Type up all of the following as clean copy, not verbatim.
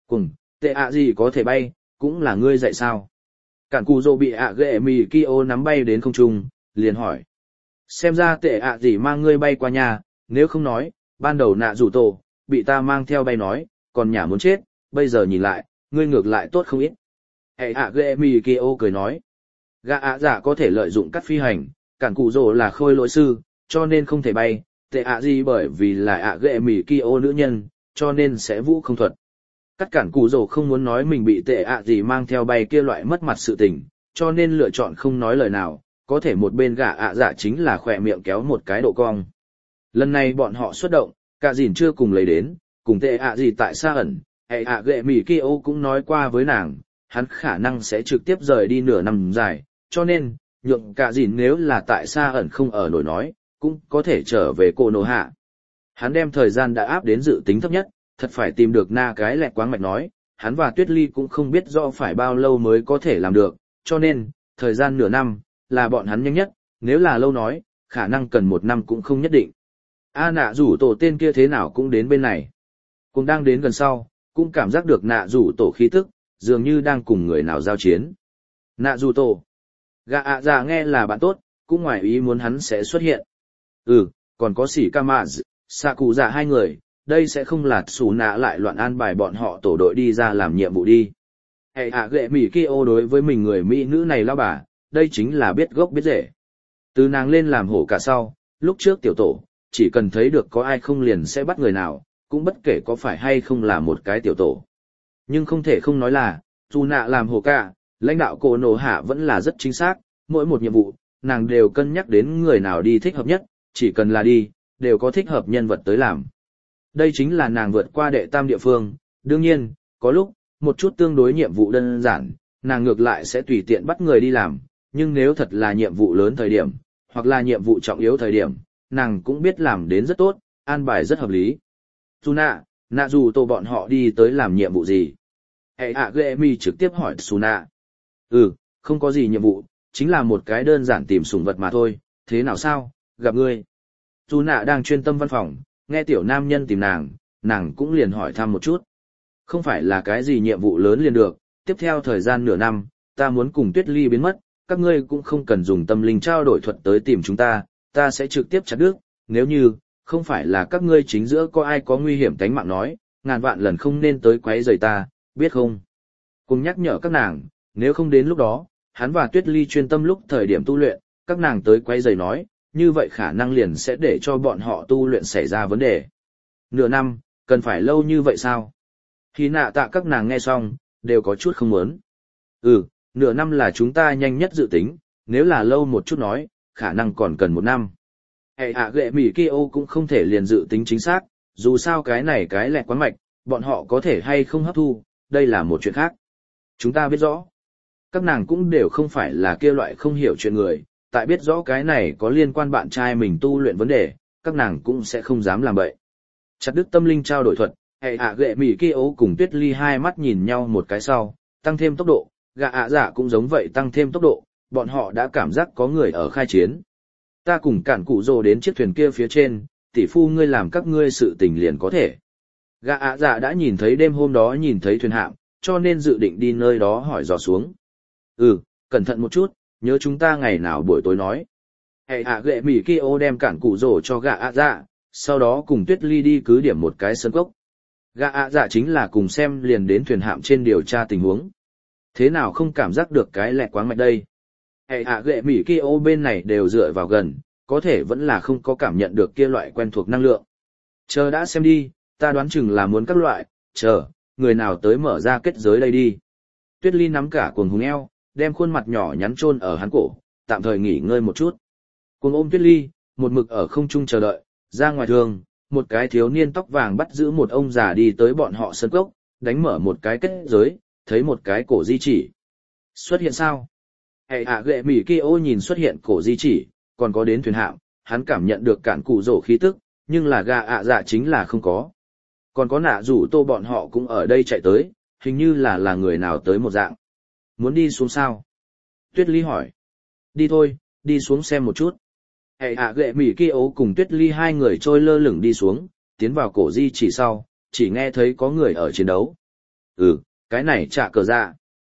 Cùng, tệ ạ gì có thể bay, cũng là ngươi dạy sao? Cản cù rồ bị ạ ghệ mì Kyo nắm bay đến không trung, liền hỏi. Xem ra tệ ạ gì mang ngươi bay qua nhà, nếu không nói, ban đầu nạ rủ tổ, bị ta mang theo bay nói, còn nhả muốn chết, bây giờ nhìn lại, ngươi ngược lại tốt không ít. Hệ ạ ghệ mì Kyo cười nói. Gã ạ giả có thể lợi dụng cắt phi hành, cản cụ rồ là khôi lỗi sư, cho nên không thể bay, tệ ạ gì bởi vì là ạ ghệ mì Kyo nữ nhân, cho nên sẽ vũ không thuật. Cắt cản cụ rồ không muốn nói mình bị tệ ạ gì mang theo bay kia loại mất mặt sự tình, cho nên lựa chọn không nói lời nào, có thể một bên gã ạ giả chính là khỏe miệng kéo một cái độ cong. Lần này bọn họ xuất động, cả dìn chưa cùng lấy đến, cùng tệ ạ gì tại xa ẩn, hệ ạ ghệ mì Kyo cũng nói qua với nàng, hắn khả năng sẽ trực tiếp rời đi nửa năm dài, cho nên, nhượng cả dìn nếu là tại xa ẩn không ở nổi nói, cũng có thể trở về cô nô hạ. Hắn đem thời gian đã áp đến dự tính thấp nhất, thật phải tìm được na cái lẹt quáng mạch nói, hắn và Tuyết Ly cũng không biết rõ phải bao lâu mới có thể làm được, cho nên, thời gian nửa năm, là bọn hắn nhanh nhất, nếu là lâu nói, khả năng cần 1 năm cũng không nhất định. A nạ rủ tổ tên kia thế nào cũng đến bên này. Cũng đang đến gần sau, cũng cảm giác được nạ rủ tổ khí tức, dường như đang cùng người nào giao chiến. Nạ rủ tổ. Gã ạ già nghe là bạn tốt, cũng ngoài ý muốn hắn sẽ xuất hiện. Còn có sỉ ca mạ xạ cụ dạ hai người, đây sẽ không là xù nạ lại loạn an bài bọn họ tổ đội đi ra làm nhiệm vụ đi. Hệ ạ ghệ mỉ Kyo đối với mình người Mỹ nữ này lao bà, đây chính là biết gốc biết rễ. Từ nàng lên làm hổ cả sau, lúc trước tiểu tổ, chỉ cần thấy được có ai không liền sẽ bắt người nào, cũng bất kể có phải hay không là một cái tiểu tổ. Nhưng không thể không nói là, dù nạ làm hổ cả, lãnh đạo cô nổ hạ vẫn là rất chính xác, mỗi một nhiệm vụ, nàng đều cân nhắc đến người nào đi thích hợp nhất, chỉ cần là đi, đều có thích hợp nhân vật tới làm. Đây chính là nàng vượt qua đệ tam địa phương, đương nhiên, có lúc, một chút tương đối nhiệm vụ đơn giản, nàng ngược lại sẽ tùy tiện bắt người đi làm, nhưng nếu thật là nhiệm vụ lớn thời điểm, hoặc là nhiệm vụ trọng yếu thời điểm, nàng cũng biết làm đến rất tốt, an bài rất hợp lý. Suna, nạ dù tổ bọn họ đi tới làm nhiệm vụ gì? Hệ ạ ghệ mi trực tiếp hỏi Suna. Không có gì nhiệm vụ, chính là một cái đơn giản tìm sủng vật mà thôi, thế nào sao, gặp ngươi. Suna đang chuyên tâm văn phòng, nghe tiểu nam nhân tìm nàng cũng liền hỏi thăm một chút. Không phải là cái gì nhiệm vụ lớn liền được, tiếp theo thời gian nửa năm, ta muốn cùng Tuyết Ly biến mất, các ngươi cũng không cần dùng tâm linh trao đổi thuật tới tìm chúng ta sẽ trực tiếp chặt đứt, nếu như, không phải là các ngươi chính giữa có ai có nguy hiểm tánh mạng nói, ngàn vạn lần không nên tới quấy rầy ta, biết không? Cùng nhắc nhở các nàng, nếu không đến lúc đó, hắn và Tuyết Ly chuyên tâm lúc thời điểm tu luyện, các nàng tới quấy rầy nói, như vậy khả năng liền sẽ để cho bọn họ tu luyện xảy ra vấn đề. Nửa năm, cần phải lâu như vậy sao? Khi nạ tạ các nàng nghe xong, đều có chút không muốn. Nửa năm là chúng ta nhanh nhất dự tính, nếu là lâu một chút nói, khả năng còn cần 1 năm. Hệ ạ ghệ mỉ Kyo cũng không thể liền dự tính chính xác, dù sao cái này cái lẹt quán mạch, bọn họ có thể hay không hấp thu, đây là một chuyện khác. Chúng ta biết rõ. Các nàng cũng đều không phải là kia loại không hiểu chuyện người, tại biết rõ cái này có liên quan bạn trai mình tu luyện vấn đề, các nàng cũng sẽ không dám làm vậy. Chặt đứt tâm linh trao đổi thuật, hệ ạ ghệ mỉ Kyo cùng Tuyết Ly hai mắt nhìn nhau một cái sau, tăng thêm tốc độ, gã ạ giả cũng giống vậy tăng thêm tốc độ, bọn họ đã cảm giác có người ở khai chiến. Ta cùng cản cụ rồ đến chiếc thuyền kia phía trên, tỷ phu ngươi làm các ngươi sự tình liền có thể. Gã ạ giả đã nhìn thấy đêm hôm đó nhìn thấy thuyền hạm, cho nên dự định đi nơi đó hỏi dò xuống. Cẩn thận một chút, nhớ chúng ta ngày nào buổi tối nói. Hệ ạ ghệ mỉ Kyo đem cản cụ rồ cho gã ạ giả, sau đó cùng Tuyết Ly đi cứ điểm một cái sân cốc. Gã ạ giả chính là cùng xem liền đến thuyền hạm trên điều tra tình huống. Thế nào không cảm giác được cái lẹt quáng mạch đây? Hệ ạ ghệ mỉ Kyo bên này đều dựa vào gần, có thể vẫn là không có cảm nhận được kia loại quen thuộc năng lượng. Chờ đã xem đi, ta đoán chừng là muốn các loại, người nào tới mở ra kết giới đây đi. Tuyết Ly nắm cả cuồng hùng eo, đem khuôn mặt nhỏ nhắn chôn ở hắn cổ, tạm thời nghỉ ngơi một chút. Cuồng ôm Tuyết Ly, một mực ở không trung chờ đợi, ra ngoài thường, một cái thiếu niên tóc vàng bắt giữ một ông già đi tới bọn họ sân cốc, đánh mở một cái kết giới, thấy một cái cổ di chỉ. Xuất hiện sao? Hệ ạ ghệ mỉ Kyo nhìn xuất hiện cổ di chỉ, còn có đến thuyền hạm, hắn cảm nhận được cản cụ rổ khí tức, nhưng là gà ạ dạ chính là không có. Còn có nạ rủ tô bọn họ cũng ở đây chạy tới, hình như là người nào tới một dạng. Muốn đi xuống sao? Tuyết Ly hỏi. Đi thôi, đi xuống xem một chút. Hệ ạ ghệ mỉ Kyo cùng Tuyết Ly hai người trôi lơ lửng đi xuống, tiến vào cổ di chỉ sau, chỉ nghe thấy có người ở chiến đấu. Cái này trả cờ dạ.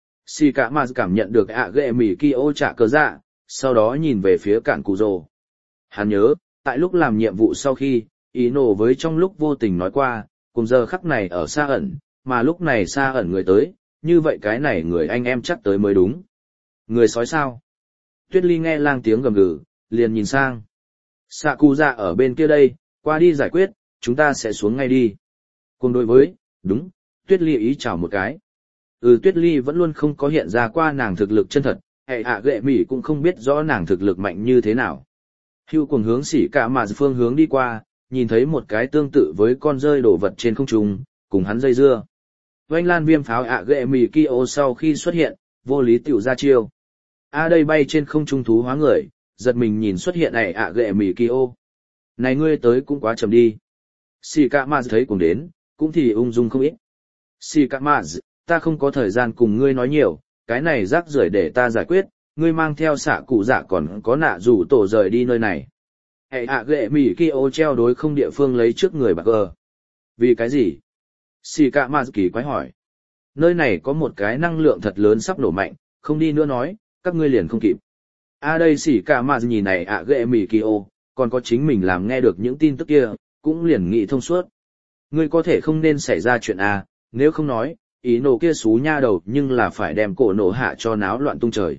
Xì cả mà cảm nhận được ạ ghệ mì kỳ ô trả cờ dạ, sau đó nhìn về phía cạn cụ rồ. Hắn nhớ, tại lúc làm nhiệm vụ sau khi, ý nổ với trong lúc vô tình nói qua, cùng giờ khắc này ở xa ẩn, mà lúc này xa ẩn người tới, như vậy cái này người anh em chắc tới mới đúng. Người sói sao? Tuyết Ly nghe lang tiếng gầm gừ, liền nhìn sang. Sạ cụ dạ ở bên kia đây, qua đi giải quyết, chúng ta sẽ xuống ngay đi. Cùng đối với, đúng, Tuyết Ly ý chào một cái. Tuyết Ly vẫn luôn không có hiện ra qua nàng thực lực chân thật, hệ ạ ghệ mỉ cũng không biết rõ nàng thực lực mạnh như thế nào. Hưu cùng hướng xỉ cả mà phương hướng đi qua, nhìn thấy một cái tương tự với con rơi đổ vật trên không trung, cùng hắn dây dưa. Oanh lan viêm pháo ạ ghệ mỉ kia sau khi xuất hiện, vô lý tiểu ra chiêu. Đây bay trên không trung thú hóa người, giật mình nhìn xuất hiện này ạ ghệ mỉ kia. Này ngươi tới cũng quá chậm đi. Xỉ cả mà thấy cùng đến, cũng thì ung dung không ít. Xỉ cả mà, ta không có thời gian cùng ngươi nói nhiều, cái này rác rưởi để ta giải quyết, ngươi mang theo xạ cụ dạ còn có nạ rủ tổ rời đi nơi này. Hệ ạ ghệ mỉ kia treo đối không địa phương lấy trước người bạc gờ. Vì cái gì? Xì cạ mà kỳ quái hỏi. Nơi này có một cái năng lượng thật lớn sắp nổ mạnh, không đi nữa nói, các ngươi liền không kịp. Đây xì cạ mà nhìn này ạ ghệ mỉ kia còn có chính mình làm nghe được những tin tức kia, cũng liền nghĩ thông suốt. Ngươi có thể không nên xảy ra chuyện nếu không nói, ý nổ kia xú nha đầu nhưng là phải đem cổ nổ hạ cho náo loạn tung trời.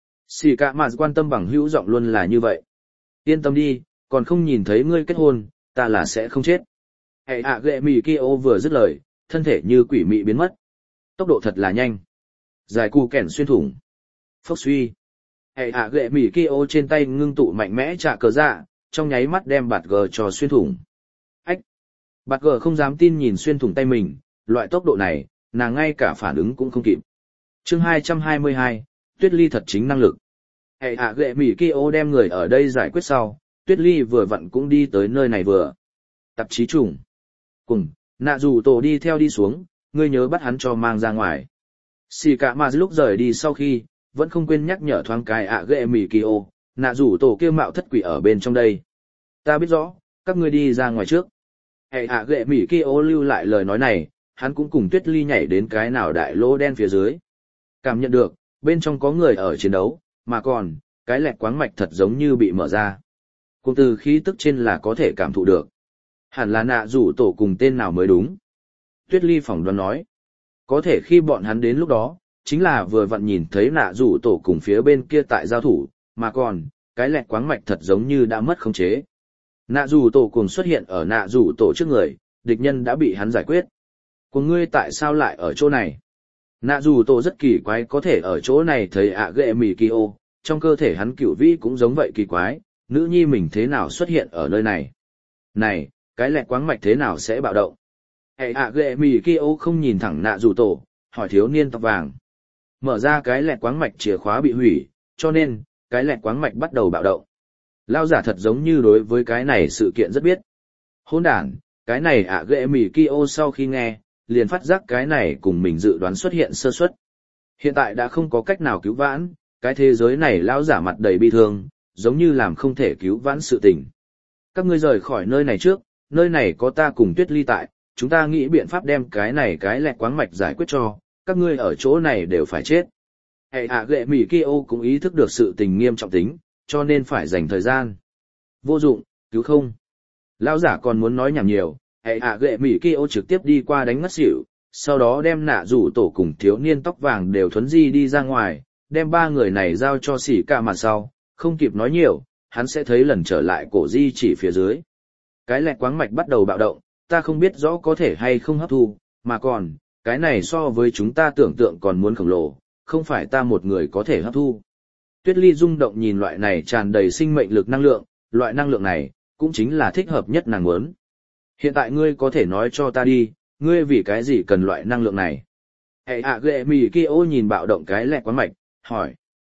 Xì cả mà quan tâm bằng hữu giọng luôn là như vậy. Yên tâm đi, còn không nhìn thấy ngươi kết hôn, ta là sẽ không chết. Hệ ạ ghệ mì kia vừa dứt lời, thân thể như quỷ mị biến mất. Tốc độ thật là nhanh. Dài cù kẻn xuyên thủng. Phốc suy. Hệ ạ ghệ mì kia trên tay ngưng tụ mạnh mẽ trả cờ dạ, trong nháy mắt đem bạt gờ cho xuyên thủng. Ách. Bạt gờ không dám tin nhìn xuyên thủng tay mình, loại tốc độ này, nàng ngay cả phản ứng cũng không kịp. Chương 222, Tuyết Ly thật chính năng lực. Hệ ạ ghệ mỉ kia đem người ở đây giải quyết sau, Tuyết Ly vừa vặn cũng đi tới nơi này vừa. Tạp chí trùng. Cùng, nạ dù tổ đi theo đi xuống, ngươi nhớ bắt hắn cho mang ra ngoài. Xì cả mà lúc rời đi sau khi, vẫn không quên nhắc nhở thoáng cái ạ ghệ mỉ kia, nạ dù tổ kia mạo thất quỷ ở bên trong đây. Ta biết rõ, các ngươi đi ra ngoài trước. Hệ ạ ghệ mỉ kia lưu lại lời nói này, hắn cũng cùng Tuyết Ly nhảy đến cái nào đại lỗ đen phía dưới. Cảm nhận được, bên trong có người ở chiến đấu, mà còn, cái lẹt quáng mạch thật giống như bị mở ra. Cùng từ khí tức trên là có thể cảm thụ được. Hẳn là nạ rủ tổ cùng tên nào mới đúng. Tuyết Ly phỏng đoán nói. Có thể khi bọn hắn đến lúc đó, chính là vừa vặn nhìn thấy nạ rủ tổ cùng phía bên kia tại giao thủ, mà còn, cái lẹt quáng mạch thật giống như đã mất khống chế. Nạ rủ tổ cùng xuất hiện ở nạ rủ tổ trước người, địch nhân đã bị hắn giải quyết. Của ngươi tại sao lại ở chỗ này? Nạ dù tổ rất kỳ quái có thể ở chỗ này thấy ạ ghệ mì kỳ trong cơ thể hắn cửu vĩ cũng giống vậy kỳ quái, nữ nhi mình thế nào xuất hiện ở nơi này? Này, cái lẹt quáng mạch thế nào sẽ bạo động? ạ ghệ mì kỳ không nhìn thẳng nạ dù tổ, hỏi thiếu niên tóc vàng. Mở ra cái lẹt quáng mạch chìa khóa bị hủy, cho nên, cái lẹt quáng mạch bắt đầu bạo động. Lao giả thật giống như đối với cái này sự kiện rất biết. Hỗn đản, cái này ạ ghệ mì kỳ sau khi nghe, liền phát giác cái này cùng mình dự đoán xuất hiện sơ suất. Hiện tại đã không có cách nào cứu vãn, cái thế giới này lão giả mặt đầy bi thương, giống như làm không thể cứu vãn sự tình. Các ngươi rời khỏi nơi này trước, nơi này có ta cùng Tuyết Ly tại, chúng ta nghĩ biện pháp đem cái này cái lẹt quáng mạch giải quyết cho, các ngươi ở chỗ này đều phải chết. Hệ ạ ghệ mỉ kia cũng ý thức được sự tình nghiêm trọng tính, cho nên phải dành thời gian. Vô dụng, cứu không. Lão giả còn muốn nói nhảm nhiều. Hệ ạ ghệ mỉ kia trực tiếp đi qua đánh ngất xỉu, sau đó đem nạ rủ tổ cùng thiếu niên tóc vàng đều thuấn di đi ra ngoài, đem ba người này giao cho xỉ cả mặt sau, không kịp nói nhiều, hắn sẽ thấy lần trở lại cổ di chỉ phía dưới. Cái lẹt quáng mạch bắt đầu bạo động, ta không biết rõ có thể hay không hấp thu, mà còn, cái này so với chúng ta tưởng tượng còn muốn khổng lồ, không phải ta một người có thể hấp thu. Tuyết Ly rung động nhìn loại này tràn đầy sinh mệnh lực năng lượng, loại năng lượng này, cũng chính là thích hợp nhất nàng muốn. Hiện tại ngươi có thể nói cho ta đi, ngươi vì cái gì cần loại năng lượng này? Hệ ạ ghệ mì kia nhìn bạo động cái lẹt quán mạch, hỏi.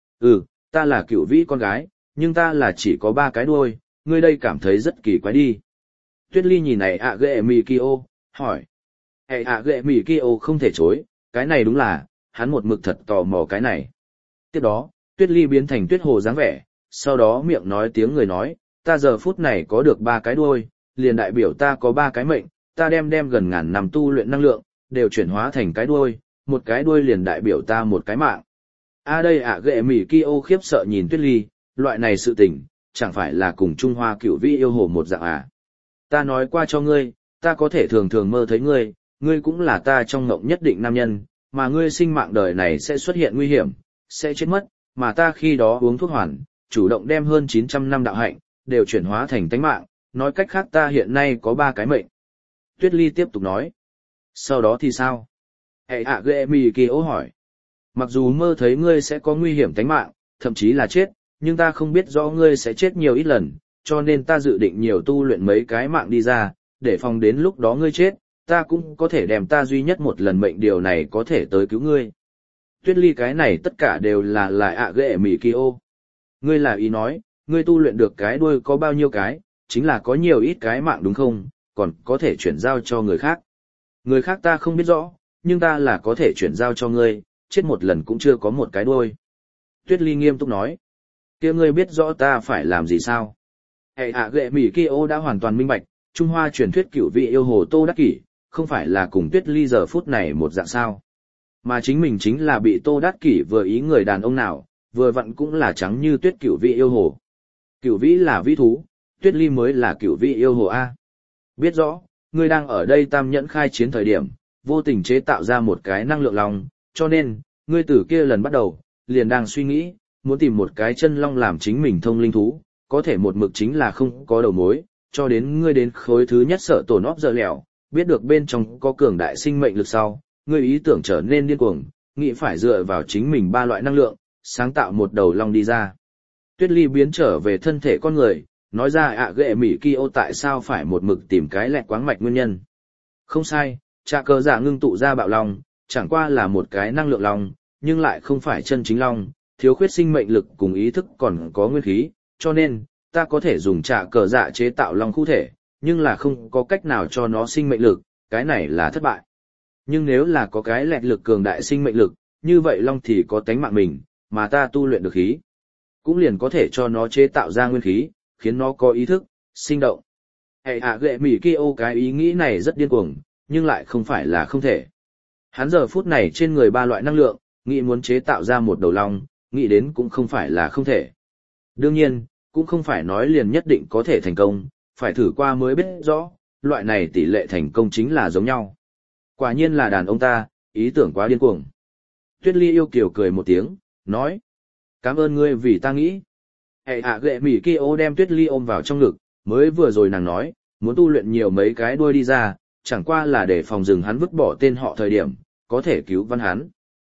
Ta là cựu vĩ con gái, nhưng ta là chỉ có 3 cái đuôi, ngươi đây cảm thấy rất kỳ quái đi. Tuyết Ly nhìn hệ ạ ghệ mì kia hỏi. Hệ ạ ghệ mì kia không thể chối, cái này đúng là, hắn một mực thật tò mò cái này. Tiếp đó, Tuyết Ly biến thành tuyết hồ dáng vẻ, sau đó miệng nói tiếng người nói, ta giờ phút này có được 3 cái đuôi, liền đại biểu ta có 3 cái mệnh, ta đem gần ngàn năm tu luyện năng lượng, đều chuyển hóa thành cái đuôi, một cái đuôi liền đại biểu ta một cái mạng. Đây ạ ghệ mỉ Kyo khiếp sợ nhìn Tuyết Ly, loại này sự tình, chẳng phải là cùng Trung Hoa cửu vĩ yêu hồ một dạng à. Ta nói qua cho ngươi, ta có thể thường thường mơ thấy ngươi, ngươi cũng là ta trong ngộng nhất định nam nhân, mà ngươi sinh mạng đời này sẽ xuất hiện nguy hiểm, sẽ chết mất, mà ta khi đó uống thuốc hoàn, chủ động đem hơn 900 năm đạo hạnh, đều chuyển hóa thành tánh mạng, nói cách khác ta hiện nay có 3 cái mệnh. Tuyết Ly tiếp tục nói. Sau đó thì sao? Ghệ mì kỳ ố hỏi. Mặc dù mơ thấy ngươi sẽ có nguy hiểm tánh mạng, thậm chí là chết, nhưng ta không biết rõ ngươi sẽ chết nhiều ít lần, cho nên ta dự định nhiều tu luyện mấy cái mạng đi ra, để phòng đến lúc đó ngươi chết, ta cũng có thể đem ta duy nhất một lần mệnh điều này có thể tới cứu ngươi. Tuyết Ly cái này tất cả đều là lại ghệ mì kỳ ô. Ngươi là ý nói, ngươi tu luyện được cái đuôi có bao nhiêu cái, chính là có nhiều ít cái mạng đúng không, còn có thể chuyển giao cho người khác. Người khác ta không biết rõ, nhưng ta là có thể chuyển giao cho ngươi, chết một lần cũng chưa có một cái đuôi. Tuyết Ly nghiêm túc nói. Kia ngươi biết rõ ta phải làm gì sao? Ghệ mỉ Kyo đã hoàn toàn minh bạch, Trung Hoa truyền thuyết cửu vị yêu hồ Tô Đắc Kỷ, không phải là cùng Tuyết Ly giờ phút này một dạng sao. Mà chính mình chính là bị Tô Đắc Kỷ vừa ý người đàn ông nào, vừa vặn cũng là trắng như tuyết cửu vị yêu hồ. Cửu vĩ là vĩ thú, Tuyết Ly mới là cửu vị yêu hồ A. Biết rõ, ngươi đang ở đây tam nhẫn khai chiến thời điểm, vô tình chế tạo ra một cái năng lượng long, cho nên, ngươi từ kia lần bắt đầu, liền đang suy nghĩ, muốn tìm một cái chân long làm chính mình thông linh thú, có thể một mực chính là không có đầu mối, cho đến ngươi đến khối thứ nhất sợ tổ nóp giờ lẻo, biết được bên trong có cường đại sinh mệnh lực sau, ngươi ý tưởng trở nên điên cuồng, nghĩ phải dựa vào chính mình 3 loại năng lượng, sáng tạo một đầu long đi ra. Tuyết Ly biến trở về thân thể con người, nói ra ghệ mỉ Kyo tại sao phải một mực tìm cái lẹt quáng mạch nguyên nhân. Không sai, trà cờ giả ngưng tụ ra bạo long, chẳng qua là một cái năng lượng long, nhưng lại không phải chân chính long, thiếu khuyết sinh mệnh lực cùng ý thức còn có nguyên khí, cho nên, ta có thể dùng trà cờ dạ chế tạo long khu thể, nhưng là không có cách nào cho nó sinh mệnh lực, cái này là thất bại. Nhưng nếu là có cái lẹt lực cường đại sinh mệnh lực, như vậy long thì có tánh mạng mình, mà ta tu luyện được khí, cũng liền có thể cho nó chế tạo ra nguyên khí, khiến nó có ý thức, sinh động. Ghệ mỉ Kyo cái ý nghĩ này rất điên cuồng, nhưng lại không phải là không thể. Hắn giờ phút này trên người 3 loại năng lượng, nghĩ muốn chế tạo ra một đầu long, nghĩ đến cũng không phải là không thể. Đương nhiên, cũng không phải nói liền nhất định có thể thành công, phải thử qua mới biết rõ, loại này tỷ lệ thành công chính là giống nhau. Quả nhiên là đàn ông ta, ý tưởng quá điên cuồng. Tuyết Ly yêu kiều cười một tiếng, nói. Cảm ơn ngươi vì ta nghĩ. Ghệ mỉ Kyo đem Tuyết Ly ôm vào trong ngực, mới vừa rồi nàng nói, muốn tu luyện nhiều mấy cái đuôi đi ra, chẳng qua là để phòng rừng hắn vứt bỏ tên họ thời điểm, có thể cứu văn hắn.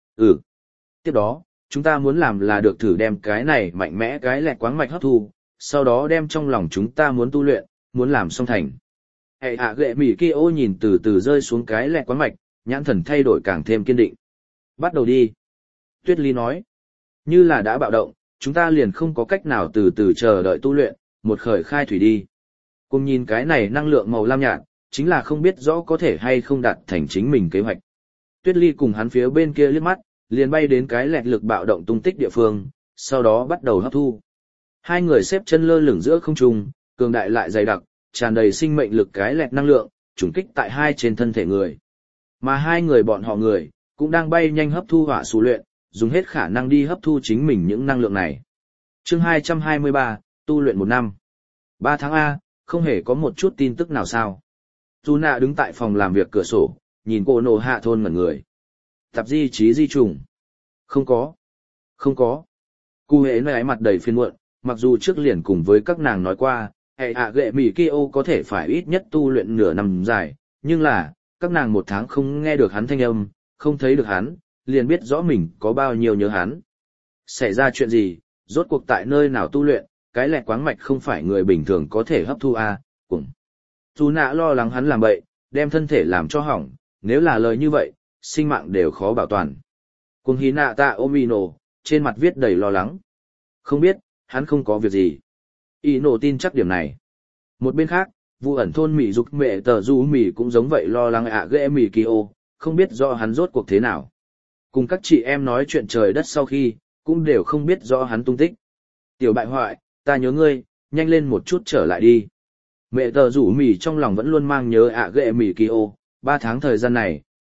Tiếp đó, chúng ta muốn làm là được thử đem cái này mạnh mẽ cái lẹt quáng mạch hấp thu, sau đó đem trong lòng chúng ta muốn tu luyện, muốn làm xong thành. Ghệ mỉ Kyo nhìn từ từ rơi xuống cái lẹt quáng mạch, nhãn thần thay đổi càng thêm kiên định. Bắt đầu đi. Tuyết Ly nói. Như là đã bạo động, chúng ta liền không có cách nào từ từ chờ đợi tu luyện, một khởi khai thủy đi. Cùng nhìn cái này năng lượng màu lam nhạt, chính là không biết rõ có thể hay không đạt thành chính mình kế hoạch. Tuyết Ly cùng hắn phía bên kia liếc mắt, liền bay đến cái lẹt lực bạo động tung tích địa phương, sau đó bắt đầu hấp thu. Hai người xếp chân lơ lửng giữa không trung, cường đại lại dày đặc, tràn đầy sinh mệnh lực cái lẹt năng lượng, trùng kích tại hai trên thân thể người. Mà hai người bọn họ người, cũng đang bay nhanh hấp thu hỏa xù luyện, dùng hết khả năng đi hấp thu chính mình những năng lượng này. Chương 223, tu luyện 1 năm. 3 tháng A, không hề có một chút tin tức nào sao. Tuna đứng tại phòng làm việc cửa sổ, nhìn cô nổ hạ thôn ngẩn người. Tạp di trí di trùng. Không có. Không có. Cụ hễ nơi ấy mặt đầy phiền muộn, mặc dù trước liền cùng với các nàng nói qua, ghệ mỉ Kyo có thể phải ít nhất tu luyện nửa năm dài, nhưng là, các nàng 1 tháng không nghe được hắn thanh âm, không thấy được hắn, liền biết rõ mình có bao nhiêu nhớ hắn. Xảy ra chuyện gì, rốt cuộc tại nơi nào tu luyện, cái lẹt quáng mạch không phải người bình thường có thể hấp thu cùng. Dù nạ lo lắng hắn làm bậy, đem thân thể làm cho hỏng, nếu là lời như vậy, sinh mạng đều khó bảo toàn. Cùng hí nạ tạ Omino, trên mặt viết đầy lo lắng. Không biết, hắn không có việc gì. Ino tin chắc điểm này. Một bên khác, vụ ẩn thôn Mỹ dục mẹ tờ du Mỹ cũng giống vậy lo lắng ghệ Mỹ Kyo, không biết rõ hắn rốt cuộc thế nào. Cùng các chị em nói chuyện trời đất sau khi, cũng đều không biết rõ hắn tung tích. Tiểu bại hoại, ta nhớ ngươi, nhanh lên một chút trở lại đi. Mẹ tờ rủ Mỹ trong lòng vẫn luôn mang nhớ ghệ Mỹ Kyo, 3 tháng thời gian này,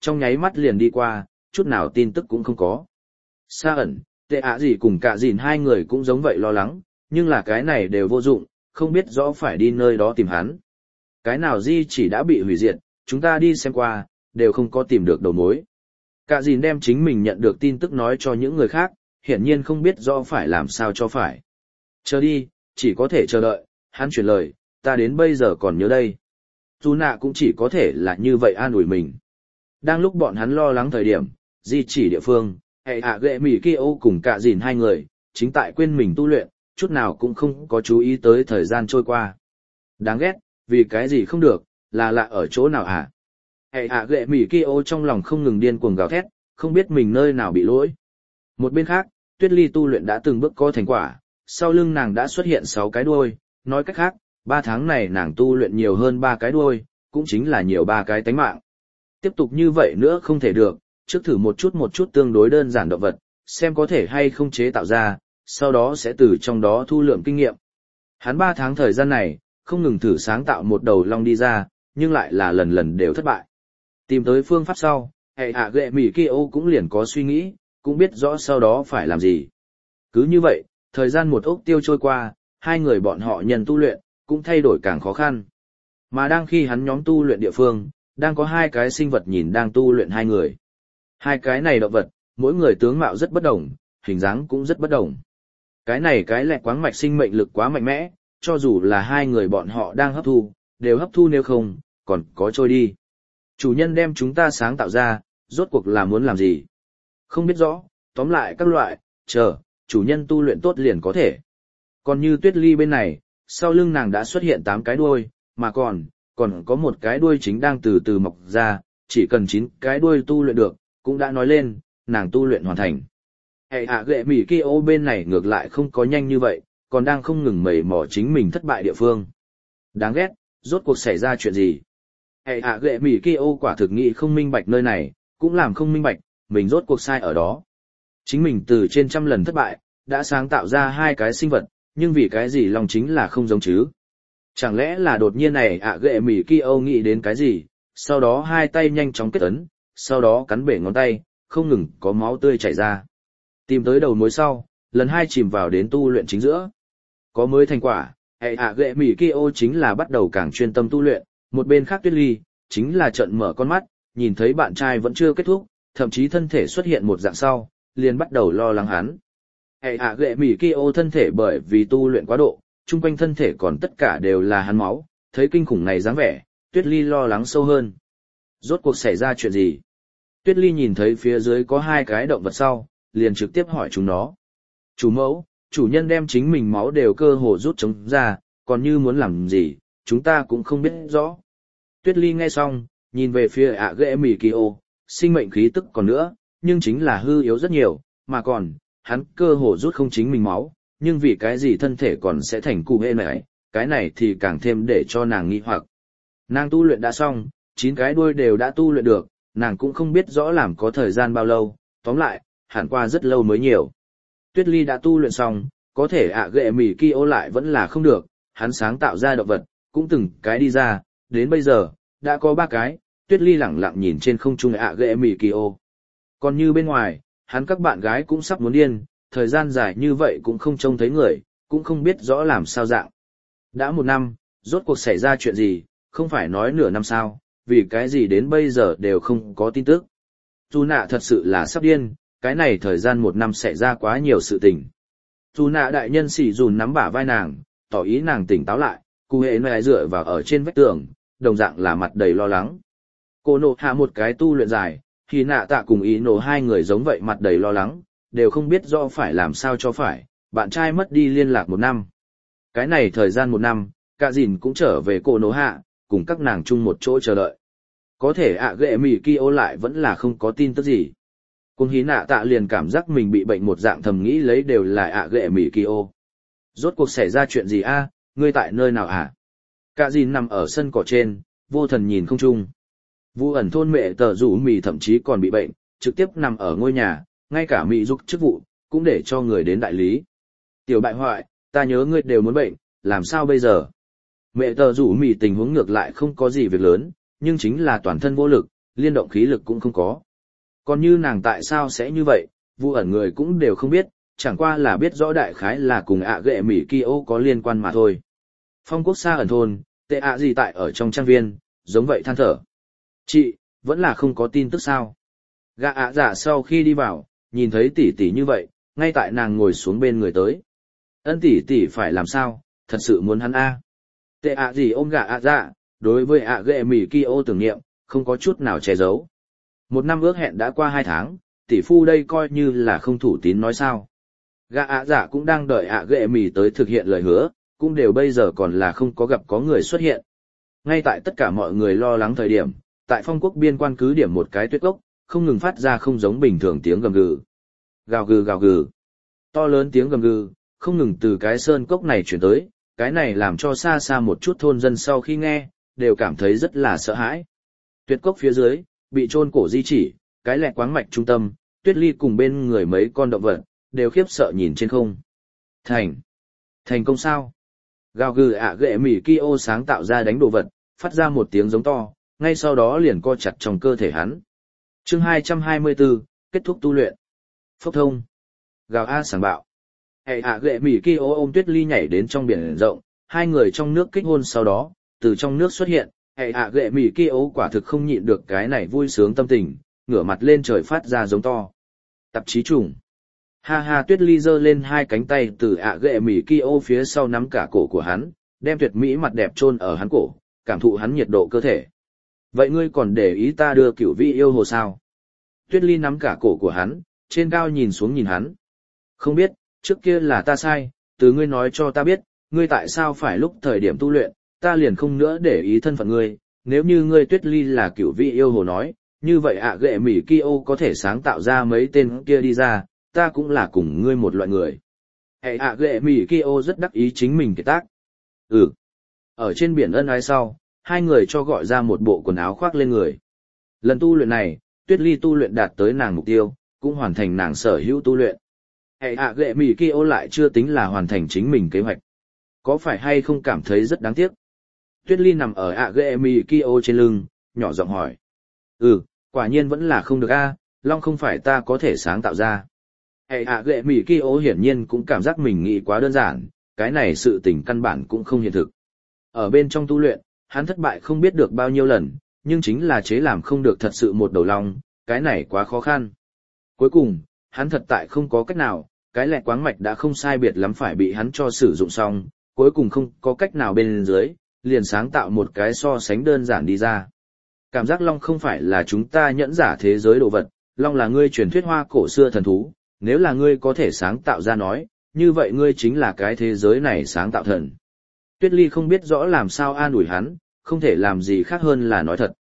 trong nháy mắt liền đi qua, chút nào tin tức cũng không có. Sa ẩn, tệ ạ gì cùng cả dìn hai người cũng giống vậy lo lắng, nhưng là cái này đều vô dụng, không biết rõ phải đi nơi đó tìm hắn. Cái nào di chỉ đã bị hủy diệt, chúng ta đi xem qua, đều không có tìm được đầu mối. Cả dìn đem chính mình nhận được tin tức nói cho những người khác, hiển nhiên không biết rõ phải làm sao cho phải. Chờ đi, chỉ có thể chờ đợi, hắn chuyển lời, ta đến bây giờ còn nhớ đây. Dù nạ cũng chỉ có thể là như vậy an ủi mình. Đang lúc bọn hắn lo lắng thời điểm, di chỉ địa phương, hệ ạ ghệ mỉ kia ô cùng cả dìn hai người, chính tại quên mình tu luyện, chút nào cũng không có chú ý tới thời gian trôi qua. Đáng ghét, vì cái gì không được, là lạ ở chỗ nào hả? Hệ ạ ghệ mỉ kia ô trong lòng không ngừng điên cuồng gào thét, không biết mình nơi nào bị lỗi. Một bên khác, Tuyết Ly tu luyện đã từng bước có thành quả, sau lưng nàng đã xuất hiện 6 cái đuôi, nói cách khác, 3 tháng này nàng tu luyện nhiều hơn 3 cái đuôi, cũng chính là nhiều 3 cái tánh mạng. Tiếp tục như vậy nữa không thể được, trước thử một chút tương đối đơn giản động vật, xem có thể hay không chế tạo ra, sau đó sẽ từ trong đó thu lượm kinh nghiệm. Hắn 3 tháng thời gian này, không ngừng thử sáng tạo một đầu long đi ra, nhưng lại là lần lần đều thất bại. Tìm tới phương pháp sau, hệ hạ ghệ mỉ kia ô cũng liền có suy nghĩ, cũng biết rõ sau đó phải làm gì. Cứ như vậy, thời gian một ốc tiêu trôi qua, hai người bọn họ nhân tu luyện, cũng thay đổi càng khó khăn. Mà đang khi hắn nhóm tu luyện địa phương, đang có 2 cái sinh vật nhìn đang tu luyện 2 người. 2 cái này động vật, mỗi người tướng mạo rất bất đồng, hình dáng cũng rất bất đồng. Cái này cái lẹ quáng mạch sinh mệnh lực quá mạnh mẽ, cho dù là 2 người bọn họ đang hấp thu, đều hấp thu nếu không, còn có trôi đi. Chủ nhân đem chúng ta sáng tạo ra, rốt cuộc là muốn làm gì? Không biết rõ, tóm lại các loại, chờ, chủ nhân tu luyện tốt liền có thể. Còn như Tuyết Ly bên này, sau lưng nàng đã xuất hiện 8 cái đuôi, mà còn có một cái đuôi chính đang từ từ mọc ra, chỉ cần 9 cái đuôi tu luyện được, cũng đã nói lên, nàng tu luyện hoàn thành. Hệ hạ ghệ mỉ kia ô bên này ngược lại không có nhanh như vậy, còn đang không ngừng mẩy mò chính mình thất bại địa phương. Đáng ghét, rốt cuộc xảy ra chuyện gì? Hệ hạ ghệ mỉ kia ô quả thực nghĩ không minh bạch nơi này, cũng làm không minh bạch, mình rốt cuộc sai ở đó. Chính mình từ trên trăm lần thất bại, đã sáng tạo ra 2 cái sinh vật, nhưng vì cái gì lòng chính là không giống chứ? Chẳng lẽ là đột nhiên này ạ ghệ mỉ kia ô nghĩ đến cái gì, sau đó 2 tay nhanh chóng kết ấn, sau đó cắn bể ngón tay, không ngừng có máu tươi chảy ra. Tìm tới đầu mối sau, lần 2 chìm vào đến tu luyện chính giữa. Có mới thành quả, hệ ạ ghệ mỉ kia ô chính là bắt đầu càng chuyên tâm tu luyện, một bên khác Tuyết Ly, chính là trợn mở con mắt, nhìn thấy bạn trai vẫn chưa kết thúc, thậm chí thân thể xuất hiện một dạng sau, liền bắt đầu lo lắng hắn. Hệ hạ ghệ mỉ kia ô thân thể bởi vì tu luyện quá độ, chung quanh thân thể còn tất cả đều là hắn máu, thấy kinh khủng này dáng vẻ, Tuyết Ly lo lắng sâu hơn. Rốt cuộc xảy ra chuyện gì? Tuyết Ly nhìn thấy phía dưới có 2 cái động vật sau, liền trực tiếp hỏi chúng nó. Chủ mẫu, chủ nhân đem chính mình máu đều cơ hồ rút trống ra, còn như muốn làm gì, chúng ta cũng không biết rõ. Tuyết Ly nghe xong, nhìn về phía ạ ghệ mỉ kia ô, sinh mệnh khí tức còn nữa, nhưng chính là hư yếu rất nhiều, mà còn, hắn cơ hồ rút không chính mình máu, nhưng vì cái gì thân thể còn sẽ thành cụ hê này, cái này thì càng thêm để cho nàng nghi hoặc. Nàng tu luyện đã xong, 9 cái đuôi đều đã tu luyện được, nàng cũng không biết rõ làm có thời gian bao lâu, tóm lại, hẳn qua rất lâu mới nhiều. Tuyết Ly đã tu luyện xong, có thể ạ ghệ mỉ kia ô lại vẫn là không được, hắn sáng tạo ra động vật, cũng từng cái đi ra, đến bây giờ, đã có 3 cái, Tuyết Ly lẳng lặng nhìn trên không trung ạ ghệ mỉ kia ô. Còn như bên ngoài, hắn các bạn gái cũng sắp muốn điên, thời gian dài như vậy cũng không trông thấy người, cũng không biết rõ làm sao dạng. Đã 1 năm, rốt cuộc xảy ra chuyện gì, không phải nói nửa năm sao, vì cái gì đến bây giờ đều không có tin tức. Dù nạ thật sự là sắp điên, cái này thời gian 1 năm xảy ra quá nhiều sự tình. Dù nạ đại nhân xỉ dùn nắm bả vai nàng, tỏ ý nàng tỉnh táo lại, cụ hệ này dựa vào ở trên vách tường, đồng dạng là mặt đầy lo lắng. Cô nộ hạ một cái tu luyện dài, thì nạ tạ cùng ý nổ 2 người giống vậy mặt đầy lo lắng, đều không biết rõ phải làm sao cho phải, bạn trai mất đi liên lạc 1 năm. Cái này thời gian 1 năm, cả dìn cũng trở về cô nộ hạ, cùng các nàng chung một chỗ chờ đợi. Có thể ạ ghệ mỉ kia ô lại vẫn là không có tin tức gì. Cùng hí nạ tạ liền cảm giác mình bị bệnh một dạng, thầm nghĩ lấy đều là ạ ghệ mỉ kia ô. Rốt cuộc xảy ra chuyện gì a? Ngươi tại nơi nào hả? Cả dìn nằm ở sân cỏ trên, vô thần nhìn không trung. Vụ ẩn thôn mẹ tờ rủ mì thậm chí còn bị bệnh, trực tiếp nằm ở ngôi nhà, ngay cả mị dục chức vụ, cũng để cho người đến đại lý. Tiểu bại hoại, ta nhớ ngươi đều muốn bệnh, làm sao bây giờ? Mẹ tờ rủ mì tình huống ngược lại không có gì việc lớn, nhưng chính là toàn thân vô lực, liên động khí lực cũng không có. Còn như nàng tại sao sẽ như vậy, Vu ẩn người cũng đều không biết, chẳng qua là biết rõ đại khái là cùng ạ ghệ mỉ Kyo có liên quan mà thôi. Phong quốc xa ẩn thôn, tệ ạ gì tại ở trong trang viên, giống vậy than thở. Chị, vẫn là không có tin tức sao. Gã ạ dạ sau khi đi vào, nhìn thấy tỷ tỷ như vậy, ngay tại nàng ngồi xuống bên người tới. Ân tỷ tỷ phải làm sao, thật sự muốn hắn a. Tệ ạ gì ôm gã ạ dạ, đối với ạ ghệ mỉ Kyo tưởng niệm, không có chút nào che giấu. Một năm ước hẹn đã qua 2 tháng, tỷ phu đây coi như là không thủ tín nói sao. Gã ạ dạ cũng đang đợi ạ ghệ mỉ tới thực hiện lời hứa, cũng đều bây giờ còn là không có gặp có người xuất hiện. Ngay tại tất cả mọi người lo lắng thời điểm, tại phong quốc biên quan cứ điểm một cái tuyết gốc, không ngừng phát ra không giống bình thường tiếng gầm gừ. Gào gừ gào gừ. To lớn tiếng gầm gừ, không ngừng từ cái sơn cốc này chuyển tới, cái này làm cho xa xa một chút thôn dân sau khi nghe, đều cảm thấy rất là sợ hãi. Tuyết cốc phía dưới, bị chôn cổ di chỉ, cái lẹt quáng mạch trung tâm, Tuyết Ly cùng bên người mấy con động vật, đều khiếp sợ nhìn trên không. Thành công sao? Gào gừ ạ ghệ mỉ Kyo sáng tạo ra đánh đồ vật, phát ra một tiếng giống to, ngay sau đó liền co chặt trong cơ thể hắn. Chương 224, kết thúc tu luyện. Phốc thông. Gào a sáng bạo. Hệ ạ ghệ mỉ Kyo ôm Tuyết Ly nhảy đến trong biển rộng, hai người trong nước kích hôn sau đó, từ trong nước xuất hiện, hệ ạ ghệ mỉ Kyo quả thực không nhịn được cái này vui sướng tâm tình, ngửa mặt lên trời phát ra giống to. Tạp chí trùng. Ha ha, Tuyết Ly giơ lên hai cánh tay từ ạ ghệ mỉ Kyo phía sau nắm cả cổ của hắn, đem tuyệt mỹ mặt đẹp chôn ở hắn cổ, cảm thụ hắn nhiệt độ cơ thể. Vậy ngươi còn để ý ta đưa cửu vị yêu hồ sao? Tuyết Ly nắm cả cổ của hắn, trên cao nhìn xuống nhìn hắn. Không biết, trước kia là ta sai, từ ngươi nói cho ta biết, ngươi tại sao phải lúc thời điểm tu luyện, ta liền không nữa để ý thân phận ngươi, nếu như ngươi Tuyết Ly là cửu vị yêu hồ nói, như vậy ạ ghệ mỉ Kyo có thể sáng tạo ra mấy tên kia đi ra, ta cũng là cùng ngươi một loại người. Hệ ạ ghệ mỉ Kyo rất đắc ý chính mình cái tác. Ở trên biển ân ái sau, hai người cho gọi ra một bộ quần áo khoác lên người. Lần tu luyện này, Tuyết Ly tu luyện đạt tới nàng mục tiêu, cũng hoàn thành nàng sở hữu tu luyện. Hệ ạ ghệ mỉ Kyo lại chưa tính là hoàn thành chính mình kế hoạch. Có phải hay không cảm thấy rất đáng tiếc? Tuyết Ly nằm ở ạ ghệ mỉ Kyo trên lưng, nhỏ giọng hỏi. Quả nhiên vẫn là không được a, long không phải ta có thể sáng tạo ra. Hệ ạ ghệ mỉ Kyo hiển nhiên cũng cảm giác mình nghĩ quá đơn giản, cái này sự tình căn bản cũng không hiện thực. Ở bên trong tu luyện, hắn thất bại không biết được bao nhiêu lần, nhưng chính là chế làm không được thật sự một đầu long, cái này quá khó khăn. Cuối cùng, hắn thật tại không có cách nào, cái lẹt quáng mạch đã không sai biệt lắm phải bị hắn cho sử dụng xong, cuối cùng không có cách nào bên dưới, liền sáng tạo một cái so sánh đơn giản đi ra. Cảm giác long không phải là chúng ta nhẫn giả thế giới đồ vật, long là ngươi truyền thuyết hoa cổ xưa thần thú, nếu là ngươi có thể sáng tạo ra nói, như vậy ngươi chính là cái thế giới này sáng tạo thần. Tuyết Ly không biết rõ làm sao an ủi hắn, không thể làm gì khác hơn là nói thật.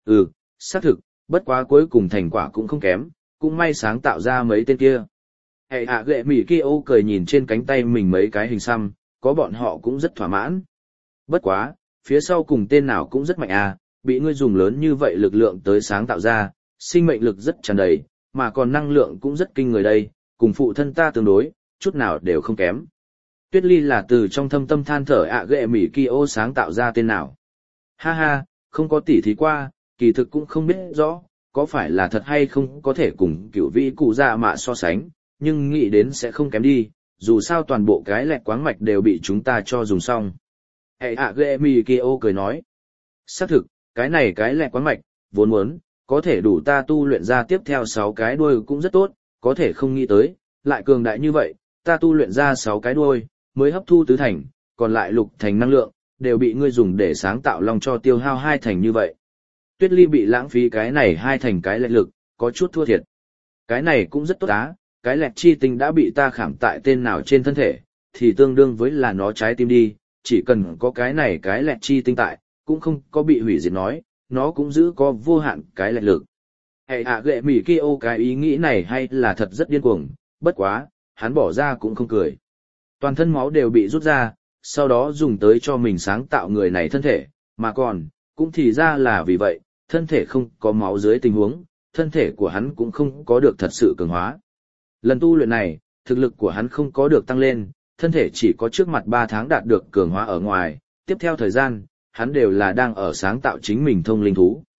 Xác thực, bất quá cuối cùng thành quả cũng không kém, cũng may sáng tạo ra mấy tên kia. Hệ ạ ghệ mỉ Kyo cười nhìn trên cánh tay mình mấy cái hình xăm, có bọn họ cũng rất thỏa mãn. Bất quá, phía sau cùng tên nào cũng rất mạnh à, bị ngươi dùng lớn như vậy lực lượng tới sáng tạo ra, sinh mệnh lực rất tràn đầy, mà còn năng lượng cũng rất kinh người đây, cùng phụ thân ta tương đối, chút nào đều không kém. Tuyết Ly là từ trong thâm tâm than thở ạ ghệ mỉ Kyo sáng tạo ra tên nào. Ha ha, không có tỉ thí qua, kỳ thực cũng không biết rõ, có phải là thật hay không có thể cùng cửu vĩ cụ dạ mạ so sánh, nhưng nghĩ đến sẽ không kém đi, dù sao toàn bộ cái lẹt quáng mạch đều bị chúng ta cho dùng xong. Hệ ạ ghệ mỉ Kyo cười nói. Xác thực, cái này cái lẹt quáng mạch, vốn muốn, có thể đủ ta tu luyện ra tiếp theo 6 cái đuôi cũng rất tốt, có thể không nghĩ tới, lại cường đại như vậy, ta tu luyện ra 6 cái đuôi, mới hấp thu tứ thành, còn lại lục thành năng lượng, đều bị ngươi dùng để sáng tạo long cho tiêu hao 2 thành như vậy. Tuyết Ly bị lãng phí cái này 2 thành cái lẹt lực, có chút thua thiệt. Cái này cũng rất tốt á, cái lẹt chi tinh đã bị ta khảm tại tên nào trên thân thể, thì tương đương với là nó trái tim đi, chỉ cần có cái này cái lẹt chi tinh tại, cũng không có bị hủy diệt nói, nó cũng giữ có vô hạn cái lẹt lực. Hệ ạ ghệ mỉ Kyo cái ý nghĩ này hay là thật rất điên cuồng, bất quá, hắn bỏ ra cũng không cười. Toàn thân máu đều bị rút ra, sau đó dùng tới cho mình sáng tạo người này thân thể, mà còn, cũng thì ra là vì vậy, thân thể không có máu dưới tình huống, thân thể của hắn cũng không có được thật sự cường hóa. Lần tu luyện này, thực lực của hắn không có được tăng lên, thân thể chỉ có trước mặt 3 tháng đạt được cường hóa ở ngoài, tiếp theo thời gian, hắn đều là đang ở sáng tạo chính mình thông linh thú.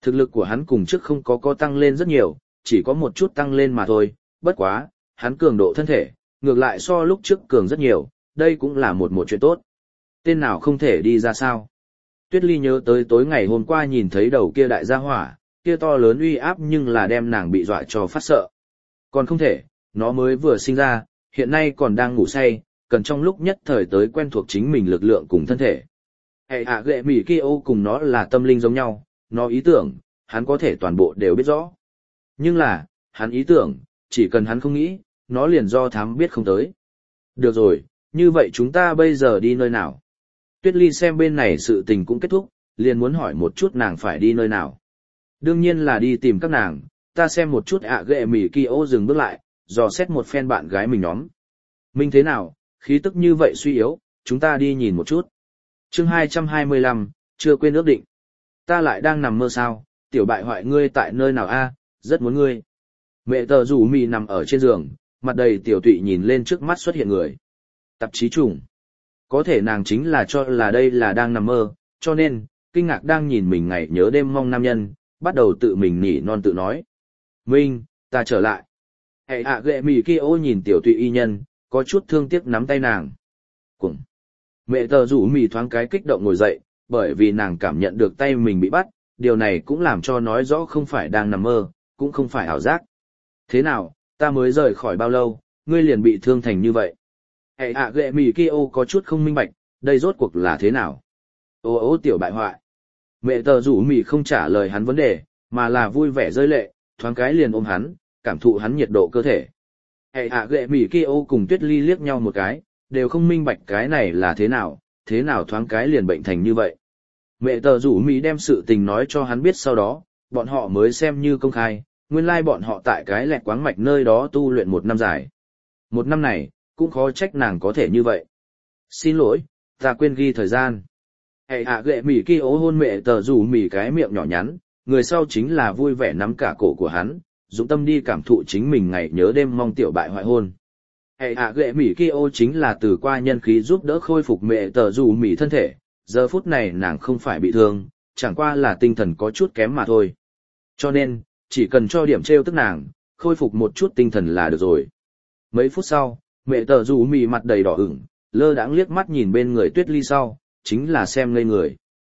Thực lực của hắn cùng trước không có tăng lên rất nhiều, chỉ có một chút tăng lên mà thôi, bất quá, hắn cường độ thân thể, ngược lại so lúc trước cường rất nhiều, đây cũng là một chuyện tốt. Tên nào không thể đi ra sao? Tuyết Ly nhớ tới tối ngày hôm qua nhìn thấy đầu kia đại gia hỏa, kia to lớn uy áp nhưng là đem nàng bị dọa cho phát sợ. Còn không thể, nó mới vừa sinh ra, hiện nay còn đang ngủ say, cần trong lúc nhất thời tới quen thuộc chính mình lực lượng cùng thân thể. Hệ ạ ghệ mỉ kia ô cùng nó là tâm linh giống nhau, nó ý tưởng, hắn có thể toàn bộ đều biết rõ. Nhưng là, hắn ý tưởng, chỉ cần hắn không nghĩ, nó liền do thám biết không tới. Được rồi, như vậy chúng ta bây giờ đi nơi nào? Tuyết Ly xem bên này sự tình cũng kết thúc, liền muốn hỏi một chút nàng phải đi nơi nào. Đương nhiên là đi tìm các nàng, ta xem một chút ạ ghệ mỉ kia ô dừng bước lại, dò xét một phen bạn gái mình nhóm. Minh thế nào, khí tức như vậy suy yếu, chúng ta đi nhìn một chút. Chương 225, chưa quên ước định. Ta lại đang nằm mơ sao, tiểu bại hoại ngươi tại nơi nào a? Rất muốn ngươi. Mẹ tờ rủ mì nằm ở trên giường, mặt đầy tiểu tụy nhìn lên trước mắt xuất hiện người. Tạp chí trùng. Có thể nàng chính là cho là đây là đang nằm mơ, cho nên, kinh ngạc đang nhìn mình ngày nhớ đêm mong nam nhân, bắt đầu tự mình nỉ non tự nói. Minh, ta trở lại. Hệ ạ ghệ mì kia ô nhìn tiểu tụy y nhân, có chút thương tiếc nắm tay nàng. Cùng. Mẹ tờ rủ mì thoáng cái kích động ngồi dậy, bởi vì nàng cảm nhận được tay mình bị bắt, điều này cũng làm cho nói rõ không phải đang nằm mơ, cũng không phải ảo giác. Thế nào, ta mới rời khỏi bao lâu, ngươi liền bị thương thành như vậy? Hệ ạ ghệ mì kia ô có chút không minh bạch, đây rốt cuộc là thế nào? Ô tiểu bại hoại. Mẹ tờ rủ mì không trả lời hắn vấn đề, mà là vui vẻ rơi lệ, thoáng cái liền ôm hắn, cảm thụ hắn nhiệt độ cơ thể. Hệ ạ ghệ mì kia ô cùng Tuyết Ly liếc nhau một cái, đều không minh bạch cái này là thế nào thoáng cái liền bệnh thành như vậy. Mẹ tờ rủ mì đem sự tình nói cho hắn biết sau đó, bọn họ mới xem như công khai, nguyên lai bọn họ tại cái lẹt quáng mạch nơi đó tu luyện 1 năm dài. 1 năm này, cũng khó trách nàng có thể như vậy. Xin lỗi, ta quên ghi thời gian. Hệ ạ ghệ mỉ kia ố hôn mẹ tờ rủ mỉ cái miệng nhỏ nhắn, người sau chính là vui vẻ nắm cả cổ của hắn, dũng tâm đi cảm thụ chính mình ngày nhớ đêm mong tiểu bại hoại hôn. Hệ ạ ghệ mỉ kia ô chính là từ qua nhân khí giúp đỡ khôi phục mẹ tờ rủ mỉ thân thể, giờ phút này nàng không phải bị thương, chẳng qua là tinh thần có chút kém mà thôi. Cho nên, chỉ cần cho điểm trêu tức nàng, khôi phục một chút tinh thần là được rồi. Mấy phút sau, mẹ tờ rủ mỉ mặt đầy đỏ ửng, lơ đãng liếc mắt nhìn bên người Tuyết Ly sau, chính là xem ngây người.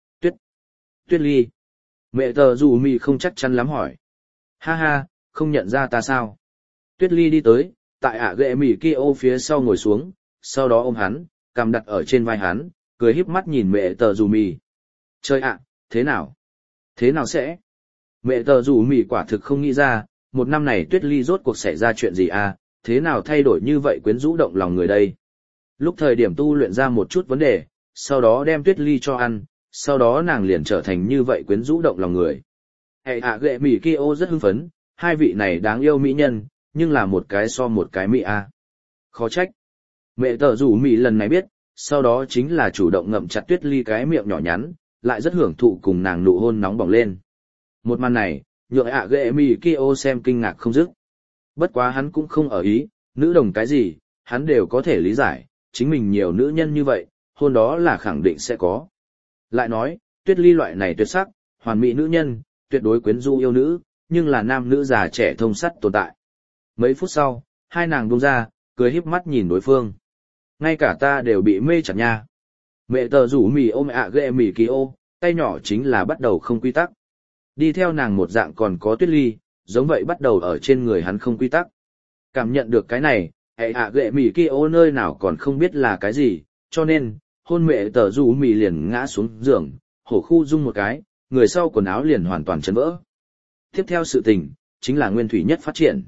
Tuyết Ly. Mẹ tờ rủ mỉ không chắc chắn lắm hỏi. Ha ha, không nhận ra ta sao? Tuyết Ly đi tới, tại ạ ghệ mỉ kia ô phía sau ngồi xuống, sau đó ôm hắn, cằm đặt ở trên vai hắn, cười híp mắt nhìn mẹ tờ rủ mỉ. Trời ạ, thế nào? Thế nào sẽ? Mẹ tờ rủ mỉ quả thực không nghĩ ra, 1 năm này Tuyết Ly rốt cuộc xảy ra chuyện gì à, thế nào thay đổi như vậy quyến rũ động lòng người đây? Lúc thời điểm tu luyện ra một chút vấn đề, sau đó đem Tuyết Ly cho ăn, sau đó nàng liền trở thành như vậy quyến rũ động lòng người. Hệ ạ ghệ mỉ kia ô rất hưng phấn, hai vị này đáng yêu mỹ nhân, nhưng là một cái so một cái mỹ a. Khó trách. Mẹ tờ rủ mỉ lần này biết, sau đó chính là chủ động ngậm chặt Tuyết Ly cái miệng nhỏ nhắn, lại rất hưởng thụ cùng nàng nụ hôn nóng bỏng lên. Một màn này, nhượng ạ ghệ mỉ kia ô xem kinh ngạc không dứt. Bất quá hắn cũng không ở ý, nữ đồng cái gì, hắn đều có thể lý giải, chính mình nhiều nữ nhân như vậy, hôn đó là khẳng định sẽ có. Lại nói, Tuyết Ly loại này tuyệt sắc, hoàn mỹ nữ nhân, tuyệt đối quyến rũ yêu nữ, nhưng là nam nữ già trẻ thông sắt tồn tại. Mấy phút sau, hai nàng buông ra, cười híp mắt nhìn đối phương. Ngay cả ta đều bị mê chặt nha. Mẹ tờ rủ mì ôm ạ ghệ mì kỳ ô, tay nhỏ chính là bắt đầu không quy tắc. Đi theo nàng một dạng còn có Tuyết Ly, giống vậy bắt đầu ở trên người hắn không quy tắc. Cảm nhận được cái này, hệ ạ ghệ mì kỳ ô nơi nào còn không biết là cái gì, cho nên, hôn mẹ tờ rủ mì liền ngã xuống giường, hổ khu rung một cái, người sau quần áo liền hoàn toàn chấn vỡ. Tiếp theo sự tình, chính là nguyên thủy nhất phát triển.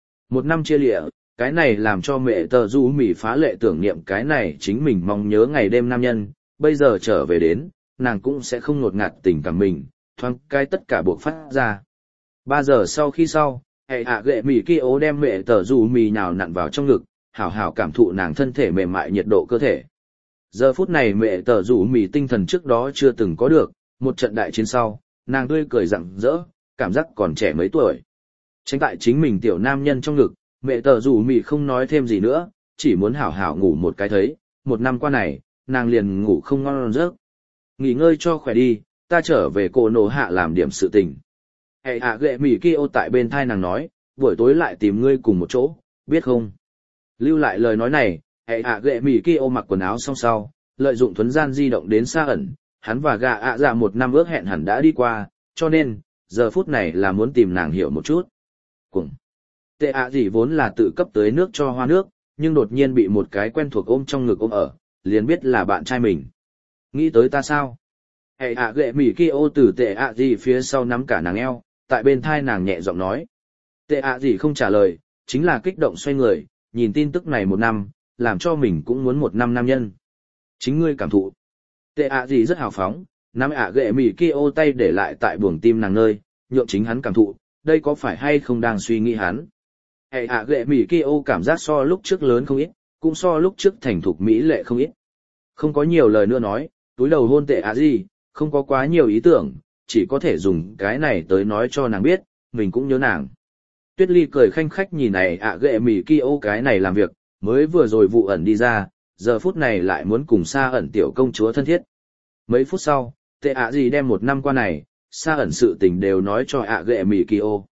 1 năm chia lịa, cái này làm cho mẹ tờ rủ mì phá lệ tưởng niệm cái này chính mình mong nhớ ngày đêm nam nhân, bây giờ trở về đến, nàng cũng sẽ không ngột ngạt tình cảm mình, thoáng cái tất cả buộc phát ra. 3 giờ sau khi sau, hệ ạ ghệ mì kia ố đem mẹ tờ rủ mì nhào nặn vào trong ngực, hảo hảo cảm thụ nàng thân thể mềm mại nhiệt độ cơ thể. Giờ phút này mẹ tờ rủ mì tinh thần trước đó chưa từng có được, một trận đại chiến sau, nàng tươi cười rạng rỡ, cảm giác còn trẻ mấy tuổi. Tránh tại chính mình tiểu nam nhân trong ngực, mẹ tờ rủ mì không nói thêm gì nữa, chỉ muốn hảo hảo ngủ một cái thấy, 1 năm qua này, nàng liền ngủ không ngon giấc. Nghỉ ngơi cho khỏe đi, ta trở về cổ nổ hạ làm điểm sự tình. Hệ hạ ghệ mỉ kia ô tại bên thai nàng nói, buổi tối lại tìm ngươi cùng một chỗ, biết không? Lưu lại lời nói này, hệ hạ ghệ mỉ kia ô mặc quần áo xong sau, lợi dụng thuấn gian di động đến xa ẩn, hắn và gạ ạ dạ một năm ước hẹn hẳn đã đi qua, cho nên, giờ phút này là muốn tìm nàng hiểu một chút. Cùng. Tệ ạ gì vốn là tự cấp tới nước cho hoa nước, nhưng đột nhiên bị một cái quen thuộc ôm trong ngực ôm ở, liền biết là bạn trai mình. Nghĩ tới ta sao? Hệ hạ ghệ mỉ kia ô từ tệ ạ gì phía sau nắm cả nàng eo, tại bên thai nàng nhẹ giọng nói. Tệ ạ gì không trả lời, chính là kích động xoay người, nhìn tin tức này một năm, làm cho mình cũng muốn một năm nam nhân. Chính ngươi cảm thụ. Tệ ạ gì rất hào phóng, nắm ạ ghệ mỉ kia ô tay để lại tại buồng tim nàng nơi, nhượng chính hắn cảm thụ, đây có phải hay không đang suy nghĩ hắn. Hệ ạ ghệ mỉ kia ô cảm giác so lúc trước lớn không ít, cũng so lúc trước thành thục mỹ lệ không ít. Không có nhiều lời nữa nói, túi đầu hôn tệ ạ gì, không có quá nhiều ý tưởng, chỉ có thể dùng cái này tới nói cho nàng biết, mình cũng nhớ nàng. Tuyết Ly cười khanh khách nhìn này ạ ghệ mỉ kia ô cái này làm việc, mới vừa rồi vụ ẩn đi ra, giờ phút này lại muốn cùng xa ẩn tiểu công chúa thân thiết. Mấy phút sau, tệ ạ gì đem một năm qua này, xa ẩn sự tình đều nói cho ạ ghệ mỉ kia ô.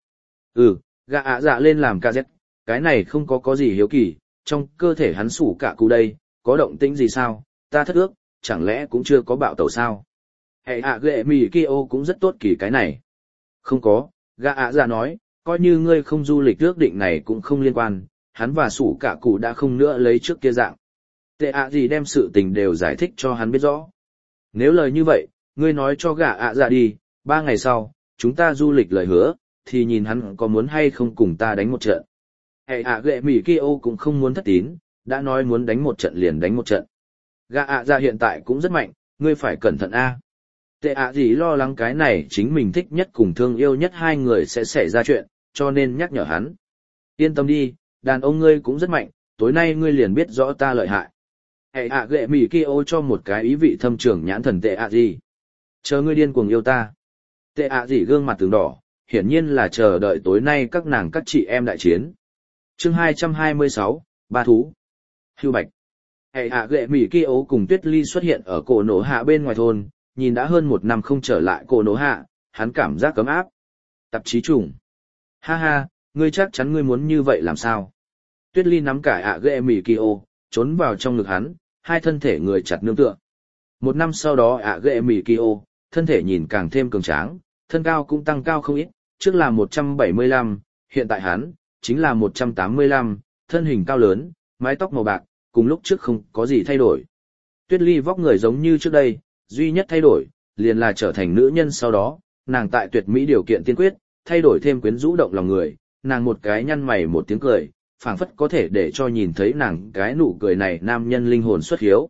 Gạ ạ dạ lên làm ca dét, cái này không có gì hiếu kỳ, trong cơ thể hắn sủ cả cụ đây, có động tĩnh gì sao, ta thất ước, chẳng lẽ cũng chưa có bạo tẩu sao? Hệ ạ ghệ mỉ kia ô cũng rất tốt kỳ cái này. Không có, gạ ạ dạ nói, coi như ngươi không du lịch ước định này cũng không liên quan, hắn và sủ cả cụ đã không nữa lấy trước kia dạng. Tệ ạ gì đem sự tình đều giải thích cho hắn biết rõ. Nếu lời như vậy, ngươi nói cho gạ ạ dạ đi, 3 ngày sau, chúng ta du lịch lời hứa, thì nhìn hắn có muốn hay không cùng ta đánh một trận. Hệ ạ ghệ mỉ kia ô cũng không muốn thất tín, đã nói muốn đánh một trận liền đánh một trận. Gạ ạ dạ hiện tại cũng rất mạnh, ngươi phải cẩn thận a. Tệ ạ gì lo lắng cái này chính mình thích nhất cùng thương yêu nhất hai người sẽ xảy ra chuyện, cho nên nhắc nhở hắn. Yên tâm đi, đàn ông ngươi cũng rất mạnh, tối nay ngươi liền biết rõ ta lợi hại. Hệ ạ ghệ mỉ kia ô cho một cái ý vị thâm trường nhãn thần tệ ạ gì. Chờ ngươi điên cuồng yêu ta. Tệ ạ gì gương mặt từng đỏ, hiển nhiên là chờ đợi tối nay các nàng các chị em đại chiến. Chương 226, Ba thú. Hưu Bạch. Hệ ạ ghệ mỉ kia ô cùng Tuyết Ly xuất hiện ở cổ nổ hạ bên ngoài thôn, nhìn đã hơn một năm không trở lại cổ nổ hạ, hắn cảm giác cấm áp. Tạp chí trùng. Ha ha, ngươi chắc chắn ngươi muốn như vậy làm sao? Tuyết Ly nắm cả ạ ghệ mỉ kia ô, trốn vào trong ngực hắn, hai thân thể người chặt nương tựa. Một năm sau đó ạ ghệ mỉ kia ô, thân thể nhìn càng thêm cường tráng, thân cao cũng tăng cao không ít, trước là 175, hiện tại hắn, chính là 185, thân hình cao lớn, mái tóc màu bạc, cùng lúc trước không có gì thay đổi. Tuyết Ly vóc người giống như trước đây, duy nhất thay đổi, liền là trở thành nữ nhân sau đó, nàng tại tuyệt mỹ điều kiện tiên quyết, thay đổi thêm quyến rũ động lòng người, nàng một cái nhăn mày một tiếng cười, phảng phất có thể để cho nhìn thấy nàng cái nụ cười này nam nhân linh hồn xuất hiếu.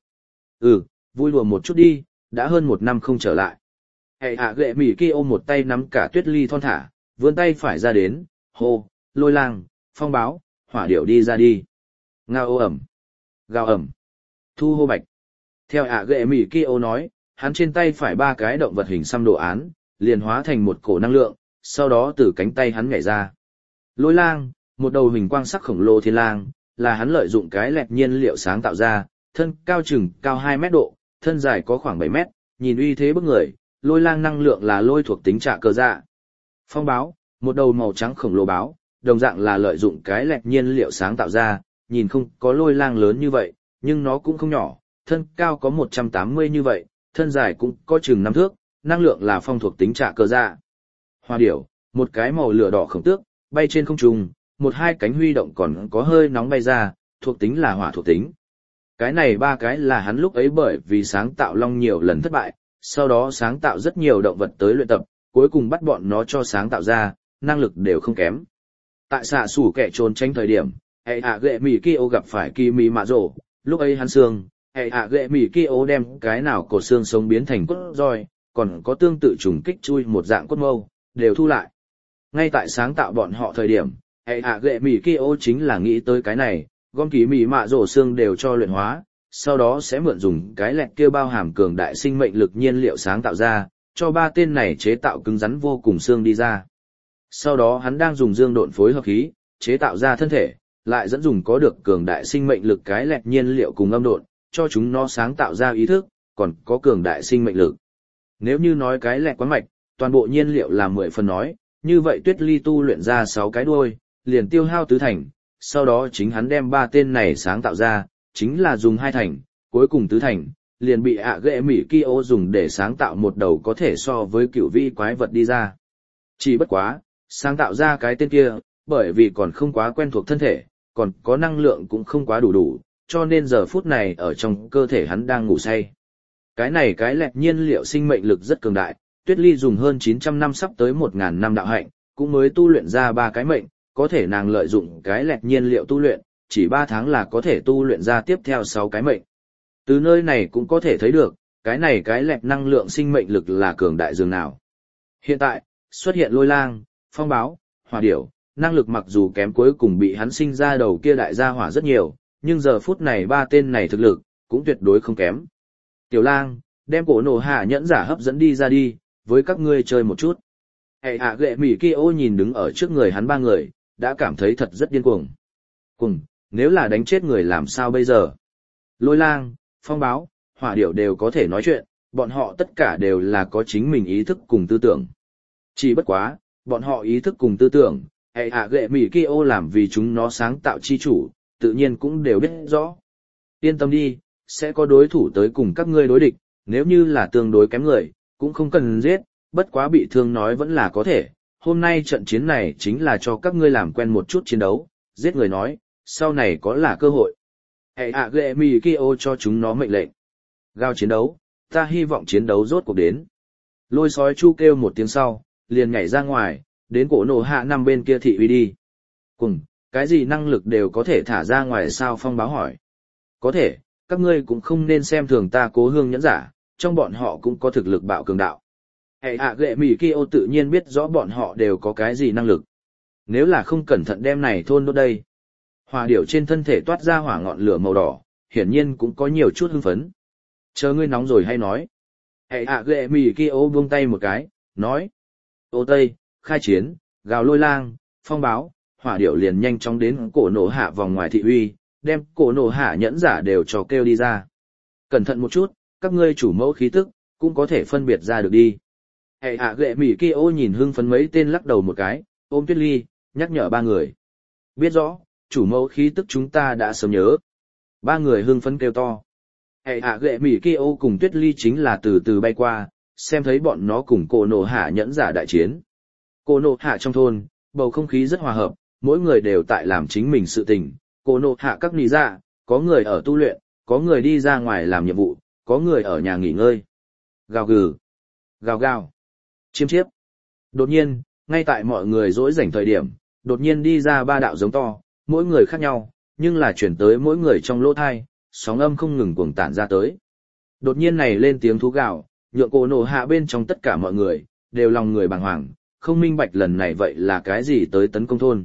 Vui đùa một chút đi, đã hơn một năm không trở lại. Hệ hạ ghệ mỉ kia ôm một tay nắm cả Tuyết Ly thon thả, vươn tay phải ra đến, hô, lôi lang, phong báo, hỏa điểu đi ra đi. Ngao ô ẩm, gào ẩm, thu hô bạch. Theo ạ ghệ mỉ kia ô nói, hắn trên tay phải 3 cái động vật hình xăm đồ án, liền hóa thành một cổ năng lượng, sau đó từ cánh tay hắn nhảy ra. Lôi lang, một đầu hình quang sắc khổng lồ thiên lang, là hắn lợi dụng cái lẹt nhiên liệu sáng tạo ra, thân cao chừng cao 2 mét độ, thân dài có khoảng 7 mét, nhìn uy thế bức người, lôi lang năng lượng là lôi thuộc tính trạ cơ dạ. Phong báo, một đầu màu trắng khổng lồ báo, đồng dạng là lợi dụng cái lẹt nhiên liệu sáng tạo ra, nhìn không có lôi lang lớn như vậy, nhưng nó cũng không nhỏ, thân cao có 180 như vậy, thân dài cũng có chừng 5 thước, năng lượng là phong thuộc tính trạ cơ dạ. Hoa điểu, một cái màu lửa đỏ khổng tước, bay trên không trung, một hai cánh huy động còn có hơi nóng bay ra, thuộc tính là hỏa thuộc tính. Cái này 3 cái là hắn lúc ấy bởi vì sáng tạo long nhiều lần thất bại, sau đó sáng tạo rất nhiều động vật tới luyện tập, cuối cùng bắt bọn nó cho sáng tạo ra, năng lực đều không kém. Tại xạ sủ kẻ trốn tránh thời điểm, hệ hạ ghệ mỉ kia ô gặp phải kỳ mỉ mạ rổ, lúc ấy hắn xương, hệ hạ ghệ mỉ kia ô đem cái nào cột xương sống biến thành cốt roi, còn có tương tự trùng kích chui một dạng cốt mâu, đều thu lại. Ngay tại sáng tạo bọn họ thời điểm, hệ hạ ghệ mỉ kia ô chính là nghĩ tới cái này, gom kỳ mỉ mạ rổ xương đều cho luyện hóa, sau đó sẽ mượn dùng cái lẹt kia bao hàm cường đại sinh mệnh lực nhiên liệu sáng tạo ra, cho 3 tên này chế tạo cứng rắn vô cùng xương đi ra. Sau đó hắn đang dùng dương độn phối hợp khí, chế tạo ra thân thể, lại dẫn dùng có được cường đại sinh mệnh lực cái lẹt nhiên liệu cùng âm độn, cho chúng nó sáng tạo ra ý thức, còn có cường đại sinh mệnh lực. Nếu như nói cái lẹt quán mạch, toàn bộ nhiên liệu là 10 phần nói, như vậy Tuyết Ly tu luyện ra 6 cái đuôi, liền tiêu hao tứ thành, sau đó chính hắn đem 3 tên này sáng tạo ra, chính là dùng 2 thành, cuối cùng tứ thành, liền bị ạ ghệ mỉ Kyo dùng để sáng tạo một đầu có thể so với cựu vĩ quái vật đi ra. Chỉ bất quá, sáng tạo ra cái tên kia, bởi vì còn không quá quen thuộc thân thể, còn có năng lượng cũng không quá đủ, cho nên giờ phút này ở trong cơ thể hắn đang ngủ say. Cái này cái lẹt nhiên liệu sinh mệnh lực rất cường đại, Tuyết Ly dùng hơn 900 năm sắp tới 1000 năm đạo hạnh, cũng mới tu luyện ra 3 cái mệnh, có thể nàng lợi dụng cái lẹt nhiên liệu tu luyện, chỉ 3 tháng là có thể tu luyện ra tiếp theo 6 cái mệnh. Từ nơi này cũng có thể thấy được, cái này cái lẹt năng lượng sinh mệnh lực là cường đại dường nào. Hiện tại, xuất hiện lôi lang, phong báo, hỏa điểu, năng lực mặc dù kém cuối cùng bị hắn sinh ra đầu kia đại gia hỏa rất nhiều, nhưng giờ phút này 3 tên này thực lực, cũng tuyệt đối không kém. Tiểu lang, đem cổ nổ hạ nhẫn giả hấp dẫn đi ra đi, với các ngươi chơi một chút. Hệ hạ ghệ mỉ Kyo nhìn đứng ở trước người hắn 3 người, đã cảm thấy thật rất điên cuồng. Nếu là đánh chết người làm sao bây giờ? Lôi lang, phong báo, hỏa điểu đều có thể nói chuyện, bọn họ tất cả đều là có chính mình ý thức cùng tư tưởng. Chỉ bất quá, bọn họ ý thức cùng tư tưởng, hệ hạ ghệ mỉ Kyo làm vì chúng nó sáng tạo chi chủ, tự nhiên cũng đều biết rõ. Yên tâm đi, sẽ có đối thủ tới cùng các ngươi đối địch, nếu như là tương đối kém người, cũng không cần giết, bất quá bị thương nói vẫn là có thể. Hôm nay trận chiến này chính là cho các ngươi làm quen một chút chiến đấu, giết người nói, sau này có là cơ hội. Hệ hạ ghệ mì Kyo cho chúng nó mệnh lệnh. Gao chiến đấu, ta hy vọng chiến đấu rốt cuộc đến. Lôi sói chu kêu một tiếng sau, liền nhảy ra ngoài, đến cổ nổ hạ nằm bên kia thị uy đi. Cái gì năng lực đều có thể thả ra ngoài sao? Phong báo hỏi. Có thể, các ngươi cũng không nên xem thường ta Cố Hương nhẫn giả, trong bọn họ cũng có thực lực bạo cường đạo. Hệ hạ ghệ mỉ Kyo tự nhiên biết rõ bọn họ đều có cái gì năng lực. Nếu là không cẩn thận đem này thôn đốt đây. Hỏa điểu trên thân thể toát ra hỏa ngọn lửa màu đỏ, hiển nhiên cũng có nhiều chút hưng phấn. Chờ ngươi nóng rồi hay nói. Hệ hạ ghệ mỉ Kyo buông tay một cái, nói. Ô Tây, khai chiến, gào lôi lang, phong báo, hỏa điểu liền nhanh chóng đến cổ nổ hạ vòng ngoài thị uy, đem cổ nổ hạ nhẫn giả đều cho kêu đi ra. Cẩn thận một chút, các ngươi chủ mẫu khí tức, cũng có thể phân biệt ra được đi. Hệ hạ ghệ mỉ Kyo nhìn hưng phấn mấy tên lắc đầu một cái, ôm Tuyết Ly, nhắc nhở 3 người. Biết rõ, chủ mẫu khí tức chúng ta đã sớm nhớ. 3 người hưng phấn kêu to. Hệ hạ ghệ mỉ Kyo cùng Tuyết Ly chính là từ từ bay qua, xem thấy bọn nó cùng cổ nổ hạ nhẫn giả đại chiến. Cổ nổ hạ trong thôn, bầu không khí rất hòa hợp, mỗi người đều tại làm chính mình sự tình. Cổ nổ hạ các nì dạ, có người ở tu luyện, có người đi ra ngoài làm nhiệm vụ, có người ở nhà nghỉ ngơi. Gào gừ, gào gào, chiêm chiếp. Đột nhiên, ngay tại mọi người rỗi rảnh thời điểm, đột nhiên đi ra 3 đạo giống to, mỗi người khác nhau, nhưng là chuyển tới mỗi người trong lỗ thai, sóng âm không ngừng cuồng tản ra tới. Đột nhiên này lên tiếng thú gào, nhượng cổ nổ hạ bên trong tất cả mọi người, đều lòng người bàng hoàng, không minh bạch lần này vậy là cái gì tới tấn công thôn.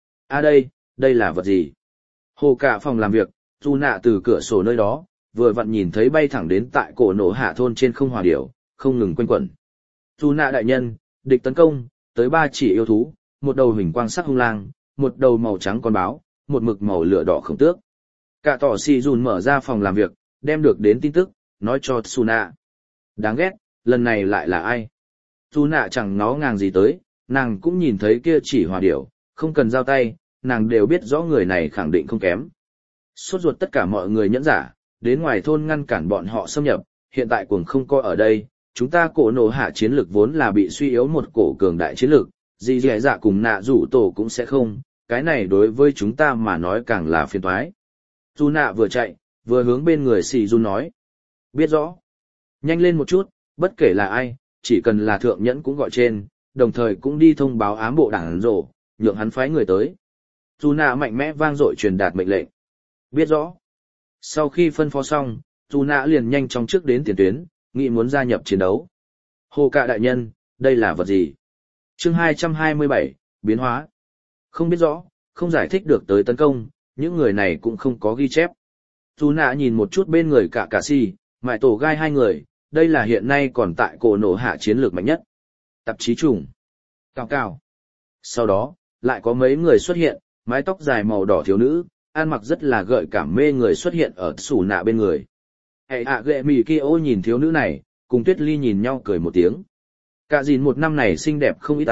Đây là vật gì? Hồ cả phòng làm việc, dù nạ từ cửa sổ nơi đó, vừa vặn nhìn thấy bay thẳng đến tại cổ nổ hạ thôn trên không hỏa điểu, không ngừng quanh quẩn. Dù nạ đại nhân, địch tấn công, tới 3 chỉ yêu thú, một đầu huỳnh quang sắc hung lang, một đầu màu trắng con báo, một mực màu lửa đỏ khổng tước. Cả tỏ xì dùn mở ra phòng làm việc, đem được đến tin tức, nói cho Tsuna. Đáng ghét, lần này lại là ai? Tsuna chẳng ngó ngàng gì tới, nàng cũng nhìn thấy kia chỉ hỏa điểu, không cần giao tay, nàng đều biết rõ người này khẳng định không kém. Sốt ruột tất cả mọi người nhẫn giả, đến ngoài thôn ngăn cản bọn họ xâm nhập, hiện tại cuồng không coi ở đây, chúng ta cổ nổ hạ chiến lực vốn là bị suy yếu một cổ cường đại chiến lực, gì dẻ dạ cùng nạ rủ tổ cũng sẽ không, cái này đối với chúng ta mà nói càng là phiền toái. Dù nạ vừa chạy, vừa hướng bên người xì Jun nói. Biết rõ. Nhanh lên một chút, bất kể là ai, chỉ cần là thượng nhẫn cũng gọi trên, đồng thời cũng đi thông báo ám bộ đảng rổ, nhượng hắn phái người tới. Dù nạ mạnh mẽ vang dội truyền đạt mệnh lệnh. Biết rõ. Sau khi phân phó xong, dù nạ liền nhanh chóng trước đến tiền tuyến, nghĩ muốn gia nhập chiến đấu. Hồ cạ đại nhân, đây là vật gì? Chương 227, biến hóa. Không biết rõ, không giải thích được tới tấn công, những người này cũng không có ghi chép. Dù nạ nhìn một chút bên người cả si, mại tổ gai 2 người, đây là hiện nay còn tại cổ nổ hạ chiến lược mạnh nhất. Tạp chí trùng. Cao cao. Sau đó, lại có mấy người xuất hiện, mái tóc dài màu đỏ thiếu nữ, ăn mặc rất là gợi cảm mê người xuất hiện ở sủ nạ bên người. Hệ hạ ghệ mì Kyo nhìn thiếu nữ này, cùng Tuyết Ly nhìn nhau cười một tiếng. Cả gìn một năm này xinh đẹp không ít ta,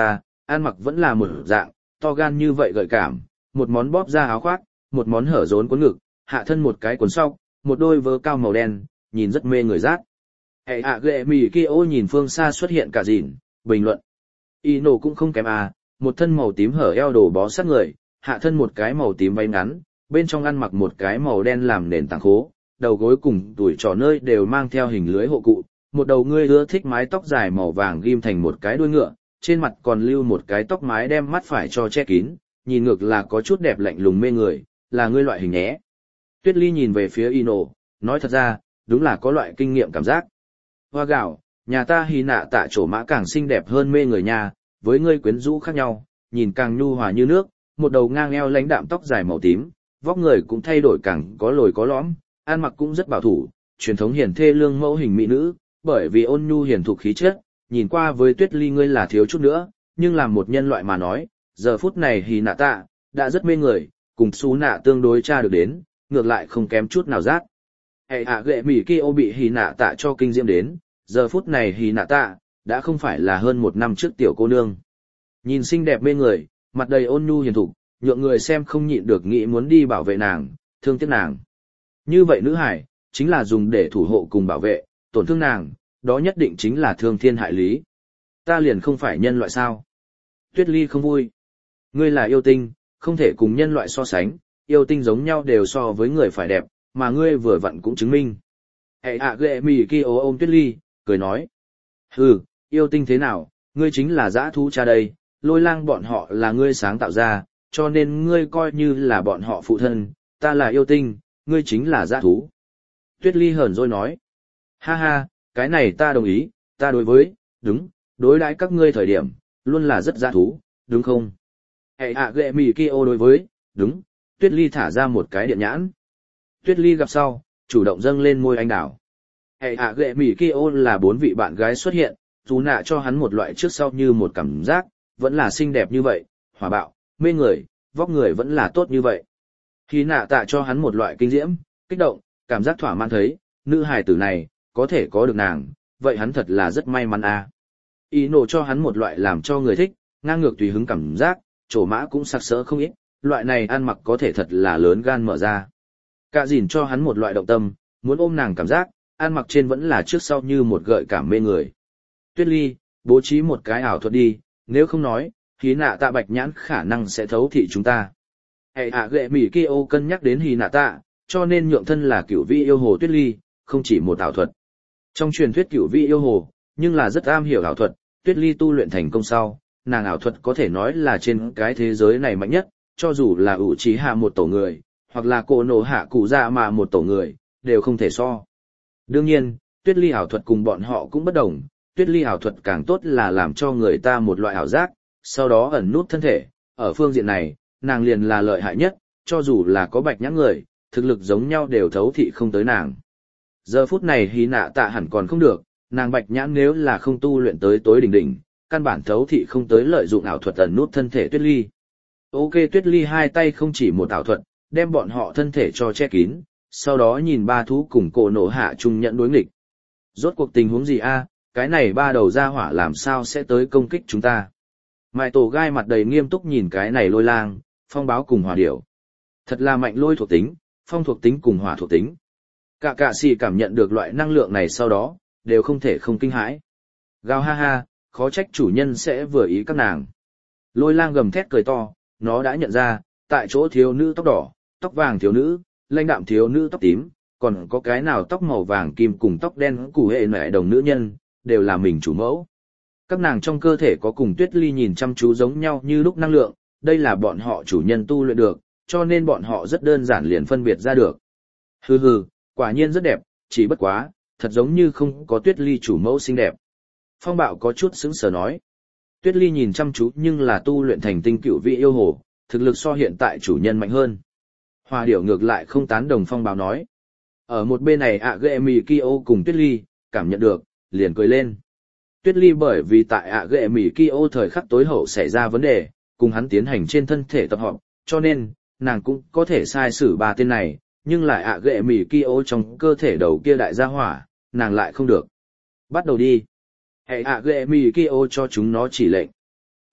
ăn mặc vẫn là một dạng, to gan như vậy gợi cảm, một món bóp da áo khoác, một món hở rốn cuốn ngực, hạ thân một cái quần sóc, một đôi vớ cao màu đen, nhìn rất mê người rát. Hệ ạ ghệ mì kia ô nhìn phương xa xuất hiện cả dìn, bình luận. Ino cũng không kém à, một thân màu tím hở eo đồ bó sát người, hạ thân một cái màu tím váy ngắn, bên trong ăn mặc một cái màu đen làm nền tảng khố, đầu gối cùng tuổi trò nơi đều mang theo hình lưới hộ cụ, một đầu ngươi ưa thích mái tóc dài màu vàng ghim thành một cái đuôi ngựa, trên mặt còn lưu một cái tóc mái đem mắt phải cho che kín, nhìn ngược là có chút đẹp lạnh lùng mê người, là ngươi loại hình nhé. Tuyết Ly nhìn về phía Ino, nói thật ra, đúng là có loại kinh nghiệm cảm giác. Hoa gạo, nhà ta Hy Nạ Tạ chỗ mã càng xinh đẹp hơn mê người nhà, với ngươi quyến rũ khác nhau, nhìn càng nhu hòa như nước, một đầu ngang eo lãnh đạm tóc dài màu tím, vóc người cũng thay đổi càng có lồi có lõm, ăn mặc cũng rất bảo thủ, truyền thống hiền thê lương mẫu hình mỹ nữ, bởi vì ôn nhu hiền thục khí chất, nhìn qua với Tuyết Ly ngươi là thiếu chút nữa, nhưng làm một nhân loại mà nói, giờ phút này Hy Nạ Tạ đã rất mê người, cùng Sú Nạ tương đối tra được đến, ngược lại không kém chút nào rát. Hệ ạ ghệ mỉ kia ô bị Hy Nạ Tạ cho kinh diễm đến, giờ phút này Hy Nạ Tạ đã không phải là hơn một năm trước tiểu cô nương. Nhìn xinh đẹp mê người, mặt đầy ôn nhu hiền thục, nhượng người xem không nhịn được nghĩ muốn đi bảo vệ nàng, thương tiếc nàng. Như vậy nữ hải, chính là dùng để thủ hộ cùng bảo vệ, tổn thương nàng, đó nhất định chính là thương thiên hại lý. Ta liền không phải nhân loại sao? Tuyết Ly không vui. Ngươi là yêu tinh, không thể cùng nhân loại so sánh, yêu tinh giống nhau đều so với người phải đẹp, mà ngươi vừa vặn cũng chứng minh. Hệ ạ ghệ mỉ kia ôm Tuyết Ly, cười nói. Hừ, yêu tinh thế nào, ngươi chính là dã thú cha đây, Lôi Lang bọn họ là ngươi sáng tạo ra, cho nên ngươi coi như là bọn họ phụ thân, ta là yêu tinh, ngươi chính là dã thú. Tuyết Ly hờn dỗi nói. Ha ha, cái này ta đồng ý, ta đối với, đúng, đối đãi các ngươi thời điểm, luôn là rất dã thú, đúng không? Hệ ạ ghệ mỉ kia đối với, đúng, Tuyết Ly thả ra một cái điện nhãn. Tuyết Ly gặp sau, chủ động dâng lên môi anh đào. Hệ ạ ghệ mỉ kia là 4 vị bạn gái xuất hiện, dù nạ cho hắn một loại trước sau như một cảm giác, vẫn là xinh đẹp như vậy, hỏa bạo, mê người, vóc người vẫn là tốt như vậy. Hy Nạ Tạ cho hắn một loại kinh diễm, kích động, cảm giác thỏa mãn thấy, nữ hài tử này, có thể có được nàng, vậy hắn thật là rất may mắn à. Ý nổ cho hắn một loại làm cho người thích, ngang ngược tùy hứng cảm giác, trổ mã cũng sặc sỡ không ít, loại này ăn mặc có thể thật là lớn gan mở ra. Cả dìn cho hắn một loại động tâm, muốn ôm nàng cảm giác, ăn mặc trên vẫn là trước sau như một gợi cảm mê người. Tuyết Ly, bố trí một cái ảo thuật đi, nếu không nói, Hy Nạ Tạ bạch nhãn khả năng sẽ thấu thị chúng ta. Hệ ạ ghệ mỉ kia cân nhắc đến Hy Nạ Tạ, cho nên nhượng thân là cửu vi yêu hồ Tuyết Ly, không chỉ một ảo thuật. Trong truyền thuyết cửu vi yêu hồ, nhưng là rất am hiểu ảo thuật, Tuyết Ly tu luyện thành công sau, nàng ảo thuật có thể nói là trên cái thế giới này mạnh nhất, cho dù là ủ trí hạ một tổ người, hoặc là cổ nổ hạ cụ dạ mà một tổ người, đều không thể so. Đương nhiên, Tuyết Ly ảo thuật cùng bọn họ cũng bất đồng, Tuyết Ly ảo thuật càng tốt là làm cho người ta một loại ảo giác, sau đó ẩn nút thân thể, ở phương diện này, nàng liền là lợi hại nhất, cho dù là có bạch nhãn người, thực lực giống nhau đều thấu thị không tới nàng. Giờ phút này Hy Nạ Tạ hẳn còn không được, nàng bạch nhãn nếu là không tu luyện tới tối đỉnh đỉnh, căn bản thấu thị không tới lợi dụng ảo thuật ẩn nút thân thể Tuyết Ly. Ok, Tuyết Ly hai tay không chỉ một ảo thuật, đem bọn họ thân thể cho che kín, sau đó nhìn ba thú cùng cổ nổ hạ chung nhận đối nghịch. Rốt cuộc tình huống gì a? Cái này ba đầu ra hỏa làm sao sẽ tới công kích chúng ta? Mại tổ gai mặt đầy nghiêm túc nhìn cái này Lôi Lang, phong báo cùng hỏa điểu. Thật là mạnh lôi thuộc tính, phong thuộc tính cùng hỏa thuộc tính. Cả cạ xì cảm nhận được loại năng lượng này sau đó, đều không thể không kinh hãi. Gào ha ha, khó trách chủ nhân sẽ vừa ý các nàng. Lôi Lang gầm thét cười to, nó đã nhận ra, tại chỗ thiếu nữ tóc đỏ, tóc vàng thiếu nữ, lãnh đạm thiếu nữ tóc tím, còn có cái nào tóc màu vàng kim cùng tóc đen củ hệ mẹ đồng nữ nhân, đều là mình chủ mẫu. Các nàng trong cơ thể có cùng Tuyết Ly nhìn chăm chú giống nhau như lúc năng lượng, đây là bọn họ chủ nhân tu luyện được, cho nên bọn họ rất đơn giản liền phân biệt ra được. Hừ hừ, quả nhiên rất đẹp, chỉ bất quá, thật giống như không có Tuyết Ly chủ mẫu xinh đẹp. Phong Bạo có chút sững sờ nói. Tuyết Ly nhìn chăm chú nhưng là tu luyện thành tinh cửu vị yêu hồ, thực lực so hiện tại chủ nhân mạnh hơn. Hoa điểu ngược lại không tán đồng Phong Bạo nói. Ở một bên này ghệ mì Kyo cùng Tuyết Ly, cảm nhận được, liền cười lên. Tuyết Ly bởi vì tại ghệ mì Kyo thời khắc tối hậu xảy ra vấn đề, cùng hắn tiến hành trên thân thể tập họp, cho nên, nàng cũng có thể sai xử ba tên này, nhưng lại ghệ mì Kyo trong cơ thể đầu kia đại gia hỏa, nàng lại không được. Bắt đầu đi. Hãy ghệ mì Kyo cho chúng nó chỉ lệnh.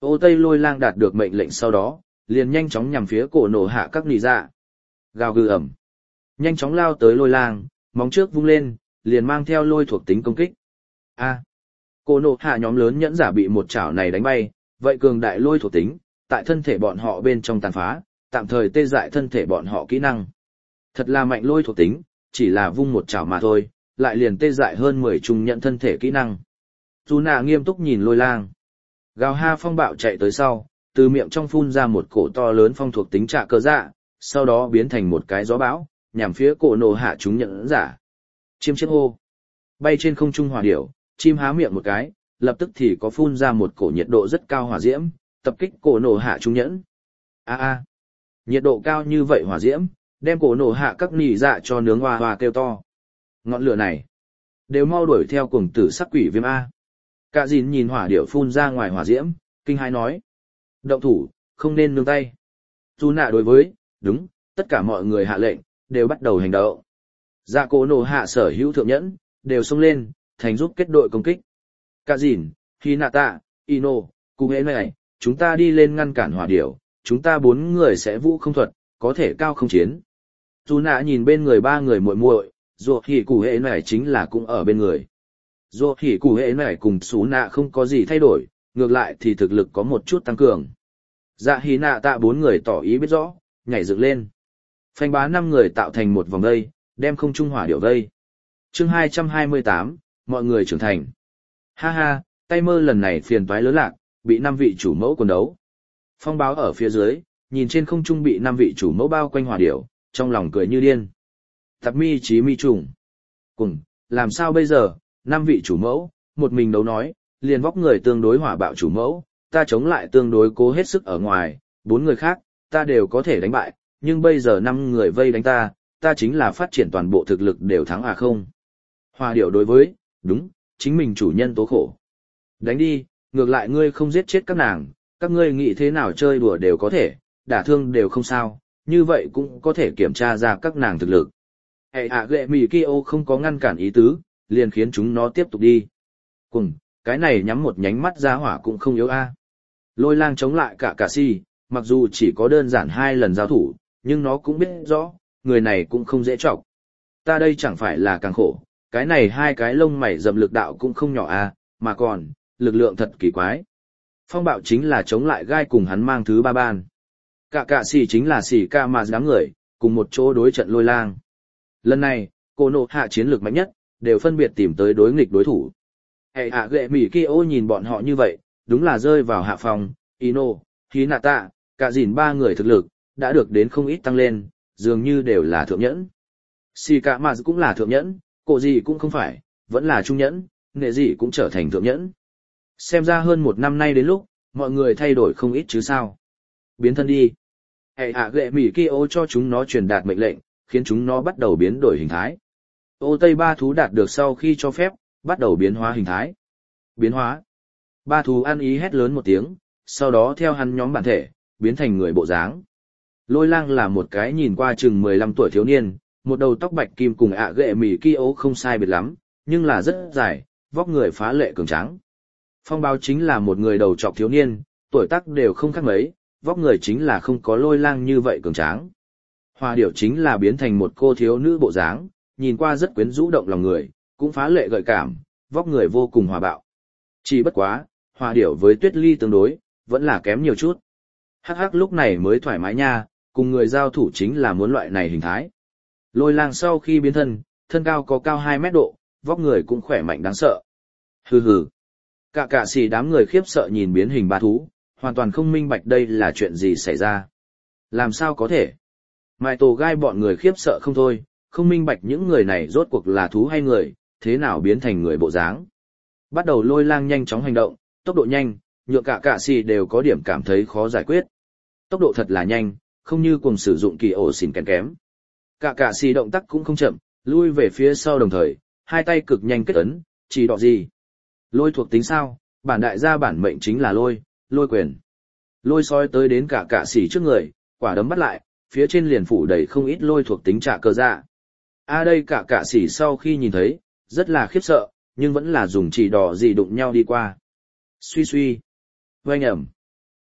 Ô Tây Lôi Lang đạt được mệnh lệnh sau đó, liền nhanh chóng nhằm phía cổ nổ hạ các nỉ dạ. Gào gừ ẩm. Nhanh chóng lao tới Lôi Lang, móng trước vung lên, liền mang theo lôi thuộc tính công kích. A. Cổ nổ hạ nhóm lớn nhẫn giả bị một chảo này đánh bay, vậy cường đại lôi thuộc tính, tại thân thể bọn họ bên trong tàn phá, tạm thời tê dại thân thể bọn họ kỹ năng. Thật là mạnh lôi thuộc tính, chỉ là vung một chảo mà thôi, lại liền tê dại hơn 10 trung nhận thân thể kỹ năng. Dù nạ nghiêm túc nhìn Lôi Lang. Gào ha phong bạo chạy tới sau, từ miệng trong phun ra một cổ to lớn phong thuộc tính trạ cơ dạ, sau đó biến thành một cái gió bão, nhằm phía cổ nổ hạ chúng nhận giả. Chiêm chiếc hô. Bay trên không trung hỏa điểu, chim há miệng một cái, lập tức thì có phun ra một cổ nhiệt độ rất cao hỏa diễm, tập kích cổ nổ hạ chúng nhẫn. Nhiệt độ cao như vậy hỏa diễm, đem cổ nổ hạ các nỉ dạ cho nướng hoa hoa kêu to. Ngọn lửa này, đều mau đuổi theo cuồng tử sắc quỷ viêm A. Cả dìn nhìn hỏa điểu phun ra ngoài hỏa diễm, kinh hãi nói. Động thủ, không nên nương tay. Dù nạ đối với, đúng, tất cả mọi người hạ lệnh, đều bắt đầu hành động. Dạ cổ nổ hạ sở hữu thượng nhẫn, đều xông lên, thành giúp kết đội công kích. Cả dìn, Hinata, Ino, cùng hệ này, chúng ta đi lên ngăn cản hỏa điểu, chúng ta 4 người sẽ vũ không thuật, có thể cao không chiến. Dù nạ nhìn bên người 3 người muội muội, dù hỉ cụ hệ này chính là cũng ở bên người. Dù hỉ cụ hệ này cùng xú nạ không có gì thay đổi, ngược lại thì thực lực có một chút tăng cường. Dạ hỉ nạ tạ 4 người tỏ ý biết rõ, nhảy dựng lên. Phanh bá 5 người tạo thành một vòng vây, đem không trung hỏa điểu vây. Chương 228, mọi người trưởng thành. Ha ha, tay mơ lần này phiền toái lớn lạc, bị 5 vị chủ mẫu quần đấu. Phong báo ở phía dưới, nhìn trên không trung bị 5 vị chủ mẫu bao quanh hỏa điểu, trong lòng cười như điên. Tạp mi chí mi trùng. Cùng, làm sao bây giờ, 5 vị chủ mẫu, một mình đấu nói, liền vóc người tương đối hỏa bạo chủ mẫu, ta chống lại tương đối cố hết sức ở ngoài, 4 người khác, ta đều có thể đánh bại, nhưng bây giờ 5 người vây đánh ta, ta chính là phát triển toàn bộ thực lực đều thắng à không. Hỏa điểu đối với, đúng, chính mình chủ nhân tố khổ. Đánh đi, ngược lại ngươi không giết chết các nàng, các ngươi nghĩ thế nào chơi đùa đều có thể, đả thương đều không sao, như vậy cũng có thể kiểm tra ra các nàng thực lực. Hệ hạ ghệ mì Kyo không có ngăn cản ý tứ, liền khiến chúng nó tiếp tục đi. Cùng, cái này nhắm một nhánh mắt ra hỏa cũng không yếu a. Lôi Lang chống lại cả si, mặc dù chỉ có đơn giản 2 lần giao thủ, nhưng nó cũng biết rõ, người này cũng không dễ chọc. Ta đây chẳng phải là càng khổ, cái này 2 cái lông mày dầm lực đạo cũng không nhỏ a, mà còn, lực lượng thật kỳ quái. Phong bạo chính là chống lại gai cùng hắn mang thứ 3 ban. Cả si chính là xỉ ca mà đám người, cùng một chỗ đối trận Lôi Lang. Lần này, cô nộ hạ chiến lược mạnh nhất, đều phân biệt tìm tới đối nghịch đối thủ. Hệ hạ ghệ mỉ Kyo nhìn bọn họ như vậy, đúng là rơi vào hạ phòng, Ino, Hinata, cả dìn 3 người thực lực, đã được đến không ít tăng lên, dường như đều là thượng nhẫn. Shikama cũng là thượng nhẫn, cổ gì cũng không phải, vẫn là trung nhẫn, nghệ gì cũng trở thành thượng nhẫn. Xem ra hơn 1 năm nay đến lúc, mọi người thay đổi không ít chứ sao. Biến thân đi. Hệ hạ ghệ mỉ Kyo cho chúng nó truyền đạt mệnh lệnh, khiến chúng nó bắt đầu biến đổi hình thái. Ô Tây 3 thú đạt được sau khi cho phép, bắt đầu biến hóa hình thái. Biến hóa. 3 thú ăn ý hét lớn một tiếng, sau đó theo hắn nhóm bản thể, biến thành người bộ dáng. Lôi Lang là một cái nhìn qua chừng 15 tuổi thiếu niên, một đầu tóc bạch kim cùng ạ ghệ mỉ Kyo không sai biệt lắm, nhưng là rất dài, vóc người phá lệ cường tráng. Phong báo chính là một người đầu trọc thiếu niên, tuổi tác đều không khác mấy, vóc người chính là không có Lôi Lang như vậy cường tráng. Hoa điểu chính là biến thành một cô thiếu nữ bộ dáng, nhìn qua rất quyến rũ động lòng người, cũng phá lệ gợi cảm, vóc người vô cùng hòa bạo. Chỉ bất quá, hoa điểu với Tuyết Ly tương đối, vẫn là kém nhiều chút. Hắc hắc lúc này mới thoải mái nha, cùng người giao thủ chính là muốn loại này hình thái. Lôi Lang sau khi biến thân, thân cao có cao 2 mét độ, vóc người cũng khỏe mạnh đáng sợ. Hừ hừ. Cả xì đám người khiếp sợ nhìn biến hình 3 thú, hoàn toàn không minh bạch đây là chuyện gì xảy ra. Làm sao có thể? Mai tổ gai bọn người khiếp sợ không thôi, không minh bạch những người này rốt cuộc là thú hay người, thế nào biến thành người bộ dáng. Bắt đầu Lôi Lang nhanh chóng hành động, tốc độ nhanh, nhượng cả xì đều có điểm cảm thấy khó giải quyết. Tốc độ thật là nhanh, không như cùng sử dụng kỳ ổ xỉn kém. Cả xì động tác cũng không chậm, lui về phía sau đồng thời, 2 tay cực nhanh kết ấn, chỉ đọ gì. Lôi thuộc tính sao, bản đại gia bản mệnh chính là lôi quyền. Lôi sói tới đến cả xì trước người, quả đấm bắt lại, phía trên liền phủ đầy không ít lôi thuộc tính trả cơ dạ. Đây cả xì sau khi nhìn thấy, rất là khiếp sợ, nhưng vẫn là dùng chỉ đỏ gì đụng nhau đi qua. Suy. Oanh ẩm.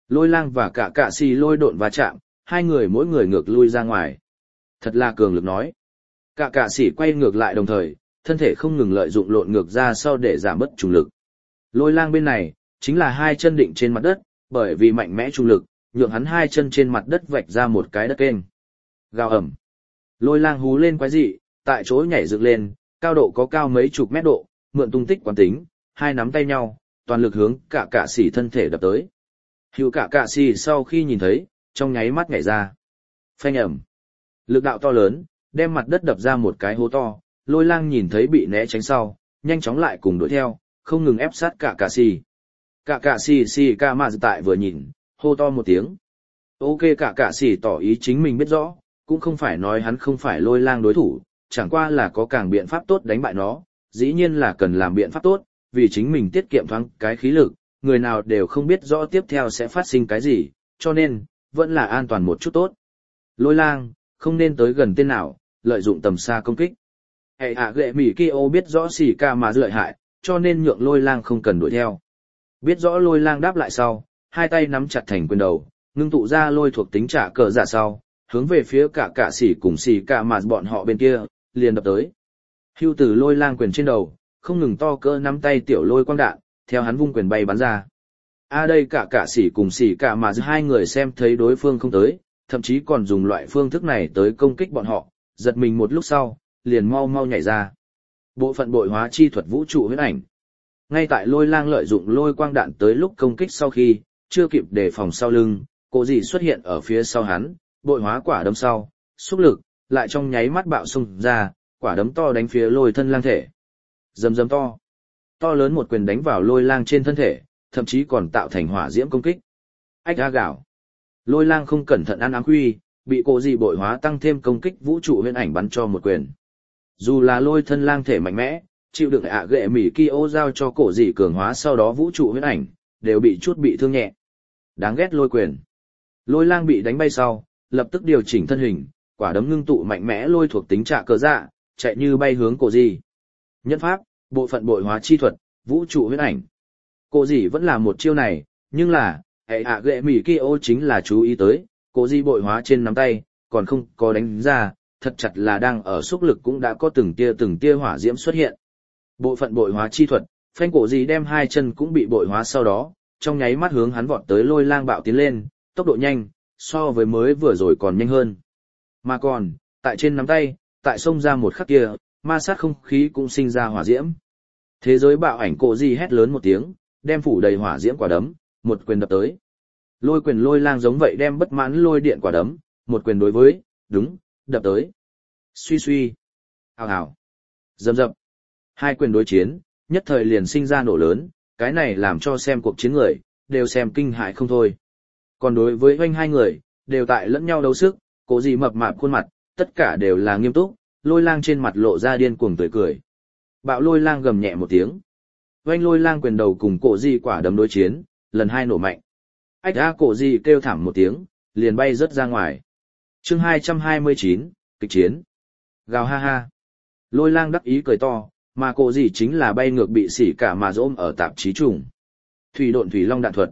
Lôi lang và cả cạ xì lôi độn va chạm, hai người mỗi người ngược lui ra ngoài. Thật là cường lực nói. Cả cạ xì quay ngược lại đồng thời, thân thể không ngừng lợi dụng lộn ngược ra sau để giảm bớt trùng lực. Lôi lang bên này, chính là hai chân định trên mặt đất, bởi vì mạnh mẽ trùng lực, nhượng hắn hai chân trên mặt đất vạch ra một cái đất kênh. Gào ẩm. Lôi lang hú lên quái dị, tại chỗ nhảy dựng lên, cao độ có cao mấy chục mét độ, mượn tung tích quán tính, hai nắm tay nhau, toàn lực hướng cả cạ xỉ thân thể đập tới. Hữu cả cạ xỉ sau khi nhìn thấy, trong nháy mắt nhảy ra. Phanh ẩm. Lực đạo to lớn, đem mặt đất đập ra một cái hố to, lôi lang nhìn thấy bị né tránh sau, nhanh chóng lại cùng đuổi theo, không ngừng ép sát cả cạ xỉ. Cả cạ xỉ ca mà tại vừa nhìn, hô to một tiếng. Ok, cả cạ xỉ tỏ ý chính mình biết rõ, cũng không phải nói hắn không phải lôi lang đối thủ, chẳng qua là có càng biện pháp tốt đánh bại nó, dĩ nhiên là cần làm biện pháp tốt, vì chính mình tiết kiệm thoáng cái khí lực, người nào đều không biết rõ tiếp theo sẽ phát sinh cái gì, cho nên, vẫn là an toàn một chút tốt. Lôi lang, không nên tới gần tên nào, lợi dụng tầm xa công kích. Hệ hạ ghệ mỉ Kyo biết rõ xì ca mà lợi hại, cho nên nhượng lôi lang không cần đuổi theo. Biết rõ lôi lang đáp lại sau, hai tay nắm chặt thành quyền đầu, ngưng tụ ra lôi thuộc tính trả cờ giả sau, hướng về phía cả cạ xỉ cùng xỉ cả mà bọn họ bên kia, liền đập tới. Hưu tử lôi lang quyền trên đầu, không ngừng to cỡ nắm tay tiểu lôi quang đạn, theo hắn vung quyền bay bắn ra. Đây cả cạ xỉ cùng xỉ cả mà hai người xem thấy đối phương không tới, thậm chí còn dùng loại phương thức này tới công kích bọn họ, giật mình một lúc sau, liền mau mau nhảy ra. Bộ phận bội hóa chi thuật vũ trụ huyễn ảnh. Ngay tại lôi lang lợi dụng lôi quang đạn tới lúc công kích sau khi, chưa kịp đề phòng sau lưng, cổ gì xuất hiện ở phía sau hắn, bội hóa quả đấm sau, xúc lực, lại trong nháy mắt bạo xung ra, quả đấm to đánh phía lôi thân lang thể. Rầm rầm to. To lớn một quyền đánh vào lôi lang trên thân thể, thậm chí còn tạo thành hỏa diễm công kích. Ách a gạo. Lôi lang không cẩn thận ăn ám huy, bị cổ gì bội hóa tăng thêm công kích vũ trụ huyễn ảnh bắn cho một quyền. Dù là lôi thân lang thể mạnh mẽ, chịu đựng ghệ mỉ Kyo giao cho cổ gì cường hóa sau đó vũ trụ huyễn ảnh, đều bị chút bị thương nhẹ. Đáng ghét lôi quyền. Lôi lang bị đánh bay sau, lập tức điều chỉnh thân hình, quả đấm ngưng tụ mạnh mẽ lôi thuộc tính trả cờ dạ, chạy như bay hướng cổ gì. Nhân pháp, bộ phận bội hóa chi thuật, vũ trụ huyễn ảnh. Cổ gì vẫn là một chiêu này, nhưng là, ghệ mỉ Kyo chính là chú ý tới, cổ gì bội hóa trên nắm tay, còn không có đánh ra, thật chặt là đang ở xúc lực cũng đã có từng tia hỏa diễm xuất hiện. Bộ phận bội hóa chi thuật, phanh cổ gì đem hai chân cũng bị bội hóa sau đó, trong nháy mắt hướng hắn vọt tới lôi lang bạo tiến lên, tốc độ nhanh, so với mới vừa rồi còn nhanh hơn. Mà còn, tại trên nắm tay, tại sông ra một khắc kia, ma sát không khí cũng sinh ra hỏa diễm. Thế giới bạo ảnh cổ gì hét lớn một tiếng, đem phủ đầy hỏa diễm quả đấm, một quyền đập tới. Lôi quyền lôi lang giống vậy đem bất mãn lôi điện quả đấm, một quyền đối với, đúng, đập tới. Suy suy, hào hào, dầm dập. Hai quyền đối chiến, nhất thời liền sinh ra nổ lớn, cái này làm cho xem cuộc chiến người, đều xem kinh hại không thôi. Còn đối với hoanh hai người, đều tại lẫn nhau đấu sức, cổ gì mập mạp khuôn mặt, tất cả đều là nghiêm túc, lôi lang trên mặt lộ ra điên cuồng tươi cười. Bạo lôi lang gầm nhẹ một tiếng. Hoanh lôi lang quyền đầu cùng cổ gì quả đấm đối chiến, lần hai nổ mạnh. Ách a cổ gì kêu thảm một tiếng, liền bay rớt ra ngoài. Chương 229, kịch chiến. Gào ha ha. Lôi lang đắc ý cười to, mà cổ gì chính là bay ngược bị xỉ cả mà dỗm ở tạp chí trùng. Thủy độn thủy long đạn thuật.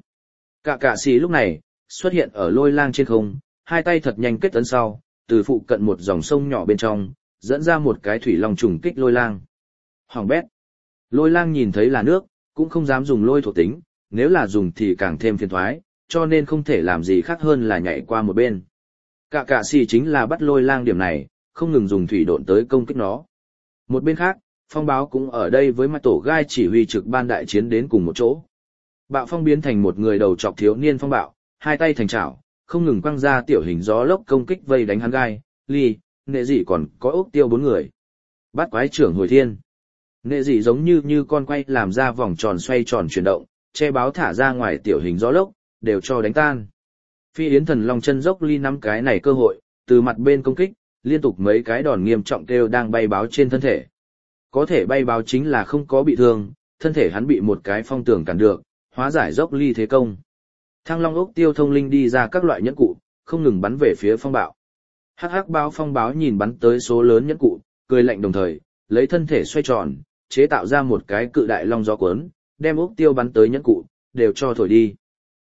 Cả xỉ lúc này, xuất hiện ở lôi lang trên không, hai tay thật nhanh kết ấn sau, từ phụ cận một dòng sông nhỏ bên trong, dẫn ra một cái thủy long trùng kích lôi lang. Hoàng bét. Lôi lang nhìn thấy là nước, cũng không dám dùng lôi thuộc tính, nếu là dùng thì càng thêm phiền toái, cho nên không thể làm gì khác hơn là nhảy qua một bên. Cả xỉ chính là bắt lôi lang điểm này, không ngừng dùng thủy độn tới công kích nó. Một bên khác, phong báo cũng ở đây với mặt tổ gai chỉ huy trực ban đại chiến đến cùng một chỗ. Bạo phong biến thành một người đầu trọc thiếu niên phong bạo, hai tay thành chảo, không ngừng quăng ra tiểu hình gió lốc công kích vây đánh hắn gai, ly, nệ dị còn có ốc tiêu bốn người. Bát quái trưởng hồi thiên. Nệ dị giống như con quay làm ra vòng tròn xoay tròn chuyển động, che báo thả ra ngoài tiểu hình gió lốc, đều cho đánh tan. Phi yến thần long chân dốc ly nắm cái này cơ hội, từ mặt bên công kích, liên tục mấy cái đòn nghiêm trọng kêu đang bay báo trên thân thể. Có thể bay báo chính là không có bị thương, thân thể hắn bị một cái phong tường cản được, hóa giải dốc ly thế công. Thăng long ốc tiêu thông linh đi ra các loại nhẫn cụ, không ngừng bắn về phía phong bạo. Hắc hắc báo phong báo nhìn bắn tới số lớn nhẫn cụ, cười lạnh đồng thời, lấy thân thể xoay tròn, chế tạo ra một cái cự đại long gió cuốn, đem ốc tiêu bắn tới nhẫn cụ, đều cho thổi đi.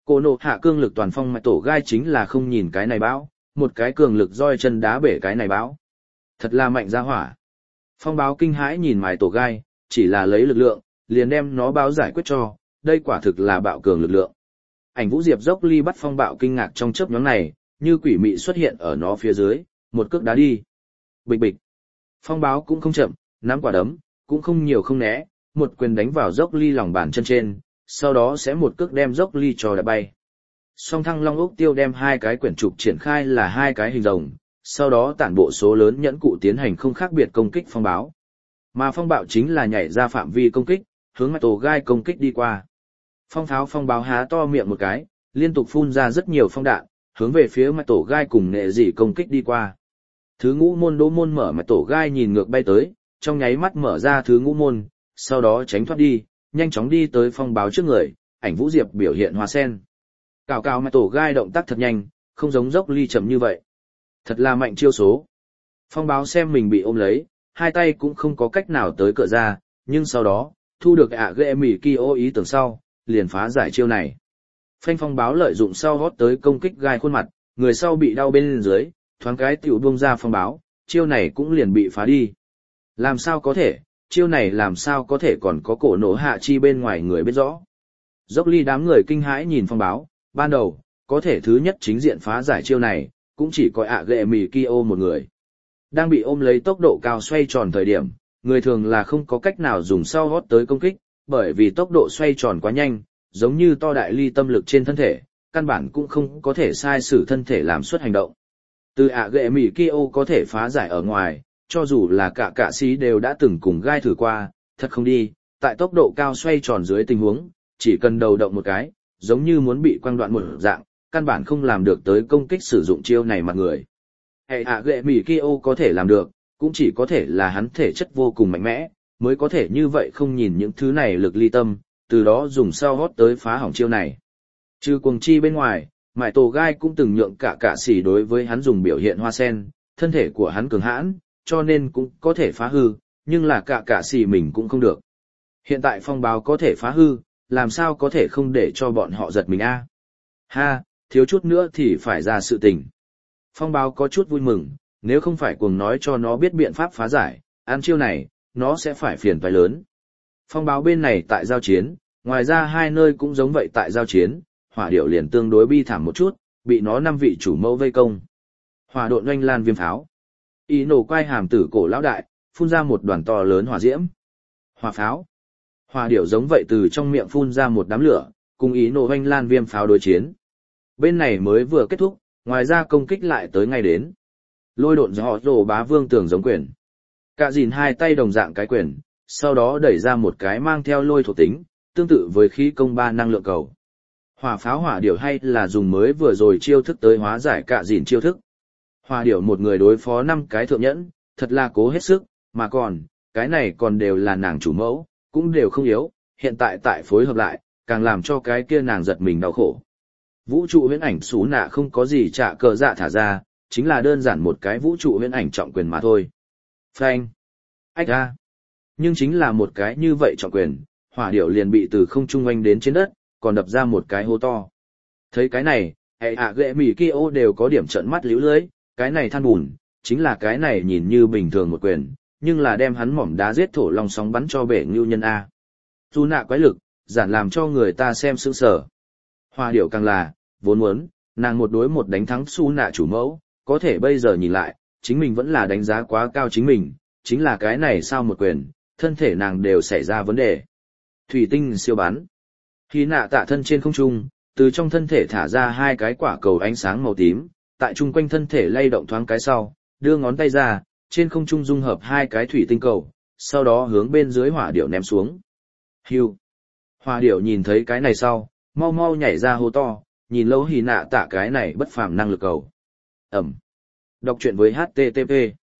Cổ nộ hạ cương lực toàn phong mạch tổ gai chính là không nhìn cái này bão, một cái cường lực roi chân đá bể cái này bão. Thật là mạnh ra hỏa. Phong báo kinh hãi nhìn mài tổ gai, chỉ là lấy lực lượng, liền đem nó báo giải quyết cho, đây quả thực là bạo cường lực lượng. Ảnh Vũ Diệp dốc ly bắt phong bạo kinh ngạc trong chớp nhoáng này, như quỷ mị xuất hiện ở nó phía dưới, một cước đá đi. Bịch bịch. Phong báo cũng không chậm, nắm quả đấm, cũng không nhiều không né, một quyền đánh vào dốc ly lòng bàn chân trên, sau đó sẽ một cước đem dốc ly cho đá bay. Song Thăng Long Ốc Tiêu đem hai cái quyển trục triển khai là hai cái hình rồng, sau đó tản bộ số lớn nhẫn cụ tiến hành không khác biệt công kích phong báo. Mà phong bạo chính là nhảy ra phạm vi công kích, hướng mạch tổ gai công kích đi qua. Phong tháo phong báo há to miệng một cái, liên tục phun ra rất nhiều phong đạn, hướng về phía mạch tổ gai cùng nệ dị công kích đi qua. Thứ ngũ môn đỗ môn mở mạch tổ gai nhìn ngược bay tới, trong nháy mắt mở ra thứ ngũ môn, sau đó tránh thoát đi, nhanh chóng đi tới phong báo trước người, Ảnh Vũ Diệp biểu hiện hoa sen. Cào cào mạch tổ gai động tác thật nhanh, không giống dốc ly chậm như vậy. Thật là mạnh chiêu số. Phong báo xem mình bị ôm lấy, hai tay cũng không có cách nào tới cửa ra, nhưng sau đó, thu được ạ ghệ mỉ Kyo ý tưởng sau, liền phá giải chiêu này. Phanh phong báo lợi dụng sau hót tới công kích gai khuôn mặt, người sau bị đau bên dưới, thoáng cái tiểu buông ra phong báo, chiêu này cũng liền bị phá đi. Làm sao có thể, chiêu này làm sao có thể còn có cổ nổ hạ chi bên ngoài người biết rõ. Dốc ly đám người kinh hãi nhìn phong báo, ban đầu, có thể thứ nhất chính diện phá giải chiêu này, cũng chỉ có ạ ghệ mỉ Kyo một người. Đang bị ôm lấy tốc độ cao xoay tròn thời điểm, người thường là không có cách nào dùng sau hót tới công kích, bởi vì tốc độ xoay tròn quá nhanh, giống như to đại ly tâm lực trên thân thể, căn bản cũng không có thể sai sử thân thể làm suất hành động. Từ ạ ghệ mỉ Kyo có thể phá giải ở ngoài, cho dù là cả sĩ đều đã từng cùng gai thử qua, thật không đi, tại tốc độ cao xoay tròn dưới tình huống, chỉ cần đầu động một cái, giống như muốn bị quăng đoạn một dạng, căn bản không làm được tới công kích sử dụng chiêu này mặt người. Hệ ạ ghệ mỉ Kyo có thể làm được, cũng chỉ có thể là hắn thể chất vô cùng mạnh mẽ, mới có thể như vậy không nhìn những thứ này lực ly tâm, từ đó dùng sau hót tới phá hỏng chiêu này. Trừ cuồng chi bên ngoài, mại tổ gai cũng từng nhượng cả sĩ đối với hắn dùng biểu hiện hoa sen, thân thể của hắn cường hãn, cho nên cũng có thể phá hư, nhưng là cả sĩ mình cũng không được. Hiện tại phong báo có thể phá hư, làm sao có thể không để cho bọn họ giật mình a? Ha, thiếu chút nữa thì phải ra sự tình. Phong báo có chút vui mừng, nếu không phải cuồng nói cho nó biết biện pháp phá giải, ăn chiêu này, nó sẽ phải phiền toái lớn. Phong báo bên này tại giao chiến, ngoài ra hai nơi cũng giống vậy tại giao chiến, hỏa điệu liền tương đối bi thảm một chút, bị nó 5 vị chủ mẫu vây công. Hỏa độn oanh lan viêm pháo. Ý nổ quay hàm tử cổ lão đại, phun ra một đoàn to lớn hỏa diễm. Hỏa pháo. Hỏa điệu giống vậy từ trong miệng phun ra một đám lửa, cùng ý nổ oanh lan viêm pháo đối chiến. Bên này mới vừa kết thúc, ngoài ra công kích lại tới ngay đến. Lôi độn gió rồ bá vương tường giống quyền. Cả dìn hai tay đồng dạng cái quyền, sau đó đẩy ra một cái mang theo lôi thuộc tính, tương tự với khí công 3 năng lượng cầu. Hỏa pháo hỏa điểu hay là dùng mới vừa rồi chiêu thức tới hóa giải cả dìn chiêu thức. Hỏa điểu một người đối phó 5 cái thượng nhẫn, thật là cố hết sức, mà còn, cái này còn đều là nàng chủ mẫu, cũng đều không yếu, hiện tại tại phối hợp lại, càng làm cho cái kia nàng giật mình đau khổ. Vũ trụ huyễn ảnh xú nạ không có gì trả cờ dạ thả ra, chính là đơn giản một cái vũ trụ huyễn ảnh trọng quyền mà thôi. Phanh. Ách ra. Nhưng chính là một cái như vậy trọng quyền, hỏa điểu liền bị từ không trung oanh đến trên đất, còn đập ra một cái hố to. Thấy cái này, hệ ạ ghệ mỉ Kyo đều có điểm trợn mắt líu lưới, cái này than bùn, chính là cái này nhìn như bình thường một quyền, nhưng là đem hắn mỏm đá giết thổ long sóng bắn cho bể ngưu nhân A. Dù nạ quái lực, giản làm cho người ta xem sững sờ. Hỏa điểu càng là, vốn muốn, nàng một đối một đánh thắng su nạ chủ mẫu, có thể bây giờ nhìn lại, chính mình vẫn là đánh giá quá cao chính mình, chính là cái này sao một quyền, thân thể nàng đều xảy ra vấn đề. Thủy tinh siêu bắn. Khi nạ tạ thân trên không trung, từ trong thân thể thả ra 2 cái quả cầu ánh sáng màu tím, tại chung quanh thân thể lay động thoáng cái sau, đưa ngón tay ra, trên không trung dung hợp 2 cái thủy tinh cầu, sau đó hướng bên dưới hỏa điểu ném xuống. Hưu. Hỏa điểu nhìn thấy cái này sau, mau mau nhảy ra hô to, nhìn lâu hì nạ tạ cái này bất phàm năng lực cầu. Ẩm. Đọc truyện với HTTP.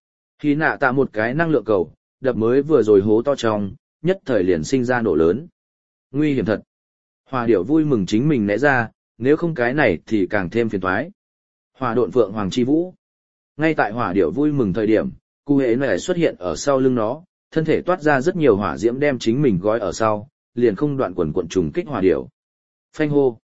Hì nạ tạ một cái năng lượng cầu, đập mới vừa rồi hố to trong, nhất thời liền sinh ra nổ lớn. Nguy hiểm thật. Hỏa điểu vui mừng chính mình né ra, nếu không cái này thì càng thêm phiền toái. Hỏa độn vượng hoàng chi vũ. Ngay tại hỏa điểu vui mừng thời điểm, cụ hễ này xuất hiện ở sau lưng nó, thân thể toát ra rất nhiều hỏa diễm đem chính mình gói ở sau, liền không đoạn quần quận trùng kích hỏa điểu. Phanh hô.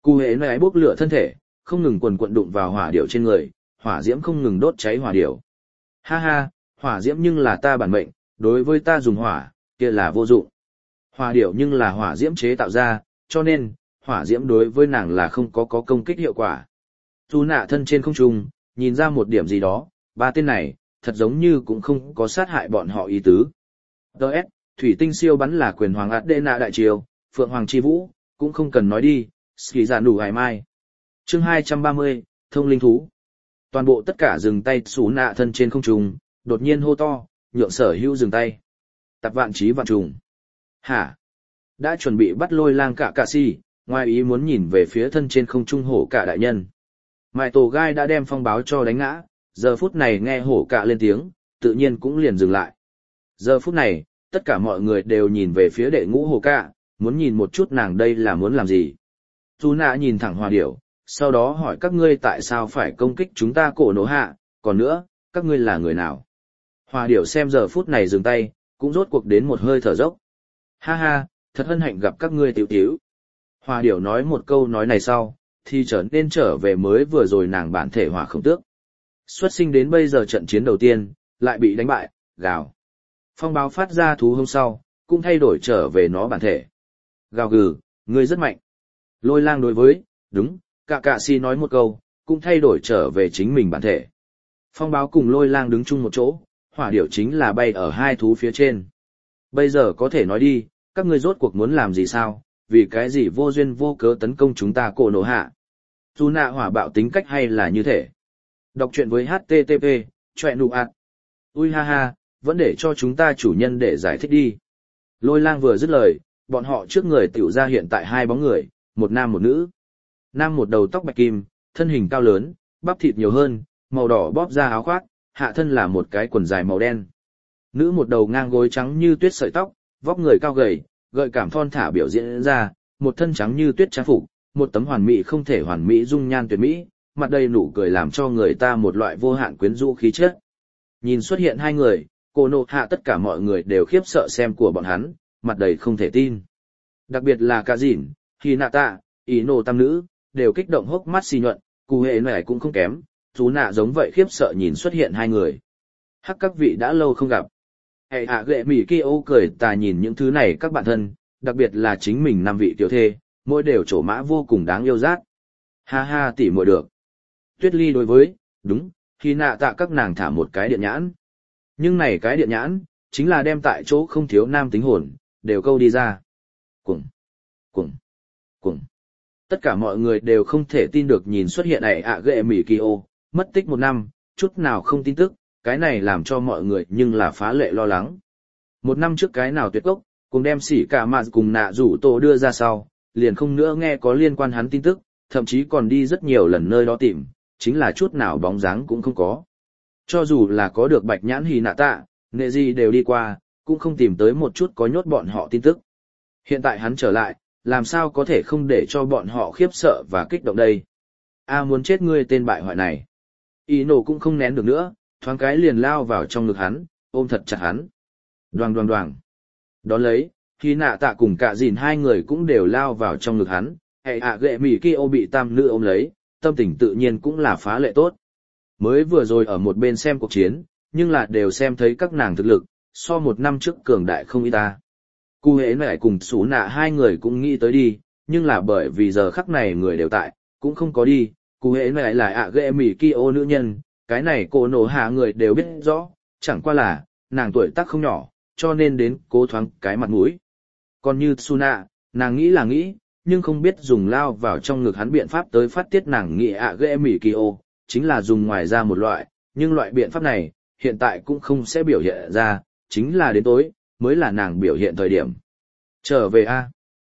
Cụ hệ này bốc lửa thân thể, không ngừng quần quận đụng vào hỏa điểu trên người, hỏa diễm không ngừng đốt cháy hỏa điểu. Ha ha, hỏa diễm nhưng là ta bản mệnh, đối với ta dùng hỏa, kia là vô dụng. Hỏa điểu nhưng là hỏa diễm chế tạo ra, cho nên, hỏa diễm đối với nàng là không có công kích hiệu quả. Dù nạ thân trên không trung, nhìn ra một điểm gì đó, ba tên này, thật giống như cũng không có sát hại bọn họ ý tứ. Đợt, thủy tinh siêu bắn là quyền hoàng ạt đê nạ đại triều, phượng hoàng chi vũ, cũng không cần nói đi, ski giả đủ ngày mai. Chương 230, thông linh thú. Toàn bộ tất cả dừng tay xú nạ thân trên không trung, đột nhiên hô to, nhượng sở hữu dừng tay. Tập vạn trí vạn trùng. Hả? Đã chuẩn bị bắt lôi lang cả si, ngoài ý muốn nhìn về phía thân trên không trung hổ cả đại nhân. Mại tổ gai đã đem phong báo cho đánh ngã, giờ phút này nghe hổ cả lên tiếng, tự nhiên cũng liền dừng lại. Giờ phút này, tất cả mọi người đều nhìn về phía đệ ngũ hổ cả, muốn nhìn một chút nàng đây là muốn làm gì. Dù nạ nhìn thẳng hòa điểu, sau đó hỏi các ngươi tại sao phải công kích chúng ta cổ nổ hạ, còn nữa, các ngươi là người nào. Hòa điểu xem giờ phút này dừng tay, cũng rốt cuộc đến một hơi thở dốc. Ha ha, thật hân hạnh gặp các ngươi tiểu tiểu. Hòa điểu nói một câu nói này sau, thì trở nên trở về mới vừa rồi nàng bản thể hỏa khổng tước. Xuất sinh đến bây giờ trận chiến đầu tiên, lại bị đánh bại, gào. Phong báo phát ra thú hôm sau, cũng thay đổi trở về nó bản thể. Gào gừ, ngươi rất mạnh. Lôi lang đối với, đúng, cả si nói một câu, cũng thay đổi trở về chính mình bản thể. Phong báo cùng lôi lang đứng chung một chỗ, hỏa điểu chính là bay ở hai thú phía trên. Bây giờ có thể nói đi, các ngươi rốt cuộc muốn làm gì sao, vì cái gì vô duyên vô cớ tấn công chúng ta cổ nổ hạ. Dù nạ hỏa bạo tính cách hay là như thế. Đọc truyện với HTTP, choẹ nụ ạt. Ui ha ha, vẫn để cho chúng ta chủ nhân để giải thích đi. Lôi lang vừa dứt lời, bọn họ trước người tiểu ra hiện tại hai bóng người, một nam một nữ. Nam một đầu tóc bạch kim, thân hình cao lớn, bắp thịt nhiều hơn, màu đỏ bóp ra áo khoác, hạ thân là một cái quần dài màu đen. Nữ một đầu ngang gối trắng như tuyết sợi tóc, vóc người cao gầy, gợi cảm thon thả biểu diễn ra, một thân trắng như tuyết trang phục, một tấm hoàn mỹ không thể hoàn mỹ dung nhan tuyệt mỹ, mặt đầy nụ cười làm cho người ta một loại vô hạn quyến rũ khí chất. Nhìn xuất hiện hai người, cổ nổ hạ tất cả mọi người đều khiếp sợ xem của bọn hắn, mặt đầy không thể tin. Đặc biệt là cả dỉn, Hinata, ý nổ tam nữ, đều kích động hốc mắt xì nhuận, cụ hệ này cũng không kém, chú nạ giống vậy khiếp sợ nhìn xuất hiện hai người. Hắc các vị đã lâu không gặp. Hệ hạ ghệ mỉ kia ô cười tà nhìn những thứ này các bạn thân, đặc biệt là chính mình năm vị tiểu thê, mỗi đều trổ mã vô cùng đáng yêu rát. Ha ha tỉ muội được. Tuyết ly đối với, đúng, khi nạ tạ các nàng thả một cái điện nhãn. Nhưng này cái điện nhãn, chính là đem tại chỗ không thiếu nam tính hồn, đều câu đi ra. Cuồng, cuồng, cuồng. Tất cả mọi người đều không thể tin được nhìn xuất hiện này ạ ghệ mỉ kỳ ô, mất tích một năm, chút nào không tin tức, cái này làm cho mọi người nhưng là phá lệ lo lắng. Một năm trước cái nào tuyệt cốc, cùng đem sỉ cả mà cùng nạ rủ tổ đưa ra sau, liền không nữa nghe có liên quan hắn tin tức, thậm chí còn đi rất nhiều lần nơi đó tìm, chính là chút nào bóng dáng cũng không có. Cho dù là có được bạch nhãn hì nạ tạ, nệ gì đều đi qua, cũng không tìm tới một chút có nhốt bọn họ tin tức. Hiện tại hắn trở lại, làm sao có thể không để cho bọn họ khiếp sợ và kích động đây. A muốn chết ngươi tên bại hoại này. Ý nổ cũng không nén được nữa, thoáng cái liền lao vào trong ngực hắn, ôm thật chặt hắn. Đoàng đoàng đoàng. Đón lấy, khi nạ tạ cùng cả dìn hai người cũng đều lao vào trong ngực hắn, hệ ạ ghệ mỉ kia ô bị tam nữ ôm lấy, tâm tình tự nhiên cũng là phá lệ tốt. Mới vừa rồi ở một bên xem cuộc chiến, nhưng là đều xem thấy các nàng thực lực, so một năm trước cường đại không ít ta. Cụ hễ lại cùng xú nạ hai người cũng nghĩ tới đi, nhưng là bởi vì giờ khắc này người đều tại, cũng không có đi, cụ hễ lại là ạ ghệ mỉ kia ô nữ nhân, cái này cô nổ hạ người đều biết rõ, chẳng qua là, nàng tuổi tác không nhỏ, cho nên đến cố thoáng cái mặt mũi. Còn như Tsuna, nàng nghĩ là nghĩ, nhưng không biết dùng lao vào trong ngực hắn biện pháp tới phát tiết nàng nghĩ ạ ghệ mỉ kỳ ô, chính là dùng ngoài ra một loại, nhưng loại biện pháp này, hiện tại cũng không sẽ biểu hiện ra, chính là đến tối, mới là nàng biểu hiện thời điểm. Trở về a.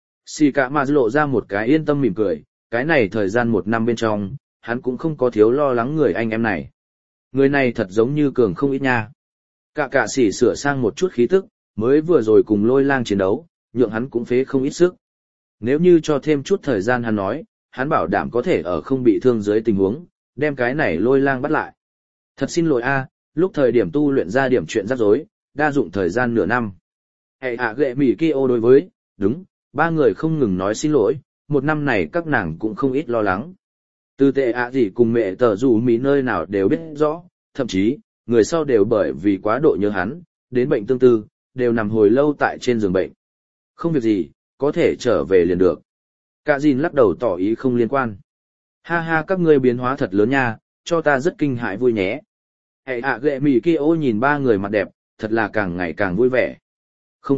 Xì cả mà lộ ra một cái yên tâm mỉm cười, cái này thời gian một năm bên trong, hắn cũng không có thiếu lo lắng người anh em này. Người này thật giống như cường không ít nha. Cả xỉ sửa sang một chút khí tức, mới vừa rồi cùng lôi lang chiến đấu, nhượng hắn cũng phế không ít sức. Nếu như cho thêm chút thời gian hắn nói, hắn bảo đảm có thể ở không bị thương dưới tình huống, đem cái này lôi lang bắt lại. Thật xin lỗi a, lúc thời điểm tu luyện ra điểm chuyện rắc rối, đa dụng thời gian nửa năm. Hệ hạ ghệ mỉ kia ô đối với, đúng, ba người không ngừng nói xin lỗi, một năm này các nàng cũng không ít lo lắng. Từ tệ ạ gì cùng mẹ tờ dù mỹ nơi nào đều biết rõ, thậm chí, người sau đều bởi vì quá độ nhớ hắn, đến bệnh tương tư, đều nằm hồi lâu tại trên giường bệnh. Không việc gì, có thể trở về liền được. Cả Dìn lắc đầu tỏ ý không liên quan. Ha ha, các ngươi biến hóa thật lớn nha, cho ta rất kinh hãi vui nhé. Hệ ạ ghệ mì kia ô nhìn ba người mặt đẹp, thật là càng ngày càng vui vẻ. Không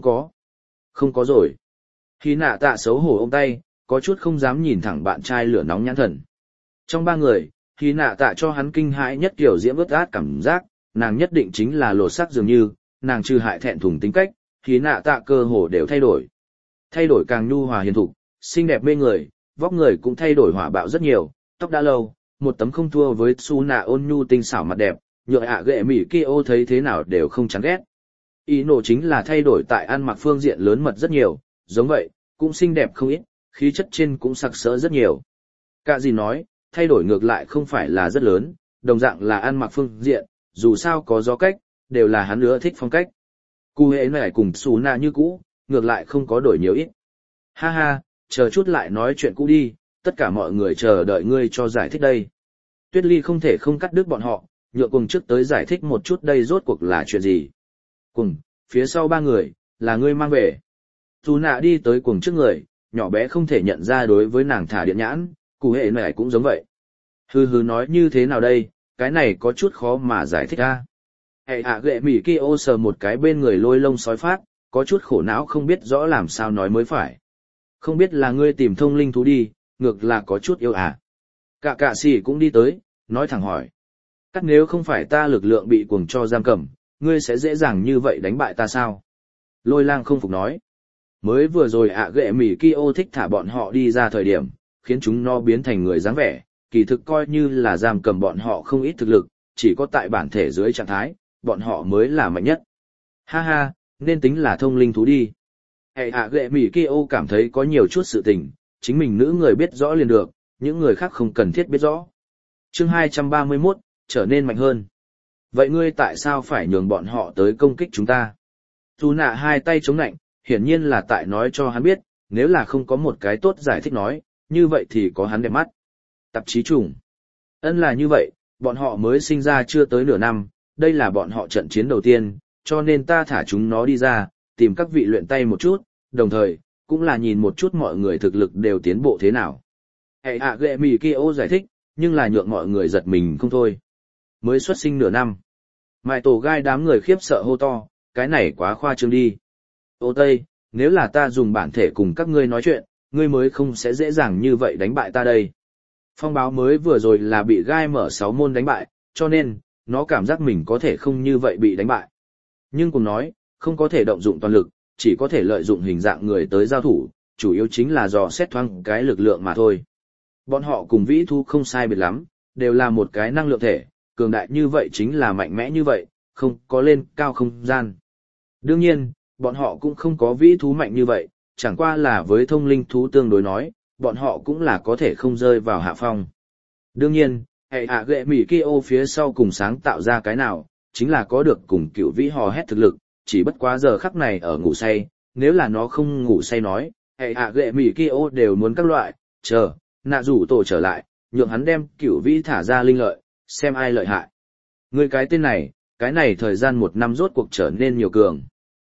có rồi. Khi nạ tạ xấu hổ ôm tay, có chút không dám nhìn thẳng bạn trai lửa nóng nhãn thần. Trong ba người, khi nạ tạ cho hắn kinh hãi nhất kiểu diễm ướt át cảm giác, nàng nhất định chính là lột sắc dường như, nàng trừ hại thẹn thùng tính cách, khi nạ tạ cơ hồ đều thay đổi. Thay đổi càng nhu hòa hiền thục, xinh đẹp mê người, vóc người cũng thay đổi hỏa bạo rất nhiều, tóc đã lâu, một tấm không thua với su nạ ôn nhu tinh xảo mặt đẹp, nhựa ạ ghệ mỉ kia ô thấy thế nào đều không chán ghét. Ý nổ chính là thay đổi tại ăn mặc phương diện lớn mật rất nhiều, giống vậy, cũng xinh đẹp không ít, khí chất trên cũng sặc sỡ rất nhiều. Cả gì nói, thay đổi ngược lại không phải là rất lớn, đồng dạng là ăn mặc phương diện, dù sao có gió cách, đều là hắn ưa thích phong cách. Cụ hệ này cùng xù nạ như cũ, ngược lại không có đổi nhiều ít. Ha ha, chờ chút lại nói chuyện cũ đi, tất cả mọi người chờ đợi ngươi cho giải thích đây. Tuyết Ly không thể không cắt đứt bọn họ, nhựa cùng trước tới giải thích một chút đây rốt cuộc là chuyện gì. Cùng, phía sau ba người, là ngươi mang về. Dù nạ đi tới cùng trước người, nhỏ bé không thể nhận ra đối với nàng thả điện nhãn, cụ hệ này cũng giống vậy. Hừ nói như thế nào đây, cái này có chút khó mà giải thích ra. Hệ ạ ghệ mỉ kia ô sờ một cái bên người lôi lông sói phát, có chút khổ não không biết rõ làm sao nói mới phải. Không biết là ngươi tìm thông linh thú đi, ngược là có chút yêu à. Cả sĩ cũng đi tới, nói thẳng hỏi. Cắt nếu không phải ta lực lượng bị cuồng cho giam cầm, ngươi sẽ dễ dàng như vậy đánh bại ta sao? Lôi lang không phục nói. Mới vừa rồi ạ ghệ mỉ kia ô thích thả bọn họ đi ra thời điểm, khiến chúng nó biến thành người dáng vẻ, kỳ thực coi như là giam cầm bọn họ không ít thực lực, chỉ có tại bản thể dưới trạng thái, bọn họ mới là mạnh nhất. Ha ha, nên tính là thông linh thú đi. Hệ ạ ghệ mỉ kia ô cảm thấy có nhiều chút sự tình, chính mình nữ người biết rõ liền được, những người khác không cần thiết biết rõ. Chương 231, trở nên mạnh hơn. Vậy ngươi tại sao phải nhường bọn họ tới công kích chúng ta? Dù nạ hai tay chống nạnh, hiển nhiên là tại nói cho hắn biết, nếu là không có một cái tốt giải thích nói, như vậy thì có hắn đẹp mắt. Tạp chí trùng. Ân là như vậy, bọn họ mới sinh ra chưa tới nửa năm, đây là bọn họ trận chiến đầu tiên, cho nên ta thả chúng nó đi ra, tìm các vị luyện tay một chút, đồng thời, cũng là nhìn một chút mọi người thực lực đều tiến bộ thế nào. Hệ ạ ghệ mì kia ô giải thích, nhưng là nhượng mọi người giật mình không thôi. Mới xuất sinh nửa năm. Mại tổ gai đám người khiếp sợ hô to, cái này quá khoa trương đi. Ô Tây, nếu là ta dùng bản thể cùng các ngươi nói chuyện, ngươi mới không sẽ dễ dàng như vậy đánh bại ta đây. Phong báo mới vừa rồi là bị gai mở 6 môn đánh bại, cho nên, nó cảm giác mình có thể không như vậy bị đánh bại. Nhưng cùng nói, không có thể động dụng toàn lực, chỉ có thể lợi dụng hình dạng người tới giao thủ, chủ yếu chính là dò xét thoáng cái lực lượng mà thôi. Bọn họ cùng vĩ thu không sai biệt lắm, đều là một cái năng lượng thể, cường đại như vậy chính là mạnh mẽ như vậy, không có lên cao không gian. Đương nhiên, bọn họ cũng không có vĩ thú mạnh như vậy, chẳng qua là với thông linh thú tương đối nói, bọn họ cũng là có thể không rơi vào hạ phong. Đương nhiên, hệ ạ ghệ mỉ kia ô phía sau cùng sáng tạo ra cái nào, chính là có được cùng cựu vĩ hò hét thực lực, chỉ bất quá giờ khắc này ở ngủ say, nếu là nó không ngủ say nói, hệ ạ ghệ mỉ kia ô đều muốn các loại, chờ, nạ rủ tổ trở lại, nhượng hắn đem cựu vĩ thả ra linh lợi, xem ai lợi hại. Người cái tên này, cái này thời gian 1 năm rốt cuộc trở nên nhiều cường.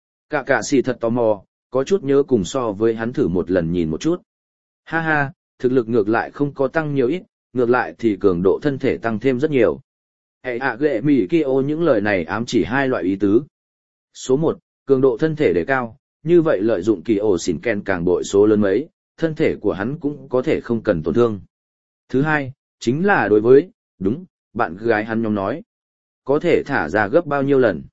Cả sĩ thật tò mò, có chút nhớ cùng so với hắn thử một lần nhìn một chút. Ha ha, thực lực ngược lại không có tăng nhiều ít, ngược lại thì cường độ thân thể tăng thêm rất nhiều. Hệ ạ ghệ mỉ kia ô những lời này ám chỉ 2 loại ý tứ. Số 1, cường độ thân thể đề cao, như vậy lợi dụng kỳ ổ xỉn ken càng bội số lớn mấy, thân thể của hắn cũng có thể không cần tổn thương. Thứ 2, chính là đối với, đúng, bạn gái hắn nhóm nói. Có thể thả ra gấp bao nhiêu lần.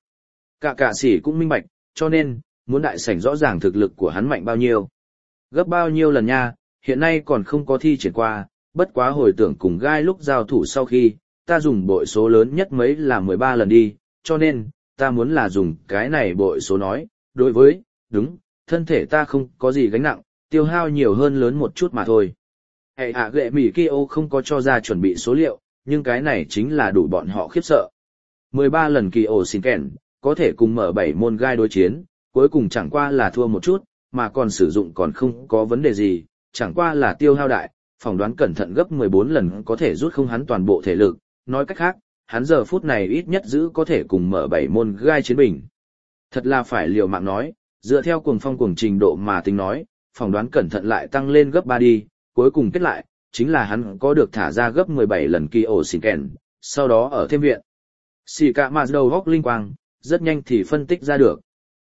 Cả sĩ cũng minh bạch, cho nên, muốn đại sảnh rõ ràng thực lực của hắn mạnh bao nhiêu. Gấp bao nhiêu lần nha, hiện nay còn không có thi triển qua, bất quá hồi tưởng cùng gai lúc giao thủ sau khi, ta dùng bội số lớn nhất mấy là 13 lần đi, cho nên, ta muốn là dùng cái này bội số nói, đối với, đúng, thân thể ta không có gì gánh nặng, tiêu hao nhiều hơn lớn một chút mà thôi. Hệ ạ ghệ mỉ kia ô không có cho ra chuẩn bị số liệu, nhưng cái này chính là đủ bọn họ khiếp sợ. 13 lần kỳ ổ xin kèn, có thể cùng mở 7 môn gai đối chiến, cuối cùng chẳng qua là thua một chút, mà còn sử dụng còn không có vấn đề gì, chẳng qua là tiêu hao đại, phỏng đoán cẩn thận gấp 14 lần có thể rút không hắn toàn bộ thể lực, nói cách khác, hắn giờ phút này ít nhất giữ có thể cùng mở 7 môn gai chiến bình. Thật là phải liều mạng nói, dựa theo cuồng phong cuồng trình độ mà tính nói, phỏng đoán cẩn thận lại tăng lên gấp 3 đi, cuối cùng kết lại, chính là hắn có được thả ra gấp 17 lần kỳ ổ xỉn kèn, sau đó ở thêm viện. Xì cả mà đầu góc linh quang, rất nhanh thì phân tích ra được.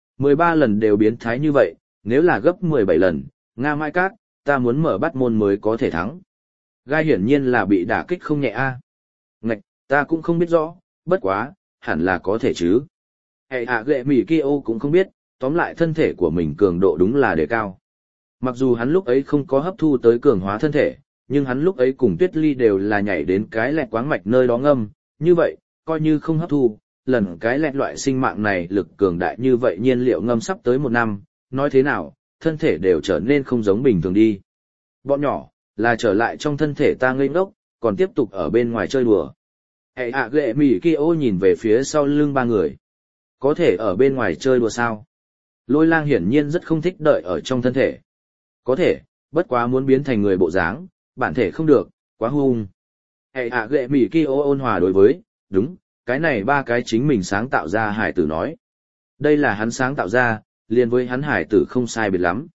13 lần đều biến thái như vậy, nếu là gấp 17 lần, Nga Mai Cát, ta muốn mở bắt môn mới có thể thắng. Gai hiển nhiên là bị đả kích không nhẹ a. Ngạch, ta cũng không biết rõ, bất quá, hẳn là có thể chứ. Hệ hạ ghệ mỉ kia ô cũng không biết, tóm lại thân thể của mình cường độ đúng là đề cao. Mặc dù hắn lúc ấy không có hấp thu tới cường hóa thân thể, nhưng hắn lúc ấy cùng Tuyết Ly đều là nhảy đến cái lẹt quáng mạch nơi đó ngâm, như vậy, coi như không hấp thu, lần cái lẹt loại sinh mạng này lực cường đại như vậy nhiên liệu ngâm sắp tới 1 năm, nói thế nào, thân thể đều trở nên không giống bình thường đi. Bọn nhỏ, là trở lại trong thân thể ta ngây ngốc, còn tiếp tục ở bên ngoài chơi đùa. Hệ hạ ghệ mỉ kia ô nhìn về phía sau lưng 3 người. Có thể ở bên ngoài chơi đùa sao? Lôi lang hiển nhiên rất không thích đợi ở trong thân thể. Có thể, bất quá muốn biến thành người bộ dáng, bản thể không được, quá hung. Hệ hạ ghệ mỉ kia ô ôn hòa đối với, đúng, cái này 3 cái chính mình sáng tạo ra hải tử nói. Đây là hắn sáng tạo ra, liền với hắn hải tử không sai biệt lắm.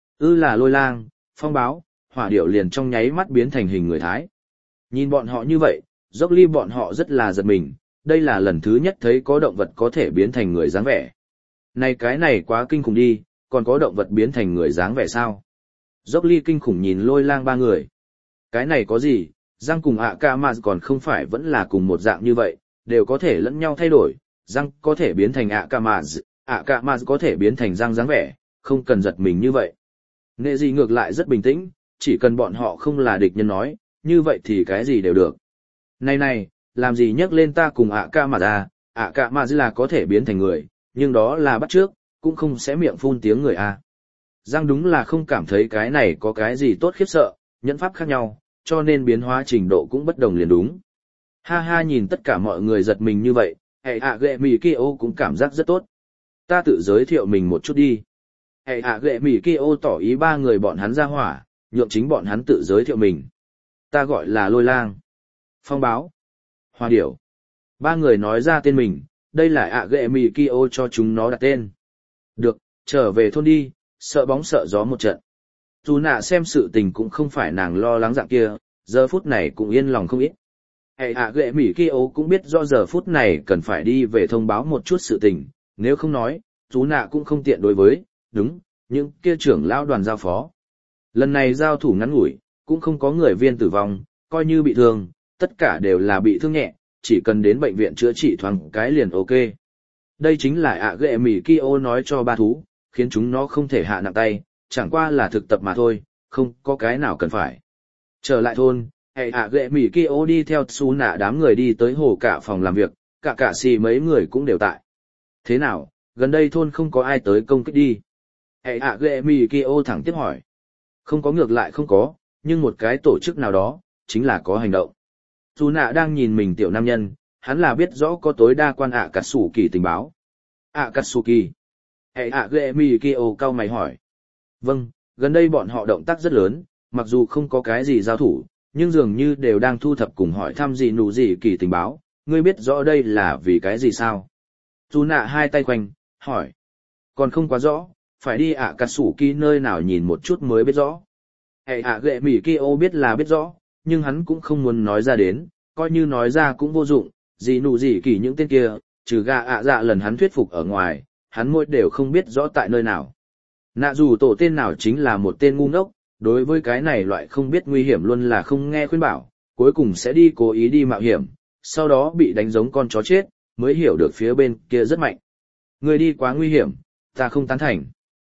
Là lôi lang, phong báo, hỏa điểu liền trong nháy mắt biến thành hình người thái. Nhìn bọn họ như vậy, dốc ly bọn họ rất là giật mình, đây là lần thứ nhất thấy có động vật có thể biến thành người dáng vẻ. Này cái này quá kinh khủng đi, còn có động vật biến thành người dáng vẻ sao? Dốc ly kinh khủng nhìn lôi lang 3 người. Cái này có gì, răng cùng ạ ca mà còn không phải vẫn là cùng một dạng như vậy, đều có thể lẫn nhau thay đổi, răng có thể biến thành ạ ca mà có thể biến thành răng dáng vẻ, không cần giật mình như vậy. Nệ gì ngược lại rất bình tĩnh, chỉ cần bọn họ không là địch nhân nói, như vậy thì cái gì đều được. Này, làm gì nhắc lên ta cùng ạ ca mà là có thể biến thành người, nhưng đó là bắt trước, cũng không sẽ miệng phun tiếng người a. Giang đúng là không cảm thấy cái này có cái gì tốt khiếp sợ, nhẫn pháp khác nhau, cho nên biến hóa trình độ cũng bất đồng liền đúng. Ha ha nhìn tất cả mọi người giật mình như vậy, hệ hạ ghệ mì kia ô cũng cảm giác rất tốt. Ta tự giới thiệu mình một chút đi. Hệ hạ ghệ mì kia ô tỏ ý 3 người bọn hắn ra hỏa, nhượng chính bọn hắn tự giới thiệu mình. Ta gọi là lôi lang, phong báo, hoa điểu. 3 người nói ra tên mình, đây là ạ ghệ mì kia ô cho chúng nó đặt tên. Được, trở về thôn đi, sợ bóng sợ gió một trận. Dù nạ xem sự tình cũng không phải nàng lo lắng dạng kia, giờ phút này cũng yên lòng không ít. Hệ ạ ghệ mỉ kia ố cũng biết do giờ phút này cần phải đi về thông báo một chút sự tình, nếu không nói, chú nạ cũng không tiện đối với, đúng, những kia trưởng lão đoàn giao phó. Lần này giao thủ ngắn ngủi, cũng không có người viên tử vong, coi như bị thương, tất cả đều là bị thương nhẹ, chỉ cần đến bệnh viện chữa trị thoáng cái liền ok. Đây chính là ạ ghệ mỉ kia ô nói cho 3 thú, khiến chúng nó không thể hạ nặng tay, chẳng qua là thực tập mà thôi, không có cái nào cần phải. Trở lại thôn, hệ ạ ghệ mỉ kia ô đi theo xú nạ đám người đi tới hồ cả phòng làm việc, cả xì mấy người cũng đều tại. Thế nào, gần đây thôn không có ai tới công kích đi. Hệ ạ ghệ mỉ kia ô thẳng tiếp hỏi. Không có ngược lại không có, nhưng một cái tổ chức nào đó, chính là có hành động. Xú nạ đang nhìn mình tiểu nam nhân, hắn là biết rõ có tối đa quan ạ cắt sủ kỳ tình báo. ạ cắt sủ kỳ. Hệ ạ ghệ mỉ kia ô cau mày hỏi. Vâng, gần đây bọn họ động tác rất lớn, mặc dù không có cái gì giao thủ, nhưng dường như đều đang thu thập cùng hỏi thăm gì nụ gì kỳ tình báo, ngươi biết rõ đây là vì cái gì sao? Dù nạ 2 tay quanh, hỏi. Còn không quá rõ, phải đi ạ cà sủ kỳ nơi nào nhìn một chút mới biết rõ. Hệ ạ ghệ mỉ kia ô biết là biết rõ, nhưng hắn cũng không muốn nói ra đến, coi như nói ra cũng vô dụng, gì nụ gì kỳ những tên kia, trừ gà ạ dạ lần hắn thuyết phục ở ngoài, hắn mỗi đều không biết rõ tại nơi nào. Nạ dù tổ tên nào chính là một tên ngu ngốc, đối với cái này loại không biết nguy hiểm luôn là không nghe khuyên bảo, cuối cùng sẽ đi cố ý đi mạo hiểm, sau đó bị đánh giống con chó chết, mới hiểu được phía bên kia rất mạnh. Người đi quá nguy hiểm, ta không tán thành.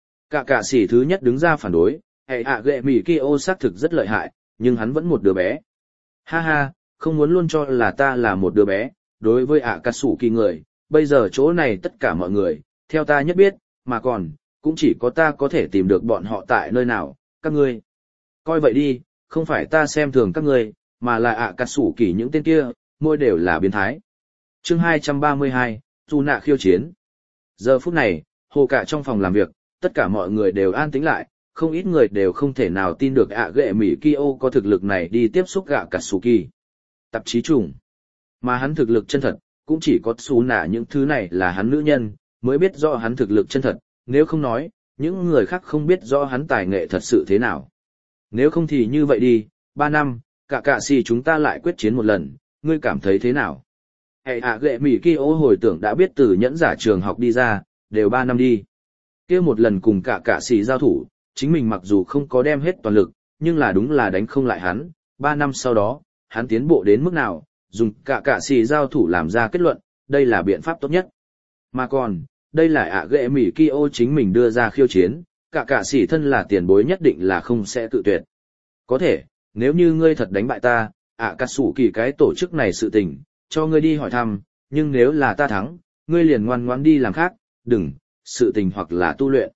Cả sĩ thứ nhất đứng ra phản đối, hệ ạ ghệ mỉ kia ô xác thực rất lợi hại, nhưng hắn vẫn một đứa bé. Ha ha, không muốn luôn cho là ta là một đứa bé, đối với ạ cà sủ kỳ người, bây giờ chỗ này tất cả mọi người, theo ta nhất biết, mà còn, cũng chỉ có ta có thể tìm được bọn họ tại nơi nào, các ngươi. Coi vậy đi, không phải ta xem thường các ngươi, mà là ạ cà sủ kỳ những tên kia, môi đều là biến thái. Chương 232, dù nạ khiêu chiến. Giờ phút này, hồ cả trong phòng làm việc, tất cả mọi người đều an tĩnh lại, không ít người đều không thể nào tin được ạ ghệ mỹ Kyo có thực lực này đi tiếp xúc gạ Katsuki. Tạp chí trùng. Mà hắn thực lực chân thật, cũng chỉ có xú nạ những thứ này là hắn nữ nhân, mới biết rõ hắn thực lực chân thật, nếu không nói, những người khác không biết rõ hắn tài nghệ thật sự thế nào. Nếu không thì như vậy đi, 3 năm, cả xì chúng ta lại quyết chiến một lần, ngươi cảm thấy thế nào? Hệ ạ ghệ mỹ Kyo hồi tưởng đã biết từ nhẫn giả trường học đi ra, đều 3 năm đi. Kia một lần cùng cả xì giao thủ, chính mình mặc dù không có đem hết toàn lực, nhưng là đúng là đánh không lại hắn, 3 năm sau đó, hắn tiến bộ đến mức nào, dùng cả xì giao thủ làm ra kết luận, đây là biện pháp tốt nhất. Mà còn, đây là ạ ghệ mỹ Kyo chính mình đưa ra khiêu chiến, cả xì thân là tiền bối nhất định là không sẽ tự tuyệt. Có thể, nếu như ngươi thật đánh bại ta, Katsuki cái tổ chức này sự tình, cho ngươi đi hỏi thăm, nhưng nếu là ta thắng, ngươi liền ngoan ngoãn đi làm khác, đừng, sự tình hoặc là tu luyện.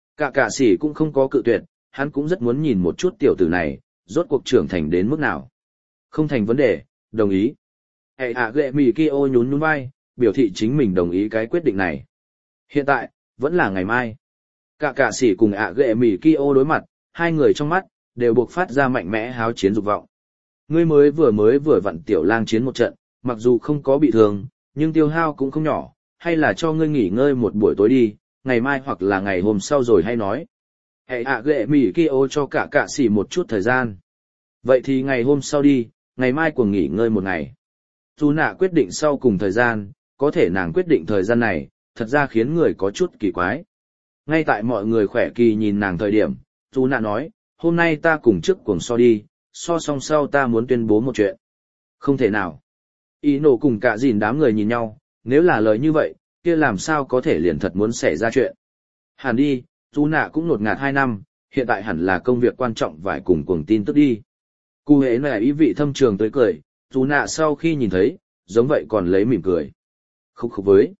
Cả xì cũng không có cự tuyệt, hắn cũng rất muốn nhìn một chút tiểu tử này, rốt cuộc trưởng thành đến mức nào. Không thành vấn đề, đồng ý. Hệ ạ ghệ mì Kyo nhún nhún vai, biểu thị chính mình đồng ý cái quyết định này. Hiện tại, vẫn là ngày mai. Cả xì cùng ạ ghệ mì Kyo đối mặt, hai người trong mắt, đều buộc phát ra mạnh mẽ háo chiến dục vọng. Ngươi mới vừa vặn tiểu lang chiến một trận, mặc dù không có bị thương, nhưng tiêu hao cũng không nhỏ, hay là cho ngươi nghỉ ngơi một buổi tối đi, ngày mai hoặc là ngày hôm sau rồi hay nói. Hệ ạ ghệ mì Kyo cho cả xì một chút thời gian. Vậy thì ngày hôm sau đi, ngày mai của nghỉ ngơi một ngày. Dù nạ quyết định sau cùng thời gian, có thể nàng quyết định thời gian này, thật ra khiến người có chút kỳ quái. Ngay tại mọi người khỏe kỳ nhìn nàng thời điểm, dù nạ nói, hôm nay ta cùng trước cuồng so đi, so xong sau ta muốn tuyên bố một chuyện. Không thể nào. Ý nổ cùng cả dìn đám người nhìn nhau, nếu là lời như vậy, kia làm sao có thể liền thật muốn xảy ra chuyện. Hẳn đi, dù nạ cũng nột ngạt 2 năm, hiện tại hẳn là công việc quan trọng phải cùng cuồng tin tức đi. Cụ hễ này ý vị thâm trường tới cười, dù nạ sau khi nhìn thấy, giống vậy còn lấy mỉm cười. Khúc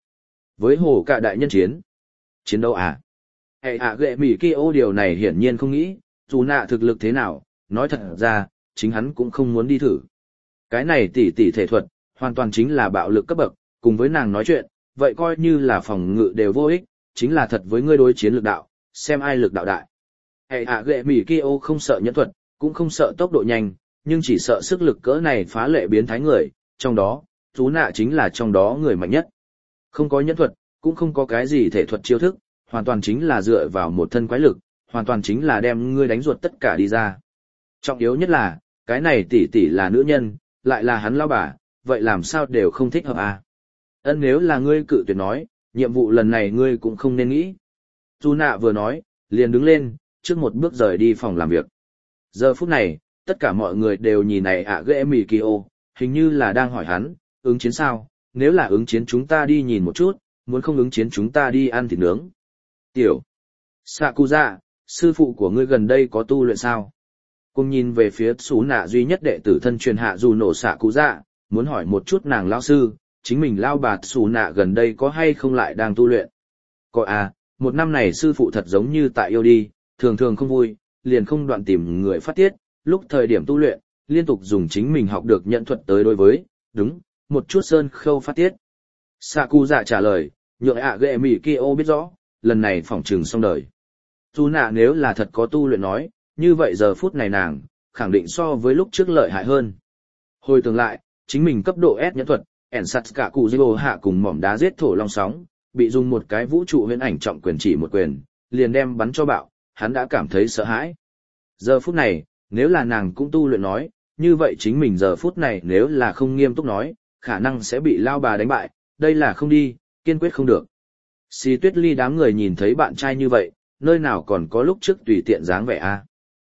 với hồ cả đại nhân chiến đấu à? Hệ ạ ghệ mỉ Kyo điều này hiển nhiên không nghĩ, dù nạ thực lực thế nào, nói thật ra, chính hắn cũng không muốn đi thử. Cái này tỷ thể thuật, hoàn toàn chính là bạo lực cấp bậc, cùng với nàng nói chuyện, vậy coi như là phòng ngự đều vô ích, chính là thật với ngươi đối chiến lực đạo, xem ai lực đạo đại. Hệ ạ ghệ mỉ Kyo không sợ nhẫn thuật, cũng không sợ tốc độ nhanh, nhưng chỉ sợ sức lực cỡ này phá lệ biến thái người, trong đó, chú nạ chính là trong đó người mạnh nhất. Không có nhẫn thuật, cũng không có cái gì thể thuật chiêu thức, hoàn toàn chính là dựa vào một thân quái lực, hoàn toàn chính là đem ngươi đánh ruột tất cả đi ra. Trọng yếu nhất là, cái này tỷ là nữ nhân, lại là hắn lao bà, vậy làm sao đều không thích hợp à? Ân nếu là ngươi cự tuyệt nói, nhiệm vụ lần này ngươi cũng không nên nghĩ. Chú nạ vừa nói, liền đứng lên, trước một bước rời đi phòng làm việc. Giờ phút này, tất cả mọi người đều nhìn này ạ ghệ mì Kyo, hình như là đang hỏi hắn, ứng chiến sao, nếu là ứng chiến chúng ta đi nhìn một chút, muốn không ứng chiến chúng ta đi ăn thịt nướng. Tiểu Sakuza, sư phụ của ngươi gần đây có tu luyện sao? Cùng nhìn về phía Sú Nạ duy nhất đệ tử thân truyền hạ dù nổ Sakuza, muốn hỏi một chút nàng lão sư, chính mình lao bà Sú Nạ gần đây có hay không lại đang tu luyện? Có à, một năm này sư phụ thật giống như tại yêu đi, thường thường không vui, liền không đoạn tìm người phát tiết, lúc thời điểm tu luyện, liên tục dùng chính mình học được nhận thuật tới đối với, đúng, một chút sơn khâu phát tiết. Sakuza trả lời, nhượng ạ ghệ mỉ Kyo biết rõ, lần này phỏng trừng xong đời. Dù nạ nếu là thật có tu luyện nói, như vậy giờ phút này nàng, khẳng định so với lúc trước lợi hại hơn. Hồi tưởng lại, chính mình cấp độ S nhẫn thuật, ẻn sắt cả cụ dô hạ cùng mỏm đá giết thổ long sóng, bị dùng một cái vũ trụ huyễn ảnh trọng quyền chỉ một quyền, liền đem bắn cho bạo, hắn đã cảm thấy sợ hãi. Giờ phút này, nếu là nàng cũng tu luyện nói, như vậy chính mình giờ phút này nếu là không nghiêm túc nói, khả năng sẽ bị lao bà đánh bại, đây là không đi, kiên quyết không được. Xì Tuyết Ly đám người nhìn thấy bạn trai như vậy, nơi nào còn có lúc trước tùy tiện dáng vẻ a.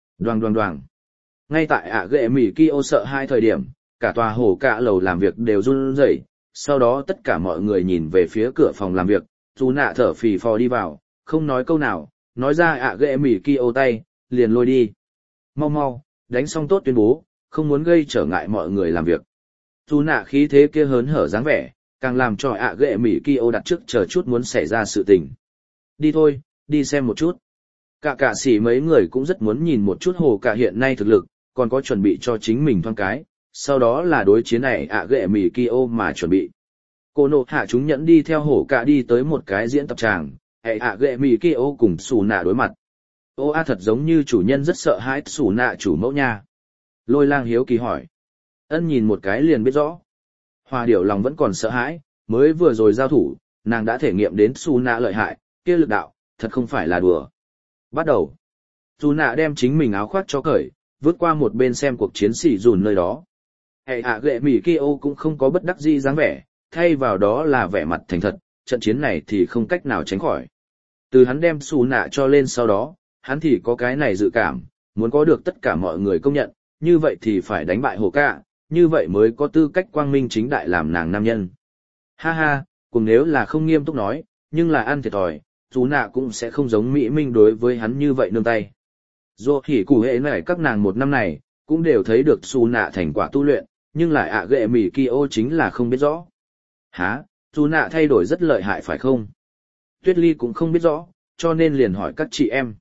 Đoàng. Ngay tại ạ ghệ mỉ Kyo sợ hai thời điểm, cả tòa hồ cả lầu làm việc đều run rẩy, sau đó tất cả mọi người nhìn về phía cửa phòng làm việc, dù nạ thở phì phò đi vào, không nói câu nào, nói ra ạ ghệ mỉ Kyo tay, liền lôi đi. Mau, đánh xong tốt tuyên bố, không muốn gây trở ngại mọi người làm việc. Dù nạ khí thế kia hớn hở dáng vẻ, càng làm cho ạ ghệ mỉ Kyo đặt trước chờ chút muốn xảy ra sự tình. Đi thôi, đi xem một chút. Cả sĩ mấy người cũng rất muốn nhìn một chút hồ cả hiện nay thực lực, còn có chuẩn bị cho chính mình thoáng cái, sau đó là đối chiến này ạ ghệ mỉ Kyo mà chuẩn bị. Cô nộ hạ chúng nhẫn đi theo hồ cả đi tới một cái diễn tập tràng, ạ ghệ mỉ Kyo cùng xù nạ đối mặt. Ô a thật giống như chủ nhân rất sợ hãi xù nạ chủ mẫu nha. Lôi lang hiếu kỳ hỏi. Ân nhìn một cái liền biết rõ. Hoa điểu lòng vẫn còn sợ hãi, mới vừa rồi giao thủ, nàng đã thể nghiệm đến xù nạ lợi hại, kia lực đạo, thật không phải là đùa. Bắt đầu. Xù nạ đem chính mình áo khoác cho cởi, vượt qua một bên xem cuộc chiến sĩ dùn nơi đó. Hệ ạ ghệ mỉ kia ô cũng không có bất đắc dĩ dáng vẻ, thay vào đó là vẻ mặt thành thật, trận chiến này thì không cách nào tránh khỏi. Từ hắn đem xù nạ cho lên sau đó, hắn thì có cái này dự cảm, muốn có được tất cả mọi người công nhận, như vậy thì phải đánh bại hồ ca, như vậy mới có tư cách quang minh chính đại làm nàng nam nhân. Ha ha, cùng nếu là không nghiêm túc nói, nhưng là ăn thiệt thòi, xù nạ cũng sẽ không giống Mỹ Minh đối với hắn như vậy nương tay. Dù hỉ cụ hệ này các nàng một năm này, cũng đều thấy được xù nạ thành quả tu luyện, nhưng lại ạ ghệ mỉ kỳ ô chính là không biết rõ. Hả, xù nạ thay đổi rất lợi hại phải không? Tuyết Ly cũng không biết rõ, cho nên liền hỏi các chị em.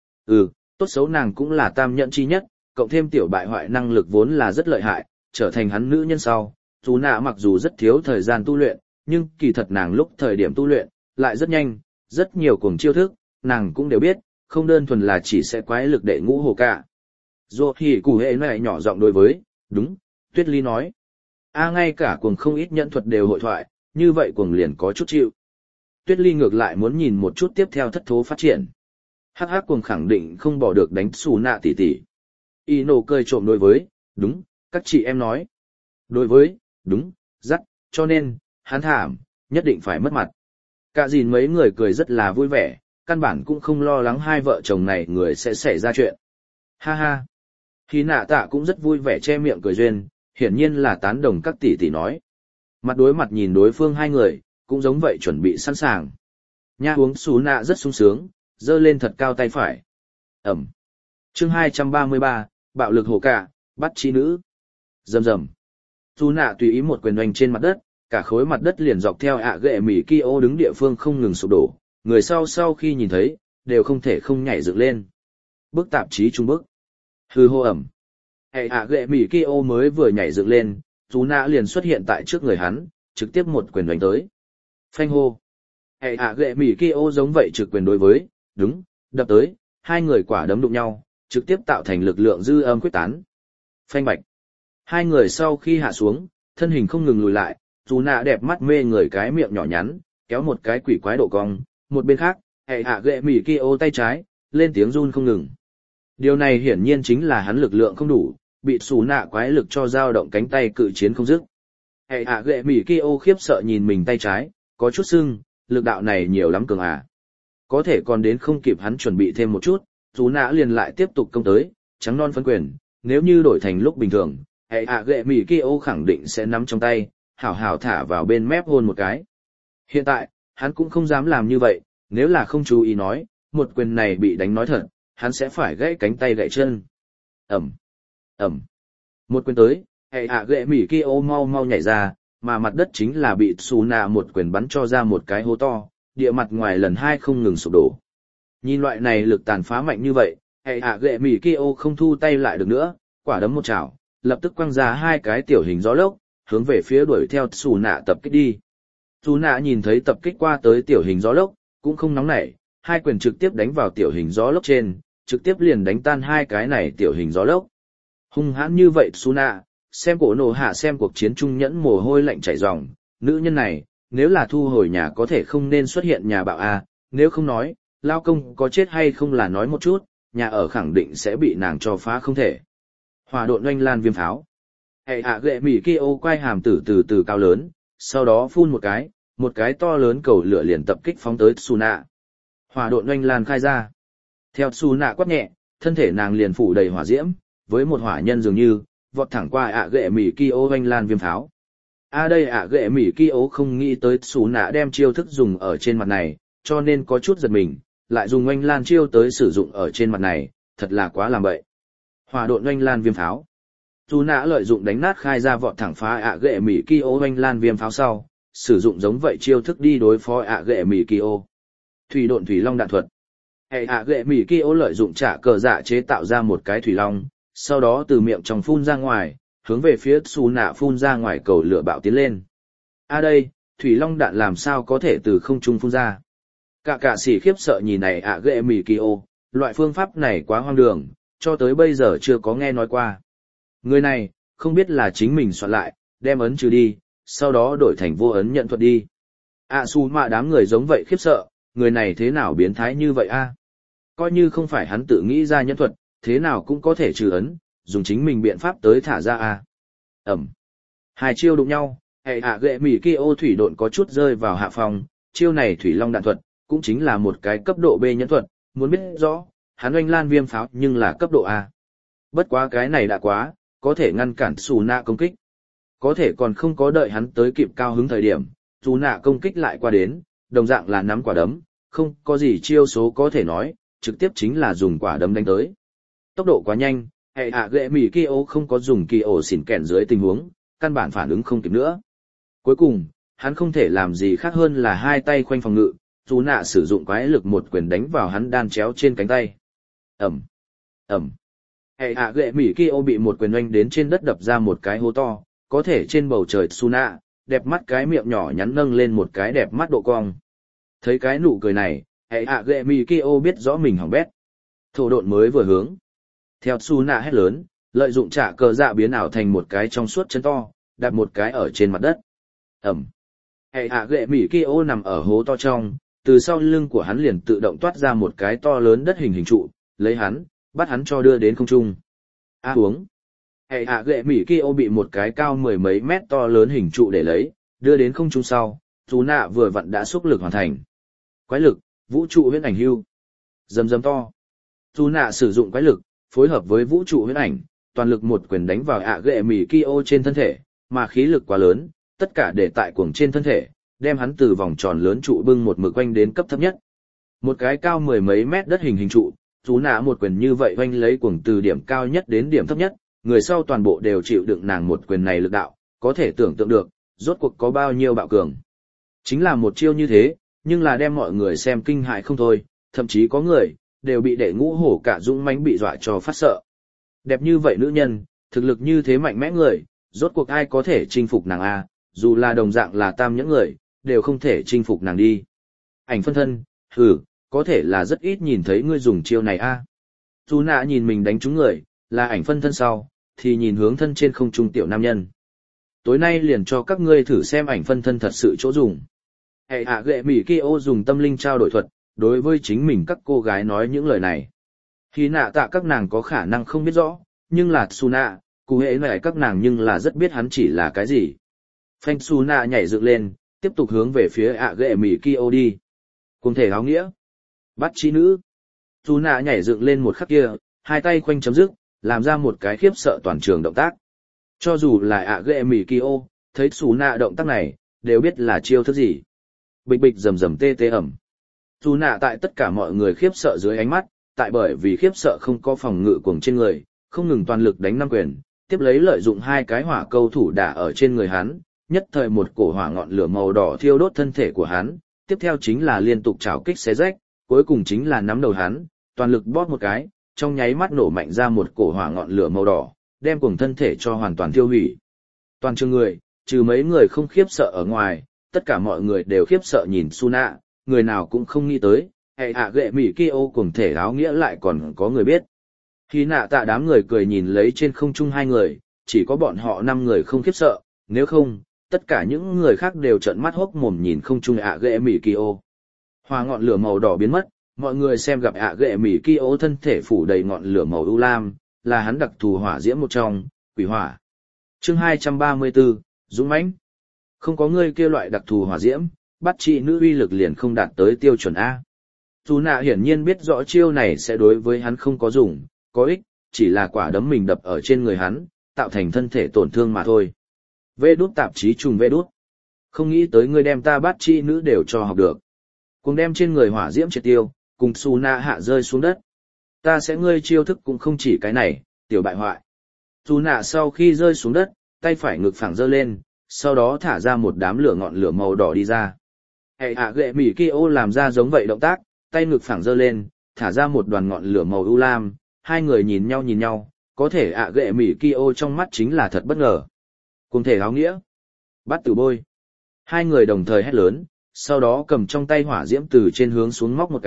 Tốt xấu nàng cũng là tam nhẫn chi nhất, cộng thêm tiểu bại hoại năng lực vốn là rất lợi hại, trở thành hắn nữ nhân sau. Xù nạ mặc dù rất thiếu thời gian tu luyện, nhưng kỳ thật nàng lúc thời điểm tu luyện, lại rất nhanh, rất nhiều cuồng chiêu thức, nàng cũng đều biết, không đơn thuần là chỉ sẽ quái lực đệ ngũ hồ cả. Dù thì cụ hệ này nhỏ giọng đối với, đúng, Tuyết Ly nói. Ngay cả cuồng không ít nhẫn thuật đều hội thoại, như vậy cuồng liền có chút chịu. Tuyết Ly ngược lại muốn nhìn một chút tiếp theo thất thố phát triển. Hắc hắc cuồng khẳng định không bỏ được đánh xù nạ tỷ tỷ. Y nổ cười trộm đối với, đúng, các chị em nói. Đối với, đúng, dắt, cho nên, hắn thảm, nhất định phải mất mặt. Cả dìn mấy người cười rất là vui vẻ, căn bản cũng không lo lắng hai vợ chồng này người sẽ xảy ra chuyện. Ha ha. Khi nạ tạ cũng rất vui vẻ che miệng cười duyên, hiển nhiên là tán đồng các tỷ tỷ nói. Mặt đối mặt nhìn đối phương hai người, cũng giống vậy chuẩn bị sẵn sàng. Nha uống xú nạ rất sung sướng, giơ lên thật cao tay phải. Ẩm. Chương 233, bạo lực hổ cả, bắt chi nữ. Rầm rầm. Xú nạ tùy ý một quyền oanh trên mặt đất, cả khối mặt đất liền dọc theo ạ ghệ mỉ kia ô đứng địa phương không ngừng sụp đổ, người sau khi nhìn thấy, đều không thể không nhảy dựng lên. Bức tạp chí trung bức. Hư hô ẩm. Hệ ạ ghệ mỉ kia ô mới vừa nhảy dựng lên, xú nạ liền xuất hiện tại trước người hắn, trực tiếp một quyền đánh tới. Phanh hô. Hệ ạ ghệ mỉ kia ô giống vậy trực quyền đối với, đúng, đập tới, hai người quả đấm đụng nhau, trực tiếp tạo thành lực lượng dư âm quyết tán. Phanh bạch. Hai người sau khi hạ xuống, thân hình không ngừng lùi lại, dù nạ đẹp mắt mê người cái miệng nhỏ nhắn, kéo một cái quỷ quái độ cong, một bên khác, hệ hạ ghệ mỉ kia ô tay trái, lên tiếng run không ngừng. Điều này hiển nhiên chính là hắn lực lượng không đủ, bị xù nạ quái lực cho dao động cánh tay cự chiến không dứt. Hệ hạ ghệ mỉ kia ô khiếp sợ nhìn mình tay trái, có chút sưng, lực đạo này nhiều lắm cường à. Có thể còn đến không kịp hắn chuẩn bị thêm một chút, xù nạ liền lại tiếp tục công tới, trắng non phân quyền, nếu như đổi thành lúc bình thường, hệ hạ ghệ mỉ kia ô khẳng định sẽ nắm trong tay, hảo hảo thả vào bên mép hôn một cái. Hiện tại, hắn cũng không dám làm như vậy, nếu là không chú ý nói, một quyền này bị đánh nói thật, hắn sẽ phải gãy cánh tay gãy chân. Ẩm, Ẩm, một quyền tới, hệ hạ ghệ mỉ kia ô mau mau nhảy ra, mà mặt đất chính là bị xù nạ một quyền bắn cho ra một cái hố to, địa mặt ngoài lần hai không ngừng sụp đổ. Nhìn loại này lực tàn phá mạnh như vậy, hệ hạ ghệ mỉ kia ô không thu tay lại được nữa, quả đấm một chảo, lập tức quăng ra hai cái tiểu hình gió lốc, hướng về phía đuổi theo xù nạ tập kích đi. Xù nạ nhìn thấy tập kích qua tới tiểu hình gió lốc, cũng không nóng nảy, hai quyền trực tiếp đánh vào tiểu hình gió lốc trên, trực tiếp liền đánh tan hai cái này tiểu hình gió lốc. Hung hãn như vậy xù nạ, xem cổ nổ hạ xem cuộc chiến trung nhẫn mồ hôi lạnh chảy ròng, nữ nhân này, nếu là thu hồi nhà có thể không nên xuất hiện nhà bạo a, nếu không nói, lao công có chết hay không là nói một chút, nhà ở khẳng định sẽ bị nàng cho phá không thể. Hỏa độn oanh lan viêm pháo. Hệ hạ ghệ mỉ kia ô quay hàm từ từ cao lớn, sau đó phun một cái to lớn cầu lửa liền tập kích phóng tới xù nạ. Hỏa độn oanh lan khai ra. Theo xù nạ quát nhẹ, thân thể nàng liền phủ đầy hỏa diễm, với một hỏa nhân dường như, vọt thẳng qua ạ ghệ mỉ kia ô oanh lan viêm pháo. Đây ạ ghệ mỉ kia ô không nghĩ tới xù nạ đem chiêu thức dùng ở trên mặt này, cho nên có chút giật mình, lại dùng oanh lan chiêu tới sử dụng ở trên mặt này, thật là quá làm bậy. Hỏa độn oanh lan viêm pháo. Dù nã lợi dụng đánh nát khai ra vọt thẳng phá ạ ghệ mỉ kia ô oanh lan viêm pháo sau, sử dụng giống vậy chiêu thức đi đối phó ạ ghệ mỉ kia ô. Thủy độn thủy long đạn thuật. Hệ ạ ghệ mỉ kia ô lợi dụng trả cờ dạ chế tạo ra một cái thủy long, sau đó từ miệng trong phun ra ngoài, hướng về phía xù nạ phun ra ngoài cầu lửa bạo tiến lên. Đây, thủy long đạn làm sao có thể từ không trung phun ra. Cả sĩ khiếp sợ nhìn này ạ ghệ mỉ kia ô, Loại phương pháp này quá hoang đường, cho tới bây giờ chưa có nghe nói qua. Người này, không biết là chính mình soạn lại, đem ấn trừ đi, sau đó đổi thành vô ấn nhận thuật đi. Su mạ đám người giống vậy khiếp sợ, người này thế nào biến thái như vậy a? Coi như không phải hắn tự nghĩ ra nhân thuật, thế nào cũng có thể trừ ấn, dùng chính mình biện pháp tới thả ra a. Ẩm. Hai chiêu đụng nhau, hệ hạ gệ mỉ kia ô thủy độn có chút rơi vào hạ phòng, chiêu này thủy long đạn thuật, cũng chính là một cái cấp độ B nhân thuật, muốn biết rõ, hắn oanh lan viêm pháo nhưng là cấp độ A. Bất quá cái này đã quá, có thể ngăn cản xù nạ công kích. Có thể còn không có đợi hắn tới kịp cao hứng thời điểm, xù nạ công kích lại qua đến, đồng dạng là nắm quả đấm, không có gì chiêu số có thể nói, trực tiếp chính là dùng quả đấm đánh tới. Tốc độ quá nhanh, hệ hạ gệ mỉ kia ô không có dùng kỳ ổ xỉn kèn dưới tình huống, căn bản phản ứng không kịp nữa. Cuối cùng, hắn không thể làm gì khác hơn là hai tay khoanh phòng ngự, dù nạ sử dụng quái lực một quyền đánh vào hắn đan chéo trên cánh tay. Ẩm, Ẩm. Hệ hạ gệ mỉ kia ô bị một quyền oanh đến trên đất đập ra một cái hố to, có thể trên bầu trời su nạ, đẹp mắt cái miệng nhỏ nhắn nâng lên một cái đẹp mắt độ cong. Thấy cái nụ cười này, hệ hạ gệ mỉ kia ô biết rõ mình hỏng bét. Thổ độn mới vừa hướng. Theo su nạ hét lớn, lợi dụng trả cờ dạ biến ảo thành một cái trong suốt chân to, đặt một cái ở trên mặt đất. Ẩm. Hệ hạ gệ mỉ kia ô nằm ở hố to trong, từ sau lưng của hắn liền tự động toát ra một cái to lớn đất hình trụ, lấy hắn, bắt hắn cho đưa đến không trung. Uống. Hệ hạ gệ mỉ kia ô bị một cái cao mười mấy mét to lớn hình trụ để lấy, đưa đến không trung sau, dù nạ vừa vặn đã xúc lực hoàn thành. Quái lực, vũ trụ huyễn ảnh hưu. Dầm dầm to. Dù nạ sử dụng quái lực, phối hợp với vũ trụ huyễn ảnh, toàn lực một quyền đánh vào ạ gệ mỉ kia ô trên thân thể, mà khí lực quá lớn, tất cả để tại cuồng trên thân thể, đem hắn từ vòng tròn lớn trụ bưng một mực quanh đến cấp thấp nhất. Một cái cao mười mấy mét đất hình trụ, dù nạ một quyền như vậy quanh lấy cuồng từ điểm cao nhất đến điểm thấp nhất, người sau toàn bộ đều chịu đựng nàng một quyền này lực đạo, có thể tưởng tượng được, rốt cuộc có bao nhiêu bạo cường. Chính là một chiêu như thế, nhưng là đem mọi người xem kinh hại không thôi, thậm chí có người, đều bị đệ ngũ hổ cả dũng mãnh bị dọa cho phát sợ. Đẹp như vậy nữ nhân, thực lực như thế mạnh mẽ người, rốt cuộc ai có thể chinh phục nàng a? Dù là đồng dạng là tam những người, đều không thể chinh phục nàng đi. Ảnh phân thân, có thể là rất ít nhìn thấy ngươi dùng chiêu này a. Dù nạ nhìn mình đánh trúng người, là ảnh phân thân sau, thì nhìn hướng thân trên không trung tiểu nam nhân. Tối nay liền cho các ngươi thử xem ảnh phân thân thật sự chỗ dùng. Hệ hạ gệ mỉ kia ô dùng tâm linh trao đổi thuật, đối với chính mình các cô gái nói những lời này. Khi nạ tạ các nàng có khả năng không biết rõ, nhưng là Suna, cụ hệ này các nàng nhưng là rất biết hắn chỉ là cái gì. Phanh Suna nhảy dựng lên, tiếp tục hướng về phía ạ ghệ mỉ Kyo đi. Cùng thể áo nghĩa. Bắt chi nữ. Suna nhảy dựng lên một khắc kia, hai tay khoanh chấm dứt, làm ra một cái khiếp sợ toàn trường động tác. Cho dù là ạ ghệ mỉ Kyo, thấy Suna động tác này, đều biết là chiêu thức gì. Bịch bịch rầm rầm tê tê ẩm. Suna tại tất cả mọi người khiếp sợ dưới ánh mắt, tại bởi vì khiếp sợ không có phòng ngự cuồng trên người, không ngừng toàn lực đánh năm quyền, tiếp lấy lợi dụng hai cái hỏa câu thủ đả ở trên người hắn, nhất thời một cổ hỏa ngọn lửa màu đỏ thiêu đốt thân thể của hắn, tiếp theo chính là liên tục trảo kích xé rách, cuối cùng chính là nắm đầu hắn, toàn lực bóp một cái, trong nháy mắt nổ mạnh ra một cổ hỏa ngọn lửa màu đỏ, đem cuồng thân thể cho hoàn toàn tiêu hủy. Toàn trường người, trừ mấy người không khiếp sợ ở ngoài, tất cả mọi người đều khiếp sợ nhìn Suna, người nào cũng không nghĩ tới, hệ hạ ghệ mỉ kia ô cùng thể áo nghĩa lại còn có người biết. Khi nạ tạ đám người cười nhìn lấy trên không trung hai người, chỉ có bọn họ 5 người không khiếp sợ, nếu không, tất cả những người khác đều trợn mắt hốc mồm nhìn không trung ạ ghệ mỉ kia ô. Hoa ngọn lửa màu đỏ biến mất, mọi người xem gặp ạ ghệ mỉ kia ô thân thể phủ đầy ngọn lửa màu ưu lam, là hắn đặc thù hỏa diễm một trong, quỷ hỏa. Chương 234, dũng mãnh. Không có người kia loại đặc thù hỏa diễm, bắt trị nữ uy lực liền không đạt tới tiêu chuẩn A. Dù nạ hiển nhiên biết rõ chiêu này sẽ đối với hắn không có dùng, có ích, chỉ là quả đấm mình đập ở trên người hắn, tạo thành thân thể tổn thương mà thôi. Vê đút tạp chí trùng vê đút. Không nghĩ tới ngươi đem ta bắt chi nữ đều cho học được. Cùng đem trên người hỏa diễm triệt tiêu, cùng Su Na hạ rơi xuống đất. Ta sẽ ngươi chiêu thức cũng không chỉ cái này, tiểu bại hoại. Su Na sau khi rơi xuống đất, tay phải ngực phẳng giơ lên, sau đó thả ra một đám lửa ngọn lửa màu đỏ đi ra. Hệ hạ ghệ mỉ kia ô làm ra giống vậy động tác, tay ngực phẳng giơ lên, thả ra một đoàn ngọn lửa màu ưu lam, hai người nhìn nhau, có thể ạ ghệ mỉ kia ô trong mắt chính là thật bất ngờ. Cùng thể áo nghĩa. Bắt tử bôi. Hai người đồng thời hét lớn, sau đó cầm trong tay hỏa diễm từ trên hướng xuống móc một cái,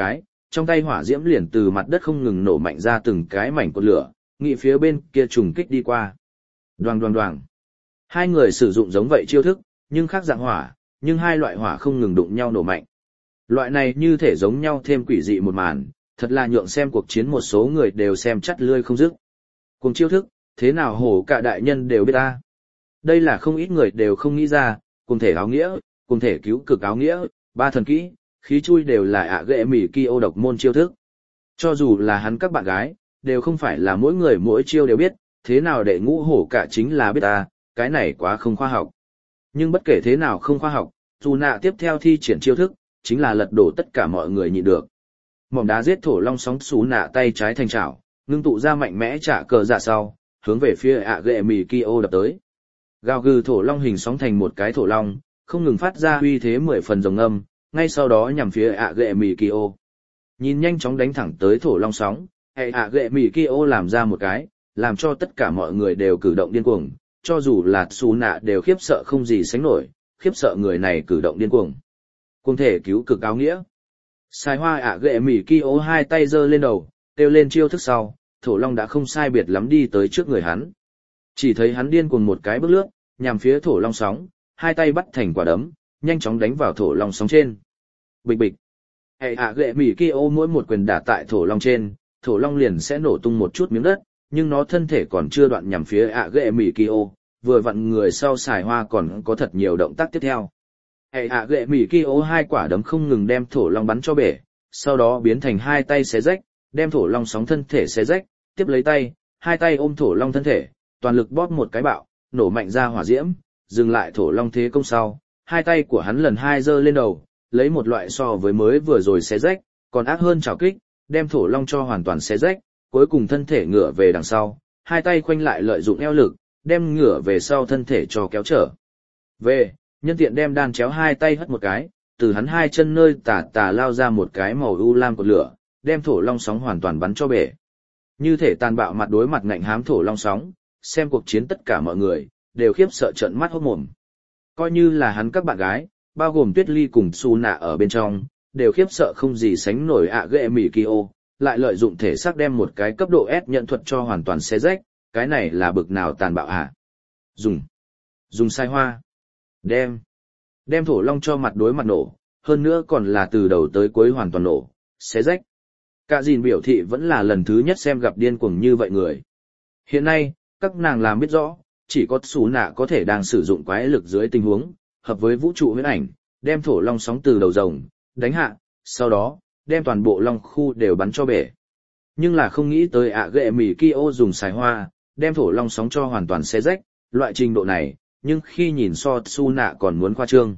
trong tay hỏa diễm liền từ mặt đất không ngừng nổ mạnh ra từng cái mảnh cột lửa, nghị phía bên kia trùng kích đi qua. Đoàng đoàng đoàng. Hai người sử dụng giống vậy chiêu thức, nhưng khác dạng hỏa, nhưng hai loại hỏa không ngừng đụng nhau nổ mạnh. Loại này như thể giống nhau thêm quỷ dị một màn, thật là nhượng xem cuộc chiến một số người đều xem chắt lươi không dứt. Cùng chiêu thức, thế nào hổ cả đại nhân đều biết ta. Đây là không ít người đều không nghĩ ra, cùng thể áo nghĩa, cùng thể cứu cực áo nghĩa, ba thần kỹ, khí chui đều là ạ ghệ mỉ Kyo độc môn chiêu thức. Cho dù là hắn các bạn gái, đều không phải là mỗi người mỗi chiêu đều biết, thế nào để ngũ hổ cả chính là biết ta, cái này quá không khoa học. Nhưng bất kể thế nào không khoa học, dù nạ tiếp theo thi triển chiêu thức, chính là lật đổ tất cả mọi người nhịn được. Mỏm đá giết thổ long sóng xú nạ tay trái thành chảo, ngưng tụ ra mạnh mẽ trả cờ dạ sau, hướng về phía ạ ghệ mỉ Kyo đập tới. Gào gừ thổ long hình sóng thành một cái thổ long, không ngừng phát ra uy thế 10 phần rồng âm, ngay sau đó nhằm phía ạ ghệ mỉ Kyo. Nhìn nhanh chóng đánh thẳng tới thổ long sóng, ạ ghệ mỉ Kyo làm ra một cái, làm cho tất cả mọi người đều cử động điên cuồng, cho dù là xú nạ đều khiếp sợ không gì sánh nổi, khiếp sợ người này cử động điên cuồng. Cùng thể cứu cực áo nghĩa. Sai hoa ạ ghệ mỉ Kyo hai tay giơ lên đầu, kêu lên chiêu thức sau, thổ long đã không sai biệt lắm đi tới trước người hắn. Chỉ thấy hắn điên cuồng một cái bước lướt, nhằm phía thổ long sóng, hai tay bắt thành quả đấm, nhanh chóng đánh vào thổ long sóng trên. Bịch bịch. ạ ghệ mỉ Kyo mỗi một quyền đả tại thổ long trên, thổ long liền sẽ nổ tung một chút miếng đất, nhưng nó thân thể còn chưa đoạn nhằm phía ạ ghệ mỉ Kyo, vừa vặn người sau xài hoa còn có thật nhiều động tác tiếp theo. ạ ghệ mỉ Kyo hai quả đấm không ngừng đem thổ long bắn cho bể, sau đó biến thành hai tay xé rách, đem thổ long sóng thân thể xé rách, tiếp lấy tay, hai tay ôm thổ long thân thể, toàn lực bóp một cái bạo, nổ mạnh ra hỏa diễm, dừng lại thổ long thế công sau, hai tay của hắn lần hai giơ lên đầu, lấy một loại so với mới vừa rồi xé rách, còn ác hơn trảo kích, đem thổ long cho hoàn toàn xé rách, cuối cùng thân thể ngửa về đằng sau, hai tay khoanh lại lợi dụng eo lực, đem ngửa về sau thân thể cho kéo trở về, nhân tiện đem đan chéo hai tay hất một cái, từ hắn hai chân nơi tà lao ra một cái màu u lam của lửa, đem thổ long sóng hoàn toàn bắn cho bể. Như thể tàn bạo mặt đối mặt ngạnh hám thổ long sóng, xem cuộc chiến tất cả mọi người đều khiếp sợ trợn mắt hốt mồm. Coi như là hắn các bạn gái, bao gồm Tuyết Ly cùng Su Nạ ở bên trong, đều khiếp sợ không gì sánh nổi ạ ghệ mỉ Kyo, lại lợi dụng thể xác đem một cái cấp độ S nhận thuật cho hoàn toàn xé rách, cái này là bực nào tàn bạo hả? Dùng sai hoa. Đem thổ long cho mặt đối mặt nổ, hơn nữa còn là từ đầu tới cuối hoàn toàn nổ, xé rách. Cả dìn biểu thị vẫn là lần thứ nhất xem gặp điên cuồng như vậy người. Hiện nay, các nàng làm biết rõ, chỉ có Sú Nạ có thể đang sử dụng quái lực dưới tình huống, hợp với vũ trụ huyễn ảnh, đem thổ long sóng từ đầu rồng, đánh hạ, sau đó, đem toàn bộ long khu đều bắn cho bể. Nhưng là không nghĩ tới ạ ghệ mỉ Kyo dùng xài hoa, đem thổ long sóng cho hoàn toàn xé rách, loại trình độ này, nhưng khi nhìn so Sú Nạ còn muốn khoa trương.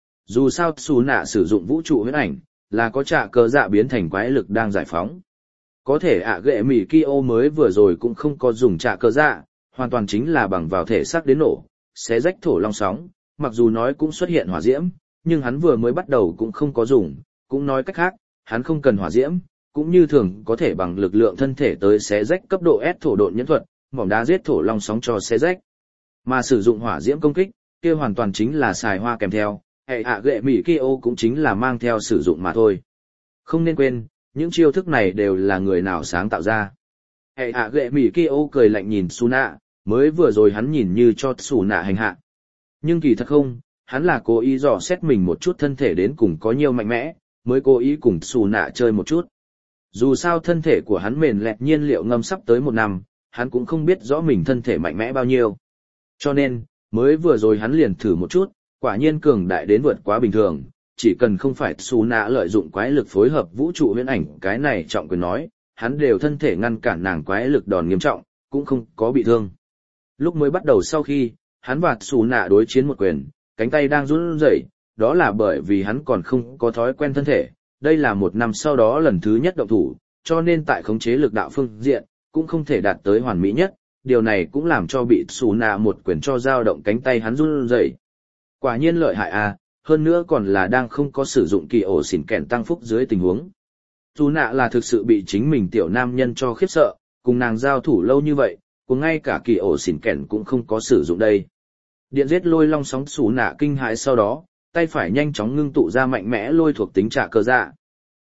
Dù sao Sú Nạ sử dụng vũ trụ huyễn ảnh, là có trả cờ dạ biến thành quái lực đang giải phóng. Có thể ạ ghệ mỉ Kyo mới vừa rồi cũng không có dùng trả cờ dạ, hoàn toàn chính là bằng vào thể xác đến nổ, xé rách thổ long sóng, mặc dù nói cũng xuất hiện hỏa diễm, nhưng hắn vừa mới bắt đầu cũng không có dùng, cũng nói cách khác, hắn không cần hỏa diễm, cũng như thường có thể bằng lực lượng thân thể tới xé rách cấp độ S thổ độn nhẫn thuật, mỏng đá giết thổ long sóng cho xé rách. Mà sử dụng hỏa diễm công kích, kia hoàn toàn chính là xài hoa kèm theo, hệ ạ ghệ mỉ Kyo cũng chính là mang theo sử dụng mà thôi. Không nên quên, những chiêu thức này đều là người nào sáng tạo ra. Hệ ạ ghệ mỉ Kyo cười lạnh nhìn Su Nạ, mới vừa rồi hắn nhìn như cho Su Nạ hành hạ. Nhưng kỳ thật không, hắn là cố ý dò xét mình một chút thân thể đến cùng có nhiều mạnh mẽ, mới cố ý cùng Su Nạ chơi một chút. Dù sao thân thể của hắn mềm lẹt nhiên liệu ngâm sắp tới 1 năm, hắn cũng không biết rõ mình thân thể mạnh mẽ bao nhiêu. Cho nên, mới vừa rồi hắn liền thử một chút, quả nhiên cường đại đến vượt quá bình thường, chỉ cần không phải Su Nạ lợi dụng quái lực phối hợp vũ trụ huyễn ảnh cái này trọng quyền nói, hắn đều thân thể ngăn cản nàng quái lực đòn nghiêm trọng, cũng không có bị thương. Lúc mới bắt đầu sau khi, hắn và Su Nạ đối chiến một quyền, cánh tay đang run rẩy, đó là bởi vì hắn còn không có thói quen thân thể, đây là 1 năm sau đó lần thứ nhất động thủ, cho nên tại khống chế lực đạo phương diện, cũng không thể đạt tới hoàn mỹ nhất, điều này cũng làm cho bị Su Nạ một quyền cho dao động cánh tay hắn run rẩy. Quả nhiên lợi hại à, hơn nữa còn là đang không có sử dụng kỳ ổ xỉn kèn tăng phúc dưới tình huống. Su Nạ là thực sự bị chính mình tiểu nam nhân cho khiếp sợ, cùng nàng giao thủ lâu như vậy, cũng ngay cả kỳ ổ xỉn kèn cũng không có sử dụng đây. Điện giết lôi long sóng Su Nạ kinh hãi sau đó, tay phải nhanh chóng ngưng tụ ra mạnh mẽ lôi thuộc tính trả cơ dạ.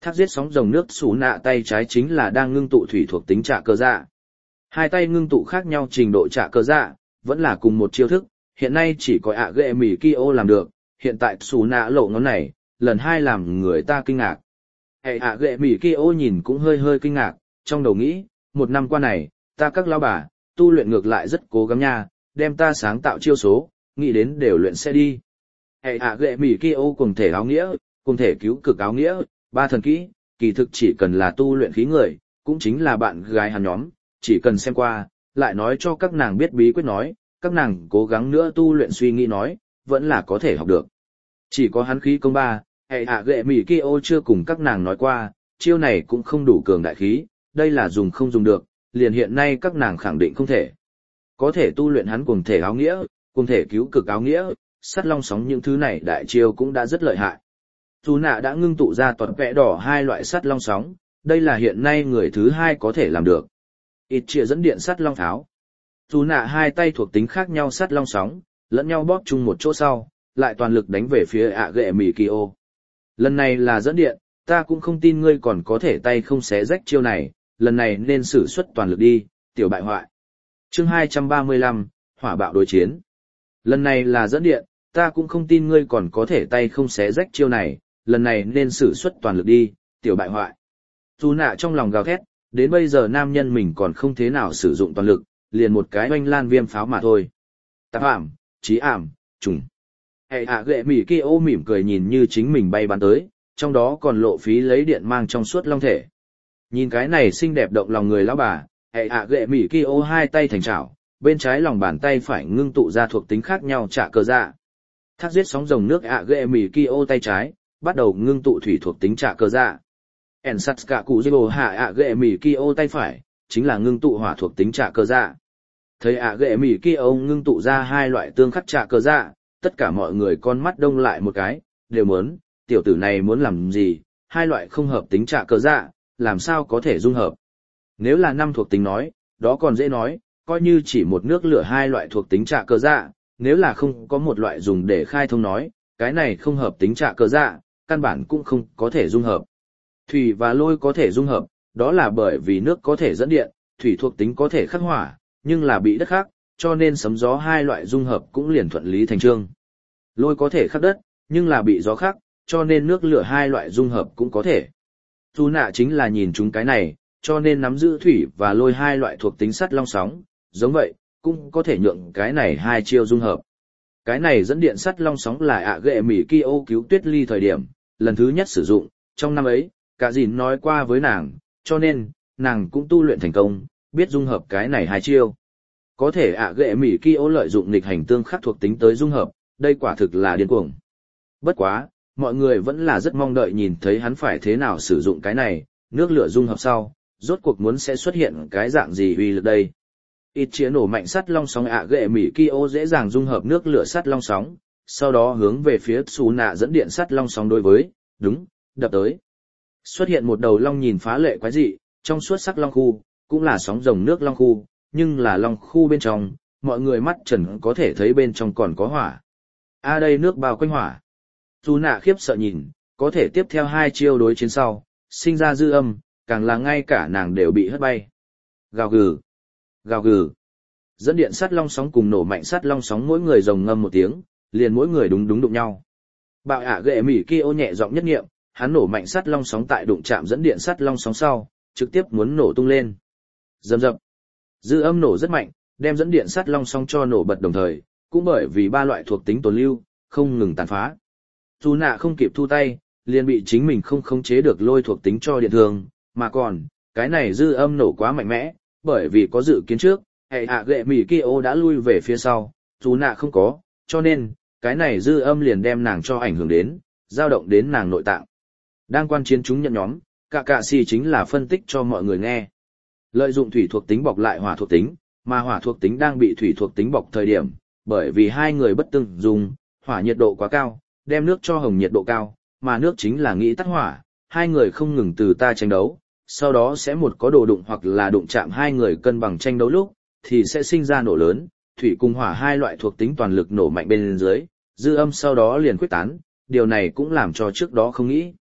Thác giết sóng rồng nước xù nạ tay trái chính là đang ngưng tụ thủy thuộc tính trạ cơ dạ. Hai tay ngưng tụ khác nhau trình độ trạ cơ dạ, vẫn là cùng một chiêu thức, hiện nay chỉ có ạ ghệ mỉ Kyo làm được, hiện tại xù nạ lộ ngón này, lần hai làm người ta kinh ngạc. Hệ ạ ghệ mỉ Kyo nhìn cũng hơi hơi kinh ngạc, trong đầu nghĩ, một năm qua này, ta các lão bà, tu luyện ngược lại rất cố gắng nha, đem ta sáng tạo chiêu số, nghĩ đến đều luyện sẽ đi. Hệ ạ ghệ mỉ Kyo cùng thể áo nghĩa, cùng thể cứu cực áo nghĩa, ba thần kỹ, kỳ thực chỉ cần là tu luyện khí người, cũng chính là bạn gái hắn nhóm, chỉ cần xem qua, lại nói cho các nàng biết bí quyết nói, các nàng cố gắng nữa tu luyện suy nghĩ nói, vẫn là có thể học được. Chỉ có hắn khí công ba, hệ hạ ghệ mỉ Kyo chưa cùng các nàng nói qua, chiêu này cũng không đủ cường đại khí, đây là dùng không dùng được, liền hiện nay các nàng khẳng định không thể. Có thể tu luyện hắn cùng thể áo nghĩa, cùng thể cứu cực áo nghĩa, sắt long sóng những thứ này đại chiêu cũng đã rất lợi hại. Dù nạ đã ngưng tụ ra toàn vẽ đỏ hai loại sắt long sóng, đây là hiện nay người thứ hai có thể làm được. Ít chia dẫn điện sắt long tháo. Dù nạ hai tay thuộc tính khác nhau sắt long sóng, lẫn nhau bóp chung một chỗ sau, lại toàn lực đánh về phía ạ ghệ mỉ Kyo. Lần này là dẫn điện, ta cũng không tin ngươi còn có thể tay không xé rách chiêu này, lần này nên sử xuất toàn lực đi, tiểu bại hoại. Chương 235, hỏa bạo đối chiến. Lần này là dẫn điện, ta cũng không tin ngươi còn có thể tay không xé rách chiêu này, lần này nên sử xuất toàn lực đi, tiểu bại hoại. Dù nạ trong lòng gào thét, đến bây giờ nam nhân mình còn không thế nào sử dụng toàn lực, liền một cái oanh lan viêm pháo mà thôi. Tạp ảm, trí ảm, trùng. Hệ hạ ghệ mỉ Kyo mỉm cười nhìn như chính mình bay bắn tới, trong đó còn lộ phí lấy điện mang trong suốt long thể. Nhìn cái này xinh đẹp động lòng người lão bà, hệ hạ ghệ mỉ Kyo hai tay thành chảo, bên trái lòng bàn tay phải ngưng tụ ra thuộc tính khác nhau trả cơ dạ. Thác giết sóng rồng nước ạ ghệ mỉ Kyo tay trái, bắt đầu ngưng tụ thủy thuộc tính trả cơ dạ. En sắt cả cụ dô hạ ạ ghệ mỉ Kyo tay phải, chính là ngưng tụ hỏa thuộc tính trả cơ dạ. Thấy ạ ghệ mỉ Kyo ngưng tụ ra hai loại tương khắc trả cơ dạ, tất cả mọi người con mắt đông lại một cái, đều muốn, tiểu tử này muốn làm gì, hai loại không hợp tính trả cơ dạ, làm sao có thể dung hợp. Nếu là năm thuộc tính nói, đó còn dễ nói, coi như chỉ một nước lửa hai loại thuộc tính trả cơ dạ, nếu là không có một loại dùng để khai thông nói, cái này không hợp tính trả cơ dạ, căn bản cũng không có thể dung hợp. Thủy và lôi có thể dung hợp, đó là bởi vì nước có thể dẫn điện, thủy thuộc tính có thể khắc hỏa, nhưng là bị đất khắc, cho nên sấm gió hai loại dung hợp cũng liền thuận lý thành trương. Lôi có thể khắc đất, nhưng là bị gió khắc, cho nên nước lửa hai loại dung hợp cũng có thể. Dù nạ chính là nhìn chúng cái này, cho nên nắm giữ thủy và lôi hai loại thuộc tính sắt long sóng, giống vậy, cũng có thể nhượng cái này hai chiêu dung hợp. Cái này dẫn điện sắt long sóng là ạ ghệ mỉ Kyo cứu Tuyết Ly thời điểm, lần thứ nhất sử dụng, trong năm ấy, cả dìn nói qua với nàng, cho nên, nàng cũng tu luyện thành công, biết dung hợp cái này hai chiêu. Có thể ạ ghệ mỉ Kyo lợi dụng nghịch hành tương khắc thuộc tính tới dung hợp, đây quả thực là điên cuồng. Bất quá, mọi người vẫn là rất mong đợi nhìn thấy hắn phải thế nào sử dụng cái này, nước lửa dung hợp sau, rốt cuộc muốn sẽ xuất hiện cái dạng gì uy lực đây. Ít chĩa nổ mạnh sắt long sóng ạ ghệ mỉ Kyo dễ dàng dung hợp nước lửa sắt long sóng, sau đó hướng về phía xù nạ dẫn điện sắt long sóng đối với, đúng, đập tới. Xuất hiện một đầu long nhìn phá lệ quái dị, trong suốt sắc long khu, cũng là sóng rồng nước long khu, nhưng là long khu bên trong, mọi người mắt trần có thể thấy bên trong còn có hỏa. Đây nước bao quanh hỏa. Dù nạ khiếp sợ nhìn, có thể tiếp theo hai chiêu đối chiến sau, sinh ra dư âm, càng là ngay cả nàng đều bị hất bay. Gào gừ, gào gừ. Dẫn điện sắt long sóng cùng nổ mạnh sắt long sóng mỗi người rồng ngâm một tiếng, liền mỗi người đúng đụng nhau. Bạo ạ ghệ mỉ Kyo nhẹ giọng nhất nghiệm, hắn nổ mạnh sắt long sóng tại đụng chạm dẫn điện sắt long sóng sau, trực tiếp muốn nổ tung lên. Rầm rập. Dư âm nổ rất mạnh, đem dẫn điện sắt long sóng cho nổ bật đồng thời, cũng bởi vì ba loại thuộc tính tồn lưu, không ngừng tàn phá. Dù nạ không kịp thu tay, liền bị chính mình không khống chế được lôi thuộc tính cho điện thường, mà còn, cái này dư âm nổ quá mạnh mẽ, bởi vì có dự kiến trước, hệ hạ ghệ mỉ Kyo đã lui về phía sau, dù nạ không có, cho nên, cái này dư âm liền đem nàng cho ảnh hưởng đến, dao động đến nàng nội tạng. Đang quan chiến chúng nhận nhóm, cả xì chính là phân tích cho mọi người nghe. Lợi dụng thủy thuộc tính bọc lại hỏa thuộc tính, mà hỏa thuộc tính đang bị thủy thuộc tính bọc thời điểm, bởi vì hai người bất tương dùng, hỏa nhiệt độ quá cao, đem nước cho hồng nhiệt độ cao, mà nước chính là nghĩ tắt hỏa, hai người không ngừng từ ta tranh đấu, sau đó sẽ một có đồ đụng hoặc là đụng chạm hai người cân bằng tranh đấu lúc, thì sẽ sinh ra nổ lớn, thủy cùng hỏa hai loại thuộc tính toàn lực nổ mạnh bên dưới, dư âm sau đó liền khuếch tán, điều này cũng làm cho trước đó không nghĩ.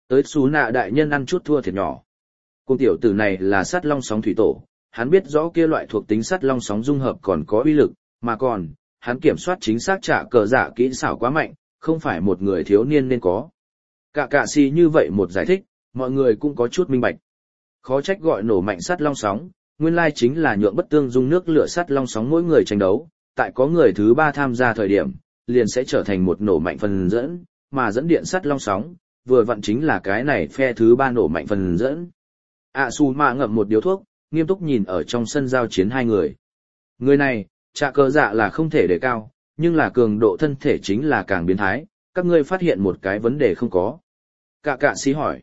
Tới xú nạ đại nhân ăn chút thua thiệt nhỏ. Cung tiểu tử này là sắt long sóng thủy tổ, hắn biết rõ kia loại thuộc tính sắt long sóng dung hợp còn có uy lực, mà còn, hắn kiểm soát chính xác trả cờ dạ kỹ xảo quá mạnh, không phải một người thiếu niên nên có. Cả si như vậy một giải thích, mọi người cũng có chút minh bạch. Khó trách gọi nổ mạnh sắt long sóng, nguyên lai chính là nhượng bất tương dung nước lửa sắt long sóng mỗi người tranh đấu, tại có người thứ ba tham gia thời điểm, liền sẽ trở thành một nổ mạnh phần dẫn, mà dẫn điện sắt long sóng, vừa vặn chính là cái này phe thứ ba nổ mạnh phần dẫn. Su mạ ngậm một điếu thuốc, nghiêm túc nhìn ở trong sân giao chiến hai người. Người này, trả cờ dạ là không thể đề cao, nhưng là cường độ thân thể chính là càng biến thái, các ngươi phát hiện một cái vấn đề không có. Cả sĩ hỏi.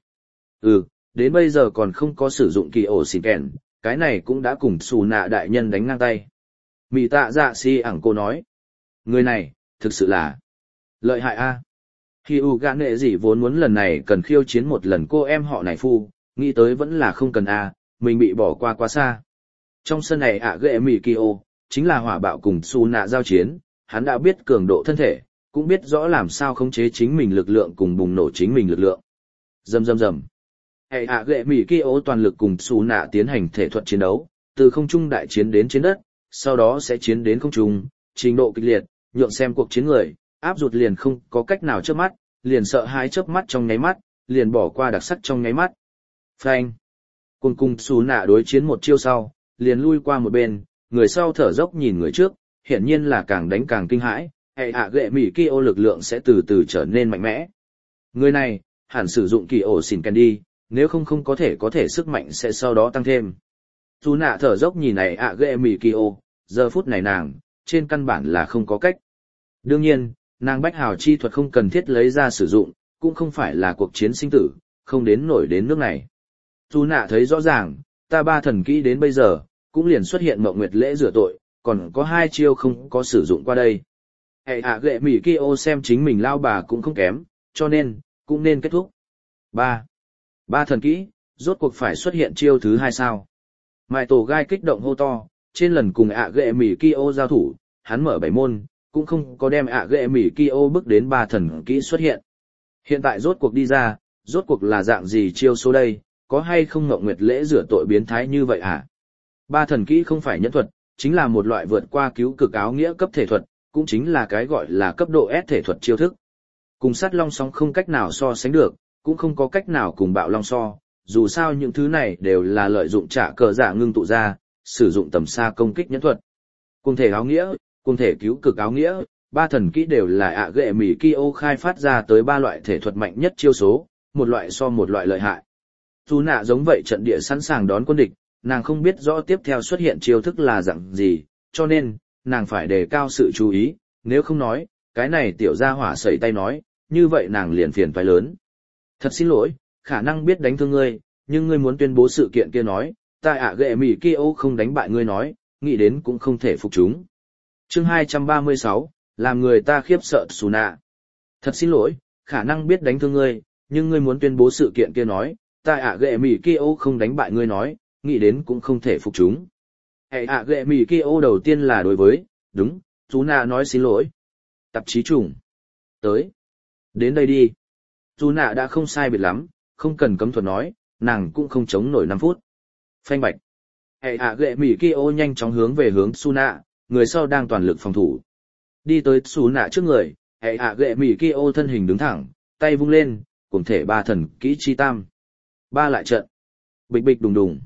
Đến bây giờ còn không có sử dụng kỳ ổ xìn kèn, cái này cũng đã cùng xù nạ đại nhân đánh ngang tay. Mị tạ dạ si ẳng cô nói. Người này, thực sự là lợi hại a. Khi u gã nệ gì vốn muốn lần này cần khiêu chiến một lần cô em họ này phu, nghĩ tới vẫn là không cần a, mình bị bỏ qua quá xa. Trong sân này ghệ mì kỳ ô, chính là hỏa bạo cùng xù nạ giao chiến, hắn đã biết cường độ thân thể, cũng biết rõ làm sao khống chế chính mình lực lượng cùng bùng nổ chính mình lực lượng. Rầm rầm rầm. Ghệ mì kỳ ô toàn lực cùng xù nạ tiến hành thể thuật chiến đấu, từ không trung đại chiến đến trên đất, sau đó sẽ chiến đến không trung, trình độ kịch liệt, nhượng xem cuộc chiến người, áp rụt liền không có cách nào chớp mắt, liền sợ hãi chớp mắt trong nháy mắt, liền bỏ qua đặc sắc trong nháy mắt. Phanh. Cùng xù nạ đối chiến một chiêu sau, liền lui qua một bên, người sau thở dốc nhìn người trước, hiển nhiên là càng đánh càng kinh hãi, ghệ mỉ kỳ ô lực lượng sẽ từ từ trở nên mạnh mẽ. Người này, hẳn sử dụng kỳ ổ xỉn kèn đi, nếu không có thể sức mạnh sẽ sau đó tăng thêm. Xù nạ thở dốc nhìn này ghệ mỉ kỳ ô, giờ phút này nàng, trên căn bản là không có cách. Đương nhiên, nàng bách hào chi thuật không cần thiết lấy ra sử dụng, cũng không phải là cuộc chiến sinh tử, không đến nổi đến nước này. Dù nạ thấy rõ ràng, ta ba thần kỹ đến bây giờ, cũng liền xuất hiện mộng nguyệt lễ rửa tội, còn có hai chiêu không có sử dụng qua đây. Ghệ mỉ kia ô xem chính mình lao bà cũng không kém, cho nên, cũng nên kết thúc. Ba thần kỹ, rốt cuộc phải xuất hiện chiêu thứ hai sao. Mại tổ gai kích động hô to, trên lần cùng ghệ mỉ kia ô giao thủ, hắn mở 7 môn, cũng không có đem ghệ mỉ kia ô bước đến ba thần kỹ xuất hiện. Hiện tại rốt cuộc đi ra, rốt cuộc là dạng gì chiêu số đây, có hay không ngộng nguyệt lễ rửa tội biến thái như vậy hả? Ba thần kỹ không phải nhẫn thuật, chính là một loại vượt qua cứu cực áo nghĩa cấp thể thuật, cũng chính là cái gọi là cấp độ S thể thuật chiêu thức. Cùng sát long song không cách nào so sánh được, cũng không có cách nào cùng bạo long so, dù sao những thứ này đều là lợi dụng trả cờ giả ngưng tụ ra, sử dụng tầm xa công kích nhẫn thuật. Cùng thể áo nghĩa, cùng thể cứu cực áo nghĩa, ba thần kỹ đều là ghệ mỉ kia ô khai phát ra tới ba loại thể thuật mạnh nhất chiêu số, một loại so một loại lợi hại. Dù nạ giống vậy trận địa sẵn sàng đón quân địch, nàng không biết rõ tiếp theo xuất hiện chiêu thức là dạng gì, cho nên, nàng phải đề cao sự chú ý, nếu không nói, cái này tiểu gia hỏa sẩy tay nói, như vậy nàng liền phiền toái lớn. Thật xin lỗi, khả năng biết đánh thương ngươi, nhưng ngươi muốn tuyên bố sự kiện kia nói, ta ghệ mỉ kia ô không đánh bại ngươi nói, nghĩ đến cũng không thể phục chúng. Chương 236, làm người ta khiếp sợ Xù nạ. Thật xin lỗi, khả năng biết đánh thương ngươi, nhưng ngươi muốn tuyên bố sự kiện kia nói, ta ghệ mỉ kia ô không đánh bại ngươi nói, nghĩ đến cũng không thể phục chúng. Ghệ mỉ kia ô đầu tiên là đối với, đúng, Xù nạ nói xin lỗi. Tạp chí trùng. Tới. Đến đây đi. Xù nạ đã không sai biệt lắm, không cần cấm thuật nói, nàng cũng không chống nổi 5 phút. Phanh bạch. Ghệ mỉ kia ô nhanh chóng hướng về hướng Xù nạ, người sau đang toàn lực phòng thủ. Đi tới Xù nạ trước người, ghệ mỉ kia ô thân hình đứng thẳng, tay vung lên, cùng thể ba thần kỹ chi tam. Ba lại trận. Bịch bịch đùng đùng.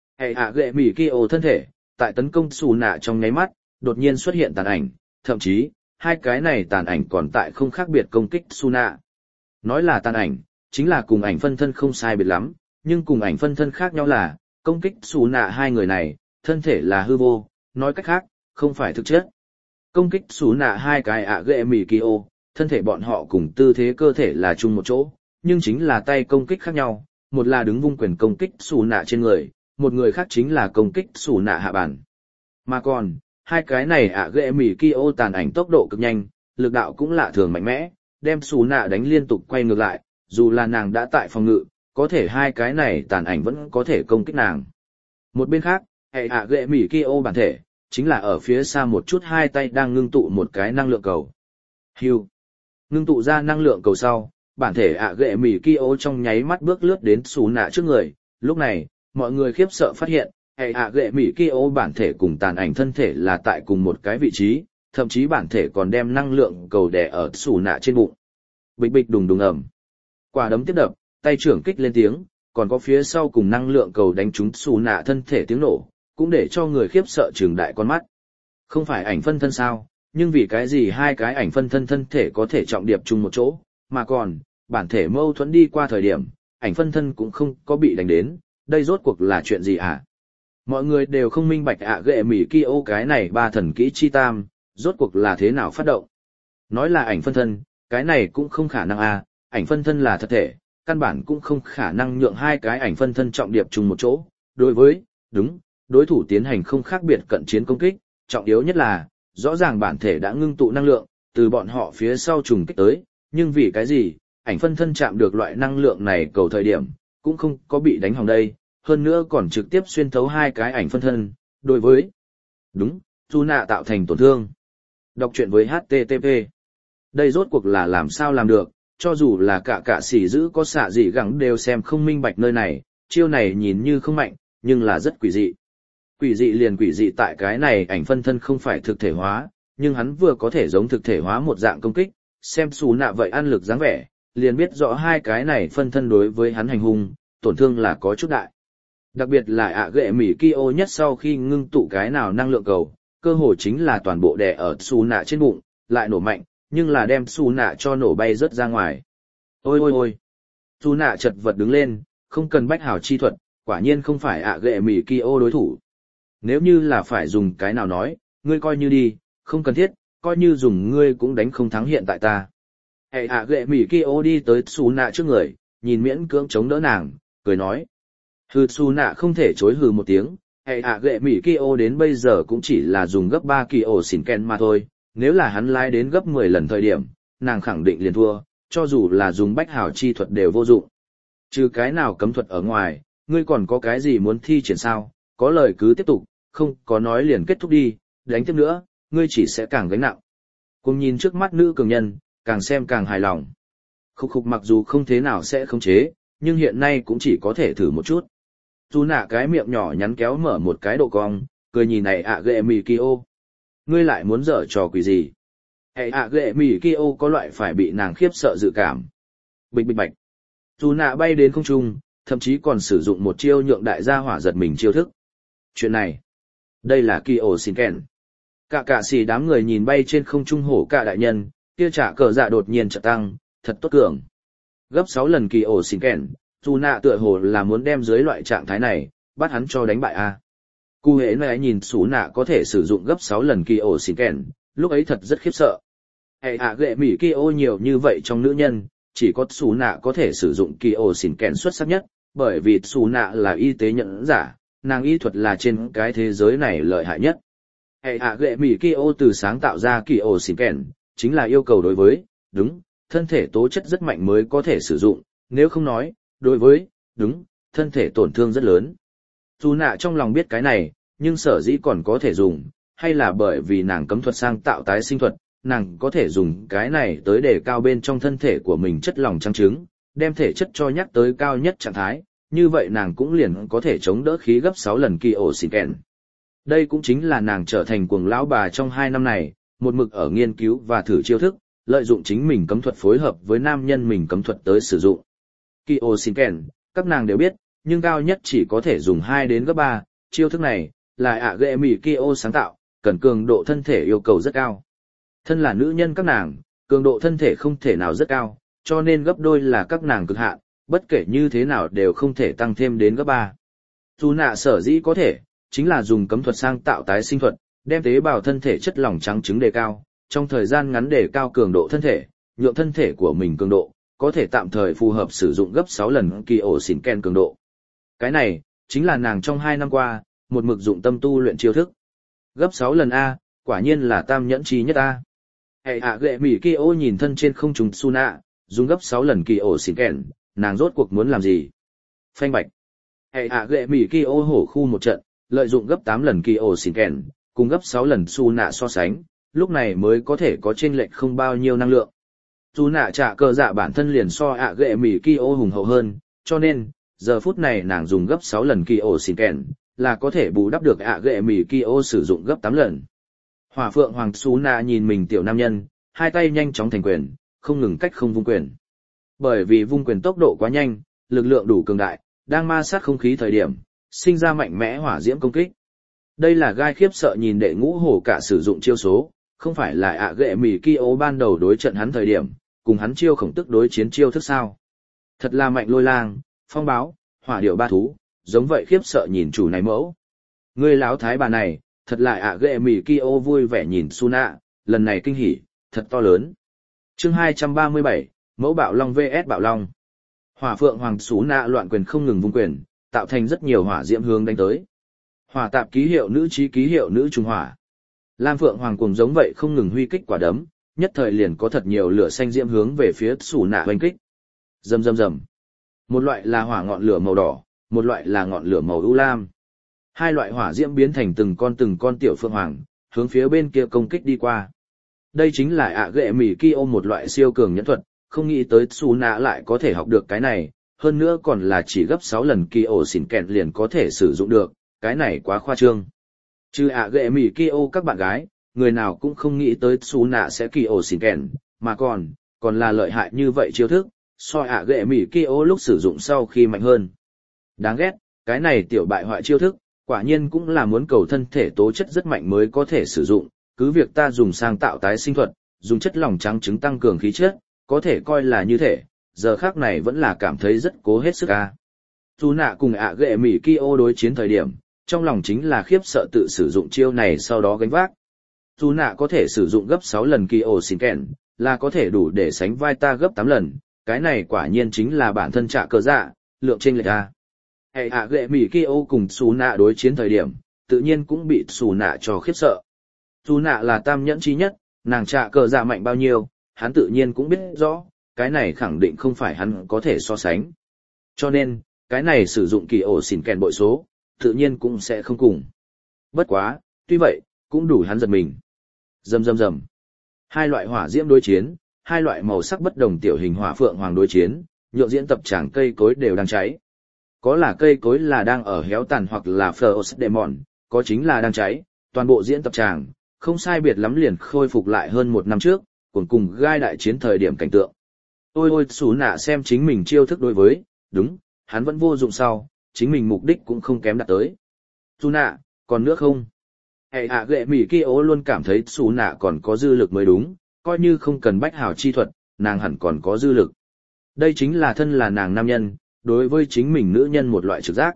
Ghệ mỉ kia ô thân thể, tại tấn công Xù nạ trong nháy mắt, đột nhiên xuất hiện tàn ảnh, thậm chí, hai cái này tàn ảnh còn tại không khác biệt công kích Xù nạ. Nói là tàn ảnh, chính là cùng ảnh phân thân không sai biệt lắm, nhưng cùng ảnh phân thân khác nhau là, công kích Xù nạ hai người này, thân thể là hư vô, nói cách khác, không phải thực chất. Công kích Xù nạ hai cái ghệ mỉ kia ô, thân thể bọn họ cùng tư thế cơ thể là chung một chỗ, nhưng chính là tay công kích khác nhau, một là đứng vung quyền công kích Xù nạ trên người, một người khác chính là công kích Xù nạ hạ bản. Mà còn, hai cái này ghệ mỉ kia ô tàn ảnh tốc độ cực nhanh, lực đạo cũng lạ thường mạnh mẽ, đem Xù nạ đánh liên tục quay ngược lại, dù là nàng đã tại phòng ngự, có thể hai cái này tàn ảnh vẫn có thể công kích nàng. Một bên khác, ghệ mỉ kia ô bản thể, chính là ở phía xa một chút hai tay đang ngưng tụ một cái năng lượng cầu. Hưu. Ngưng tụ ra năng lượng cầu sau, bản thể ạ ghệ mỉ Kyo trong nháy mắt bước lướt đến xù nạ trước người, lúc này, mọi người khiếp sợ phát hiện, hệ ạ ghệ mỉ Kyo bản thể cùng tàn ảnh thân thể là tại cùng một cái vị trí, thậm chí bản thể còn đem năng lượng cầu đè ở xù nạ trên bụng. Bịch bịch đùng đùng ầm. Quả đấm tiếp đập, tay trưởng kích lên tiếng, còn có phía sau cùng năng lượng cầu đánh trúng xù nạ thân thể tiếng nổ, cũng để cho người khiếp sợ trừng đại con mắt. Không phải ảnh phân thân sao, nhưng vì cái gì hai cái ảnh phân thân thân thể có thể trọng điệp chung một chỗ, mà còn, bản thể mâu thuẫn đi qua thời điểm, ảnh phân thân cũng không có bị đánh đến, đây rốt cuộc là chuyện gì hả? Mọi người đều không minh bạch ạ ghệ mỉ Kyo cái này ba thần kỹ chi tam, rốt cuộc là thế nào phát động. Nói là ảnh phân thân, cái này cũng không khả năng à, ảnh phân thân là thật thể, căn bản cũng không khả năng nhượng hai cái ảnh phân thân trọng điệp chung một chỗ, đối với, đối thủ tiến hành không khác biệt cận chiến công kích, trọng yếu nhất là, rõ ràng bản thể đã ngưng tụ năng lượng, từ bọn họ phía sau trùng kích tới, nhưng vì cái gì, ảnh phân thân chạm được loại năng lượng này cầu thời điểm, cũng không có bị đánh hỏng đây, hơn nữa còn trực tiếp xuyên thấu hai cái ảnh phân thân, đối với, Chu nạ tạo thành tổn thương. Đọc truyện với HTTP. Đây rốt cuộc là làm sao làm được, cho dù là cả sỉ giữ có xạ gì gắng đều xem không minh bạch nơi này, chiêu này nhìn như không mạnh, nhưng là rất quỷ dị. Quỷ dị liền quỷ dị tại cái này ảnh phân thân không phải thực thể hóa, nhưng hắn vừa có thể giống thực thể hóa một dạng công kích, xem xù nạ vậy ăn lực dáng vẻ, liền biết rõ hai cái này phân thân đối với hắn hành hung, tổn thương là có chút đại. Đặc biệt là ạ ghệ mỉ Kyo nhất sau khi ngưng tụ cái nào năng lượng cầu, cơ hồ chính là toàn bộ đè ở xù nạ trên bụng, lại nổ mạnh, nhưng là đem xù nạ cho nổ bay rớt ra ngoài. Ôi ôi ôi! Xù nạ chật vật đứng lên, không cần bách hào chi thuật, quả nhiên không phải ạ ghệ mỉ Kyo đối thủ. Nếu như là phải dùng cái nào nói, ngươi coi như đi, không cần thiết, coi như dùng ngươi cũng đánh không thắng hiện tại ta. Hệ ạ ghệ mỉ Kyo đi tới xù nạ trước người, nhìn miễn cưỡng chống đỡ nàng, cười nói. Hừ, xù nạ không thể chối hừ một tiếng, hệ ạ ghệ mỉ Kyo đến bây giờ cũng chỉ là dùng gấp 3 Kyo xỉn ken mà thôi, nếu là hắn lái đến gấp 10 lần thời điểm, nàng khẳng định liền thua, cho dù là dùng bách hào chi thuật đều vô dụng. Trừ cái nào cấm thuật ở ngoài, ngươi còn có cái gì muốn thi triển sao, có lời cứ tiếp tục, không có nói liền kết thúc đi, đánh tiếp nữa, ngươi chỉ sẽ càng gánh nặng. Cùng nhìn trước mắt nữ cường nhân, càng xem càng hài lòng. Khúc khúc mặc dù không thế nào sẽ khống chế, nhưng hiện nay cũng chỉ có thể thử một chút. Dù nạ cái miệng nhỏ nhắn kéo mở một cái độ cong, cười nhìn này ạ ghệ mỉ Kyo. Ngươi lại muốn dở trò quỷ gì? Ạ ghệ mỉ Kyo có loại phải bị nàng khiếp sợ dự cảm. Bịch bịch bạch. Dù nạ bay đến không trung, thậm chí còn sử dụng một chiêu nhượng đại gia hỏa giật mình chiêu thức. Chuyện này, đây là Kyo Shinken. Cả xì đám người nhìn bay trên không trung hổ cả đại nhân, kia trả cờ dạ đột nhiên chợt tăng, thật tốt cường. Gấp 6 lần Kyo Shinken, dù nạ tựa hồ là muốn đem dưới loại trạng thái này, bắt hắn cho đánh bại a. Cụ hễ này nhìn xú nạ có thể sử dụng gấp 6 lần Kyo Shinken, lúc ấy thật rất khiếp sợ. Hệ ạ ghệ mỉ Kyo nhiều như vậy trong nữ nhân, chỉ có xú nạ có thể sử dụng Kyo Shinken xuất sắc nhất, bởi vì xú nạ là y tế nhận giả, nàng y thuật là trên cái thế giới này lợi hại nhất. Hệ ạ ghệ mỉ Kyo từ sáng tạo ra Kyo Shinken, chính là yêu cầu đối với, thân thể tố chất rất mạnh mới có thể sử dụng, nếu không nói, đối với, thân thể tổn thương rất lớn. Dù nạ trong lòng biết cái này, nhưng sở dĩ còn có thể dùng, hay là bởi vì nàng cấm thuật sang tạo tái sinh thuật, nàng có thể dùng cái này tới để cao bên trong thân thể của mình chất lỏng trắng trứng, đem thể chất cho nhắc tới cao nhất trạng thái, như vậy nàng cũng liền có thể chống đỡ khí gấp 6 lần Kyo Shinken. Đây cũng chính là nàng trở thành cuồng lão bà trong 2 năm này, một mực ở nghiên cứu và thử chiêu thức, lợi dụng chính mình cấm thuật phối hợp với nam nhân mình cấm thuật tới sử dụng. Kyo Shinken, các nàng đều biết, nhưng cao nhất chỉ có thể dùng 2 đến gấp 3, chiêu thức này, là ạ ghệ mỉ Kyo sáng tạo, cần cường độ thân thể yêu cầu rất cao. Thân là nữ nhân các nàng, cường độ thân thể không thể nào rất cao, cho nên gấp đôi là các nàng cực hạn, bất kể như thế nào đều không thể tăng thêm đến gấp 3. Dù nạ sở dĩ có thể, chính là dùng cấm thuật sang tạo tái sinh thuật, đem tế bào thân thể chất lỏng trắng trứng đề cao, trong thời gian ngắn đề cao cường độ thân thể, nhượng thân thể của mình cường độ, có thể tạm thời phù hợp sử dụng gấp 6 lần Kyo Shinken cường độ. Cái này, chính là nàng trong 2 năm qua, một mực dụng tâm tu luyện chiêu thức. Gấp 6 lần A, quả nhiên là tam nhẫn trí nhất A. Hệ ạ ghệ mỉ Kyo nhìn thân trên không trung Suna, dùng gấp 6 lần Kyo Shinken, nàng rốt cuộc muốn làm gì? Phanh bạch. Hệ ạ ghệ mỉ Kyo hổ khu một trận, lợi dụng gấp 8 lần Kyo Shinken, cùng gấp 6 lần Suna so sánh, lúc này mới có thể có chênh lệch không bao nhiêu năng lượng. Dù nạ trả cờ dạ bản thân liền so ạ ghệ mỉ kỳ ô hùng hậu hơn, cho nên, giờ phút này nàng dùng gấp 6 lần kỳ ô xỉn kèn, là có thể bù đắp được ạ ghệ mỉ kỳ ô sử dụng gấp 8 lần. Hỏa phượng hoàng xú nạ nhìn mình tiểu nam nhân, hai tay nhanh chóng thành quyền, không ngừng cách không vung quyền. Bởi vì vung quyền tốc độ quá nhanh, lực lượng đủ cường đại, đang ma sát không khí thời điểm, sinh ra mạnh mẽ hỏa diễm công kích. Đây là gai khiếp sợ nhìn đệ ngũ hổ cả sử dụng chiêu số, không phải là ạ ghệ mỉ kỳ ô ban đầu đối trận hắn thời điểm, cùng hắn chiêu khổng tức đối chiến chiêu thức sao. Thật là mạnh lôi lang, phong báo, hỏa điệu ba thú, giống vậy khiếp sợ nhìn chủ này mẫu. Ngươi láo thái bà này, thật là ạ ghệ mỉ kỳ ô vui vẻ nhìn Suna, lần này kinh hỉ, thật to lớn. Chương 237, mẫu bạo long vs bạo long. Hỏa phượng hoàng Suna loạn quyền không ngừng vung quyền, tạo thành rất nhiều hỏa diễm hướng đánh tới. Hỏa tạp ký hiệu nữ chí ký hiệu nữ trung hỏa. Lam phượng hoàng cùng giống vậy không ngừng huy kích quả đấm, nhất thời liền có thật nhiều lửa xanh diễm hướng về phía Suna hoành kích. Rầm rầm rầm. Một loại là hỏa ngọn lửa màu đỏ, một loại là ngọn lửa màu ưu lam. Hai loại hỏa diễm biến thành từng con tiểu phượng hoàng, hướng phía bên kia công kích đi qua. Đây chính là ạ ghệ mỉ kỳ ô một loại siêu cường nhẫn thuật, không nghĩ tới Suna lại có thể học được cái này, hơn nữa còn là chỉ gấp 6 lần kỳ ô xỉn kẹn liền có thể sử dụng được, cái này quá khoa trương. Trừ ạ ghệ mỉ kỳ ô các bạn gái, người nào cũng không nghĩ tới Suna sẽ kỳ ô xỉn kẹn, mà còn là lợi hại như vậy chiêu thức, so ạ ghệ mỉ kỳ ô lúc sử dụng sau khi mạnh hơn. Đáng ghét, cái này tiểu bại hoại chiêu thức, quả nhiên cũng là muốn cầu thân thể tố chất rất mạnh mới có thể sử dụng, cứ việc ta dùng sang tạo tái sinh thuật, dùng chất lỏng trắng trứng tăng cường khí chất, có thể coi là như thể, giờ khác này vẫn là cảm thấy rất cố hết sức a. Dù nạ cùng ạ ghệ mỉ kỳ ô đối chiến thời điểm, trong lòng chính là khiếp sợ tự sử dụng chiêu này sau đó gánh vác. Dù nạ có thể sử dụng gấp 6 lần kỳ ô xin kèn, là có thể đủ để sánh vai ta gấp 8 lần, cái này quả nhiên chính là bản thân trả cờ dạ, lượng trên lệch a. Hệ ạ ghệ mỉ kỳ ô cùng xù nạ đối chiến thời điểm, tự nhiên cũng bị xù nạ cho khiếp sợ. Xù nạ là tam nhẫn trí nhất, nàng trả cờ dạ mạnh bao nhiêu, hắn tự nhiên cũng biết rõ, cái này khẳng định không phải hắn có thể so sánh. Cho nên, cái này sử dụng kỳ ổ xỉn kèn bội số, tự nhiên cũng sẽ không cùng. Bất quá, tuy vậy, cũng đủ hắn giật mình. Rầm rầm rầm. Hai loại hỏa diễm đối chiến, hai loại màu sắc bất đồng tiểu hình hỏa phượng hoàng đối chiến, nhượng diễn tập tràng cây cối đều đang cháy. Có là cây cối là đang ở héo tàn hoặc là Frostdemon, có chính là đang cháy, toàn bộ diễn tập tràng, không sai biệt lắm liền khôi phục lại hơn 1 năm trước, cùng gai đại chiến thời điểm cảnh tượng. Ôi xú nạ xem chính mình chiêu thức đối với, đúng, hắn vẫn vô dụng sau, chính mình mục đích cũng không kém đạt tới. Xú nạ, còn nữa không? Hệ hạ ghệ mỉ kỳ ố luôn cảm thấy xú nạ còn có dư lực mới đúng, coi như không cần bách hào chi thuật, nàng hẳn còn có dư lực. Đây chính là thân là nàng nam nhân, đối với chính mình nữ nhân một loại trực giác.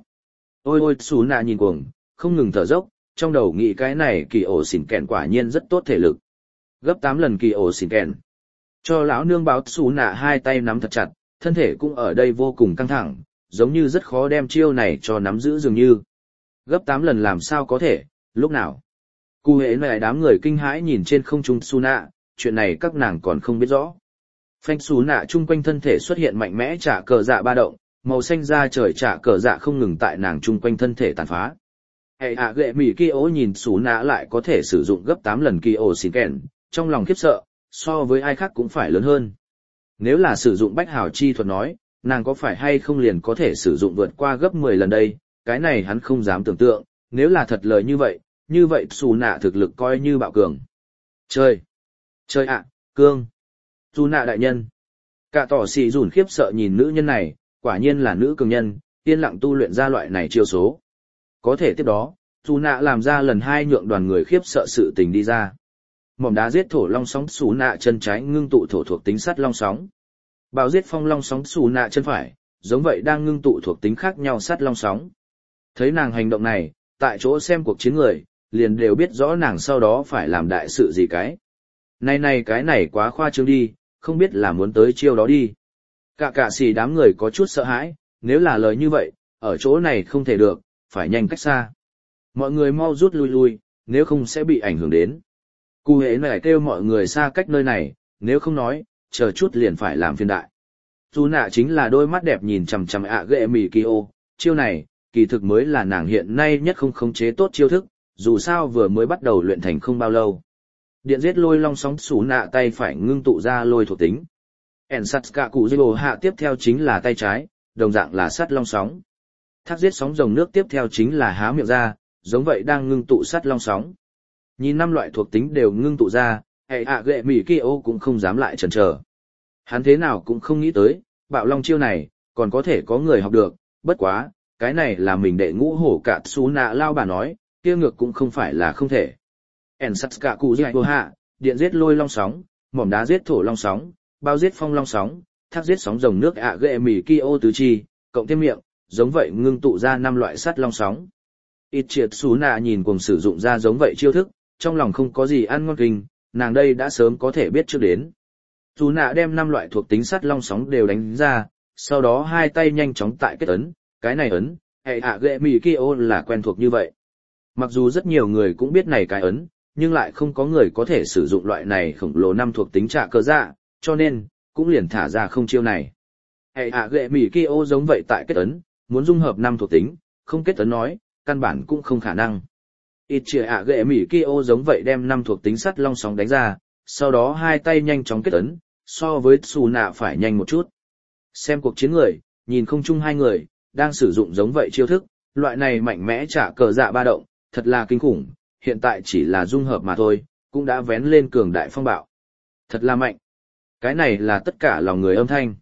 Ôi xú nạ nhìn cuồng, không ngừng thở dốc, trong đầu nghĩ cái này kỳ ổ xỉn kèn quả nhiên rất tốt thể lực. Gấp 8 lần kỳ ổ xỉn kèn. Cho lão nương báo xú nạ hai tay nắm thật chặt, thân thể cũng ở đây vô cùng căng thẳng, giống như rất khó đem chiêu này cho nắm giữ dường như. Gấp 8 lần làm sao có thể, lúc nào? Cụ hệ này đám người kinh hãi nhìn trên không trung xú nạ, chuyện này các nàng còn không biết rõ. Phanh xú nạ chung quanh thân thể xuất hiện mạnh mẽ trả cờ dạ ba động, màu xanh da trời trả cờ dạ không ngừng tại nàng chung quanh thân thể tàn phá. Hệ hạ ghệ mỉ kỳ ố nhìn xú nạ lại có thể sử dụng gấp 8 lần kỳ ổ xỉn kèn, trong lòng khiếp sợ, so với ai khác cũng phải lớn hơn. Nếu là sử dụng bách hào chi thuật nói, nàng có phải hay không liền có thể sử dụng vượt qua gấp 10 lần đây, cái này hắn không dám tưởng tượng, nếu là thật lời như vậy xù nạ thực lực coi như bạo cường. Chơi ạ, cương. Xù nạ đại nhân. Cả tỏ xì rủn khiếp sợ nhìn nữ nhân này, quả nhiên là nữ cường nhân, yên lặng tu luyện ra loại này chiêu số. Có thể tiếp đó, xù nạ làm ra lần 2 nhượng đoàn người khiếp sợ sự tình đi ra. Mỏm đá giết thổ long sóng xù nạ chân trái ngưng tụ thổ thuộc tính sắt long sóng. Bào giết phong long sóng xù nạ chân phải, giống vậy đang ngưng tụ thuộc tính khác nhau sắt long sóng. Thấy nàng hành động này, tại chỗ xem cuộc chiến người, liền đều biết rõ nàng sau đó phải làm đại sự gì cái. Cái này quá khoa trương đi, không biết là muốn tới chiêu đó đi. Cả xì đám người có chút sợ hãi, nếu là lời như vậy, ở chỗ này không thể được, phải nhanh cách xa. Mọi người mau rút lui, nếu không sẽ bị ảnh hưởng đến. Cụ hệ này kêu mọi người xa cách nơi này, nếu không nói, chờ chút liền phải làm phiên đại. Dù nạ chính là đôi mắt đẹp nhìn chằm chằm ạ ghệ mỉ kỳ ô, chiêu này, kỳ thực mới là nàng hiện nay nhất không khống chế tốt chiêu thức, dù sao vừa mới bắt đầu luyện thành không bao lâu. Điện giết lôi long sóng xú nạ tay phải ngưng tụ ra lôi thuộc tính. Ensatska cụ dây hạ tiếp theo chính là tay trái, đồng dạng là sắt long sóng. Thác giết sóng rồng nước tiếp theo chính là há miệng ra, giống vậy đang ngưng tụ sắt long sóng. Nhìn 5 loại thuộc tính đều ngưng tụ ra, hệ ạ ghệ mỉ kia ô cũng không dám lại chần chờ. Hắn thế nào cũng không nghĩ tới, bạo long chiêu này, còn có thể có người học được, bất quá, cái này là mình đệ ngũ hổ cạn xú nạ lao bà nói, kia ngược cũng không phải là không thể. Ensatska cụ dây hạ, điện giết lôi long sóng, mỏm đá giết thổ long sóng, bao giết phong long sóng, thác giết sóng rồng nước ạ ghệ mỉ kia ô tứ chi, cộng thêm miệng, giống vậy ngưng tụ ra 5 loại sắt long sóng. Ít triệt xú nạ nhìn cùng sử dụng ra giống vậy chiêu thức, trong lòng không có gì ăn ngon kinh, nàng đây đã sớm có thể biết trước đến. Xú nạ đem 5 loại thuộc tính sắt long sóng đều đánh ra, sau đó hai tay nhanh chóng tại kết ấn, cái này ấn, hệ ạ ghệ mì kia ô là quen thuộc như vậy. Mặc dù rất nhiều người cũng biết này cái ấn, nhưng lại không có người có thể sử dụng loại này khổng lồ 5 thuộc tính trả cơ dạ, cho nên, cũng liền thả ra không chiêu này. Hệ ạ ghệ mì kia ô giống vậy tại kết ấn, muốn dung hợp 5 thuộc tính, không kết ấn nói, căn bản cũng không khả năng. Ít trịa ạ ghệ mỉ kia ô giống vậy đem 5 thuộc tính sắt long sóng đánh ra, sau đó hai tay nhanh chóng kết ấn, so với xù nạ phải nhanh một chút. Xem cuộc chiến người, nhìn không chung hai người, đang sử dụng giống vậy chiêu thức, loại này mạnh mẽ trả cờ dạ ba động, thật là kinh khủng, hiện tại chỉ là dung hợp mà thôi, cũng đã vén lên cường đại phong bạo. Thật là mạnh. Cái này là tất cả lòng người âm thanh.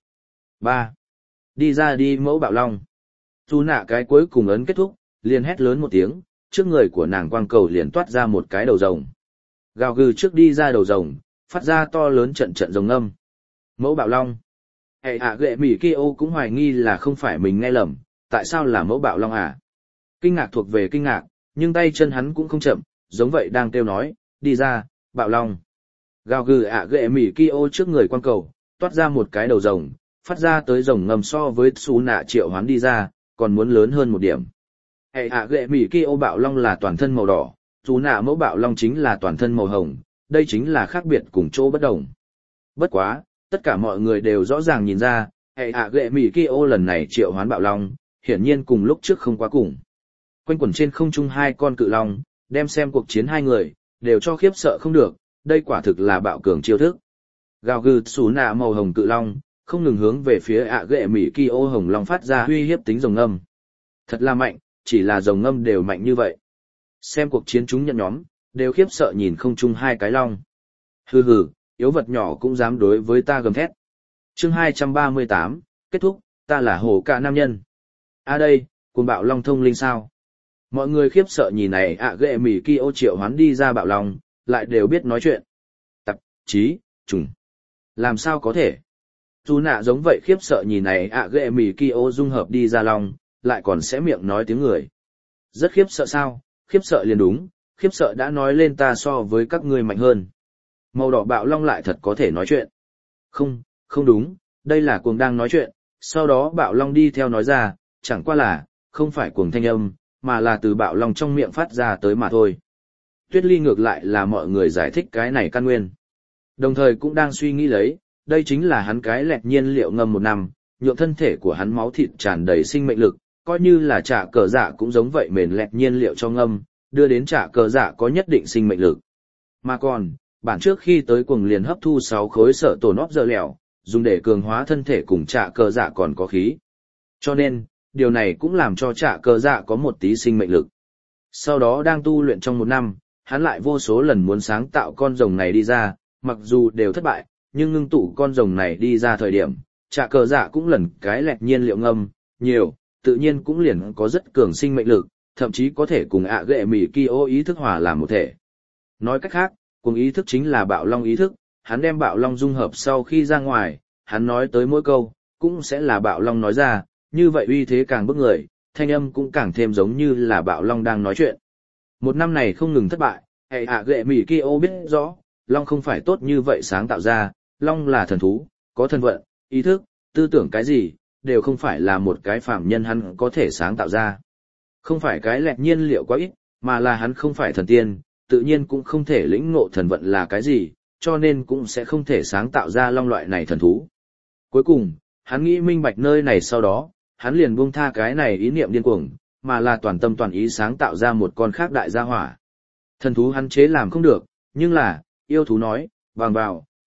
3. Đi ra đi mẫu bạo long. Xù nạ cái cuối cùng ấn kết thúc, liền hét lớn một tiếng, trước người của nàng quang cầu liền toát ra một cái đầu rồng. Gào gừ trước đi ra đầu rồng, phát ra to lớn trận trận rồng âm. Mẫu bạo long. Hệ ạ ghệ mỉ kia ô cũng hoài nghi là không phải mình nghe lầm, tại sao là mẫu bạo long à? Kinh ngạc thuộc về kinh ngạc, nhưng tay chân hắn cũng không chậm, giống vậy đang kêu nói, đi ra, bạo long. Gào gừ ạ ghệ mỉ kia ô trước người quang cầu, toát ra một cái đầu rồng, phát ra tới rồng ngầm so với xú nạ triệu hoán đi ra, còn muốn lớn hơn một điểm. Hệ ạ ghệ mỉ kia ô bạo long là toàn thân màu đỏ, xú nạ mẫu bạo long chính là toàn thân màu hồng, đây chính là khác biệt cùng chỗ bất đồng. Bất quá, tất cả mọi người đều rõ ràng nhìn ra, hệ ạ ghệ mỉ kia ô lần này triệu hoán bạo long, hiển nhiên cùng lúc trước không quá cùng. Quanh quẩn trên không trung hai con cự long, đem xem cuộc chiến hai người, đều cho khiếp sợ không được, đây quả thực là bạo cường chiêu thức. Gào gừ xú nạ màu hồng cự long, không ngừng hướng về phía ạ ghệ mỉ kia ô hồng long phát ra uy hiếp tính rồng âm. Thật là mạnh, chỉ là rồng âm đều mạnh như vậy. Xem cuộc chiến chúng nhận nhóm, đều khiếp sợ nhìn không chung hai cái long. Hừ hừ, yếu vật nhỏ cũng dám đối với ta gầm thét. Chương 238, kết thúc, ta là hồ cả nam nhân. Đây, cuồng bạo long thông linh sao? Mọi người khiếp sợ nhìn này ạ ghệ mỉ kia ô triệu hoán đi ra bạo long, lại đều biết nói chuyện. Tạp chí, trùng. Làm sao có thể? Dù nạ giống vậy khiếp sợ nhìn này ạ ghệ mỉ kia ô dung hợp đi ra long, lại còn sẽ miệng nói tiếng người. Rất khiếp sợ sao? Khiếp sợ liền đúng, khiếp sợ đã nói lên ta so với các ngươi mạnh hơn. Màu đỏ bạo long lại thật có thể nói chuyện. Không, không đúng, đây là cuồng đang nói chuyện, sau đó bạo long đi theo nói ra, chẳng qua là, không phải cuồng thanh âm, mà là từ bạo long trong miệng phát ra tới mà thôi. Tuyết Ly ngược lại là mọi người giải thích cái này căn nguyên. Đồng thời cũng đang suy nghĩ lấy, đây chính là hắn cái lẹt nhiên liệu ngâm 1 năm, nhượng thân thể của hắn máu thịt tràn đầy sinh mệnh lực, coi như là trả cờ dạ cũng giống vậy mền lẹt nhiên liệu cho ngâm, đưa đến trả cờ dạ có nhất định sinh mệnh lực. Mà còn, bản trước khi tới cuồng liền hấp thu 6 khối sở tổn óp dơ lẻo, dùng để cường hóa thân thể cùng trả cờ dạ còn có khí. Cho nên, điều này cũng làm cho trả cờ dạ có một tí sinh mệnh lực. Sau đó đang tu luyện trong 1 năm, hắn lại vô số lần muốn sáng tạo con rồng này đi ra, mặc dù đều thất bại, nhưng ngưng tụ con rồng này đi ra thời điểm, trả cờ dạ cũng lần cái lẹt nhiên liệu ngâm, nhiều, tự nhiên cũng liền có rất cường sinh mệnh lực, thậm chí có thể cùng ạ ghệ mỉ kia ô ý thức hòa làm một thể. Nói cách khác, cùng ý thức chính là bạo long ý thức, hắn đem bạo long dung hợp sau khi ra ngoài, hắn nói tới mỗi câu, cũng sẽ là bạo long nói ra, như vậy uy thế càng bức người, thanh âm cũng càng thêm giống như là bạo long đang nói chuyện. 1 năm này không ngừng thất bại, hệ ạ ghệ mỉ kia ô biết rõ, long không phải tốt như vậy sáng tạo ra, long là thần thú, có thân vận, ý thức, tư tưởng cái gì, đều không phải là một cái phàm nhân hắn có thể sáng tạo ra. Không phải cái lẹt nhiên liệu quá ít, mà là hắn không phải thần tiên, tự nhiên cũng không thể lĩnh ngộ thần vận là cái gì, cho nên cũng sẽ không thể sáng tạo ra long loại này thần thú. Cuối cùng, hắn nghĩ minh bạch nơi này sau đó, hắn liền buông tha cái này ý niệm điên cuồng, mà là toàn tâm toàn ý sáng tạo ra một con khác đại gia hỏa. Thần thú hắn chế làm không được, nhưng là, yêu thú nói, vàng vào,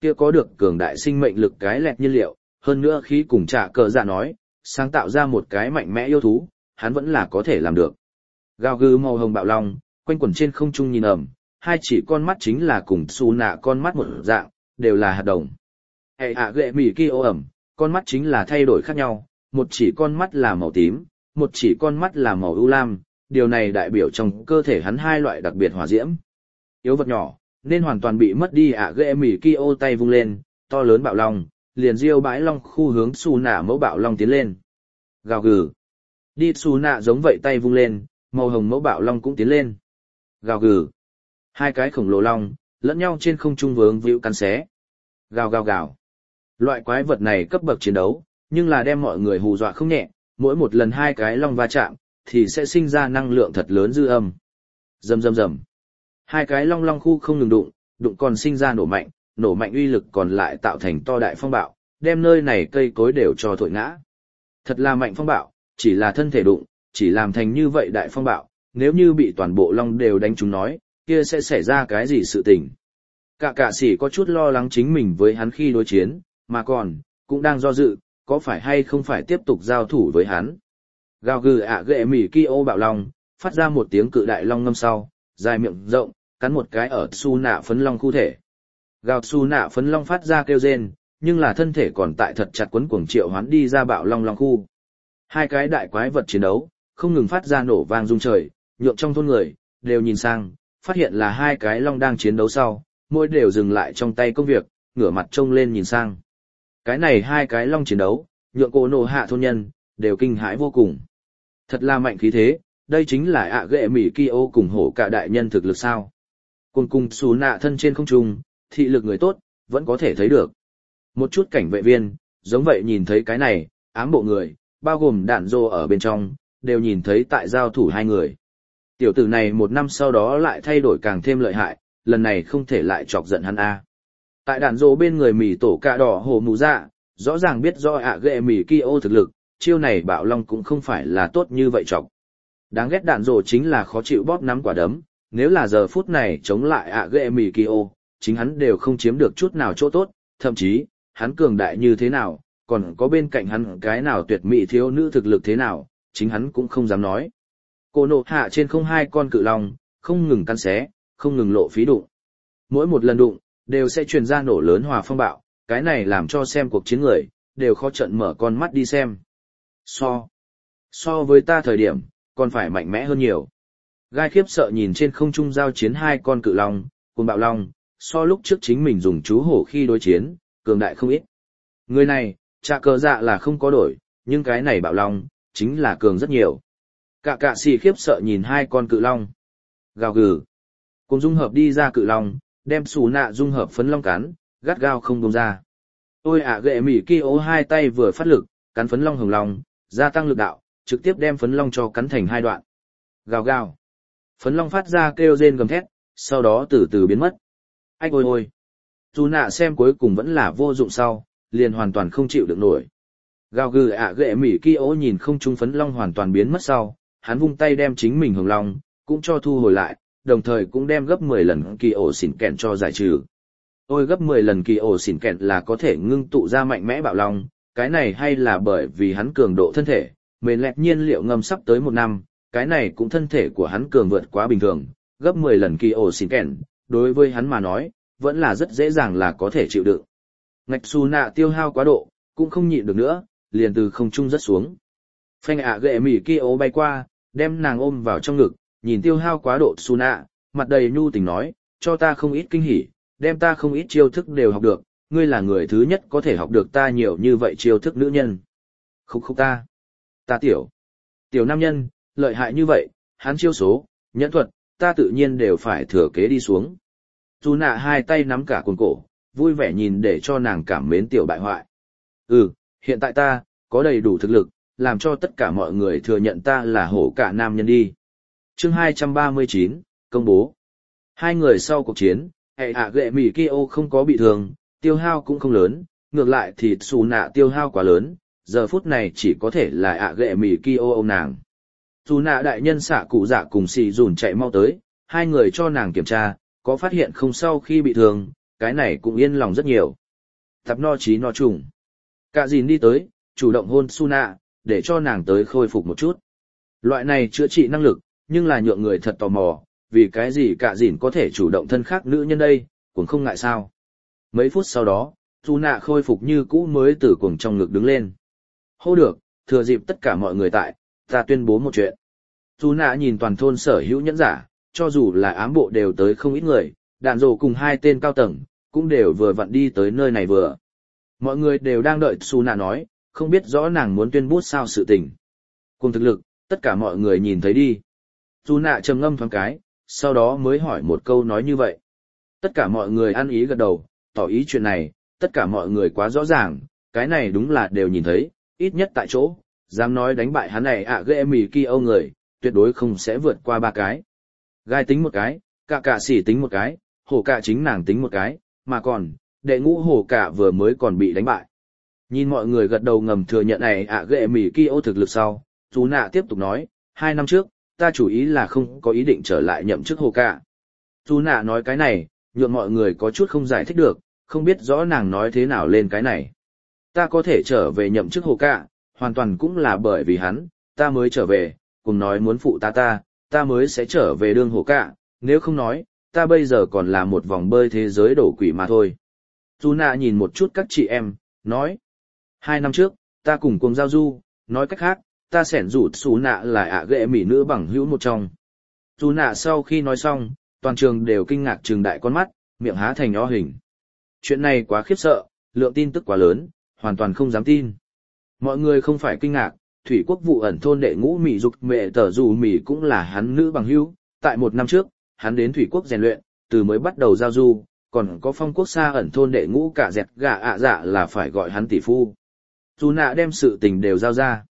kia có được cường đại sinh mệnh lực cái lẹt nhiên liệu, hơn nữa khi cùng trả cờ dạ nói, sáng tạo ra một cái mạnh mẽ yêu thú, hắn vẫn là có thể làm được. Gào gừ màu hồng bạo long, quanh quẩn trên không trung nhìn ẩm, hai chỉ con mắt chính là cùng su nạ con mắt một dạng, đều là hạt đồng. Hệ ạ ghệ mỉ kia ô ẩm, con mắt chính là thay đổi khác nhau, một chỉ con mắt là màu tím, một chỉ con mắt là màu ưu lam, điều này đại biểu trong cơ thể hắn hai loại đặc biệt hỏa diễm. Yếu vật nhỏ, nên hoàn toàn bị mất đi ạ ghệ mỉ kia ô tay vung lên, to lớn bạo long, liền diêu bãi long khu hướng su nạ mẫu bạo long tiến lên. Gào gừ. Đi su nạ giống vậy tay vung lên, màu hồng mẫu bạo long cũng tiến lên. Gào gừ. Hai cái khổng lồ long, lẫn nhau trên không trung vướng víu cắn xé. Gào gào gào. Loại quái vật này cấp bậc chiến đấu, nhưng là đem mọi người hù dọa không nhẹ, mỗi một lần hai cái long va chạm, thì sẽ sinh ra năng lượng thật lớn dư âm. Rầm rầm rầm. Hai cái long long khu không ngừng đụng còn sinh ra nổ mạnh uy lực còn lại tạo thành to đại phong bạo, đem nơi này cây cối đều cho thổi ngã. Thật là mạnh phong bạo, chỉ là thân thể đụng, chỉ làm thành như vậy đại phong bạo, nếu như bị toàn bộ long đều đánh trúng nói, kia sẽ xảy ra cái gì sự tình. Cả sĩ có chút lo lắng chính mình với hắn khi đối chiến, mà còn, cũng đang do dự, có phải hay không phải tiếp tục giao thủ với hắn. Gào gừ ạ ghệ mỉ kia ô bạo long, phát ra một tiếng cự đại long ngâm sau, dài miệng rộng, cắn một cái ở su nạ phấn long khu thể. Gào su nạ phấn long phát ra kêu rên, nhưng là thân thể còn tại thật chặt quấn cuồng triệu hoán đi ra bạo long long khu. Hai cái đại quái vật chiến đấu, không ngừng phát ra nổ vang rung trời, nhượng trong thôn người, đều nhìn sang, phát hiện là hai cái long đang chiến đấu sau, mỗi đều dừng lại trong tay công việc, ngửa mặt trông lên nhìn sang. Cái này hai cái long chiến đấu, nhượng cô nổ hạ thôn nhân, đều kinh hãi vô cùng. Thật là mạnh khí thế, đây chính là ạ ghệ mỉ kia ô cùng hổ cả đại nhân thực lực sao. Cùng xù nạ thân trên không trung, thị lực người tốt, vẫn có thể thấy được. Một chút cảnh vệ viên, giống vậy nhìn thấy cái này, ám bộ người, bao gồm đạn rô ở bên trong, đều nhìn thấy tại giao thủ hai người. Tiểu tử này một năm sau đó lại thay đổi càng thêm lợi hại, lần này không thể lại chọc giận hắn a. Tại đạn rô bên người mỉ tổ cạ đỏ hồ mù dạ, rõ ràng biết do ạ ghệ mỉ kia ô thực lực, chiêu này bạo long cũng không phải là tốt như vậy chọc. Đáng ghét đạn rô chính là khó chịu bóp nắm quả đấm, nếu là giờ phút này chống lại ạ ghệ mỉ kia ô, chính hắn đều không chiếm được chút nào chỗ tốt, thậm chí, hắn cường đại như thế nào, còn có bên cạnh hắn cái nào tuyệt mỹ thiếu nữ thực lực thế nào, chính hắn cũng không dám nói. Cô nộ hạ trên không hai con cự long, không ngừng căn xé, không ngừng lộ phí đụng. Mỗi một lần đụng, đều sẽ truyền ra nổ lớn hòa phong bạo, cái này làm cho xem cuộc chiến người, đều khó trận mở con mắt đi xem. So với ta thời điểm, còn phải mạnh mẽ hơn nhiều. Gai khiếp sợ nhìn trên không trung giao chiến hai con cự long, cùng bạo long, so lúc trước chính mình dùng chú hổ khi đối chiến, cường đại không ít. Người này, trả cờ dạ là không có đổi, nhưng cái này bạo long, chính là cường rất nhiều. Cả sĩ khiếp sợ nhìn hai con cự long. Gào gừ. Cùng dung hợp đi ra cự long, đem xù nạ dung hợp phấn long cắn, gắt gao không buông ra. Ôi ạ ghệ mỉ kia ố hai tay vừa phát lực, cắn phấn long hồng long, gia tăng lực đạo, trực tiếp đem phấn long cho cắn thành hai đoạn. Gào gào. Phấn long phát ra kêu rên gầm thét, sau đó từ từ biến mất. Ách ôi ôi. Dù nạ xem cuối cùng vẫn là vô dụng sau, liền hoàn toàn không chịu được nổi. Gào gừ ạ ghệ mỉ kia ố nhìn không trung phấn long hoàn toàn biến mất sau, hắn vung tay đem chính mình hồng long, cũng cho thu hồi lại, đồng thời cũng đem gấp 10 lần kỳ ổ xỉn kẹn cho giải trừ. Ôi gấp 10 lần kỳ ổ xỉn kẹn là có thể ngưng tụ ra mạnh mẽ bạo long, cái này hay là bởi vì hắn cường độ thân thể, mềm lẹt nhiên liệu ngâm sắp tới 1 năm, cái này cũng thân thể của hắn cường vượt quá bình thường, gấp 10 lần kỳ ổ xỉn kẹn, đối với hắn mà nói, vẫn là rất dễ dàng là có thể chịu đựng. Ngạch xù nạ tiêu hao quá độ, cũng không nhịn được nữa, liền từ không trung rất xuống. Phanh ạ ghệ mỉ kia ố bay qua, đem nàng ôm vào trong ngực, nhìn tiêu hao quá độ xù nạ, mặt đầy nhu tình nói, cho ta không ít kinh hỉ, đem ta không ít chiêu thức đều học được, ngươi là người thứ nhất có thể học được ta nhiều như vậy chiêu thức nữ nhân. Khúc ta tiểu nam nhân, lợi hại như vậy, hắn chiêu số, nhẫn thuật, ta tự nhiên đều phải thừa kế đi xuống. Dù nạ hai tay nắm cả cuồng cổ, vui vẻ nhìn để cho nàng cảm mến tiểu bại hoại. Hiện tại ta, có đầy đủ thực lực, làm cho tất cả mọi người thừa nhận ta là hổ cả nam nhân đi. Chương 239, công bố. Hai người sau cuộc chiến, hệ ạ ghệ mỉ kia ô không có bị thương, tiêu hao cũng không lớn, ngược lại thì xù nạ tiêu hao quá lớn, giờ phút này chỉ có thể là ạ ghệ mỉ kia ô ôm nàng. Xù nạ đại nhân xạ cụ dạ cùng xì dùn chạy mau tới, hai người cho nàng kiểm tra, có phát hiện không sau khi bị thương, cái này cũng yên lòng rất nhiều. Tập no chí no trùng. Cả dìn đi tới, chủ động hôn Suna, để cho nàng tới khôi phục một chút. Loại này chữa trị năng lực, nhưng là nhượng người thật tò mò, vì cái gì cả dìn có thể chủ động thân khác nữ nhân đây, cũng không ngại sao. Mấy phút sau đó, Suna khôi phục như cũ mới từ cuồng trong ngực đứng lên. Hô được, thừa dịp tất cả mọi người tại, ta tuyên bố một chuyện. Suna nhìn toàn thôn sở hữu nhẫn giả, cho dù là ám bộ đều tới không ít người, đạn rồ cùng 2 tên cao tầng, cũng đều vừa vặn đi tới nơi này vừa. Mọi người đều đang đợi Suna nói, không biết rõ nàng muốn tuyên bố sao sự tình. Cùng thực lực, tất cả mọi người nhìn thấy đi. Suna trầm ngâm thoáng cái, sau đó mới hỏi một câu nói như vậy. Tất cả mọi người ăn ý gật đầu, tỏ ý chuyện này, tất cả mọi người quá rõ ràng, cái này đúng là đều nhìn thấy, ít nhất tại chỗ, dám nói đánh bại hắn này ghê mì kia âu người, tuyệt đối không sẽ vượt qua 3 cái. Gai tính một cái, cả xỉ tính một cái, hổ cả chính nàng tính một cái, mà còn, đệ ngũ hổ cả vừa mới còn bị đánh bại. Nhìn mọi người gật đầu ngầm thừa nhận này ghê mì kia âu thực lực sau, chú nạ tiếp tục nói, 2 năm trước, ta chủ ý là không có ý định trở lại nhậm chức hổ cả. Chú nạ nói cái này, nhượng mọi người có chút không giải thích được, không biết rõ nàng nói thế nào lên cái này. Ta có thể trở về nhậm chức hổ cả, hoàn toàn cũng là bởi vì hắn, ta mới trở về, cùng nói muốn phụ ta mới sẽ trở về đương hổ cả, nếu không nói, ta bây giờ còn là một vòng bơi thế giới đổ quỷ mà thôi. Tuna nhìn một chút các chị em, nói, 2 năm trước, ta cùng cùng giao du, nói cách khác, ta sẻn rụt xú nạ là ghệ mỹ nữ bằng hữu một trong. Tuna sau khi nói xong, toàn trường đều kinh ngạc trừng đại con mắt, miệng há thành nhó hình. Chuyện này quá khiếp sợ, lượng tin tức quá lớn, hoàn toàn không dám tin. Mọi người không phải kinh ngạc, thủy quốc vụ ẩn thôn đệ ngũ mỹ dục mẹ tờ dù mỹ cũng là hắn nữ bằng hữu. Tại 1 năm trước, hắn đến thủy quốc rèn luyện, từ mới bắt đầu giao du, còn có phong quốc xa ẩn thôn đệ ngũ cả dẹt gà dạ là phải gọi hắn tỷ phu. Dù nạ đem sự tình đều giao ra.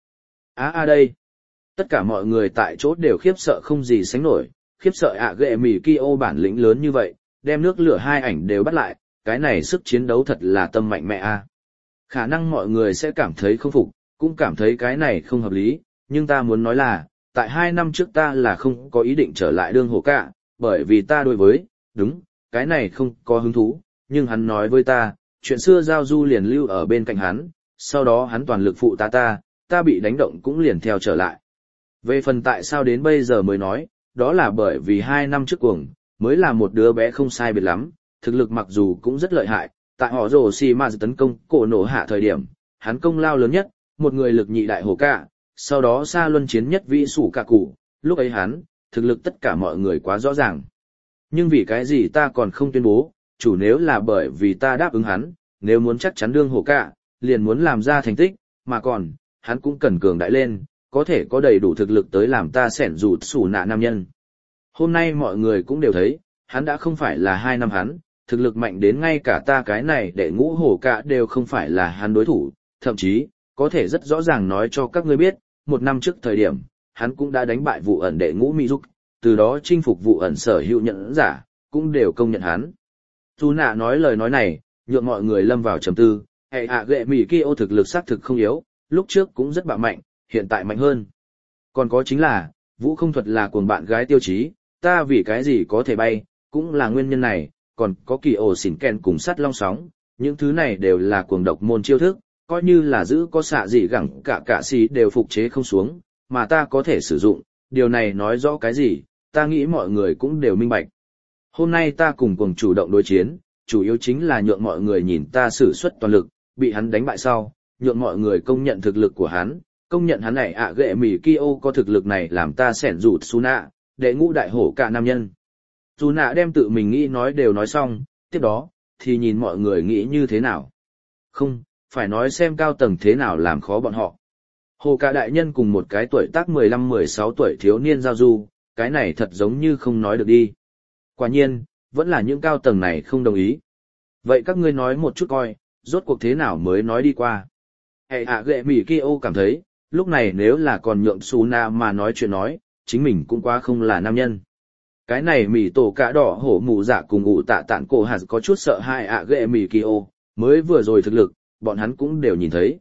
Đây. Tất cả mọi người tại chỗ đều khiếp sợ không gì sánh nổi, khiếp sợ ghệ mỉ kia ô bản lĩnh lớn như vậy, đem nước lửa 2 ảnh đều bắt lại, cái này sức chiến đấu thật là tâm mạnh mẽ a. Khả năng mọi người sẽ cảm thấy không phục, cũng cảm thấy cái này không hợp lý, nhưng ta muốn nói là, tại 2 năm trước ta là không có ý định trở lại đương hổ cả, bởi vì ta đối với, đúng, cái này không có hứng thú, nhưng hắn nói với ta, chuyện xưa giao du liền lưu ở bên cạnh hắn, sau đó hắn toàn lực phụ ta bị đánh động cũng liền theo trở lại. Về phần tại sao đến bây giờ mới nói, đó là bởi vì 2 năm trước cuồng, mới là một đứa bé không sai biệt lắm, thực lực mặc dù cũng rất lợi hại, tại họ rồ xì mà tấn công cổ nổ hạ thời điểm, hắn công lao lớn nhất, một người lực nhị đại hổ cả, sau đó xa luân chiến nhất vĩ sủ cả cụ, lúc ấy hắn, thực lực tất cả mọi người quá rõ ràng. Nhưng vì cái gì ta còn không tuyên bố, chủ nếu là bởi vì ta đáp ứng hắn, nếu muốn chắc chắn đương hổ cả, liền muốn làm ra thành tích, mà còn, hắn cũng cần cường đại lên, có thể có đầy đủ thực lực tới làm ta sẻn rụt sủ nạ nam nhân. Hôm nay mọi người cũng đều thấy, hắn đã không phải là 2 năm hắn, thực lực mạnh đến ngay cả ta cái này đệ ngũ hổ cả đều không phải là hắn đối thủ, thậm chí, có thể rất rõ ràng nói cho các ngươi biết, 1 năm trước thời điểm, hắn cũng đã đánh bại vụ ẩn đệ ngũ Mỹ Dục, từ đó chinh phục vụ ẩn sở hữu nhận giả, cũng đều công nhận hắn. Tu nạ nói lời nói này, nhượng mọi người lâm vào trầm tư, ghệ Mỹ kia ô thực lực xác thực không yếu, lúc trước cũng rất bạo mạnh, hiện tại mạnh hơn. Còn có chính là, vũ không thuật là cuồng bạn gái tiêu chí, ta vì cái gì có thể bay, cũng là nguyên nhân này, còn có kỳ ổ xỉn kèn cùng sắt long sóng, những thứ này đều là cuồng độc môn chiêu thức, coi như là giữ có xạ gì gẳng cả xí đều phục chế không xuống, mà ta có thể sử dụng, điều này nói rõ cái gì, ta nghĩ mọi người cũng đều minh bạch. Hôm nay ta cùng cuồng chủ động đối chiến, chủ yếu chính là nhượng mọi người nhìn ta sử xuất toàn lực, bị hắn đánh bại sau, nhượng mọi người công nhận thực lực của hắn, công nhận hắn này ghệ mỉ Kyo có thực lực này làm ta sẻn rụt Suna, đệ ngũ đại hổ cả nam nhân. Suna đem tự mình nghĩ nói đều nói xong, tiếp đó, thì nhìn mọi người nghĩ như thế nào. Không, phải nói xem cao tầng thế nào làm khó bọn họ. Hồ cả đại nhân cùng một cái tuổi tác 15-16 tuổi thiếu niên giao du, cái này thật giống như không nói được đi. Quả nhiên, vẫn là những cao tầng này không đồng ý. Vậy các ngươi nói một chút coi, rốt cuộc thế nào mới nói đi qua. Ghệ mỉ Kyo cảm thấy, lúc này nếu là còn nhượng Suna mà nói chuyện nói, chính mình cũng quá không là nam nhân. Cái này mỉ tổ cả đỏ hổ mù dạ cùng ủ tạ tạn cổ hạt có chút sợ hai ghệ mỉ Kyo, mới vừa rồi thực lực, bọn hắn cũng đều nhìn thấy.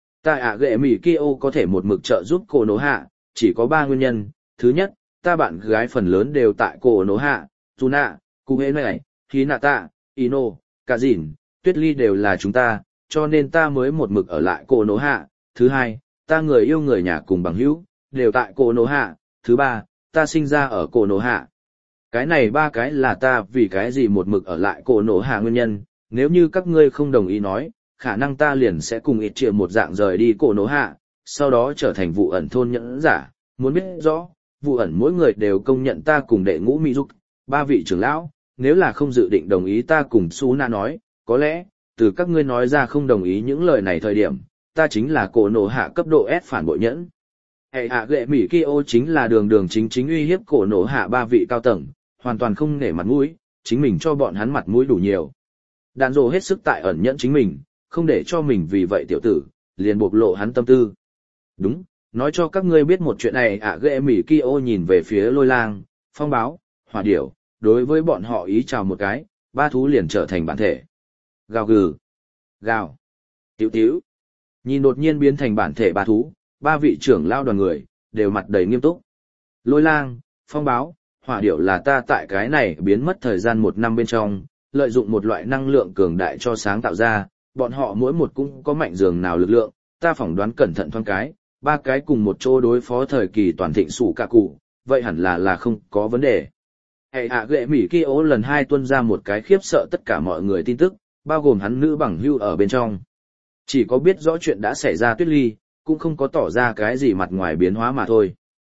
Ta ghệ mỉ Kyo có thể một mực trợ giúp cổ nổ hạ, chỉ có 3 nguyên nhân. Thứ nhất, ta bạn gái phần lớn đều tại cổ nổ hạ, Suna, Kuhei này, Hinata, Ino, cả dìn, Tuyết Ly đều là chúng ta, cho nên ta mới một mực ở lại Cổ Nổ Hạ. Thứ hai, ta người yêu người nhà cùng bằng hữu, đều tại Cổ Nổ Hạ. Thứ ba, ta sinh ra ở Cổ Nổ Hạ. Cái này ba cái là ta vì cái gì một mực ở lại Cổ Nổ Hạ nguyên nhân, nếu như các ngươi không đồng ý nói, khả năng ta liền sẽ cùng ít triệu một dạng rời đi Cổ Nổ Hạ, sau đó trở thành vụ ẩn thôn nhẫn giả. Muốn biết rõ, vụ ẩn mỗi người đều công nhận ta cùng đệ ngũ Mỹ Dục, ba vị trưởng lão, nếu là không dự định đồng ý ta cùng Su Na nói, có lẽ, từ các ngươi nói ra không đồng ý những lời này thời điểm, ta chính là Cổ Nổ Hạ cấp độ S phản bội nhẫn. Hệ hạ ghệ Mỹ Kyo chính là đường chính chính uy hiếp Cổ Nổ Hạ ba vị cao tầng, hoàn toàn không nể mặt mũi, chính mình cho bọn hắn mặt mũi đủ nhiều. Đàn rồ hết sức tại ẩn nhẫn chính mình, không để cho mình vì vậy tiểu tử, liền bộc lộ hắn tâm tư. Đúng, nói cho các ngươi biết một chuyện này ghệ Mỹ Kyo nhìn về phía Lôi Lang, Phong Báo, Hỏa Điểu, đối với bọn họ ý chào một cái, ba thú liền trở thành bản thể. Gào gừ, gào, tíu tíu. Nhìn đột nhiên biến thành bản thể ba thú, ba vị trưởng lao đoàn người, đều mặt đầy nghiêm túc. Lôi Lang, Phong Báo, Hỏa Điểu là ta tại cái này biến mất thời gian 1 năm bên trong, lợi dụng một loại năng lượng cường đại cho sáng tạo ra, bọn họ mỗi một cũng có mạnh dường nào lực lượng, ta phỏng đoán cẩn thận thoáng cái, ba cái cùng một chỗ đối phó thời kỳ toàn thịnh sủ cả cụ, vậy hẳn là không có vấn đề. Hệ hạ ghệ Mỹ Kyo lần 2 tuân ra một cái khiếp sợ tất cả mọi người tin tức, bao gồm hắn nữ bằng hưu ở bên trong. Chỉ có biết rõ chuyện đã xảy ra Tuyết Ly, cũng không có tỏ ra cái gì mặt ngoài biến hóa mà thôi.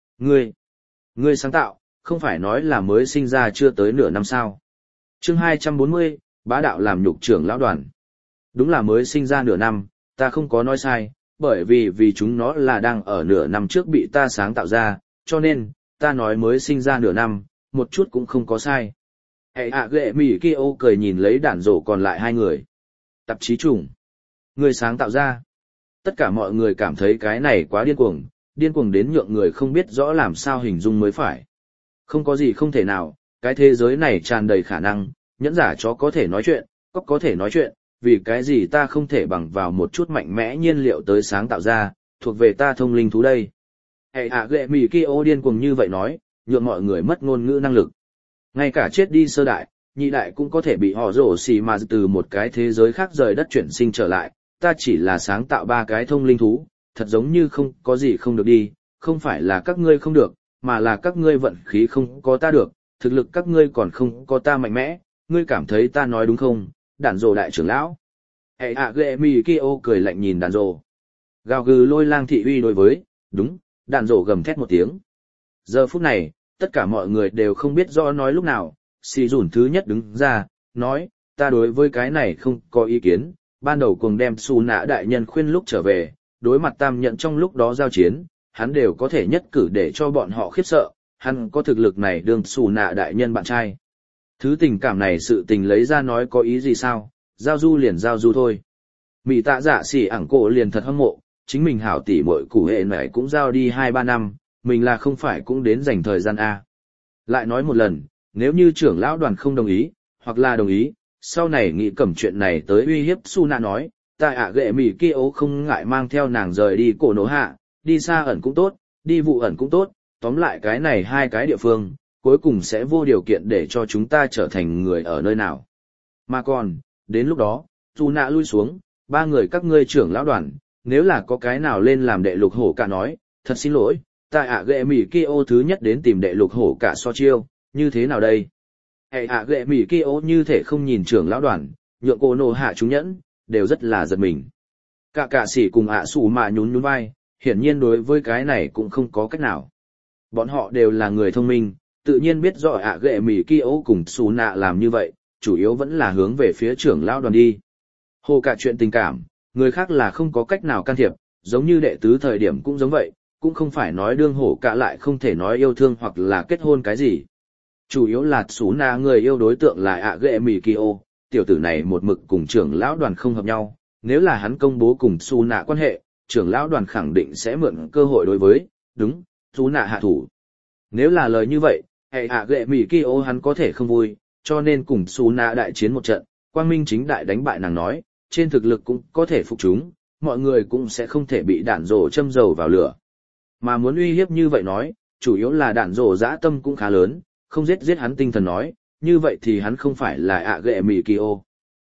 Ngươi sáng tạo, không phải nói là mới sinh ra chưa tới nửa năm sao. Chương 240, bá đạo làm nhục trưởng lão đoàn. Đúng là mới sinh ra nửa năm, ta không có nói sai, bởi vì chúng nó là đang ở nửa năm trước bị ta sáng tạo ra, cho nên, ta nói mới sinh ra nửa năm, một chút cũng không có sai. Hệ hạ ghệ Mỹ Kyo cười nhìn lấy đàn rổ còn lại 2 người. Tạp chí trùng. Người sáng tạo ra. Tất cả mọi người cảm thấy cái này quá điên cuồng đến nhượng người không biết rõ làm sao hình dung mới phải. Không có gì không thể nào, cái thế giới này tràn đầy khả năng, nhẫn giả chó có thể nói chuyện, cóc có thể nói chuyện, vì cái gì ta không thể bằng vào một chút mạnh mẽ nhiên liệu tới sáng tạo ra, thuộc về ta thông linh thú đây. Hệ hạ ghệ Mỹ Kyo điên cuồng như vậy nói, nhượng mọi người mất ngôn ngữ năng lực. Ngay cả chết đi sơ đại, nhị đại cũng có thể bị họ rổ xì mà từ một cái thế giới khác rời đất chuyển sinh trở lại, ta chỉ là sáng tạo 3 cái thông linh thú, thật giống như không có gì không được đi, không phải là các ngươi không được, mà là các ngươi vận khí không có ta được, thực lực các ngươi còn không có ta mạnh mẽ, ngươi cảm thấy ta nói đúng không, đàn rồ đại trưởng lão. Hệ hạ ghệ Mỹ Kyo cười lạnh nhìn đàn rồ. Gào gừ Lôi Lang thị uy đối với, đúng, đàn rồ gầm thét một tiếng. Giờ phút này, tất cả mọi người đều không biết rõ nói lúc nào, xì dùn thứ nhất đứng ra, nói, ta đối với cái này không có ý kiến, ban đầu cùng đem Su Nạ đại nhân khuyên lúc trở về, đối mặt Tam Nhận trong lúc đó giao chiến, hắn đều có thể nhất cử để cho bọn họ khiếp sợ, hắn có thực lực này đương Su Nạ đại nhân bạn trai. Thứ tình cảm này sự tình lấy ra nói có ý gì sao, giao du liền giao du thôi. Mỹ tạ dạ xỉ ảng cổ liền thật hâm mộ, chính mình hảo tỷ muội củ hệ này cũng giao đi 2-3 năm, mình là không phải cũng đến dành thời gian A. Lại nói một lần, nếu như trưởng lão đoàn không đồng ý, hoặc là đồng ý, sau này nghĩ cầm chuyện này tới uy hiếp Su Nạ nói, tại ghệ Mỹ Kyo không ngại mang theo nàng rời đi Cổ Nổ Hạ, đi xa ẩn cũng tốt, đi vụ ẩn cũng tốt, tóm lại cái này 2 cái địa phương, cuối cùng sẽ vô điều kiện để cho chúng ta trở thành người ở nơi nào. Mà còn, đến lúc đó, Su Nạ lui xuống, 3 người các ngươi trưởng lão đoàn, nếu là có cái nào lên làm đệ lục hổ cả nói, thật xin lỗi, tại ghệ Mỹ Kyo thứ nhất đến tìm đệ lục hổ cả so chiêu, như thế nào đây? Hệ ghệ Mỹ Kyo như thể không nhìn trưởng lão đoàn, nhượng Cổ Nổ Hạ chúng nhẫn, đều rất là giật mình. Cả sĩ cùng Sủ mà nhún vai, hiển nhiên đối với cái này cũng không có cách nào. Bọn họ đều là người thông minh, tự nhiên biết rõ ghệ Mỹ Kyo cùng Su Nạ làm như vậy, chủ yếu vẫn là hướng về phía trưởng lão đoàn đi. Hồ cả chuyện tình cảm, người khác là không có cách nào can thiệp, giống như đệ tứ thời điểm cũng giống vậy, cũng không phải nói đương hổ cả lại không thể nói yêu thương hoặc là kết hôn cái gì. Chủ yếu là Su Nạ người yêu đối tượng là ghệ Mỹ Kyo, tiểu tử này một mực cùng trưởng lão đoàn không hợp nhau, nếu là hắn công bố cùng Su Nạ quan hệ, trưởng lão đoàn khẳng định sẽ mượn cơ hội đối với, đúng, Su Nạ hạ thủ. Nếu là lời như vậy, hệ ghệ Mỹ Kyo hắn có thể không vui, cho nên cùng Su Nạ đại chiến một trận, quang minh chính đại đánh bại nàng nói, trên thực lực cũng có thể phục chúng, mọi người cũng sẽ không thể bị đạn rổ châm dầu vào lửa. Mà muốn uy hiếp như vậy nói, chủ yếu là đạn rổ dã tâm cũng khá lớn, không giết hắn tinh thần nói, như vậy thì hắn không phải là ghệ Mỹ Kyo.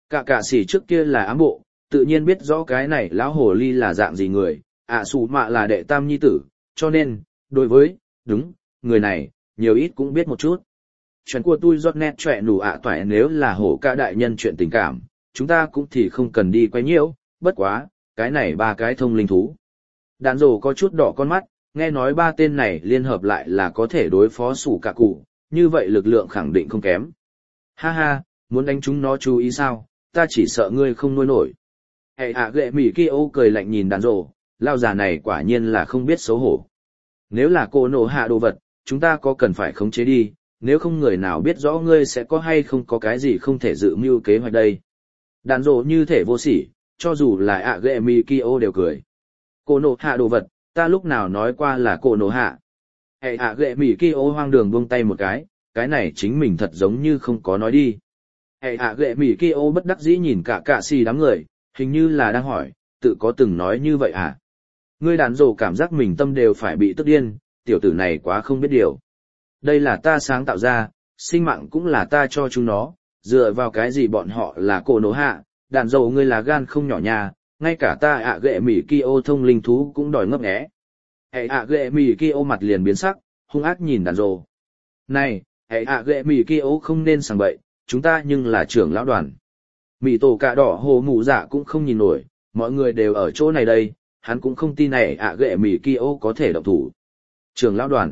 Cả sĩ trước kia là ám bộ, tự nhiên biết rõ cái này lão hồ ly là dạng gì người, Sủ Mạ là đệ tam nhi tử, cho nên, đối với, đúng, người này, nhiều ít cũng biết một chút. Chuyện của tôi giọt nét trẻ nụ toại nếu là hổ ca đại nhân chuyện tình cảm, chúng ta cũng thì không cần đi quay nhiễu, bất quá, cái này ba cái thông linh thú. Đàn rồ có chút đỏ con mắt, nghe nói ba tên này liên hợp lại là có thể đối phó sủ cả cụ, như vậy lực lượng khẳng định không kém. Ha ha, muốn đánh chúng nó chú ý sao, ta chỉ sợ ngươi không nuôi nổi. Hệ ghệ mỉ kia ô cười lạnh nhìn đàn rồ, lao già này quả nhiên là không biết xấu hổ. Nếu là cô nổ hạ đồ vật, chúng ta có cần phải khống chế đi, nếu không người nào biết rõ ngươi sẽ có hay không có cái gì không thể dự mưu kế hoạch đây. Đàn rồ như thể vô sỉ, cho dù là ghệ mỉ kia ô đều cười. Cô nổ hạ đồ vật, ta lúc nào nói qua là cô nổ hạ. Hệ ghệ mỉ kia ô hoang đường buông tay một cái này chính mình thật giống như không có nói đi. Hệ ghệ mỉ kia ô bất đắc dĩ nhìn cả xì đám người, hình như là đang hỏi, tự có từng nói như vậy à? Ngươi đàn rồ cảm giác mình tâm đều phải bị tức điên, tiểu tử này quá không biết điều. Đây là ta sáng tạo ra, sinh mạng cũng là ta cho chúng nó, dựa vào cái gì bọn họ là cô nổ hạ, đàn rồ ngươi là gan không nhỏ nha, ngay cả ta ghệ mỉ kia ô thông linh thú cũng đòi ngấp nghé. Hệ ghệ mỉ kia ô mặt liền biến sắc, hung ác nhìn đàn rồ. Này, hệ ghệ mỉ kia ô không nên sảng bậy, chúng ta nhưng là trưởng lão đoàn. Mỉ tổ cạ đỏ hồ mụ dạ cũng không nhìn nổi, mọi người đều ở chỗ này đây, hắn cũng không tin này ghệ mỉ kia ô có thể động thủ. Trưởng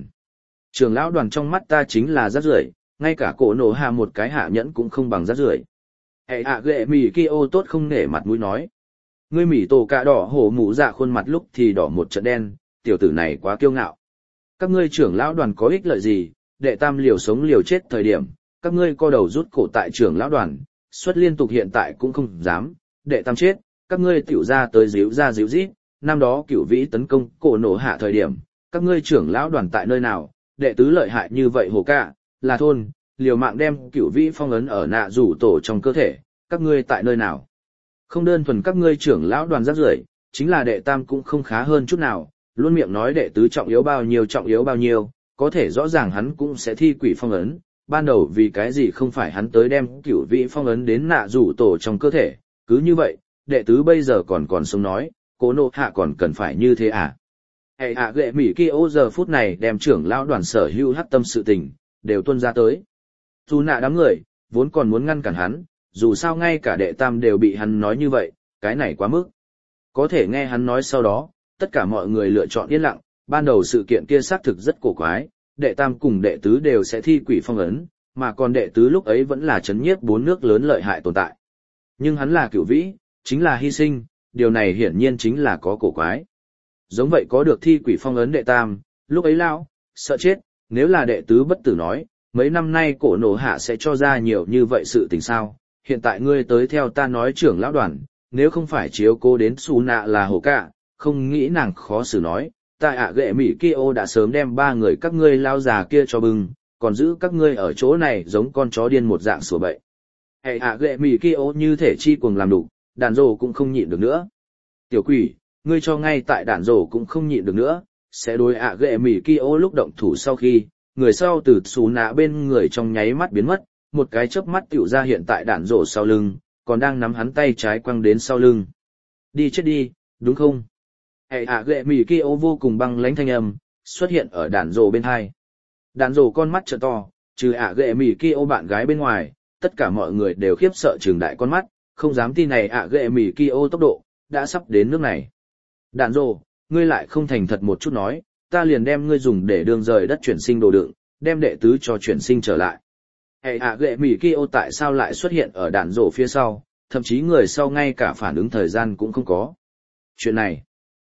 lão đoàn trong mắt ta chính là rác rưởi, ngay cả cổ nổ hạ một cái hạ nhẫn cũng không bằng rác rưởi. Hệ ghệ mỉ kia ô tốt không nể mặt mũi nói. Ngươi mỉ tổ cạ đỏ hổ mụ dạ khuôn mặt lúc thì đỏ một trận đen, tiểu tử này quá kiêu ngạo. Các ngươi trưởng lão đoàn có ích lợi gì, đệ tam liều sống liều chết thời điểm, các ngươi co đầu rút cổ tại trưởng lão đoàn, xuất liên tục hiện tại cũng không dám, đệ tam chết, các ngươi tiểu ra tới díu ra díu rít, năm đó cửu vĩ tấn công cổ nổ hạ thời điểm, các ngươi trưởng lão đoàn tại nơi nào, đệ tứ lợi hại như vậy hồ cả, là thôn, liều mạng đem cửu vĩ phong ấn ở nạ rủ tổ trong cơ thể, các ngươi tại nơi nào. Không đơn thuần các ngươi trưởng lão đoàn rác rưởi, chính là đệ tam cũng không khá hơn chút nào, luôn miệng nói đệ tứ trọng yếu bao nhiêu, có thể rõ ràng hắn cũng sẽ thi quỷ phong ấn, ban đầu vì cái gì không phải hắn tới đem cửu vĩ phong ấn đến nạ rủ tổ trong cơ thể, cứ như vậy, đệ tứ bây giờ còn sống nói, cố nộ hạ còn cần phải như thế à? Hệ ghệ mỉ kia ô giờ phút này đem trưởng lão đoàn sở hữu hắc tâm sự tình, đều tuân ra tới. Dù nạ đám người, vốn còn muốn ngăn cản hắn, dù sao ngay cả đệ tam đều bị hắn nói như vậy, cái này quá mức. Có thể nghe hắn nói sau đó, tất cả mọi người lựa chọn yên lặng, ban đầu sự kiện kia xác thực rất cổ quái, đệ tam cùng đệ tứ đều sẽ thi quỷ phong ấn, mà còn đệ tứ lúc ấy vẫn là chấn nhiếp bốn nước lớn lợi hại tồn tại. Nhưng hắn là cửu vĩ, chính là hy sinh, điều này hiển nhiên chính là có cổ quái. Giống vậy có được thi quỷ phong ấn đệ tam, lúc ấy lão, sợ chết, nếu là đệ tứ bất tử nói, mấy năm nay cổ nổ hạ sẽ cho ra nhiều như vậy sự tình sao, hiện tại ngươi tới theo ta nói trưởng lão đoàn, nếu không phải chiếu cố đến xù nạ là hổ cả, không nghĩ nàng khó xử nói, ta ghệ mỉ kia ô đã sớm đem ba người các ngươi lao già kia cho bưng, còn giữ các ngươi ở chỗ này giống con chó điên một dạng sủa bậy. Hệ ghệ mỉ kia ô như thể chi cuồng làm đủ, đàn rồ cũng không nhịn được nữa. Tiểu quỷ, ngươi cho ngay tại đàn rồ cũng không nhịn được nữa, sẽ đối ghệ mỉ kia ô lúc động thủ sau khi, người sau từ xù nạ bên người trong nháy mắt biến mất, một cái chớp mắt tiểu ra hiện tại đàn rồ sau lưng, còn đang nắm hắn tay trái quăng đến sau lưng. Đi chết đi, đúng không? Hệ ghệ mỉ kia ô vô cùng băng lãnh thanh âm, xuất hiện ở đàn rồ bên hai. Đàn rồ con mắt trợ to, trừ ghệ mỉ kia ô bạn gái bên ngoài, tất cả mọi người đều khiếp sợ trừng đại con mắt, không dám tin này ghệ mỉ kia ô tốc độ, đã sắp đến nước này. Đàn rồ, ngươi lại không thành thật một chút nói, ta liền đem ngươi dùng để đường rời đất chuyển sinh đồ đựng, đem đệ tứ cho chuyển sinh trở lại. Hệ ghệ mỉ kia ô tại sao lại xuất hiện ở đàn rồ phía sau, thậm chí người sau ngay cả phản ứng thời gian cũng không có. Chuyện này,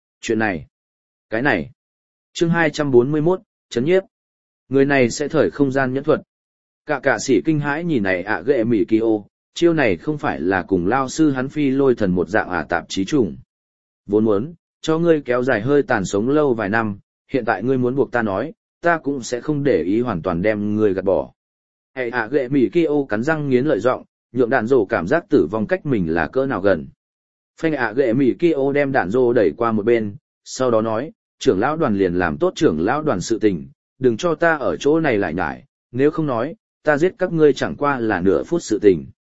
cái này. Chương 241, chấn nhiếp. Người này sẽ thời không gian nhẫn thuật. Cả sĩ kinh hãi nhìn này ghệ mỉ kia ô, chiêu này không phải là cùng lao sư hắn phi lôi thần một dạng tạp chí trùng. Vốn muốn, cho ngươi kéo dài hơi tàn sống lâu vài năm, hiện tại ngươi muốn buộc ta nói, ta cũng sẽ không để ý hoàn toàn đem ngươi gạt bỏ. Hệ ghệ mỉ kia ô cắn răng nghiến lợi giọng, nhượng đạn rồ cảm giác tử vong cách mình là cỡ nào gần. Phanh ghệ mỉ kia ô đem đạn rồ đẩy qua một bên, sau đó nói, trưởng lão đoàn liền làm tốt trưởng lão đoàn sự tình, đừng cho ta ở chỗ này lại nhải, nếu không nói, ta giết các ngươi chẳng qua là nửa phút sự tình.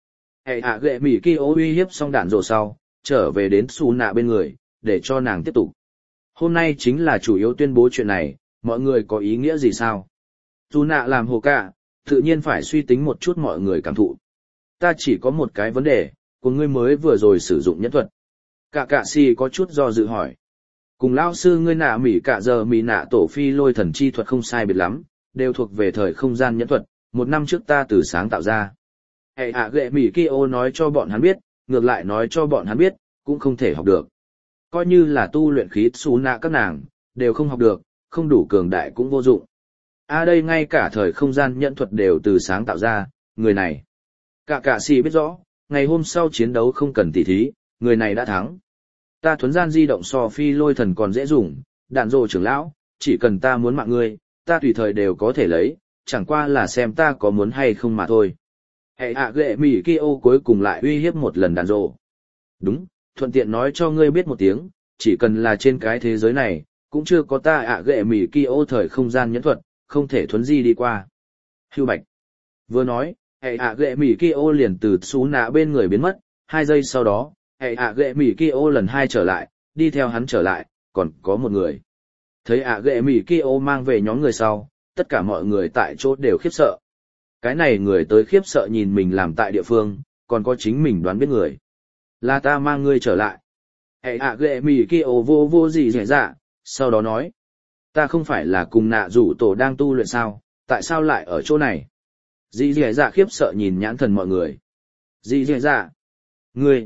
Hệ ạ ghệ mỉ kỳ ô uy hiếp xong đạn rồ sau, trở về đến xù nạ bên người, để cho nàng tiếp tục. Hôm nay chính là chủ yếu tuyên bố chuyện này, mọi người có ý nghĩa gì sao? Dù nạ làm hồ cả, tự nhiên phải suy tính một chút mọi người cảm thụ. Ta chỉ có một cái vấn đề, của ngươi mới vừa rồi sử dụng nhẫn thuật. Cả si có chút do dự hỏi. Cùng lao sư ngươi nạ mỉ cả giờ mỉ nạ tổ phi lôi thần chi thuật không sai biệt lắm, đều thuộc về thời không gian nhẫn thuật, 1 năm trước ta từ sáng tạo ra. Hệ ạ ghệ mỉ kia ô nói cho bọn hắn biết, ngược lại nói cho bọn hắn biết, cũng không thể học được. Coi như là tu luyện khí xú nạ các nàng, đều không học được, không đủ cường đại cũng vô dụng. Đây ngay cả thời không gian nhẫn thuật đều từ sáng tạo ra, người này. Cả si biết rõ, ngày hôm sau chiến đấu không cần tỉ thí, người này đã thắng. Ta thuấn gian di động so phi lôi thần còn dễ dùng, đạn rồ trưởng lão, chỉ cần ta muốn mạng ngươi, ta tùy thời đều có thể lấy, chẳng qua là xem ta có muốn hay không mà thôi. Hệ ạ ghệ mỉ kia ô cuối cùng lại uy hiếp một lần đạn rồ. Đúng, thuận tiện nói cho ngươi biết một tiếng, chỉ cần là trên cái thế giới này, cũng chưa có ta ạ ghệ mỉ kia ô thời không gian nhẫn thuật, không thể thuấn di đi qua. Hưu Bạch vừa nói, hệ ạ ghệ mỉ kia ô liền từ xú nạ bên người biến mất, 2 giây sau đó, hệ ạ ghệ mỉ kia ô lần 2 trở lại, đi theo hắn trở lại, còn có một người. Thấy ạ ghệ mỉ kia ô mang về nhóm người sau, tất cả mọi người tại chỗ đều khiếp sợ. Cái này người tới khiếp sợ nhìn mình làm tại địa phương, còn có chính mình đoán biết người. Là ta mang ngươi trở lại. Hệ ạ ghệ mỉ kia ô vô gì dễ dạ, sau đó nói. Ta không phải là cùng nạ rủ tổ đang tu luyện sao, tại sao lại ở chỗ này? Dì dì dạ khiếp sợ nhìn nhãn thần mọi người. Dì dì dạ. Ngươi.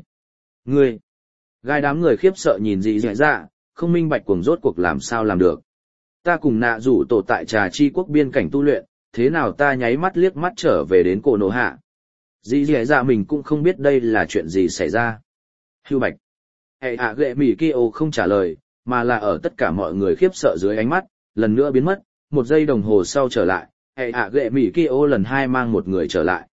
Gai đám người khiếp sợ nhìn dì dì dạ, không minh bạch cuồng rốt cuộc làm sao làm được. Ta cùng nạ rủ tổ tại trà chi quốc biên cảnh tu luyện, thế nào ta nháy mắt liếc mắt trở về đến cổ nổ hạ. Dì dì dạ mình cũng không biết đây là chuyện gì xảy ra. Hưu Bạch. Hệ ạ ghệ mỉ kia ô không trả lời, mà là ở tất cả mọi người khiếp sợ dưới ánh mắt, lần nữa biến mất, 1 giây đồng hồ sau trở lại, hệ ạ ghệ mỉ kia ô lần 2 mang một người trở lại.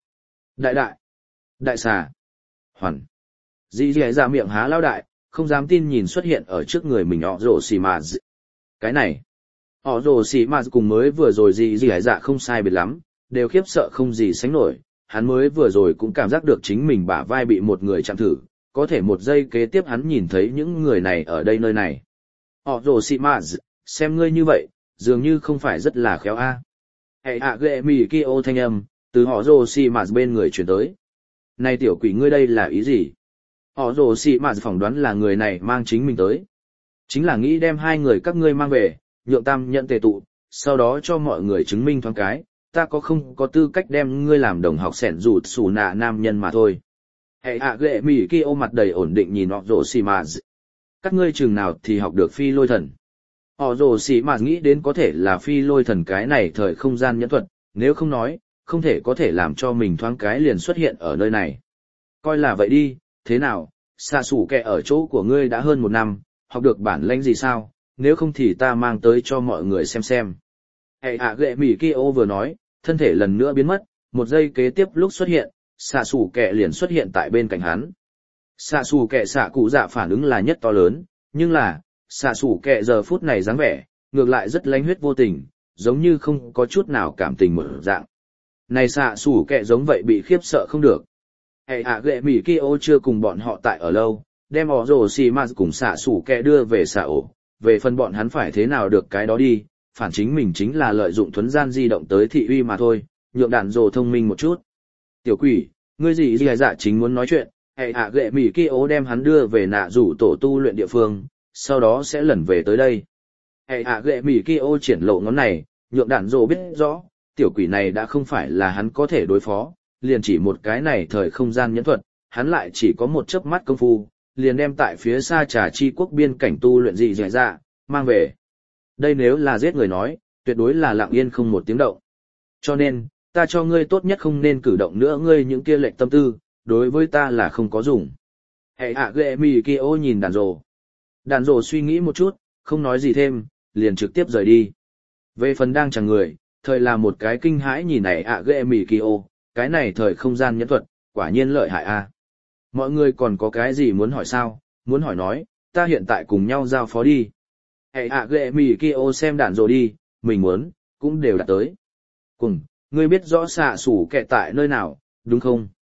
Đại xà. Hoàn. Dì dì ra miệng há lao đại, không dám tin nhìn xuất hiện ở trước người mình họ rồ xì mà. Cái này. Họ rồ xì mà cùng mới vừa rồi dì dì dạ không sai biệt lắm, đều khiếp sợ không gì sánh nổi, hắn mới vừa rồi cũng cảm giác được chính mình bả vai bị một người chạm thử, có thể 1 giây kế tiếp hắn nhìn thấy những người này ở đây nơi này. Họ rồ xì mà, xem ngươi như vậy, dường như không phải rất là khéo a. Hệ ạ ghệ mỉ kia ô thanh âm, từ họ rồ xì mà bên người chuyển tới. Này tiểu quỷ ngươi đây là ý gì? Họ rồ xì mà phỏng đoán là người này mang chính mình tới. Chính là nghĩ đem 2 người các ngươi mang về, nhượng tam nhận tề tụ, sau đó cho mọi người chứng minh thoáng cái, ta không có tư cách đem ngươi làm đồng học sẻn rụt xù nạ nam nhân mà thôi. Hệ ạ ghệ mỉ kia ô mặt đầy ổn định nhìn họ rồ xì mà. Các ngươi chừng nào thì học được phi lôi thần. Họ rồ xì mà nghĩ đến có thể là phi lôi thần cái này thời không gian nhẫn thuật, nếu không nói, không thể có thể làm cho mình thoáng cái liền xuất hiện ở nơi này. Coi là vậy đi, thế nào, xạ sủ kẹ ở chỗ của ngươi đã hơn 1 năm, học được bản lĩnh gì sao, nếu không thì ta mang tới cho mọi người xem. Hệ ạ ghệ mỉ kia ô vừa nói, thân thể lần nữa biến mất, 1 giây kế tiếp lúc xuất hiện, xạ sủ kẹ liền xuất hiện tại bên cạnh hắn. Xạ sủ kẹ xạ cụ dạ phản ứng là nhất to lớn, nhưng là, xạ sủ kẹ giờ phút này dáng vẻ, ngược lại rất lánh huyết vô tình, giống như không có chút nào cảm tình mở dạng. Này xạ sủ kẹ giống vậy bị khiếp sợ không được. Hệ ạ ghệ mỉ kia ô chưa cùng bọn họ tại ở lâu, đem họ rồ xì mà cùng xạ sủ kẹ đưa về xạ ổ, về phần bọn hắn phải thế nào được cái đó đi, phản chính mình chính là lợi dụng thuấn gian di động tới thị uy mà thôi, nhượng đạn rồ thông minh một chút. Tiểu quỷ, ngươi gì dạ chính muốn nói chuyện, hệ ạ ghệ mỉ kia ô đem hắn đưa về nạ rủ tổ tu luyện địa phương, sau đó sẽ lẩn về tới đây. Hệ ạ ghệ mỉ kia ô triển lộ ngón này, nhượng đạn rồ biết rõ, tiểu quỷ này đã không phải là hắn có thể đối phó, liền chỉ một cái này thời không gian nhẫn thuật, hắn lại chỉ có một chớp mắt công phu, liền đem tại phía xa trà chi quốc biên cảnh tu luyện gì dạy ra, mang về. Đây nếu là giết người nói, tuyệt đối là lặng yên không một tiếng động. Cho nên, ta cho ngươi tốt nhất không nên cử động nữa ngươi những kia lệch tâm tư, đối với ta là không có dùng. Hệ ạ ghệ mỉ kia ô nhìn đàn rồ. Đàn rồ suy nghĩ một chút, không nói gì thêm, liền trực tiếp rời đi. Về phần đang chẳng người, thời là một cái kinh hãi nhìn này ạ ghệ mỉ kia ô, cái này thời không gian nhẫn thuật, quả nhiên lợi hại a. Mọi người còn có cái gì muốn hỏi sao, muốn hỏi nói, ta hiện tại cùng nhau giao phó đi. Hệ ạ ghệ mỉ kia ô xem đàn rồ đi, mình muốn, cũng đều đã tới. Cùng, ngươi biết rõ xạ sủ kẹ tại nơi nào, đúng không?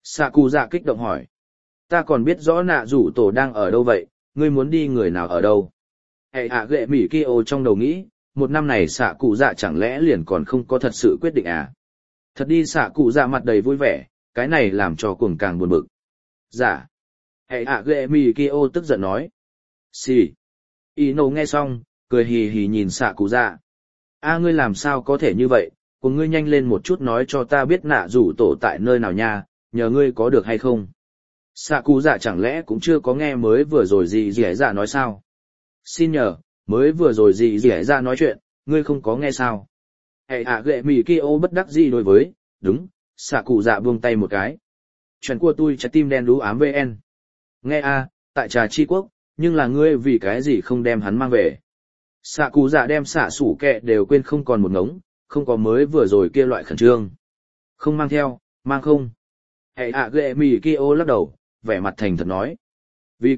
Sạ cụ dạ kích động hỏi. Ta còn biết rõ nạ rủ tổ đang ở đâu vậy, ngươi muốn đi người nào ở đâu? Hệ ạ ghệ mỉ kia ô trong đầu nghĩ, một năm này sạ cụ dạ chẳng lẽ liền còn không có thật sự quyết định à? Thật đi sạ cụ dạ mặt đầy vui vẻ, cái này làm cho cuồng càng buồn bực. Dạ. Hệ ạ ghệ mỉ kia ô tức giận nói. Xì. Ino nghe xong, cười hì hì nhìn sạ cụ dạ. A ngươi làm sao có thể như vậy, cùng ngươi nhanh lên một chút nói cho ta biết nạ rủ tổ tại nơi nào nha, nhờ ngươi có được hay không? Sạ cụ dạ chẳng lẽ cũng chưa có nghe mới vừa rồi gì dì dạ nói sao? Xin nhờ, mới vừa rồi gì dì dạ nói chuyện, ngươi không có nghe sao? Hệ ạ ghệ mì kia ô bất đắc dĩ đối với, đúng, sạ cụ dạ buông tay một cái. Chuyện của tôi trái tim đen đú ám VN. Nghe a, tại trà chi quốc, nhưng là ngươi vì cái gì không đem hắn mang về? Sạ cụ dạ đem xạ sủ kẹ đều quên không còn một ngống, không có mới vừa rồi kia loại khẩn trương. Không mang theo, mang không. Hệ ạ ghệ mì kia ô lắc đầu, vẻ mặt thành thật nói. Vì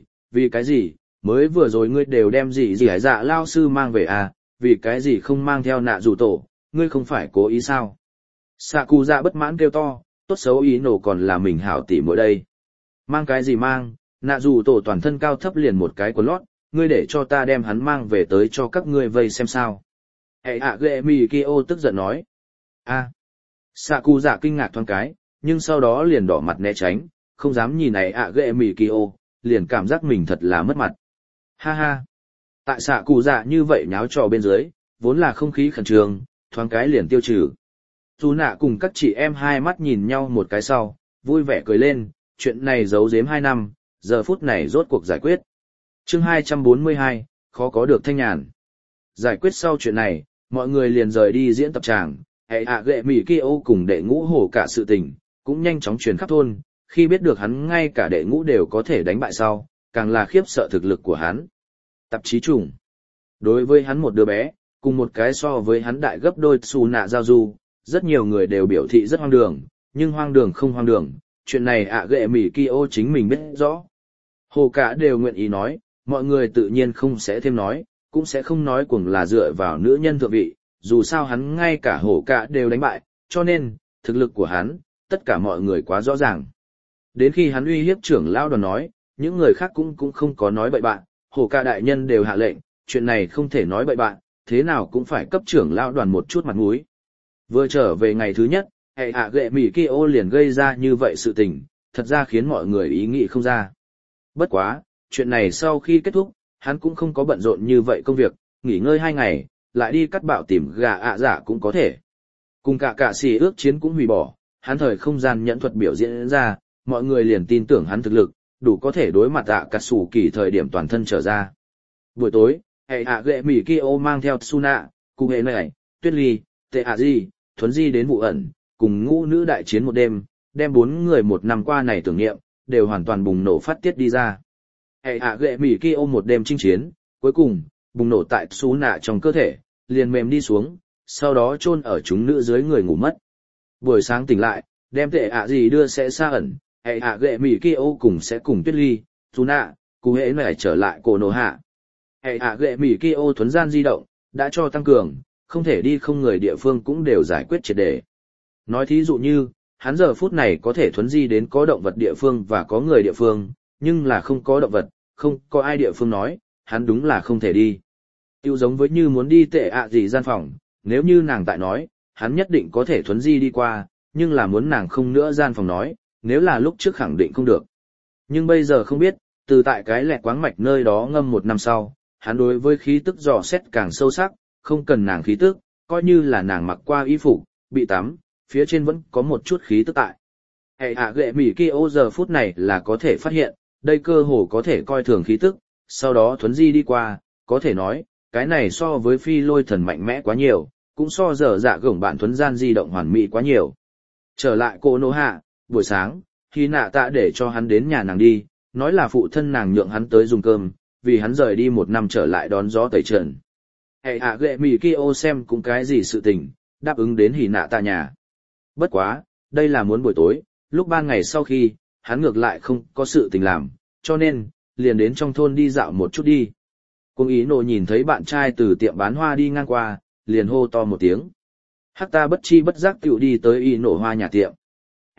cái gì, mới vừa rồi ngươi đều đem gì hải dạ lao sư mang về à, vì cái gì không mang theo nạ rủ tổ, ngươi không phải cố ý sao? Sạ cụ dạ bất mãn kêu to, tốt xấu ý nổ còn là mình hảo tỉ mỗi đây. Mang cái gì mang, nạ rủ tổ toàn thân cao thấp liền một cái quần lót, ngươi để cho ta đem hắn mang về tới cho các ngươi vây xem sao. Hệ ạ ghệ mì kia ô tức giận nói. A. Sạ cụ dạ kinh ngạc thoáng cái, nhưng sau đó liền đỏ mặt né tránh, không dám nhìn này ạ ghệ mì kia ô, liền cảm giác mình thật là mất mặt. Ha ha. Tại sạ cụ dạ như vậy nháo trò bên dưới, vốn là không khí khẩn trương, thoáng cái liền tiêu trừ. Dù nạ cùng các chị em hai mắt nhìn nhau một cái sau, vui vẻ cười lên, chuyện này giấu giếm 2 năm, giờ phút này rốt cuộc giải quyết. Chương 242, khó có được thanh nhàn. Giải quyết sau chuyện này, mọi người liền rời đi diễn tập tràng, hệ ạ ghệ mỉ kia ô cùng đệ ngũ hổ cả sự tình, cũng nhanh chóng truyền khắp thôn, khi biết được hắn ngay cả đệ ngũ đều có thể đánh bại sau, càng là khiếp sợ thực lực của hắn. Tạp chí trùng. Đối với hắn một đứa bé, cùng một cái so với hắn đại gấp đôi xù nạ giao du, rất nhiều người đều biểu thị rất hoang đường, nhưng hoang đường không hoang đường, chuyện này ạ ghệ mỉ kia ô chính mình biết rõ. Hồ cả đều nguyện ý nói, mọi người tự nhiên không sẽ thêm nói, cũng sẽ không nói cuồng là dựa vào nữ nhân thượng vị, dù sao hắn ngay cả hổ cả đều đánh bại, cho nên, thực lực của hắn, tất cả mọi người quá rõ ràng. Đến khi hắn uy hiếp trưởng lão đoàn nói, những người khác cũng không có nói bậy bạn, hổ cả đại nhân đều hạ lệnh, chuyện này không thể nói bậy bạn, thế nào cũng phải cấp trưởng lão đoàn một chút mặt mũi. Vừa trở về ngày thứ nhất, hệ ạ ghệ mỉ kia ô liền gây ra như vậy sự tình, thật ra khiến mọi người ý nghĩ không ra. Bất quá, chuyện này sau khi kết thúc, hắn cũng không có bận rộn như vậy công việc, nghỉ ngơi 2 ngày, lại đi cắt bạo tìm gà ạ giả cũng có thể. Cùng cả xì ước chiến cũng hủy bỏ, hắn thời không gian nhẫn thuật biểu diễn ra, mọi người liền tin tưởng hắn thực lực, đủ có thể đối mặt cắt sủ kỳ thời điểm toàn thân trở ra. Buổi tối, hệ ạ ghệ mỉ kia ô mang theo Tsuna, cùng hệ này, Tuyết Ly, Tệ ạ Di, Thuấn Di đến vụ ẩn, cùng ngũ nữ đại chiến một đêm, đem 4 người một năm qua này tưởng niệm, đều hoàn toàn bùng nổ phát tiết đi ra. Hệ ạ ghệ mỉ kia ôm một đêm chinh chiến, cuối cùng, bùng nổ tại xú nạ trong cơ thể, liền mềm đi xuống, sau đó chôn ở chúng nữ dưới người ngủ mất. Buổi sáng tỉnh lại, đem Tệ ạ gì đưa sẽ xa ẩn, hệ ạ ghệ mỉ kia ô cùng sẽ cùng Tuyết Ly, xú nạ, cụ hệ này trở lại cổ nổ hạ. Hệ ạ ghệ mỉ kia ô thuấn gian di động, đã cho tăng cường, không thể đi không người địa phương cũng đều giải quyết triệt để. Nói thí dụ như, hắn giờ phút này có thể thuấn di đến có động vật địa phương và có người địa phương, nhưng là không có động vật, không có ai địa phương nói, hắn đúng là không thể đi. Tiêu giống với như muốn đi Tệ ạ gì gian phòng, nếu như nàng tại nói, hắn nhất định có thể thuấn di đi qua, nhưng là muốn nàng không nữa gian phòng nói, nếu là lúc trước khẳng định không được. Nhưng bây giờ không biết, từ tại cái lẹt quáng mạch nơi đó ngâm 1 năm sau, hắn đối với khí tức dò xét càng sâu sắc, không cần nàng khí tức, coi như là nàng mặc qua y phục, bị tắm, phía trên vẫn có một chút khí tức tại. Hệ ạ ghệ mỉ kia ô giờ phút này là có thể phát hiện, đây cơ hồ có thể coi thường khí tức, sau đó thuấn di đi qua, có thể nói, cái này so với phi lôi thần mạnh mẽ quá nhiều, cũng so dở dạ gổng bạn thuấn gian di động hoàn mỹ quá nhiều. Trở lại cô nô hạ, buổi sáng, khi nạ tạ để cho hắn đến nhà nàng đi, nói là phụ thân nàng nhượng hắn tới dùng cơm, vì hắn rời đi 1 năm trở lại đón gió tẩy trần. Hệ ạ ghệ mỉ kia ô xem cũng cái gì sự tình, đáp ứng đến hỉ nạ tạ nhà. Bất quá, đây là muốn buổi tối, lúc ban ngày sau khi, hắn ngược lại không có sự tình làm, cho nên, liền đến trong thôn đi dạo một chút đi. Cung ý nộ nhìn thấy bạn trai từ tiệm bán hoa đi ngang qua, liền hô to một tiếng. Hắc ta bất chi bất giác tiểu đi tới y nộ hoa nhà tiệm.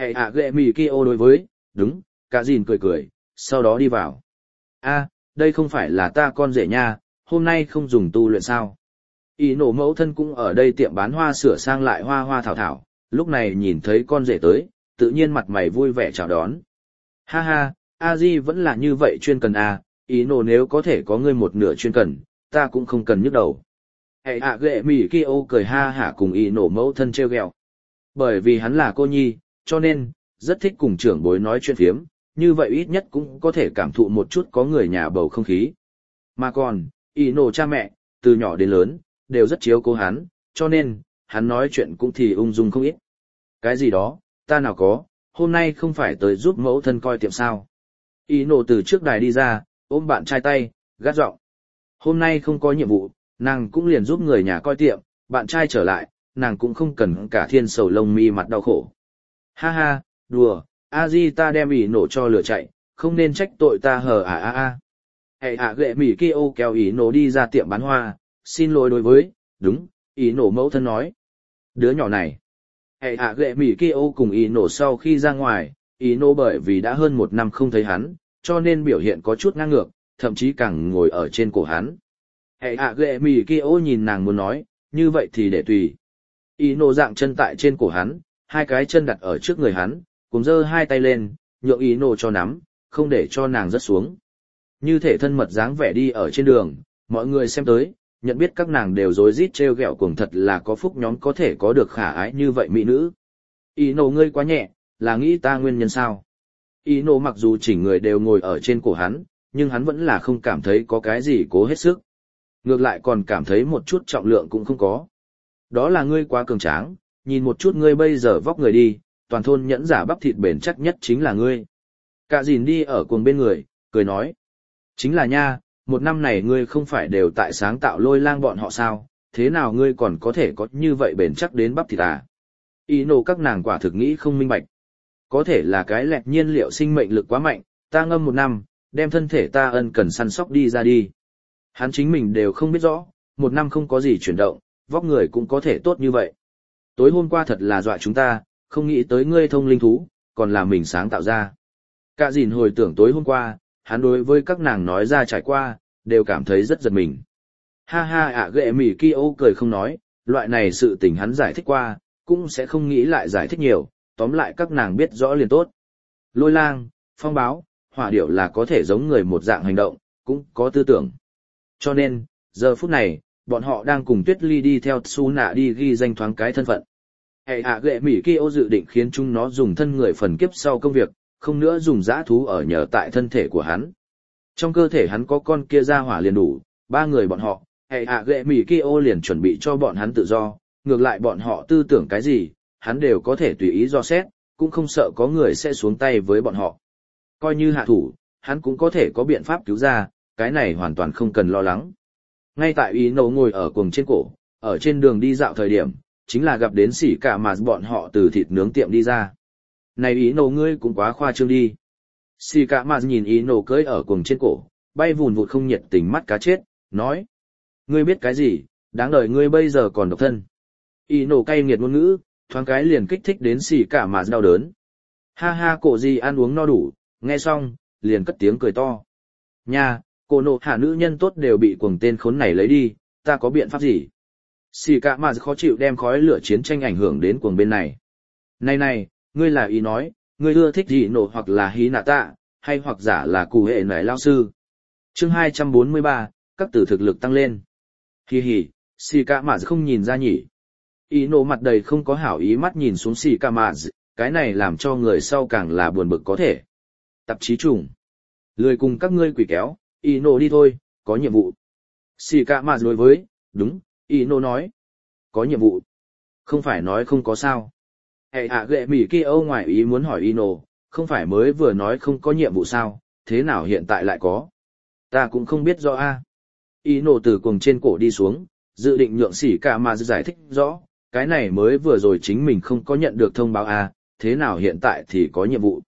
Hệ ạ ghệ mì kia đối với, đúng, cả dìn cười cười, sau đó đi vào. A, đây không phải là ta con rể nha, hôm nay không dùng tu luyện sao. Ý nổ mẫu thân cũng ở đây tiệm bán hoa sửa sang lại hoa hoa thảo thảo, lúc này nhìn thấy con rể tới, tự nhiên mặt mày vui vẻ chào đón. Ha ha, A-di vẫn là như vậy chuyên cần à, ý nổ nếu có thể có ngươi một nửa chuyên cần, ta cũng không cần nhức đầu. Hệ ạ ghệ mỉ kia cười ha hả cùng ý nổ mẫu thân treo ghẹo. Bởi vì hắn là cô nhi, cho nên, rất thích cùng trưởng bối nói chuyện phiếm, như vậy ít nhất cũng có thể cảm thụ một chút có người nhà bầu không khí. Mà còn, ý nổ cha mẹ, từ nhỏ đến lớn, đều rất chiếu cố hắn, cho nên, hắn nói chuyện cũng thì ung dung không ít. Cái gì đó, ta nào có, hôm nay không phải tới giúp mẫu thân coi tiệm sao. Ý nổ từ trước đài đi ra, ôm bạn trai tay, gắt giọng. Hôm nay không có nhiệm vụ, nàng cũng liền giúp người nhà coi tiệm, bạn trai trở lại, nàng cũng không cần cả thiên sầu lông mi mặt đau khổ. Ha ha, đùa, a-di ta đem ý nổ cho lửa chạy, không nên trách tội ta hờ à à à. Hệ ạ ghệ mỉ kia kéo ý nổ đi ra tiệm bán hoa, xin lỗi đối với, đúng, ý nổ mẫu thân nói. Đứa nhỏ này. Hệ ạ ghệ mỉ kia cùng ý nổ sau khi ra ngoài, ý nổ bởi vì đã hơn 1 năm không thấy hắn, cho nên biểu hiện có chút ngang ngược, thậm chí càng ngồi ở trên cổ hắn. Hệ ạ ghệ mỉ kia nhìn nàng muốn nói, như vậy thì để tùy. Ý nổ dạng chân tại trên cổ hắn, 2 cái chân đặt ở trước người hắn, cùng giơ 2 tay lên, nhượng ý nổ cho nắm, không để cho nàng rớt xuống. Như thể thân mật dáng vẻ đi ở trên đường, mọi người xem tới, nhận biết các nàng đều rối rít trêu ghẹo cuồng thật là có phúc nhóm có thể có được khả ái như vậy mỹ nữ. Ý nổ ngươi quá nhẹ, là nghĩ ta nguyên nhân sao? Ý nổ mặc dù chỉnh người đều ngồi ở trên cổ hắn, nhưng hắn vẫn là không cảm thấy có cái gì cố hết sức. Ngược lại còn cảm thấy một chút trọng lượng cũng không có. Đó là ngươi quá cường tráng, nhìn một chút ngươi bây giờ vóc người đi, toàn thôn nhẫn giả bắp thịt bền chắc nhất chính là ngươi. Cả dìn đi ở cuồng bên người, cười nói. Chính là nha, 1 năm này ngươi không phải đều tại sáng tạo lôi lang bọn họ sao, thế nào ngươi còn có thể có như vậy bền chắc đến bắp thịt à? Ý nổ các nàng quả thực nghĩ không minh bạch. Có thể là cái lẹt nhiên liệu sinh mệnh lực quá mạnh, ta ngâm 1 năm, đem thân thể ta ân cần săn sóc đi ra đi. Hắn chính mình đều không biết rõ, 1 năm không có gì chuyển động, vóc người cũng có thể tốt như vậy. Tối hôm qua thật là dọa chúng ta, không nghĩ tới ngươi thông linh thú, còn là mình sáng tạo ra. Cả dìn hồi tưởng tối hôm qua, hắn đối với các nàng nói ra trải qua, đều cảm thấy rất giật mình. Ha ha ạ ghệ mỉ kia cười không nói, loại này sự tình hắn giải thích qua, cũng sẽ không nghĩ lại giải thích nhiều, tóm lại các nàng biết rõ liền tốt. Lôi lang, phong báo, hỏa điểu là có thể giống người một dạng hành động, cũng có tư tưởng. Cho nên, giờ phút này, bọn họ đang cùng Tuyết Ly đi theo Su Nạ đi ghi danh thoáng cái thân phận. Hệ ạ ghệ mỉ kia dự định khiến chúng nó dùng thân người phần kiếp sau công việc, không nữa dùng dã thú ở nhờ tại thân thể của hắn. Trong cơ thể hắn có con kia ra hỏa liền đủ, 3 người bọn họ, hệ ạ ghệ mỉ kia liền chuẩn bị cho bọn hắn tự do, ngược lại bọn họ tư tưởng cái gì, hắn đều có thể tùy ý do xét, cũng không sợ có người sẽ xuống tay với bọn họ. Coi như hạ thủ, hắn cũng có thể có biện pháp cứu ra, cái này hoàn toàn không cần lo lắng. Ngay tại ý nổ ngồi ở cuồng trên cổ, ở trên đường đi dạo thời điểm, chính là gặp đến xỉ cả mà bọn họ từ thịt nướng tiệm đi ra. Này ý nổ ngươi cũng quá khoa trương đi. Xỉ cả mà nhìn ý nổ cưỡi ở cuồng trên cổ, bay vùn vụt không nhiệt tình mắt cá chết, nói. Ngươi biết cái gì, đáng đời ngươi bây giờ còn độc thân. Ý nổ cay nghiệt ngôn ngữ, thoáng cái liền kích thích đến xỉ cả mà đau đớn. Ha ha cổ gì ăn uống no đủ, nghe xong, liền cất tiếng cười to. Nha, cô nộ hạ nữ nhân tốt đều bị cuồng tên khốn này lấy đi, ta có biện pháp gì? Xì cả mà khó chịu đem khói lửa chiến tranh ảnh hưởng đến cuồng bên này. Này, ngươi là ý nói, ngươi ưa thích gì nổ hoặc là hí nạ tạ, hay hoặc giả là cụ hệ nải lao sư. Chương 243, các từ thực lực tăng lên. Hi hi, xì cả mà không nhìn ra nhỉ. Ý nổ mặt đầy không có hảo ý mắt nhìn xuống xì cả mà, cái này làm cho người sau càng là buồn bực có thể. Tạp chí trùng. Lười cùng các ngươi quỷ kéo, ý nổ đi thôi, có nhiệm vụ. Xì cả mà đối với, đúng, ý nổ nói. Có nhiệm vụ. Không phải nói không có sao. Hệ hạ ghệ mỉ kia ngoài ý muốn hỏi ý nổ, không phải mới vừa nói không có nhiệm vụ sao, thế nào hiện tại lại có. Ta cũng không biết rõ a. Ý nổ từ cuồng trên cổ đi xuống, dự định nhượng xỉ cả mà giải thích rõ, cái này mới vừa rồi chính mình không có nhận được thông báo a, thế nào hiện tại thì có nhiệm vụ.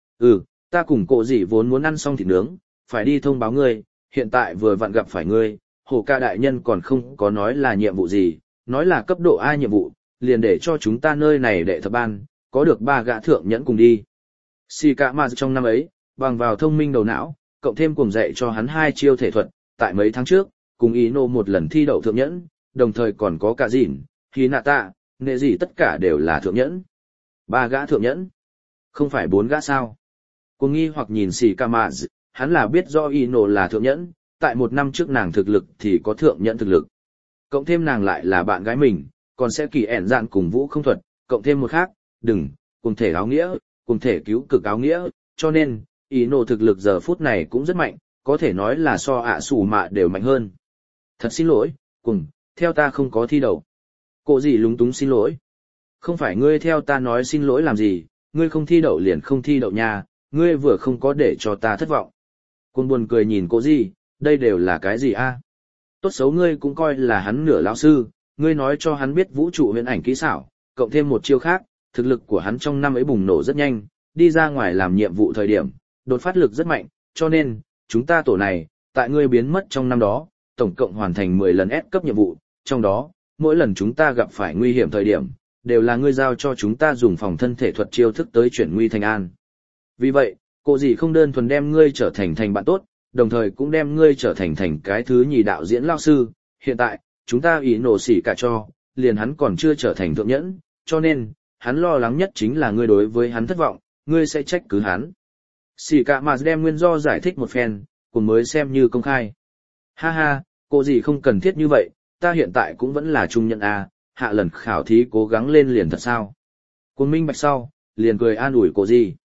Ta cùng cổ dị vốn muốn ăn xong thịt nướng, phải đi thông báo ngươi, hiện tại vừa vặn gặp phải ngươi, hồ ca đại nhân còn không có nói là nhiệm vụ gì, nói là cấp độ A nhiệm vụ, liền để cho chúng ta nơi này đệ thập ban, có được 3 gã thượng nhẫn cùng đi. Shikamaru trong năm ấy, bằng vào thông minh đầu não, cộng thêm cùng dạy cho hắn 2 chiêu thể thuật, tại mấy tháng trước, cùng Ino một lần thi đậu thượng nhẫn, đồng thời còn có cả dìn, Hinata, nệ gì tất cả đều là thượng nhẫn. 3 gã thượng nhẫn, không phải 4 gã sao? Cô nghi hoặc nhìn Shikamaru, hắn là biết do Ino là thượng nhẫn, tại 1 năm trước nàng thực lực thì có thượng nhẫn thực lực. Cộng thêm nàng lại là bạn gái mình, còn sẽ kỳ ẻn dạn cùng vũ không thuật, cộng thêm một khác, cùng thể áo nghĩa, cùng thể cứu cực áo nghĩa, cho nên, Ino thực lực giờ phút này cũng rất mạnh, có thể nói là so ạ sủ mạ đều mạnh hơn. Thật xin lỗi, theo ta không có thi đậu. Cô gì lúng túng xin lỗi. Không phải ngươi theo ta nói xin lỗi làm gì, ngươi không thi đậu liền không thi đậu nha, ngươi vừa không có để cho ta thất vọng. Quân buồn cười nhìn cô gì, đây đều là cái gì a? Tốt xấu ngươi cũng coi là hắn nửa lão sư, ngươi nói cho hắn biết vũ trụ huyền ảnh kỹ xảo, cộng thêm một chiêu khác, thực lực của hắn trong năm ấy bùng nổ rất nhanh, đi ra ngoài làm nhiệm vụ thời điểm, đột phát lực rất mạnh, cho nên, chúng ta tổ này, tại ngươi biến mất trong năm đó, tổng cộng hoàn thành 10 lần S cấp nhiệm vụ, trong đó, mỗi lần chúng ta gặp phải nguy hiểm thời điểm, đều là ngươi giao cho chúng ta dùng phòng thân thể thuật chiêu thức tới chuyển nguy thành an. Vì vậy, cô gì không đơn thuần đem ngươi trở thành bạn tốt, đồng thời cũng đem ngươi trở thành cái thứ nhì đạo diễn lao sư, hiện tại, chúng ta ý nổ xỉ cả cho, liền hắn còn chưa trở thành thượng nhẫn, cho nên, hắn lo lắng nhất chính là ngươi đối với hắn thất vọng, ngươi sẽ trách cứ hắn. Xỉ cả mà đem nguyên do giải thích một phen, cùng mới xem như công khai. Ha ha, cô gì không cần thiết như vậy, ta hiện tại cũng vẫn là trung nhận A, hạ lần khảo thí cố gắng lên liền thật sao. Cô minh bạch sau, liền cười an ủi cô gì.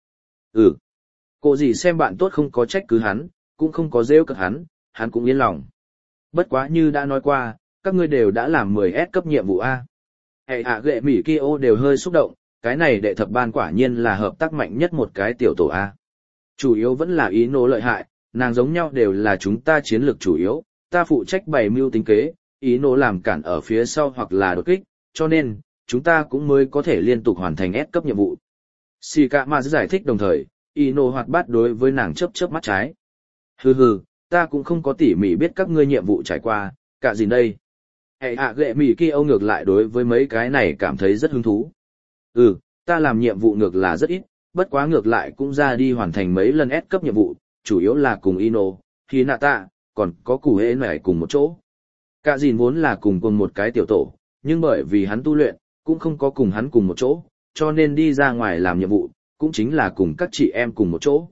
Cô gì xem bạn tốt không có trách cứ hắn, cũng không có rêu cực hắn cũng yên lòng. Bất quá như đã nói qua, các ngươi đều đã làm 10S cấp nhiệm vụ A. Hệ hạ ghệ mỉ kia đều hơi xúc động, cái này đệ thập ban quả nhiên là hợp tác mạnh nhất một cái tiểu tổ A. Chủ yếu vẫn là ý nổ lợi hại, nàng giống nhau đều là chúng ta chiến lược chủ yếu, ta phụ trách bày mưu tính kế, ý nổ làm cản ở phía sau hoặc là đột kích, cho nên, chúng ta cũng mới có thể liên tục hoàn thành S cấp nhiệm vụ. Shikamaru giải thích đồng thời, ý nổ hoạt bát đối với nàng chớp mắt trái. Ta cũng không có tỉ mỉ biết các ngươi nhiệm vụ trải qua, cả gì đây. Hệ hạ ghệ mỉ kia ngược lại đối với mấy cái này cảm thấy rất hứng thú. Ta làm nhiệm vụ ngược là rất ít, bất quá ngược lại cũng ra đi hoàn thành mấy lần S cấp nhiệm vụ, chủ yếu là cùng Ino, Hinata, còn có củ hễ này cùng một chỗ. Cả dìn vốn là cùng một cái tiểu tổ, nhưng bởi vì hắn tu luyện, cũng không có cùng hắn cùng một chỗ, cho nên đi ra ngoài làm nhiệm vụ, cũng chính là cùng các chị em cùng một chỗ.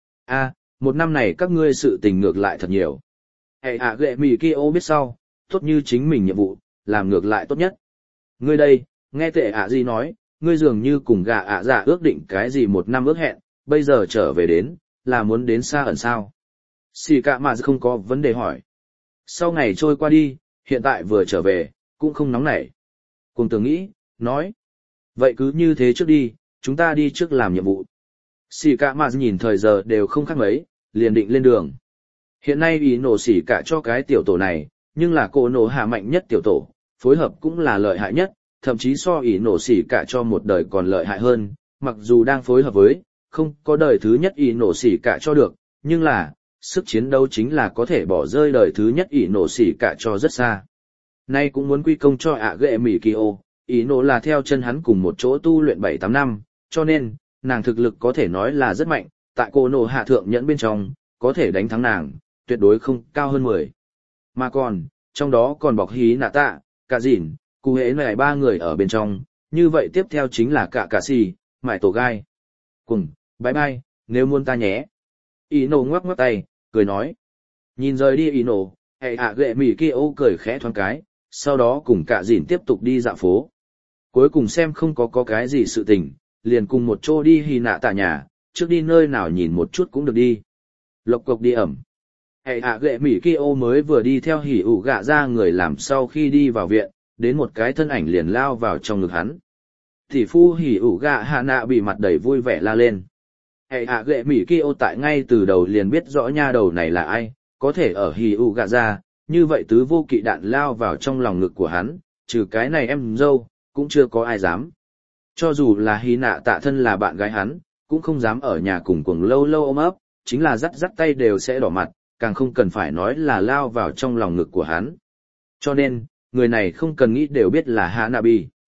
Một năm này các ngươi sự tình ngược lại thật nhiều. Hệ hạ ghệ mỉ kia biết sau, tốt như chính mình nhiệm vụ, làm ngược lại tốt nhất. Ngươi đây, nghe tệ ạ gì nói, ngươi dường như cùng gà ạ dạ ước định cái gì 1 năm ước hẹn, bây giờ trở về đến, là muốn đến xa ẩn sao. Xì cả mà không có vấn đề hỏi. Sau ngày trôi qua đi, hiện tại vừa trở về, cũng không nóng nảy. Cùng tưởng nghĩ, nói. Vậy cứ như thế trước đi, chúng ta đi trước làm nhiệm vụ. Xì cả mà nhìn thời giờ đều không khác mấy, liền định lên đường. Hiện nay ý nổ xỉ cả cho cái tiểu tổ này, nhưng là cô nổ hạ mạnh nhất tiểu tổ, phối hợp cũng là lợi hại nhất, thậm chí so ý nổ xỉ cả cho một đời còn lợi hại hơn, mặc dù đang phối hợp với, không có đời thứ nhất ý nổ xỉ cả cho được, nhưng là, sức chiến đấu chính là có thể bỏ rơi đời thứ nhất ý nổ xỉ cả cho rất xa. Nay cũng muốn quy công cho ạ ghệ mỉ kỳ ô, ý nổ là theo chân hắn cùng một chỗ tu luyện 7-8 năm, cho nên, nàng thực lực có thể nói là rất mạnh, tại cô nổ hạ thượng nhẫn bên trong, có thể đánh thắng nàng, tuyệt đối không cao hơn 10. Mà còn, trong đó còn bọc hí nạ tạ, cả dìn, cụ hễ này 3 người ở bên trong, như vậy tiếp theo chính là cả xì, mải tổ gai. Bye bye, nếu muốn ta nhé. Ino ngoắc ngoắc tay, cười nói. Nhìn rời đi Ino, hệ hạ ghệ mỉ kia cười khẽ thoáng cái, sau đó cùng cả dìn tiếp tục đi dạo phố. Cuối cùng xem không có cái gì sự tình, liền cùng một chỗ đi hì nạ tạ nhà, trước đi nơi nào nhìn một chút cũng được đi. Lộc cộc đi ẩm. Hệ hạ ghệ mỉ kia mới vừa đi theo hỉ ủ gạ ra người làm sau khi đi vào viện, đến một cái thân ảnh liền lao vào trong ngực hắn. Tỷ phu hỉ ủ gạ hạ nạ bị mặt đầy vui vẻ la lên. Hệ hạ ghệ mỉ kia tại ngay từ đầu liền biết rõ nha đầu này là ai, có thể ở hỉ ủ gạ ra, như vậy tứ vô kỵ đạn lao vào trong lòng ngực của hắn, trừ cái này em dâu, cũng chưa có ai dám. Cho dù là hí nạ tạ thân là bạn gái hắn, cũng không dám ở nhà cùng cuồng lâu lâu ôm ấp, chính là dắt tay đều sẽ đỏ mặt, càng không cần phải nói là lao vào trong lòng ngực của hắn. Cho nên, người này không cần nghĩ đều biết là Hanabi.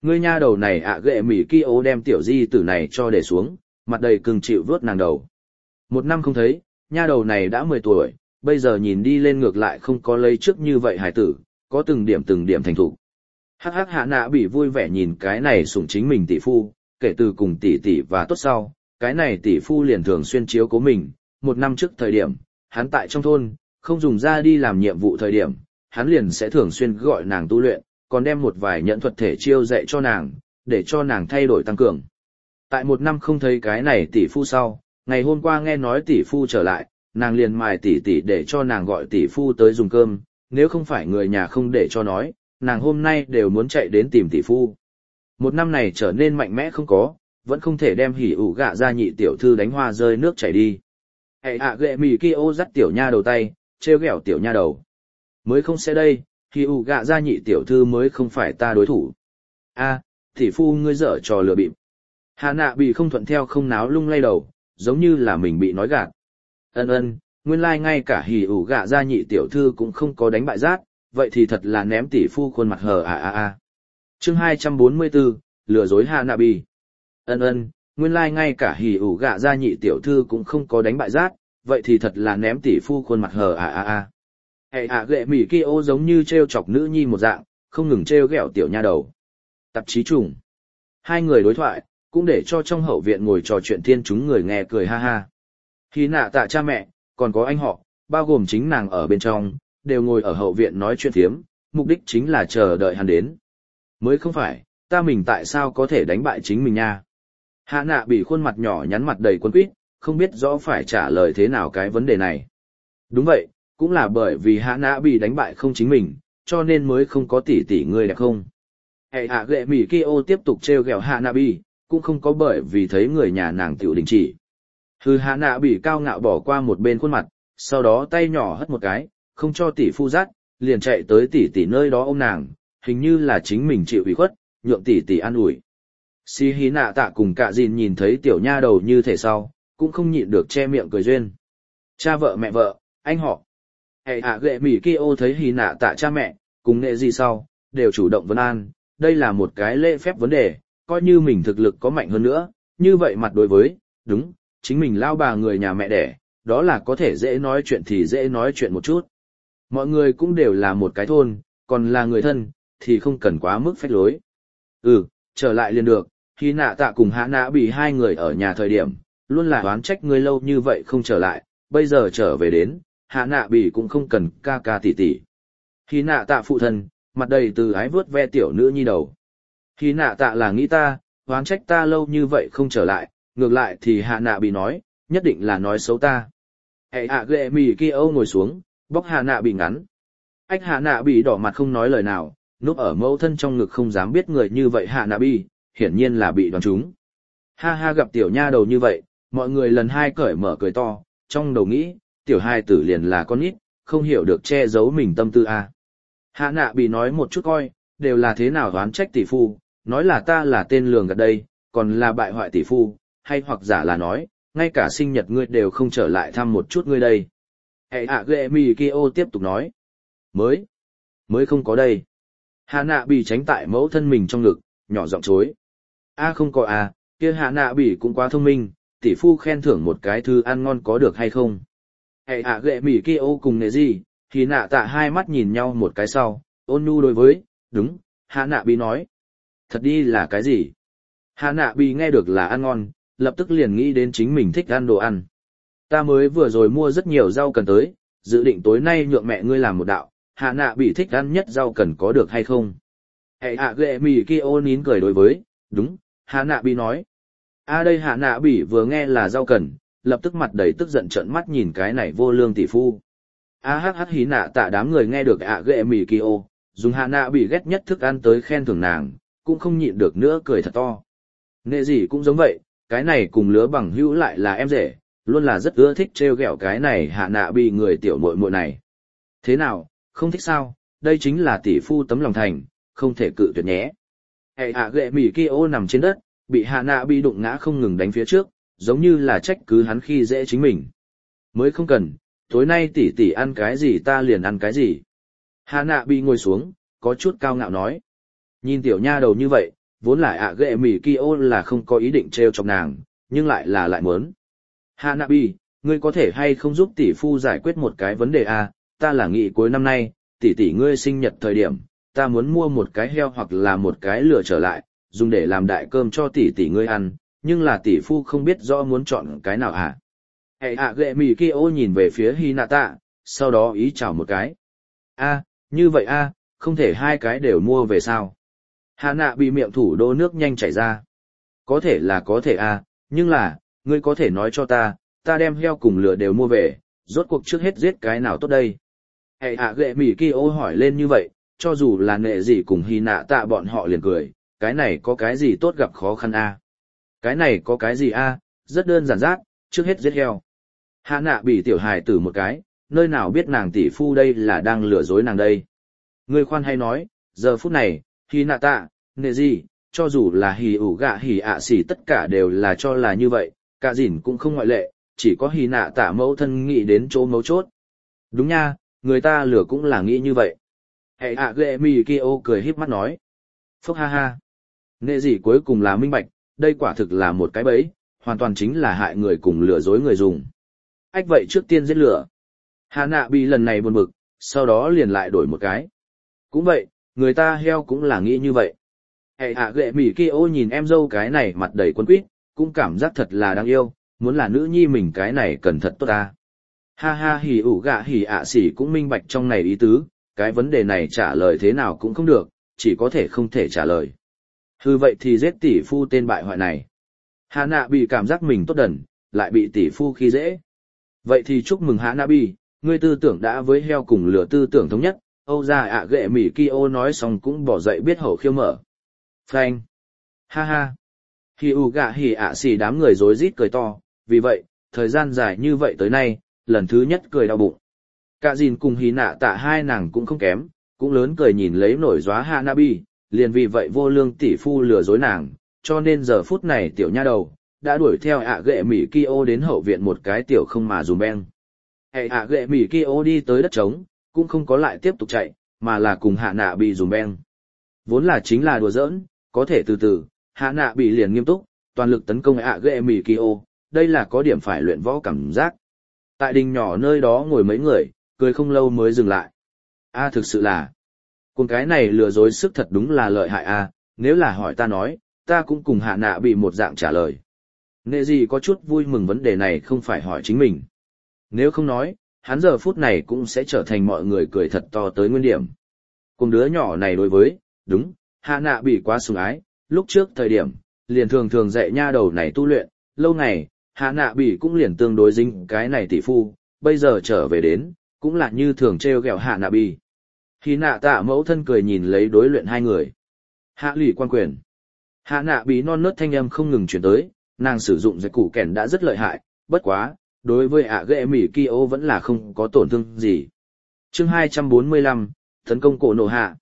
Ngươi nha đầu này ạ ghệ mỉ kia ô đem tiểu di tử này cho để xuống, mặt đầy cưng chịu vớt nàng đầu. 1 năm không thấy, nha đầu này đã 10 tuổi, bây giờ nhìn đi lên ngược lại không có lấy trước như vậy hài tử, có từng điểm thành thục. Hắc hắc hạ nạ bị vui vẻ nhìn cái này sủng chính mình tỷ phu, kể từ cùng tỷ tỷ và tốt sau, cái này tỷ phu liền thường xuyên chiếu cố mình. 1 năm trước thời điểm, hắn tại trong thôn, không dùng ra đi làm nhiệm vụ thời điểm, hắn liền sẽ thường xuyên gọi nàng tu luyện, còn đem một vài nhận thuật thể chiêu dạy cho nàng, để cho nàng thay đổi tăng cường. Tại 1 năm không thấy cái này tỷ phu sau, ngày hôm qua nghe nói tỷ phu trở lại, nàng liền mài tỷ tỷ để cho nàng gọi tỷ phu tới dùng cơm, nếu không phải người nhà không để cho nói, nàng hôm nay đều muốn chạy đến tìm tỷ phu. 1 năm này trở nên mạnh mẽ không có, vẫn không thể đem hỉ ủ gạ ra nhị tiểu thư đánh hoa rơi nước chảy đi. Hệ ạ ghệ mì kia ô dắt tiểu nha đầu tay, trêu ghẹo tiểu nha đầu. Mới không sẽ đây, hỉ ủ gạ ra nhị tiểu thư mới không phải ta đối thủ. A, tỷ phu ngươi dở trò lừa bịp. Hạ nạ bị không thuận theo không náo lung lay đầu, giống như là mình bị nói gạt. Ân, nguyên lai ngay cả hỉ ủ gạ ra nhị tiểu thư cũng không có đánh bại rát, vậy thì thật là ném tỷ phu khuôn mặt hờ a. Chương 244, lừa dối Hạ nạ bị. Ân, nguyên lai ngay cả hỉ ủ gạ ra nhị tiểu thư cũng không có đánh bại rát, vậy thì thật là ném tỷ phu khuôn mặt hờ a. Hệ ạ ghệ mỉ kia ô giống như trêu chọc nữ nhi một dạng, không ngừng trêu ghẹo tiểu nha đầu. Tạp chí trùng. Hai người đối thoại, cũng để cho trong hậu viện ngồi trò chuyện thiên chúng người nghe cười ha ha. Khi nạ tạ cha mẹ, còn có anh họ, bao gồm chính nàng ở bên trong, đều ngồi ở hậu viện nói chuyện thiếm, mục đích chính là chờ đợi hắn đến. Mới không phải, ta mình tại sao có thể đánh bại chính mình nha. Hạ nạ bị khuôn mặt nhỏ nhắn mặt đầy quấn quýt, không biết rõ phải trả lời thế nào cái vấn đề này. Đúng vậy, cũng là bởi vì hạ nạ bị đánh bại không chính mình, cho nên mới không có tỷ người đẹp không. Hệ hạ ghệ mỉ kia ô tiếp tục trêu ghẹo hạ nạ bị, cũng không có bởi vì thấy người nhà nàng tiểu đình chỉ. Hạ nạ bị cao ngạo bỏ qua một bên khuôn mặt, sau đó tay nhỏ hất một cái, không cho tỷ phu dắt, liền chạy tới tỷ nơi đó ôm nàng, hình như là chính mình chịu ủy khuất, nhượng tỷ an ủi. Xì hí nạ tạ cùng cạ dìn nhìn thấy tiểu nha đầu như thể sau, cũng không nhịn được che miệng cười duyên. Cha vợ mẹ vợ, anh họ. Hệ hạ ghệ mỉ kia ô thấy hí nạ tạ cha mẹ, cùng nghệ gì sau, đều chủ động vấn an, đây là một cái lễ phép vấn đề, coi như mình thực lực có mạnh hơn nữa, như vậy mặt đối với, đúng, chính mình lao bà người nhà mẹ đẻ, đó là có thể dễ nói chuyện thì dễ nói chuyện một chút. Mọi người cũng đều là một cái thôn, còn là người thân, thì không cần quá mức phách lối. Trở lại liền được, khi nạ tạ cùng hạ nạ bị hai người ở nhà thời điểm, luôn là oán trách ngươi lâu như vậy không trở lại, bây giờ trở về đến, hạ nạ bị cũng không cần ca ca tỉ tỉ. Khi nạ tạ phụ thân, mặt đầy từ ái vớt ve tiểu nữ nhi đầu. Khi nạ tạ là nghĩ ta, oán trách ta lâu như vậy không trở lại, ngược lại thì hạ nạ bị nói, nhất định là nói xấu ta. Hệ hạ ghệ mì kia âu ngồi xuống, bóc hạ nạ bị ngắn. Ách hạ nạ bị đỏ mặt không nói lời nào, núp ở mẫu thân trong ngực không dám biết người như vậy hạ nạ bị, hiển nhiên là bị đoán trúng. Ha ha gặp tiểu nha đầu như vậy, mọi người lần hai cởi mở cười to, trong đầu nghĩ, tiểu hai tử liền là con nít, không hiểu được che giấu mình tâm tư à. Hạ nạ bị nói một chút coi, đều là thế nào đoán trách tỷ phu, nói là ta là tên lường gạt đây, còn là bại hoại tỷ phu, hay hoặc giả là nói, ngay cả sinh nhật ngươi đều không trở lại thăm một chút ngươi đây. Hệ ạ ghệ mì kia ô tiếp tục nói, mới không có đây. Hạ nạ bị tránh tại mẫu thân mình trong ngực, nhỏ giọng chối. Không có kia hạ nạ bị cũng quá thông minh, tỷ phu khen thưởng một cái thư ăn ngon có được hay không. Hệ ạ ghệ mì kia ô cùng nệ gì, thì nạ tạ hai mắt nhìn nhau một cái sau, ôn nhu đối với, đúng, hạ nạ bị nói. Thật đi là cái gì? Hạ nạ bị nghe được là ăn ngon, lập tức liền nghĩ đến chính mình thích ăn đồ ăn. Ta mới vừa rồi mua rất nhiều rau cần tới, dự định tối nay nhượng mẹ ngươi làm một đạo, hạ nạ bị thích ăn nhất rau cần có được hay không? Hệ hạ ghệ mì kia ô nín cười đối với, đúng, hạ nạ bị nói. Đây hạ nạ bị vừa nghe là rau cần, lập tức mặt đầy tức giận trợn mắt nhìn cái này vô lương tỷ phu. Hắc hí nạ tạ đám người nghe được hạ ghệ mì kia ô, dùng hạ nạ bị ghét nhất thức ăn tới khen thưởng nàng, cũng không nhịn được nữa cười thật to. Nệ gì cũng giống vậy, cái này cùng lứa bằng hữu lại là em rể, luôn là rất ưa thích trêu ghẹo cái này hạ nạ bị người tiểu muội muội này. Thế nào, không thích sao, đây chính là tỷ phu tấm lòng thành, không thể cự tuyệt nhé. Hệ hạ ghệ mỉ kia ô nằm trên đất, bị hạ nạ bị đụng ngã không ngừng đánh phía trước, giống như là trách cứ hắn khi dễ chính mình. Mới không cần, tối nay tỷ ăn cái gì ta liền ăn cái gì. Hạ nạ bị ngồi xuống, có chút cao ngạo nói. Nhìn tiểu nha đầu như vậy, vốn là ạ ghệ mỉ Kyo là không có ý định treo chọc nàng, nhưng lại muốn. Hanabi, ngươi có thể hay không giúp tỷ phu giải quyết một cái vấn đề à, ta là nghĩ cuối năm nay, tỷ ngươi sinh nhật thời điểm, ta muốn mua một cái heo hoặc là một cái lừa trở lại, dùng để làm đại cơm cho tỷ ngươi ăn, nhưng là tỷ phu không biết rõ muốn chọn cái nào à. Hệ ạ ghệ mỉ Kyo nhìn về phía Hinata, sau đó ý chào một cái. A, như vậy a, không thể hai cái đều mua về sao? Hana bị miệng thủ đô nước nhanh chảy ra. Có thể là có thể a, nhưng là, ngươi có thể nói cho ta đem heo cùng lừa đều mua về, rốt cuộc trước hết giết cái nào tốt đây? Hệ ạ ghệ mỉ Kyo hỏi lên như vậy, cho dù là nệ gì cùng Hinata bọn họ liền cười, cái này có cái gì tốt gặp khó khăn a? Cái này có cái gì a? Rất đơn giản rác, trước hết giết heo. Hana bị tiểu hài tử một cái, nơi nào biết nàng tỷ phu đây là đang lừa dối nàng đây. Ngươi khoan hay nói, giờ phút này, Hinata, Neji, cho dù là hì ủ gạ hì ạ xỉ tất cả đều là cho là như vậy, cả dỉn cũng không ngoại lệ, chỉ có Hinata mẫu thân nghĩ đến chỗ mấu chốt. Đúng nha, người ta lừa cũng là nghĩ như vậy. Hệ ạ ghệ mì Kyo cười híp mắt nói. Phốc ha ha. Neji cuối cùng là minh bạch, đây quả thực là một cái bẫy, hoàn toàn chính là hại người cùng lừa dối người dùng. Ách vậy trước tiên giết lửa. Hana bị lần này buồn bực, sau đó liền lại đổi một cái. Cũng vậy, người ta heo cũng là nghĩ như vậy. Hệ hạ ghệ mỉ Kyo nhìn em dâu cái này mặt đầy quân quýt, cũng cảm giác thật là đáng yêu, muốn là nữ nhi mình cái này cần thật tốt ta. Ha ha hỉ ủ gạ hỉ ạ xỉ cũng minh bạch trong này ý tứ, cái vấn đề này trả lời thế nào cũng không được, chỉ có thể không thể trả lời. Hừ vậy thì giết tỷ phu tên bại hoại này. Hana bị cảm giác mình tốt đần, lại bị tỷ phu khi dễ. Vậy thì chúc mừng Hanabi, ngươi tư tưởng đã với heo cùng lửa tư tưởng thống nhất. Âu ra ạ ghệ mỉ Kyo nói xong cũng bỏ dậy biết hậu khiêu mở. Phanh. Ha ha. Hi u gạ hỉ ạ xì đám người rối rít cười to, vì vậy, thời gian dài như vậy tới nay, lần thứ nhất cười đau bụng. Cả dìn cùng hí nạ tạ hai nàng cũng không kém, cũng lớn cười nhìn lấy nổi gióa Hanabi, liền vì vậy vô lương tỷ phu lừa dối nàng, cho nên giờ phút này tiểu nha đầu đã đuổi theo ạ ghệ mỉ Kyo đến hậu viện một cái tiểu không mà dùm beng. Hệ ạ ghệ mỉ Kyo đi tới đất trống, cũng không có lại tiếp tục chạy, mà là cùng hạ nạ bị dùm beng. Vốn là chính là đùa giỡn, có thể từ từ, hạ nạ bị liền nghiêm túc, toàn lực tấn công ạ ghệ mỉ Kyo, đây là có điểm phải luyện võ cảm giác. Tại đình nhỏ nơi đó ngồi mấy người, cười không lâu mới dừng lại. A thực sự là, cùng cái này lừa dối sức thật đúng là lợi hại a, nếu là hỏi ta nói, ta cũng cùng hạ nạ bị một dạng trả lời. Nệ gì có chút vui mừng vấn đề này không phải hỏi chính mình. Nếu không nói, hắn giờ phút này cũng sẽ trở thành mọi người cười thật to tới nguyên điểm. Cùng đứa nhỏ này đối với, đúng, hạ nạ bị quá sủng ái, lúc trước thời điểm, liền thường dạy nha đầu này tu luyện, lâu ngày, hạ nạ bị cũng liền tương đối dính cái này tỷ phu, bây giờ trở về đến, cũng là như thường trêu ghẹo hạ nạ bị. Khi nạ tạ mẫu thân cười nhìn lấy đối luyện hai người. Hạ lụy quan quyền. Hạ nạ bị non nớt thanh âm không ngừng chuyển tới, nàng sử dụng dạy củ kèn đã rất lợi hại, bất quá, đối với ạ ghệ mỉ Kyo vẫn là không có tổn thương gì. Chương 245, tấn công cổ nổ hạ.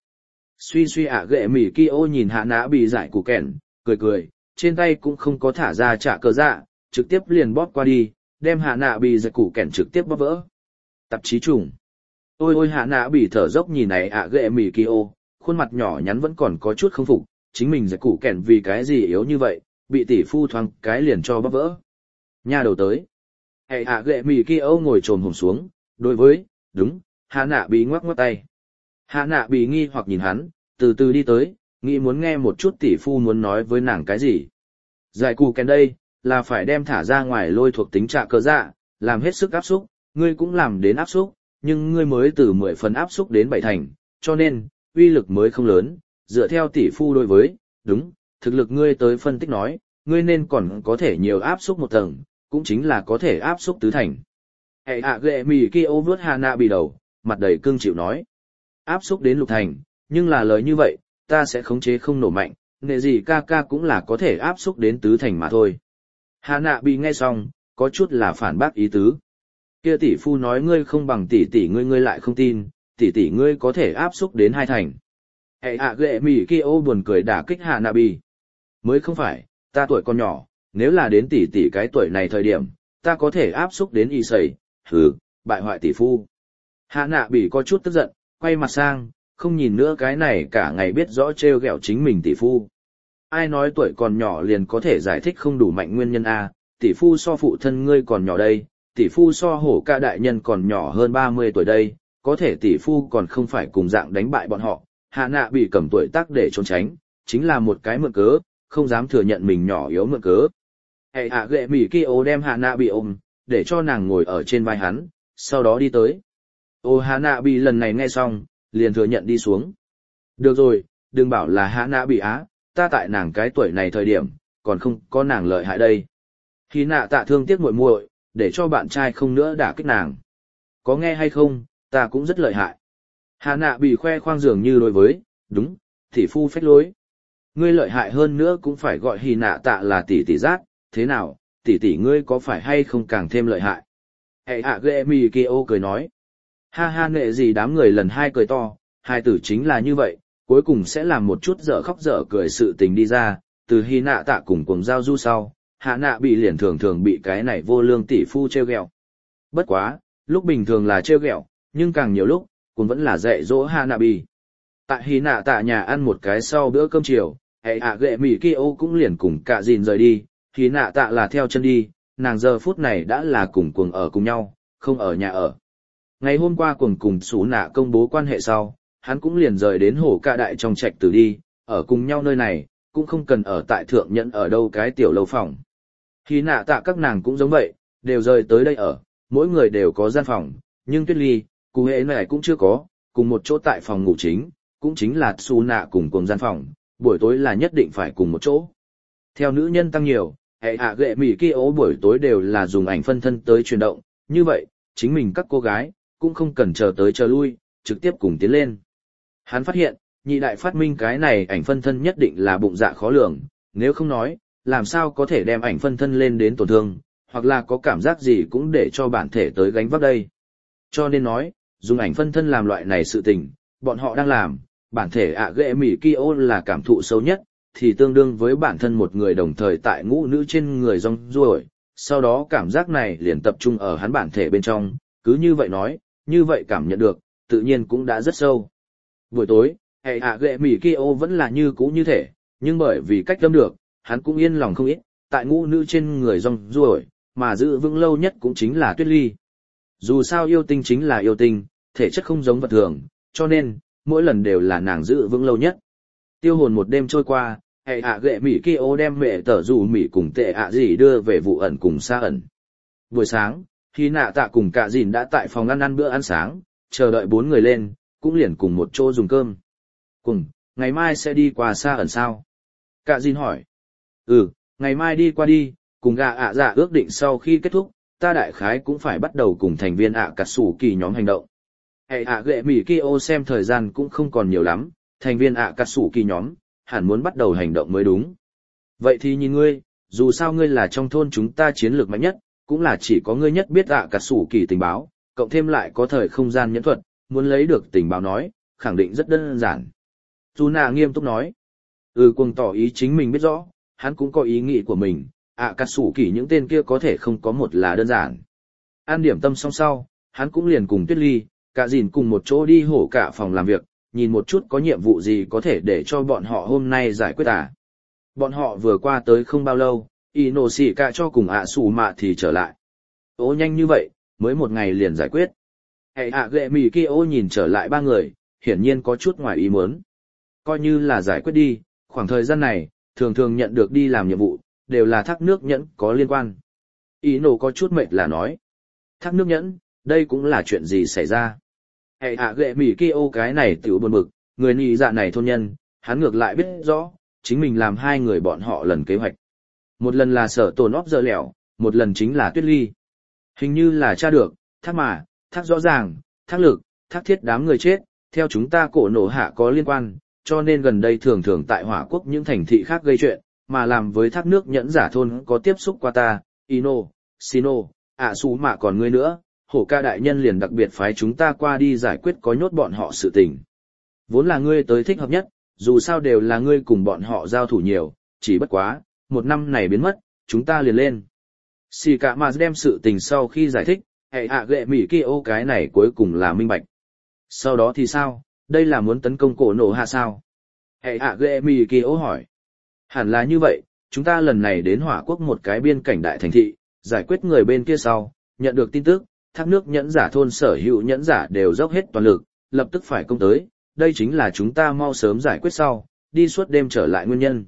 Suy ạ ghệ mỉ Kyo nhìn hạ nã bị giải củ kèn, cười, trên tay cũng không có thả ra trả cờ dạ, trực tiếp liền bóp qua đi, đem hạ nã bị giải củ kèn trực tiếp bóp vỡ. Tạp chí trùng. Ôi hạ nã bị thở dốc nhìn này ạ ghệ mỉ Kyo, khuôn mặt nhỏ nhắn vẫn còn có chút không phục, chính mình giải củ kèn vì cái gì yếu như vậy, bị tỷ phu thoáng cái liền cho bóp vỡ. Nha đầu tới. Hệ hạ ghệ mì Kyo ngồi trồm hổm xuống, đối với, đúng, hạ nạ bị ngoắc tay. Hạ nạ bị nghi hoặc nhìn hắn, từ từ đi tới, nghĩ muốn nghe một chút tỷ phu muốn nói với nàng cái gì. Giải cù kèn đây, là phải đem thả ra ngoài lôi thuộc tính trạ cơ dạ, làm hết sức áp xúc, ngươi cũng làm đến áp xúc, nhưng ngươi mới từ 10 phần áp xúc đến 7 thành, cho nên, uy lực mới không lớn, dựa theo tỷ phu đối với, đúng, thực lực ngươi tới phân tích nói, ngươi nên còn có thể nhiều áp xúc một tầng, cũng chính là có thể áp xúc tứ thành. Hệ hạ ghệ mì Kyo vớt Hana bị đầu, mặt đầy cương chịu nói. Áp xúc đến lục thành, nhưng là lời như vậy, ta sẽ khống chế không nổ mạnh, nệ gì ca ca cũng là có thể áp xúc đến tứ thành mà thôi. Hana bị nghe xong, có chút là phản bác ý tứ. Kia tỷ phu nói ngươi không bằng tỷ ngươi lại không tin, tỷ ngươi có thể áp xúc đến 2 thành. Hệ hạ ghệ mì Kyo buồn cười đả kích Hana bị. Mới không phải, ta tuổi còn nhỏ. Nếu là đến tỷ cái tuổi này thời điểm, ta có thể áp xúc đến y sầy, hừ, bại hoại tỷ phu. Hạ nạ bị có chút tức giận, quay mặt sang, không nhìn nữa cái này cả ngày biết rõ trêu ghẹo chính mình tỷ phu. Ai nói tuổi còn nhỏ liền có thể giải thích không đủ mạnh nguyên nhân a, tỷ phu so phụ thân ngươi còn nhỏ đây, tỷ phu so hổ ca đại nhân còn nhỏ hơn 30 tuổi đây, có thể tỷ phu còn không phải cùng dạng đánh bại bọn họ, hạ nạ bị cầm tuổi tác để trốn tránh, chính là một cái mượn cớ, không dám thừa nhận mình nhỏ yếu mượn cớ. Hệ hạ ghệ mỉ kia ô đem hạ nạ bị ôm, để cho nàng ngồi ở trên vai hắn, sau đó đi tới. Ô hạ nạ bị lần này nghe xong, liền thừa nhận đi xuống. Được rồi, đừng bảo là hạ nạ bị á, ta tại nàng cái tuổi này thời điểm, còn không có nàng lợi hại đây. Khi nạ tạ thương tiếc muội muội, để cho bạn trai không nữa đả kích nàng. Có nghe hay không, ta cũng rất lợi hại. Hạ nạ bị khoe khoang dường như đối với, đúng, tỷ phu phách lối. Ngươi lợi hại hơn nữa cũng phải gọi hì nạ tạ là tỷ tỷ giác, thế nào, tỷ tỷ ngươi có phải hay không càng thêm lợi hại. Hệ hạ ghệ mì kia ô cười nói. Ha ha nệ gì đám người lần hai cười to, hai tử chính là như vậy, cuối cùng sẽ làm một chút dở khóc dở cười sự tình đi ra, từ hì nạ tạ cùng cuồng giao du sau, hạ nạ bị liền thường thường bị cái này vô lương tỷ phu trêu ghẹo. Bất quá, lúc bình thường là trêu ghẹo, nhưng càng nhiều lúc, cũng vẫn là dạy dỗ hạ nạ bị. Tại hì nạ tạ nhà ăn một cái sau bữa cơm chiều, hệ hạ ghệ mì kia ô cũng liền cùng cả dìn rời đi, hì nạ tạ là theo chân đi, nàng giờ phút này đã là cùng cuồng ở cùng nhau, không ở nhà ở. Ngày hôm qua cuồng cùng xú nạ công bố quan hệ sau, hắn cũng liền rời đến hồ ca đại trong trạch tử đi, ở cùng nhau nơi này, cũng không cần ở tại thượng nhẫn ở đâu cái tiểu lâu phòng. Hì nạ tạ các nàng cũng giống vậy, đều rời tới đây ở, mỗi người đều có gian phòng, nhưng Tuyết Ly, cụ hệ này cũng chưa có, cùng một chỗ tại phòng ngủ chính, cũng chính là xú nạ cùng cùng gian phòng, buổi tối là nhất định phải cùng một chỗ. Theo nữ nhân tăng nhiều, hệ hạ ghệ mỉ kia ố buổi tối đều là dùng ảnh phân thân tới chuyển động, như vậy, chính mình các cô gái, cũng không cần chờ tới chờ lui, trực tiếp cùng tiến lên. Hắn phát hiện, nhị đại phát minh cái này ảnh phân thân nhất định là bụng dạ khó lường, nếu không nói, làm sao có thể đem ảnh phân thân lên đến tổn thương, hoặc là có cảm giác gì cũng để cho bản thể tới gánh vác đây. Cho nên nói, dùng ảnh phân thân làm loại này sự tình, bọn họ đang làm, bản thể ạ ghệ mỉ kia là cảm thụ sâu nhất, thì tương đương với bản thân một người đồng thời tại ngũ nữ trên người rong ruổi, sau đó cảm giác này liền tập trung ở hắn bản thể bên trong, cứ như vậy nói, như vậy cảm nhận được, tự nhiên cũng đã rất sâu. Buổi tối, hệ ạ ghệ mỉ kia vẫn là như cũ như thể, nhưng bởi vì cách lâm được, hắn cũng yên lòng không ít, tại ngũ nữ trên người rong ruổi, mà giữ vững lâu nhất cũng chính là Tuyết Ly. Dù sao yêu tinh chính là yêu tinh, thể chất không giống vật thường, cho nên, mỗi lần đều là nàng giữ vững lâu nhất. Tiêu hồn một đêm trôi qua, hệ hạ ghệ mỉ kia đem mẹ tở dù mỉ cùng tệ ạ gì đưa về vụ ẩn cùng xa ẩn. Buổi sáng, khi nạ tạ cùng cả dìn đã tại phòng ăn bữa ăn sáng, chờ đợi 4 người lên, cũng liền cùng một chỗ dùng cơm. Cùng, ngày mai sẽ đi qua xa ẩn sao? Cả dìn hỏi. Ngày mai đi qua đi, cùng gà ạ dạ ước định sau khi kết thúc, ta đại khái cũng phải bắt đầu cùng thành viên ạ cà sủ kỳ nhóm hành động. Hệ ạ ghệ mỉ kia xem thời gian cũng không còn nhiều lắm, thành viên ạ cà sủ kỳ nhóm, hẳn muốn bắt đầu hành động mới đúng. Vậy thì nhìn ngươi, dù sao ngươi là trong thôn chúng ta chiến lược mạnh nhất, cũng là chỉ có ngươi nhất biết ạ cà sủ kỳ tình báo, cộng thêm lại có thời không gian nhẫn thuật, muốn lấy được tình báo nói, khẳng định rất đơn giản. Nạ nghiêm túc nói. Cuồng tỏ ý chính mình biết rõ, hắn cũng có ý nghĩ của mình, ạ cà sủ kỳ những tên kia có thể không có một là đơn giản. An điểm tâm xong sau, hắn cũng liền cùng Tuyết Ly, cả dìn cùng một chỗ đi hổ cả phòng làm việc, nhìn một chút có nhiệm vụ gì có thể để cho bọn họ hôm nay giải quyết à. Bọn họ vừa qua tới không bao lâu, Ino xỉ cả cho cùng ạ sủ mạ thì trở lại. Nhanh như vậy, mới một ngày liền giải quyết. Hệ ạ ghệ mì kia nhìn trở lại 3 người, hiển nhiên có chút ngoài ý muốn. Coi như là giải quyết đi, khoảng thời gian này, thường thường nhận được đi làm nhiệm vụ, đều là thác nước nhẫn có liên quan. Ino có chút mệt là nói. Thác nước nhẫn, đây cũng là chuyện gì xảy ra. Hệ hạ ghệ mỉ kia cái này tiểu buồn bực, người nhị dạ này thôn nhân, hắn ngược lại biết rõ, chính mình làm 2 người bọn họ lần kế hoạch. Một lần là sở tồn óc dơ lẻo, một lần chính là Tuyết Ly. Hình như là tra được, thác mà, thác rõ ràng, thác lực, thác thiết đám người chết, theo chúng ta cổ nổ hạ có liên quan, cho nên gần đây thường thường tại hỏa quốc những thành thị khác gây chuyện, mà làm với thác nước nhẫn giả thôn có tiếp xúc qua ta, Ino, Shino, ạ xú mà còn ngươi nữa. Hổ ca đại nhân liền đặc biệt phái chúng ta qua đi giải quyết có nhốt bọn họ sự tình. Vốn là ngươi tới thích hợp nhất, dù sao đều là ngươi cùng bọn họ giao thủ nhiều, chỉ bất quá, 1 năm này biến mất, chúng ta liền lên. Xì cả mà đem sự tình sau khi giải thích, hệ hạ ghệ mỉ kia cái này cuối cùng là minh bạch. Sau đó thì sao, đây là muốn tấn công cổ nổ hạ sao? Hệ hạ ghệ mỉ kia hỏi. Hẳn là như vậy, chúng ta lần này đến hỏa quốc một cái biên cảnh đại thành thị, giải quyết người bên kia sau, nhận được tin tức, thác nước nhẫn giả thôn sở hữu nhẫn giả đều dốc hết toàn lực, lập tức phải công tới, đây chính là chúng ta mau sớm giải quyết sau, đi suốt đêm trở lại nguyên nhân.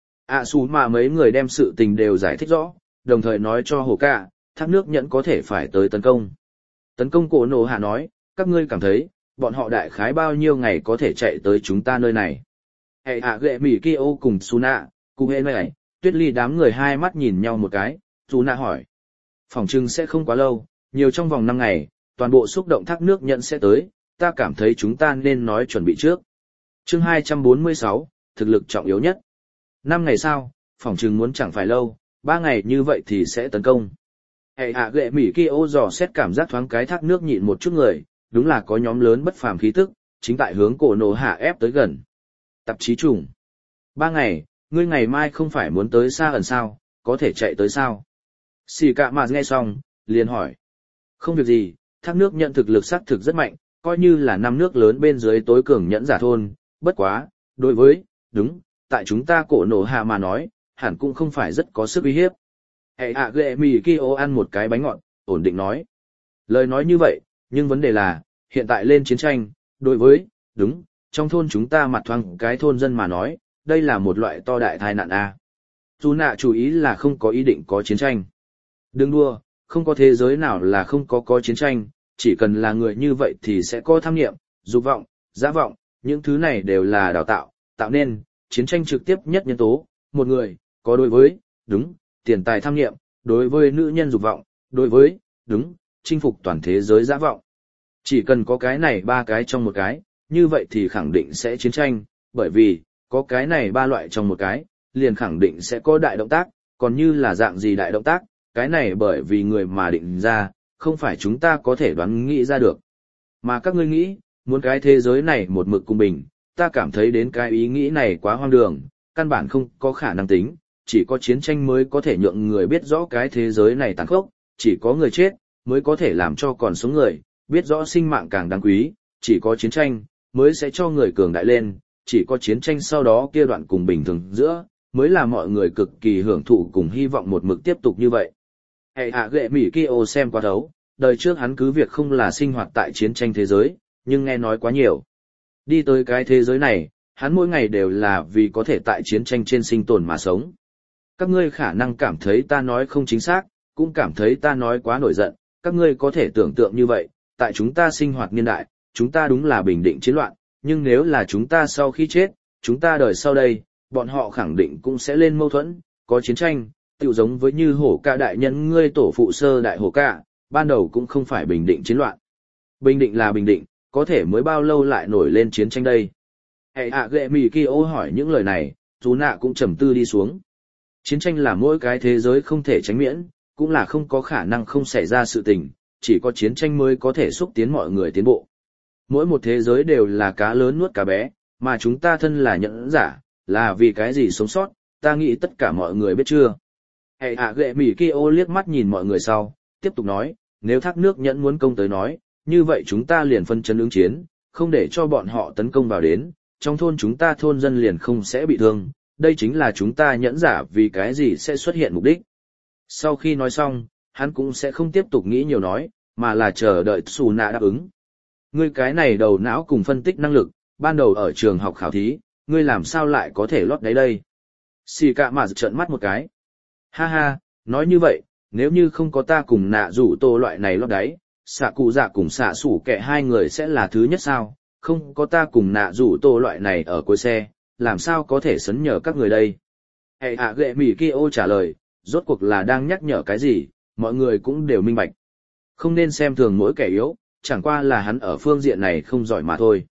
Xù mà mấy người đem sự tình đều giải thích rõ, đồng thời nói cho Hồ Cạ, thác nước nhẫn có thể phải tới tấn công. Tấn công cổ nổ hạ nói, các ngươi cảm thấy, bọn họ đại khái bao nhiêu ngày có thể chạy tới chúng ta nơi này. Hệ hạ ghệ mỉ kia ô cùng Suna, cùng hệ này, Tuyết Ly đám người hai mắt nhìn nhau một cái, Suna hỏi. Phỏng chừng sẽ không quá lâu, nhiều trong vòng 5 ngày, toàn bộ xúc động thác nước nhẫn sẽ tới, ta cảm thấy chúng ta nên nói chuẩn bị trước. Chương 246, thực lực trọng yếu nhất. 5 ngày sau, phỏng chừng muốn chẳng phải lâu, 3 ngày như vậy thì sẽ tấn công. Hệ hạ ghệ mỉ kia ô dò xét cảm giác thoáng cái thác nước nhịn một chút người, đúng là có nhóm lớn bất phàm khí tức, chính tại hướng cổ nổ hạ ép tới gần. Tạp chí trùng. 3 ngày, ngươi ngày mai không phải muốn tới xa ẩn sao, có thể chạy tới sao? Xì cạ mà nghe xong, liền hỏi. Không việc gì, thác nước nhận thực lực xác thực rất mạnh, coi như là 5 nước lớn bên dưới tối cường nhẫn giả thôn, bất quá, đối với, đúng, tại chúng ta cổ nổ hạ mà nói, hẳn cũng không phải rất có sức uy hiếp. Hệ hạ ghệ mì kia ô ăn một cái bánh ngọt, ổn định nói. Lời nói như vậy, nhưng vấn đề là, hiện tại lên chiến tranh, đối với, đúng, trong thôn chúng ta mặt thoáng cái thôn dân mà nói, đây là một loại to đại tai nạn a. Dù nạ chú ý là không có ý định có chiến tranh. Đừng đua, không có thế giới nào là không có chiến tranh, chỉ cần là người như vậy thì sẽ có tham nghiệm, dục vọng, dã vọng, những thứ này đều là đào tạo nên, chiến tranh trực tiếp nhất nhân tố, một người, có đối với, đúng, tiền tài tham nghiệm, đối với nữ nhân dục vọng, đối với, đúng, chinh phục toàn thế giới dã vọng. Chỉ cần có cái này 3 cái trong một cái, như vậy thì khẳng định sẽ chiến tranh, bởi vì, có cái này 3 loại trong một cái, liền khẳng định sẽ có đại động tác, còn như là dạng gì đại động tác, cái này bởi vì người mà định ra, không phải chúng ta có thể đoán nghĩ ra được. Mà các ngươi nghĩ, muốn cái thế giới này một mực cùng bình, ta cảm thấy đến cái ý nghĩ này quá hoang đường, căn bản không có khả năng tính, chỉ có chiến tranh mới có thể nhượng người biết rõ cái thế giới này tàn khốc, chỉ có người chết, mới có thể làm cho còn sống người, biết rõ sinh mạng càng đáng quý, chỉ có chiến tranh, mới sẽ cho người cường đại lên, chỉ có chiến tranh sau đó kia đoạn cùng bình thường giữa, mới là mọi người cực kỳ hưởng thụ cùng hy vọng một mực tiếp tục như vậy. Hệ hạ ghệ mỉ kia ô xem qua thấu, đời trước hắn cứ việc không là sinh hoạt tại chiến tranh thế giới, nhưng nghe nói quá nhiều. Đi tới cái thế giới này, hắn mỗi ngày đều là vì có thể tại chiến tranh trên sinh tồn mà sống. Các ngươi khả năng cảm thấy ta nói không chính xác, cũng cảm thấy ta nói quá nổi giận, các ngươi có thể tưởng tượng như vậy, tại chúng ta sinh hoạt niên đại, chúng ta đúng là bình định chiến loạn, nhưng nếu là chúng ta sau khi chết, chúng ta đời sau đây, bọn họ khẳng định cũng sẽ lên mâu thuẫn, có chiến tranh, tựu giống với như hổ ca đại nhân ngươi tổ phụ sơ đại hổ ca, ban đầu cũng không phải bình định chiến loạn. Bình định là bình định, có thể mới bao lâu lại nổi lên chiến tranh đây. Hệ hạ ghệ mì kia ô hỏi những lời này, chú nạ cũng trầm tư đi xuống. Chiến tranh là mỗi cái thế giới không thể tránh miễn, cũng là không có khả năng không xảy ra sự tình, chỉ có chiến tranh mới có thể xúc tiến mọi người tiến bộ. Mỗi một thế giới đều là cá lớn nuốt cá bé, mà chúng ta thân là nhẫn giả, là vì cái gì sống sót, ta nghĩ tất cả mọi người biết chưa. Hệ hạ ghệ mỉ kia ô liếc mắt nhìn mọi người sau, tiếp tục nói, nếu thác nước nhẫn muốn công tới nói, như vậy chúng ta liền phân chân ứng chiến, không để cho bọn họ tấn công vào đến, trong thôn chúng ta thôn dân liền không sẽ bị thương, đây chính là chúng ta nhẫn giả vì cái gì sẽ xuất hiện mục đích. Sau khi nói xong, hắn cũng sẽ không tiếp tục nghĩ nhiều nói, mà là chờ đợi Xù Nạ đáp ứng. Ngươi cái này đầu não cùng phân tích năng lực, ban đầu ở trường học khảo thí, ngươi làm sao lại có thể lót đáy đây? Xì cạ mà trợn mắt một cái. Ha ha, nói như vậy, nếu như không có ta cùng nạ rủ tô loại này lót đáy, xạ cụ dạ cùng xạ sủ kẻ hai người sẽ là thứ nhất sao? Không có ta cùng nạ rủ tô loại này ở cuối xe, làm sao có thể sấn nhờ các người đây? Hệ hạ ghệ mỉ kia ô trả lời, rốt cuộc là đang nhắc nhở cái gì, mọi người cũng đều minh bạch. Không nên xem thường mỗi kẻ yếu, chẳng qua là hắn ở phương diện này không giỏi mà thôi.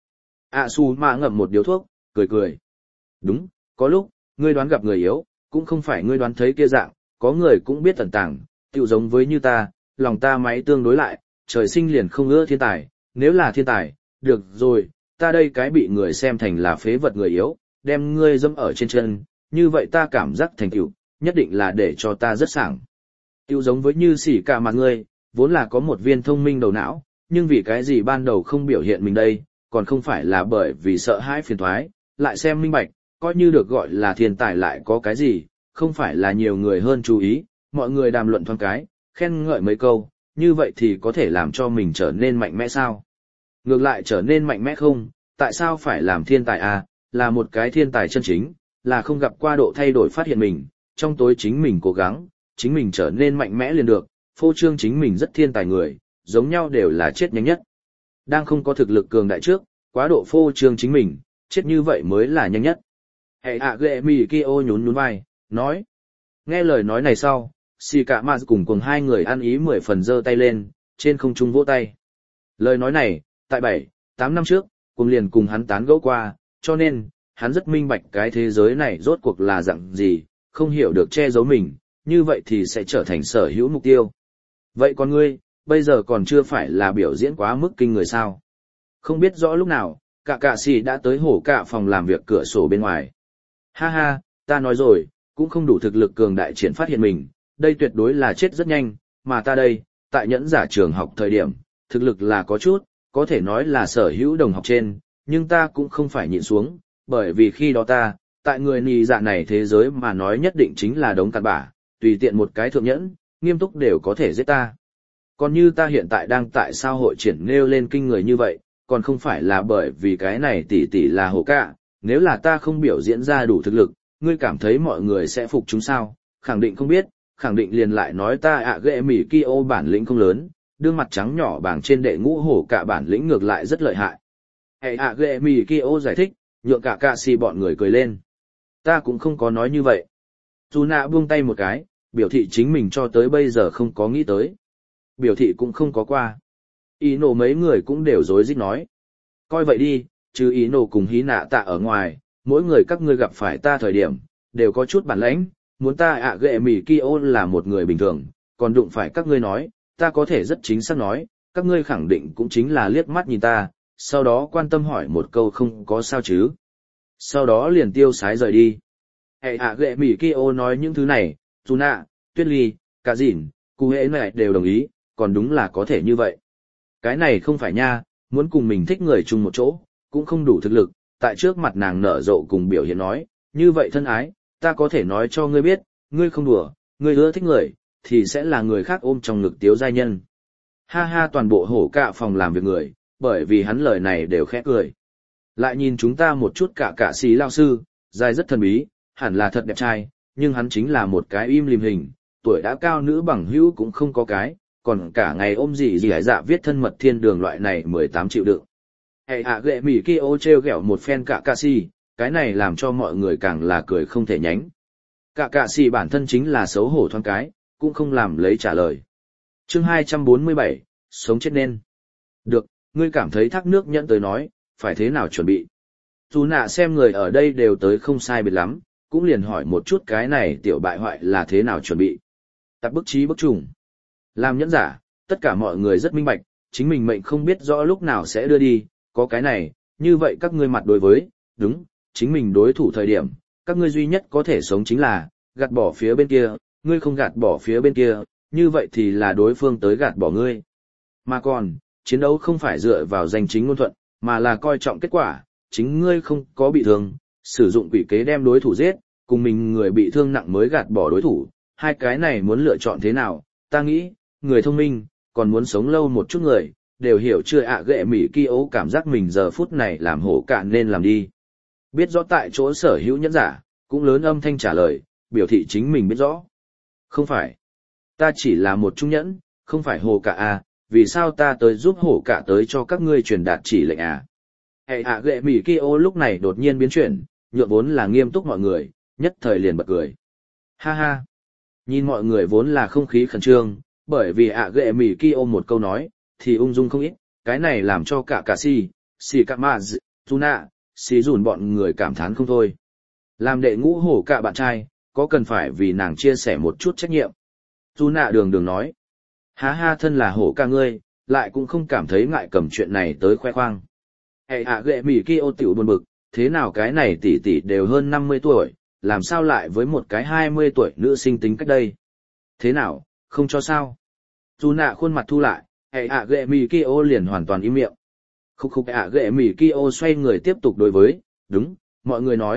Su mạ ngậm một điếu thuốc, cười cười. Đúng, có lúc, ngươi đoán gặp người yếu, cũng không phải ngươi đoán thấy kia dạng, có người cũng biết tẩn tàng, tựu giống với như ta, lòng ta máy tương đối lại, trời sinh liền không ưa thiên tài, nếu là thiên tài, được rồi, ta đây cái bị người xem thành là phế vật người yếu, đem ngươi dẫm ở trên chân, như vậy ta cảm giác thành tựu, nhất định là để cho ta rất sảng. Tựu giống với như xỉ cả mặt ngươi, vốn là có một viên thông minh đầu não, nhưng vì cái gì ban đầu không biểu hiện mình đây, còn không phải là bởi vì sợ hãi phiền toái, lại xem minh bạch, coi như được gọi là thiên tài lại có cái gì, không phải là nhiều người hơn chú ý, mọi người đàm luận thoáng cái, khen ngợi mấy câu, như vậy thì có thể làm cho mình trở nên mạnh mẽ sao? Ngược lại trở nên mạnh mẽ không, tại sao phải làm thiên tài à, là một cái thiên tài chân chính, là không gặp qua độ thay đổi phát hiện mình, trong tối chính mình cố gắng, chính mình trở nên mạnh mẽ liền được, phô trương chính mình rất thiên tài người, giống nhau đều là chết nhanh nhất. Đang không có thực lực cường đại trước, quá độ phô trương chính mình, chết như vậy mới là nhanh nhất. Hệ ạ ghệ mì kia ô nhún nhún vai, nói. Nghe lời nói này sau, xì cả mà cùng cùng hai người ăn ý 10 phần giơ tay lên, trên không trung vỗ tay. Lời nói này, tại 7-8 năm trước, cùng liền cùng hắn tán gẫu qua, cho nên, hắn rất minh bạch cái thế giới này rốt cuộc là dạng gì, không hiểu được che giấu mình, như vậy thì sẽ trở thành sở hữu mục tiêu. Vậy còn ngươi, bây giờ còn chưa phải là biểu diễn quá mức kinh người sao? Không biết rõ lúc nào, cả xì đã tới hổ cả phòng làm việc cửa sổ bên ngoài. Ha ha, ta nói rồi, cũng không đủ thực lực cường đại triển phát hiện mình, đây tuyệt đối là chết rất nhanh, mà ta đây, tại nhẫn giả trường học thời điểm, thực lực là có chút, có thể nói là sở hữu đồng học trên, nhưng ta cũng không phải nhịn xuống, bởi vì khi đó ta, tại người nì dạ này thế giới mà nói nhất định chính là đống cặn bã, tùy tiện một cái thượng nhẫn, nghiêm túc đều có thể giết ta. Còn như ta hiện tại đang tại sao hội triển nêu lên kinh người như vậy, còn không phải là bởi vì cái này tỷ là hổ cả, nếu là ta không biểu diễn ra đủ thực lực, ngươi cảm thấy mọi người sẽ phục chúng sao, khẳng định không biết, khẳng định liền lại nói ta ghệ mỉ kia ô bản lĩnh không lớn, đương mặt trắng nhỏ bảng trên đệ ngũ hổ cả bản lĩnh ngược lại rất lợi hại. Hệ ghệ mỉ kia ô giải thích, nhượng cả xì bọn người cười lên. Ta cũng không có nói như vậy. Dù nạ buông tay một cái, biểu thị chính mình cho tới bây giờ không có nghĩ tới. Biểu thị cũng không có qua. Ý nổ mấy người cũng đều rối rít nói. Coi vậy đi, chứ ý nổ cùng hí nạ tạ ở ngoài, mỗi người các ngươi gặp phải ta thời điểm, đều có chút bản lãnh, muốn ta ghệ mỉ kia ô là một người bình thường, còn đụng phải các ngươi nói, ta có thể rất chính xác nói, các ngươi khẳng định cũng chính là liếc mắt nhìn ta, sau đó quan tâm hỏi một câu không có sao chứ. Sau đó liền tiêu sái rời đi. Hệ ghệ mỉ kia ô nói những thứ này, dù nạ, tuyết ly, cả dỉn, cụ hệ này đều đồng ý, còn đúng là có thể như vậy. Cái này không phải nha, muốn cùng mình thích người chung một chỗ, cũng không đủ thực lực, tại trước mặt nàng nở rộ cùng biểu hiện nói, như vậy thân ái, ta có thể nói cho ngươi biết, ngươi không đùa, ngươi ưa thích người, thì sẽ là người khác ôm trong ngực tiếu giai nhân. Ha ha toàn bộ hổ cả phòng làm việc người, bởi vì hắn lời này đều khẽ cười. Lại nhìn chúng ta một chút cả xí lao sư, dài rất thần bí, hẳn là thật đẹp trai, nhưng hắn chính là một cái im lìm hình, tuổi đã cao nữ bằng hữu cũng không có cái, còn cả ngày ôm gì hải dạ viết thân mật thiên đường loại này 18 triệu đựng. Hệ ghệ mỉ kia ô treo ghẹo một phen cả xì, cái này làm cho mọi người càng là cười không thể nhánh. Cả xì bản thân chính là xấu hổ thoáng cái, cũng không làm lấy trả lời. Chương 247, sống chết nên. Được, ngươi cảm thấy thác nước nhẫn tới nói, phải thế nào chuẩn bị? Dù nạ xem người ở đây đều tới không sai biệt lắm, cũng liền hỏi một chút cái này tiểu bại hoại là thế nào chuẩn bị. Tập bức trí bức trùng. Làm nhẫn giả, tất cả mọi người rất minh bạch, chính mình mệnh không biết rõ lúc nào sẽ đưa đi, có cái này, như vậy các ngươi mặt đối với, đúng, chính mình đối thủ thời điểm, các ngươi duy nhất có thể sống chính là, gạt bỏ phía bên kia, ngươi không gạt bỏ phía bên kia, như vậy thì là đối phương tới gạt bỏ ngươi. Mà còn, chiến đấu không phải dựa vào danh chính ngôn thuận, mà là coi trọng kết quả, chính ngươi không có bị thương, sử dụng quỷ kế đem đối thủ giết, cùng mình người bị thương nặng mới gạt bỏ đối thủ, hai cái này muốn lựa chọn thế nào, ta nghĩ, người thông minh, còn muốn sống lâu một chút người, đều hiểu chưa ghệ mỉ kia ố cảm giác mình giờ phút này làm hổ cạn nên làm đi. Biết rõ tại chỗ sở hữu nhẫn giả, cũng lớn âm thanh trả lời, biểu thị chính mình biết rõ. Không phải, ta chỉ là một trung nhẫn, không phải hổ cả à, vì sao ta tới giúp hổ cả tới cho các ngươi truyền đạt chỉ lệnh à. Hệ ghệ mỉ kia ố lúc này đột nhiên biến chuyển, nhượng vốn là nghiêm túc mọi người, nhất thời liền bật cười. Ha ha, nhìn mọi người vốn là không khí khẩn trương, bởi vì ghệ mỉ kia ôm một câu nói, thì ung dung không ít, cái này làm cho cả xì cả mà Tuna, xì dùn bọn người cảm thán không thôi. Làm đệ ngũ hổ cả bạn trai, có cần phải vì nàng chia sẻ một chút trách nhiệm. Tuna đường nói, há ha thân là hổ ca ngươi, lại cũng không cảm thấy ngại cầm chuyện này tới khoe khoang. Hệ ghệ mỉ kia ô tiểu buồn bực, thế nào cái này tỷ đều hơn 50 tuổi, làm sao lại với một cái 20 tuổi nữ sinh tính cách đây? Thế nào, không cho sao? Tuna khuôn mặt thu lại, hệ ghệ mỉ kia ô liền hoàn toàn im miệng. Khúc ghệ mỉ kia ô xoay người tiếp tục đối với, đúng, mọi người nói,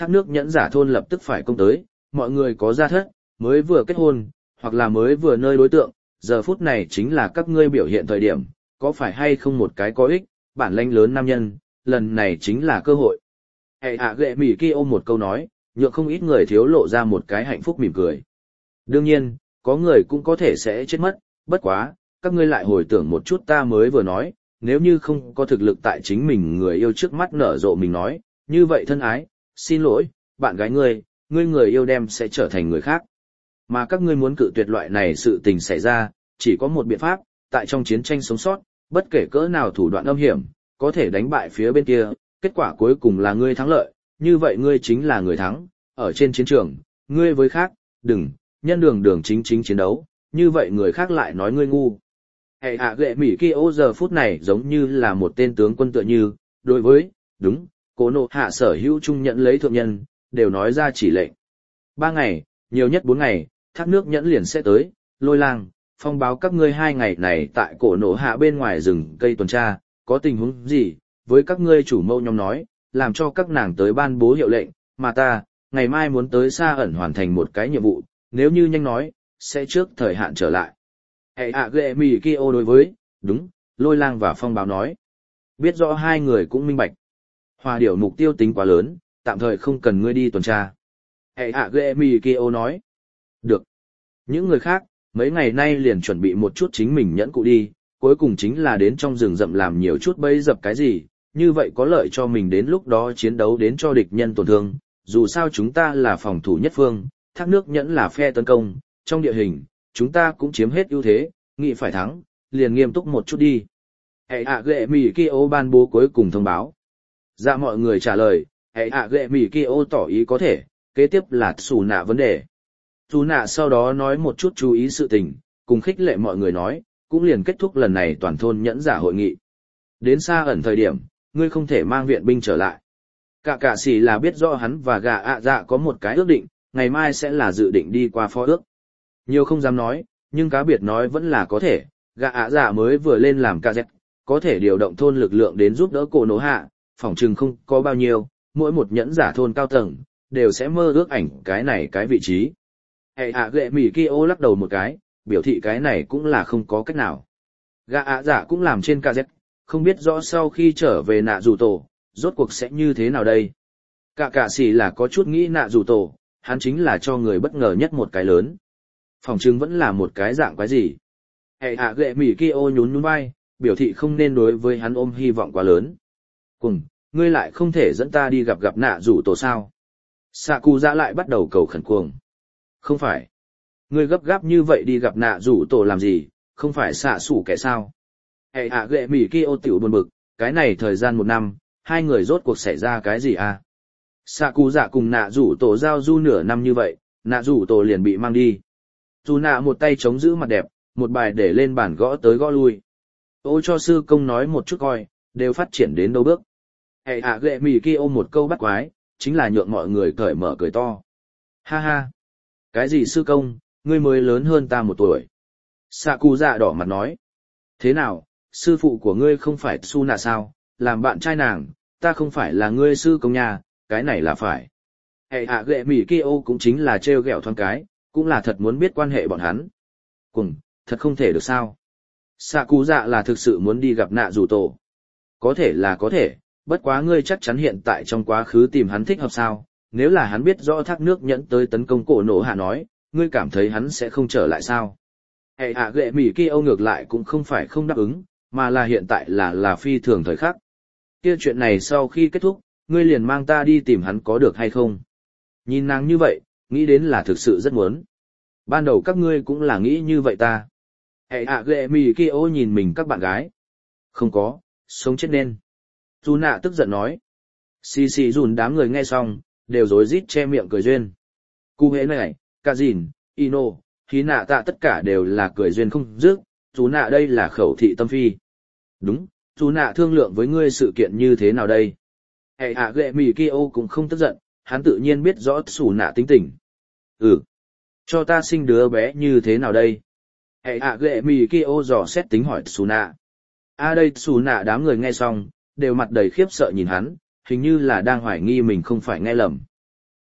thác nước nhẫn giả thôn lập tức phải công tới, mọi người có gia thất, mới vừa kết hôn, hoặc là mới vừa nơi đối tượng, giờ phút này chính là các ngươi biểu hiện thời điểm, có phải hay không một cái có ích, bản lãnh lớn nam nhân, lần này chính là cơ hội. Hệ hạ ghệ mỉ kia ôm một câu nói, nhượng không ít người thiếu lộ ra một cái hạnh phúc mỉm cười. Đương nhiên, có người cũng có thể sẽ chết mất, bất quá, các ngươi lại hồi tưởng một chút ta mới vừa nói, nếu như không có thực lực tại chính mình người yêu trước mắt nở rộ mình nói, như vậy thân ái, xin lỗi, bạn gái ngươi người yêu đem sẽ trở thành người khác. Mà các ngươi muốn cự tuyệt loại này sự tình xảy ra, chỉ có một biện pháp, tại trong chiến tranh sống sót, bất kể cỡ nào thủ đoạn âm hiểm, có thể đánh bại phía bên kia, kết quả cuối cùng là ngươi thắng lợi, như vậy ngươi chính là người thắng, ở trên chiến trường, ngươi với khác, đừng, nhân đường chính chiến đấu, như vậy người khác lại nói ngươi ngu. Hệ hạ ghệ mỉ kia ô giờ phút này giống như là một tên tướng quân tựa như, đối với, đúng, cố nộ hạ sở hữu trung nhận lấy thượng nhân, đều nói ra chỉ lệnh. 3 ngày, nhiều nhất 4 ngày, thác nước nhẫn liền sẽ tới, lôi lang, phong báo các ngươi 2 ngày này tại cổ nổ hạ bên ngoài rừng cây tuần tra, có tình huống gì, với các ngươi chủ mâu nhóm nói, làm cho các nàng tới ban bố hiệu lệnh, mà ta, ngày mai muốn tới Sa ẩn hoàn thành một cái nhiệm vụ, nếu như nhanh nói, sẽ trước thời hạn trở lại. Hệ hạ ghệ mì kia ô đối với, đúng, lôi lang và phong báo nói. Biết rõ hai người cũng minh bạch. Hòa điểu mục tiêu tính quá lớn, tạm thời không cần ngươi đi tuần tra. Hệ hạ ghệ mì kia ô nói. Được. Những người khác, mấy ngày nay liền chuẩn bị một chút chính mình nhẫn cụ đi, cuối cùng chính là đến trong rừng rậm làm nhiều chút bẫy dập cái gì, như vậy có lợi cho mình đến lúc đó chiến đấu đến cho địch nhân tổn thương, dù sao chúng ta là phòng thủ nhất phương, thác nước nhẫn là phe tấn công, trong địa hình, chúng ta cũng chiếm hết ưu thế, nghĩ phải thắng, liền nghiêm túc một chút đi. Hệ hạ ghệ mì kia ô ban bố cuối cùng thông báo. Dạ mọi người trả lời, hệ hạ ghệ mì kia ô tỏ ý có thể, kế tiếp là xù nạ vấn đề. Xù nạ sau đó nói một chút chú ý sự tình, cùng khích lệ mọi người nói, cũng liền kết thúc lần này toàn thôn nhẫn giả hội nghị. Đến Sa ẩn thời điểm, ngươi không thể mang viện binh trở lại. Cả sĩ là biết rõ hắn và gà ạ dạ có một cái ước định, ngày mai sẽ là dự định đi qua phó ước. Nhiều không dám nói, nhưng cá biệt nói vẫn là có thể, gà ạ dạ mới vừa lên làm ca dẹt, có thể điều động thôn lực lượng đến giúp đỡ cổ nổ hạ, phỏng chừng không có bao nhiêu, mỗi một nhẫn giả thôn cao tầng, đều sẽ mơ ước ảnh cái này cái vị trí. Hệ hạ ghệ mỉ kia ô lắc đầu một cái, biểu thị cái này cũng là không có cách nào. Gà ạ dạ cũng làm trên ca dẹt, không biết rõ sau khi trở về nạ dù tổ, rốt cuộc sẽ như thế nào đây. Cả sĩ là có chút nghĩ nạ dù tổ, hắn chính là cho người bất ngờ nhất một cái lớn. Phòng trưng vẫn là một cái dạng quái gì. Hệ hạ ghệ mỉ kia ô nhún vai, biểu thị không nên đối với hắn ôm hy vọng quá lớn. Cùng, ngươi lại không thể dẫn ta đi gặp nạ dù tổ sao. Sạ cụ dạ lại bắt đầu cầu khẩn cuồng. Không phải. Ngươi gấp gáp như vậy đi gặp nạ dù tổ làm gì, không phải xạ sủ kẻ sao. Hệ hạ ghệ mỉ kia ô tiểu buồn bực, cái này thời gian 1 năm, hai người rốt cuộc xảy ra cái gì à? Sạ cụ dạ cùng nạ rủ tổ giao du nửa năm như vậy, nạ rủ tổ liền bị mang đi. Dù nạ một tay chống giữ mặt đẹp, một bài để lên bàn gõ tới gõ lui. Ô cho sư công nói một chút coi, đều phát triển đến đâu bước. Hệ hạ ghệ mì kia ôm một câu bắt quái, chính là nhượng mọi người cởi mở cười to. Ha ha! Cái gì sư công, ngươi mới lớn hơn ta 1 tuổi. Sạ cụ dạ đỏ mặt nói. Thế nào, sư phụ của ngươi không phải Su nạ sao, làm bạn trai nàng, ta không phải là ngươi sư công nhà, cái này là phải. Hệ hạ ghệ mỉ kia ô cũng chính là trêu ghẹo thoáng cái, cũng là thật muốn biết quan hệ bọn hắn. Cùng, thật không thể được sao. Sạ cụ dạ là thực sự muốn đi gặp nạ dù tổ. Có thể là có thể, bất quá ngươi chắc chắn hiện tại trong quá khứ tìm hắn thích hợp sao, nếu là hắn biết rõ thác nước nhẫn tới tấn công cổ nổ hạ nói, ngươi cảm thấy hắn sẽ không trở lại sao. Hệ hạ ghệ mỉ kia ô ngược lại cũng không phải không đáp ứng, mà là hiện tại là phi thường thời khắc. Kia chuyện này sau khi kết thúc, ngươi liền mang ta đi tìm hắn có được hay không? Nhìn nàng như vậy, nghĩ đến là thực sự rất muốn. Ban đầu các ngươi cũng là nghĩ như vậy ta. Hệ hạ ghệ mì kia ô nhìn mình các bạn gái. Không có, sống chết nên. Dù nạ tức giận nói. Xì dùn đám người nghe xong, đều rối rít che miệng cười duyên. Cụ hễ này, cả dìn, ino, khí nạ tạ tất cả đều là cười duyên không dứt. Dù nạ đây là khẩu thị tâm phi. Đúng, dù nạ thương lượng với ngươi sự kiện như thế nào đây? Hệ hạ ghệ mì kia ô cũng không tức giận, hắn tự nhiên biết rõ xù nạ tính tình. Cho ta sinh đứa bé như thế nào đây? Hệ hạ ghệ mì kia ô dò xét tính hỏi xù nạ. Đây xù nạ đám người nghe xong, đều mặt đầy khiếp sợ nhìn hắn, hình như là đang hoài nghi mình không phải nghe lầm.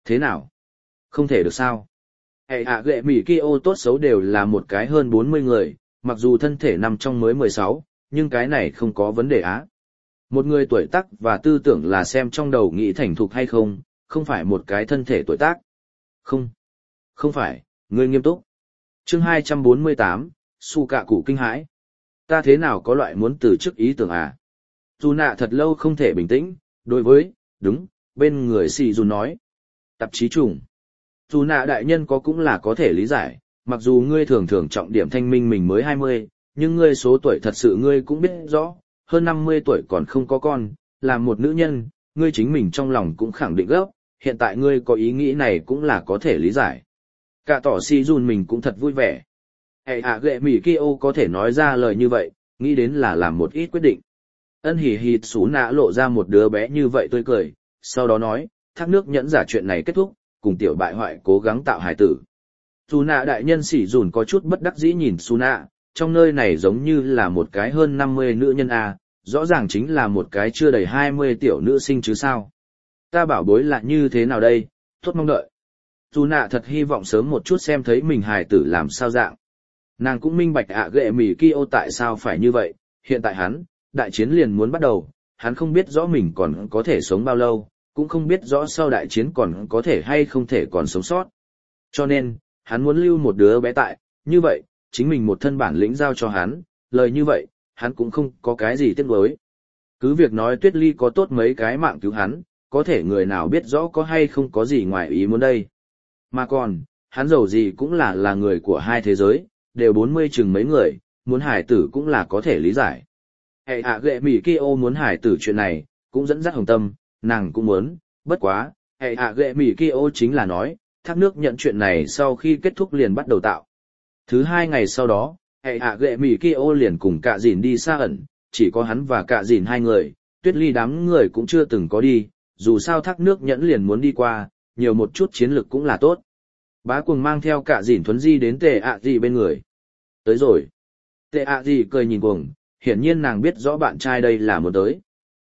Thế nào? Không thể được sao? Hệ ạ ghệ mỉ kia ô tốt xấu đều là một cái hơn 40 người, mặc dù thân thể nằm trong mới 16, nhưng cái này không có vấn đề á. Một người tuổi tác và tư tưởng là xem trong đầu nghĩ thành thục hay không, không phải một cái thân thể tuổi tác. Không, không phải, ngươi nghiêm túc. Chương 248, Su Cạ Cụ kinh hãi. Ta thế nào có loại muốn từ chức ý tưởng à? Dù nạ thật lâu không thể bình tĩnh, đối với, đúng, bên người xì dù nói. Tạp chí trùng. Dù nạ đại nhân có cũng là có thể lý giải, mặc dù ngươi thường thường trọng điểm thanh minh mình mới 20, nhưng ngươi số tuổi thật sự ngươi cũng biết rõ, hơn 50 tuổi còn không có con, là một nữ nhân, ngươi chính mình trong lòng cũng khẳng định gấp, hiện tại ngươi có ý nghĩ này cũng là có thể lý giải. Cả tỏ si dùn mình cũng thật vui vẻ. Hệ ạ ghệ mỉ kia ô có thể nói ra lời như vậy, nghĩ đến là làm một ít quyết định. Ân hỉ hỉ xú nạ lộ ra một đứa bé như vậy tươi cười, sau đó nói, thác nước nhẫn giả chuyện này kết thúc, cùng tiểu bại hoại cố gắng tạo hài tử. Xú nạ đại nhân sỉ dùn có chút bất đắc dĩ nhìn xú nạ, trong nơi này giống như là một cái hơn 50 nữ nhân a, rõ ràng chính là một cái chưa đầy 20 tiểu nữ sinh chứ sao. Ta bảo bối là như thế nào đây, tốt mong đợi. Xú nạ thật hy vọng sớm một chút xem thấy mình hài tử làm sao dạng. Nàng cũng minh bạch ạ ghệ mỉ kia ô tại sao phải như vậy, hiện tại hắn, đại chiến liền muốn bắt đầu, hắn không biết rõ mình còn có thể sống bao lâu, cũng không biết rõ sau đại chiến còn có thể hay không thể còn sống sót. Cho nên, hắn muốn lưu một đứa bé tại, như vậy, chính mình một thân bản lĩnh giao cho hắn, lời như vậy, hắn cũng không có cái gì tiếc nuối. Cứ việc nói Tuyết Ly có tốt mấy cái mạng cứu hắn, có thể người nào biết rõ có hay không có gì ngoài ý muốn đây. Mà còn, hắn dầu gì cũng là người của hai thế giới, đều 40 chừng mấy người, muốn hải tử cũng là có thể lý giải. Hệ ạ ghệ mỉ kia ô muốn hải tử chuyện này, cũng dẫn dắt Hồng Tâm, nàng cũng muốn, bất quá, hệ ạ ghệ mỉ kia ô chính là nói, thác nước nhận chuyện này sau khi kết thúc liền bắt đầu tạo. Thứ 2 ngày sau đó, hệ ạ ghệ mỉ kia ô liền cùng cả dìn đi xa ẩn, chỉ có hắn và cả dìn 2 người, Tuyết Ly đám người cũng chưa từng có đi, dù sao thác nước nhẫn liền muốn đi qua, nhiều một chút chiến lực cũng là tốt. Bá Cuồng mang theo cả dìn thuấn di đến tề ạ gì bên người. Tới rồi. Tề ạ gì cười nhìn Cuồng, hiển nhiên nàng biết rõ bạn trai đây là muốn tới.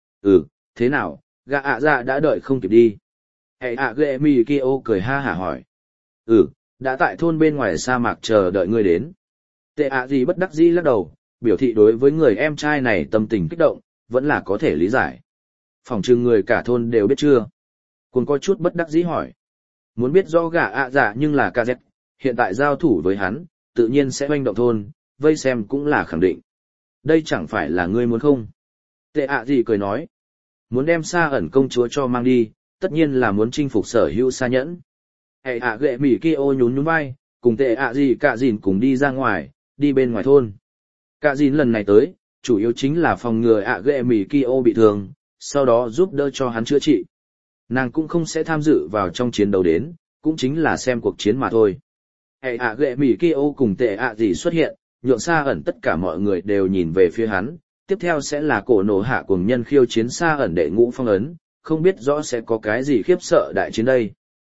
Thế nào, gã ạ dạ đã đợi không kịp đi. Hệ ạ ghệ mì kia ô cười ha hả hỏi. Đã tại thôn bên ngoài sa mạc chờ đợi ngươi đến. Tề ạ gì bất đắc dĩ lắc đầu, biểu thị đối với người em trai này tâm tình kích động, vẫn là có thể lý giải. Phỏng chừng người cả thôn đều biết chưa? Cuồng có chút bất đắc dĩ hỏi. Muốn biết rõ gã ạ dạ nhưng là KZ, hiện tại giao thủ với hắn, tự nhiên sẽ hoành động thôn, vây xem cũng là khẳng định. Đây chẳng phải là ngươi muốn không? Tệ ạ gì cười nói. Muốn đem Sa ẩn công chúa cho mang đi, tất nhiên là muốn chinh phục sở hữu Sa nhẫn. Hệ ạ ghệ mỉ kia ô nhún nhún vai, cùng tệ ạ gì cả dìn cùng đi ra ngoài, đi bên ngoài thôn. Cả dìn lần này tới, chủ yếu chính là phòng ngừa ạ ghệ mỉ kia ô bị thương, sau đó giúp đỡ cho hắn chữa trị. Nàng cũng không sẽ tham dự vào trong chiến đấu đến, cũng chính là xem cuộc chiến mà thôi. Hệ ạ ghệ mỉ kia ô cùng tệ ạ gì xuất hiện, nhượng Sa ẩn tất cả mọi người đều nhìn về phía hắn, tiếp theo sẽ là cổ nổ hạ cùng nhân khiêu chiến Sa ẩn đệ ngũ phong ấn, không biết rõ sẽ có cái gì khiếp sợ đại chiến đây.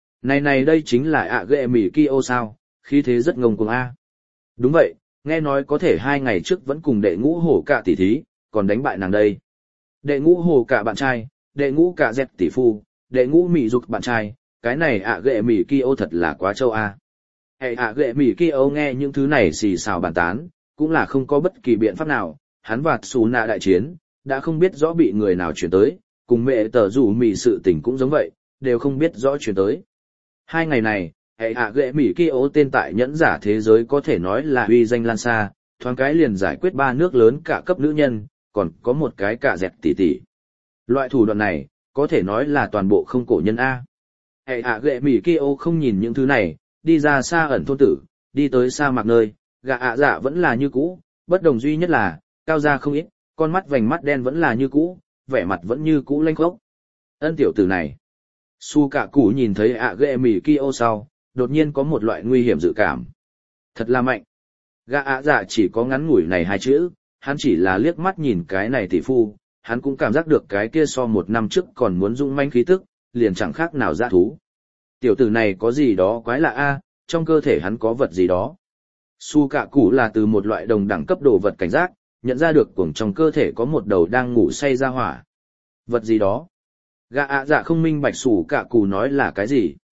Này đây chính là ạ ghệ mỉ kia ô sao, khí thế rất ngông cuồng a. Đúng vậy, nghe nói có thể 2 ngày trước vẫn cùng đệ ngũ hổ cả tỷ thí, còn đánh bại nàng đây. Đệ ngũ hổ cả bạn trai, đệ ngũ cả dẹt tỷ phu, đệ ngũ mỉ dục bạn trai, cái này ạ ghệ mỉ kia ô thật là quá châu a. Hệ ạ ghệ mỉ kia ô nghe những thứ này xì xào bàn tán, cũng là không có bất kỳ biện pháp nào, hắn và xù nạ đại chiến, đã không biết rõ bị người nào chuyển tới, cùng mẹ tờ rủ mỉ sự tình cũng giống vậy, đều không biết rõ chuyển tới. 2 ngày này, hệ ạ ghệ mỉ kia ô tên tại nhẫn giả thế giới có thể nói là uy danh lan xa, thoáng cái liền giải quyết 3 nước lớn cả cấp nữ nhân, còn có một cái cả dẹt tỷ tỷ. Loại thủ đoạn này, có thể nói là toàn bộ không cổ nhân A. Hệ ạ ghệ mỉ kia ô không nhìn những thứ này, đi ra Sa ẩn thôn tử, đi tới sa mạc nơi, gã ạ dạ vẫn là như cũ, bất đồng duy nhất là, cao ra không ít, con mắt vành mắt đen vẫn là như cũ, vẻ mặt vẫn như cũ lênh khốc. Ân tiểu tử này. Su Cạ Cụ nhìn thấy ạ ghệ mỉ kia ô sau, đột nhiên có một loại nguy hiểm dự cảm. Thật là mạnh. Gã ạ dạ chỉ có ngắn ngủi này 2 chữ, hắn chỉ là liếc mắt nhìn cái này tỷ phu, hắn cũng cảm giác được cái kia so 1 năm trước còn muốn dũng manh khí tức, liền chẳng khác nào dã thú. Tiểu tử này có gì đó quái lạ a, trong cơ thể hắn có vật gì đó. Su Cạ Cụ là từ một loại đồng đẳng cấp đồ vật cảnh giác, nhận ra được cuồng trong cơ thể có một đầu đang ngủ say ra hỏa. Vật gì đó? Gã ạ dạ không minh bạch Su Cạ Cụ nói là cái gì.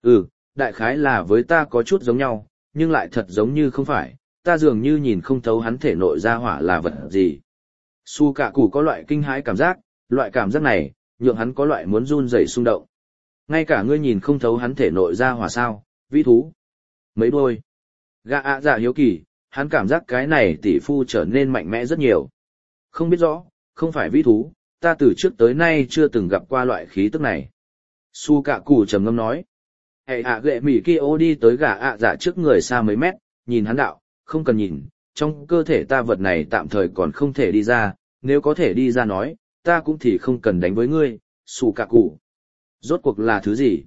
Đại khái là với ta có chút giống nhau, nhưng lại thật giống như không phải, ta dường như nhìn không thấu hắn thể nội ra hỏa là vật gì. Su Cạ Cụ có loại kinh hãi cảm giác, loại cảm giác này, nhượng hắn có loại muốn run rẩy xung động. Ngay cả ngươi nhìn không thấu hắn thể nội ra hỏa sao, vĩ thú. Mấy đôi. Gã ạ dạ hiếu kỳ, hắn cảm giác cái này tỷ phu trở nên mạnh mẽ rất nhiều. Không biết rõ, không phải vĩ thú, ta từ trước tới nay chưa từng gặp qua loại khí tức này. Su Cạ Cụ trầm ngâm nói. Hệ ạ ghệ mỉ kia ô đi tới gã ạ dạ trước người xa mấy mét, nhìn hắn đạo, không cần nhìn, trong cơ thể ta vật này tạm thời còn không thể đi ra, nếu có thể đi ra nói, ta cũng thì không cần đánh với ngươi, Su Cạ Cụ. Rốt cuộc là thứ gì?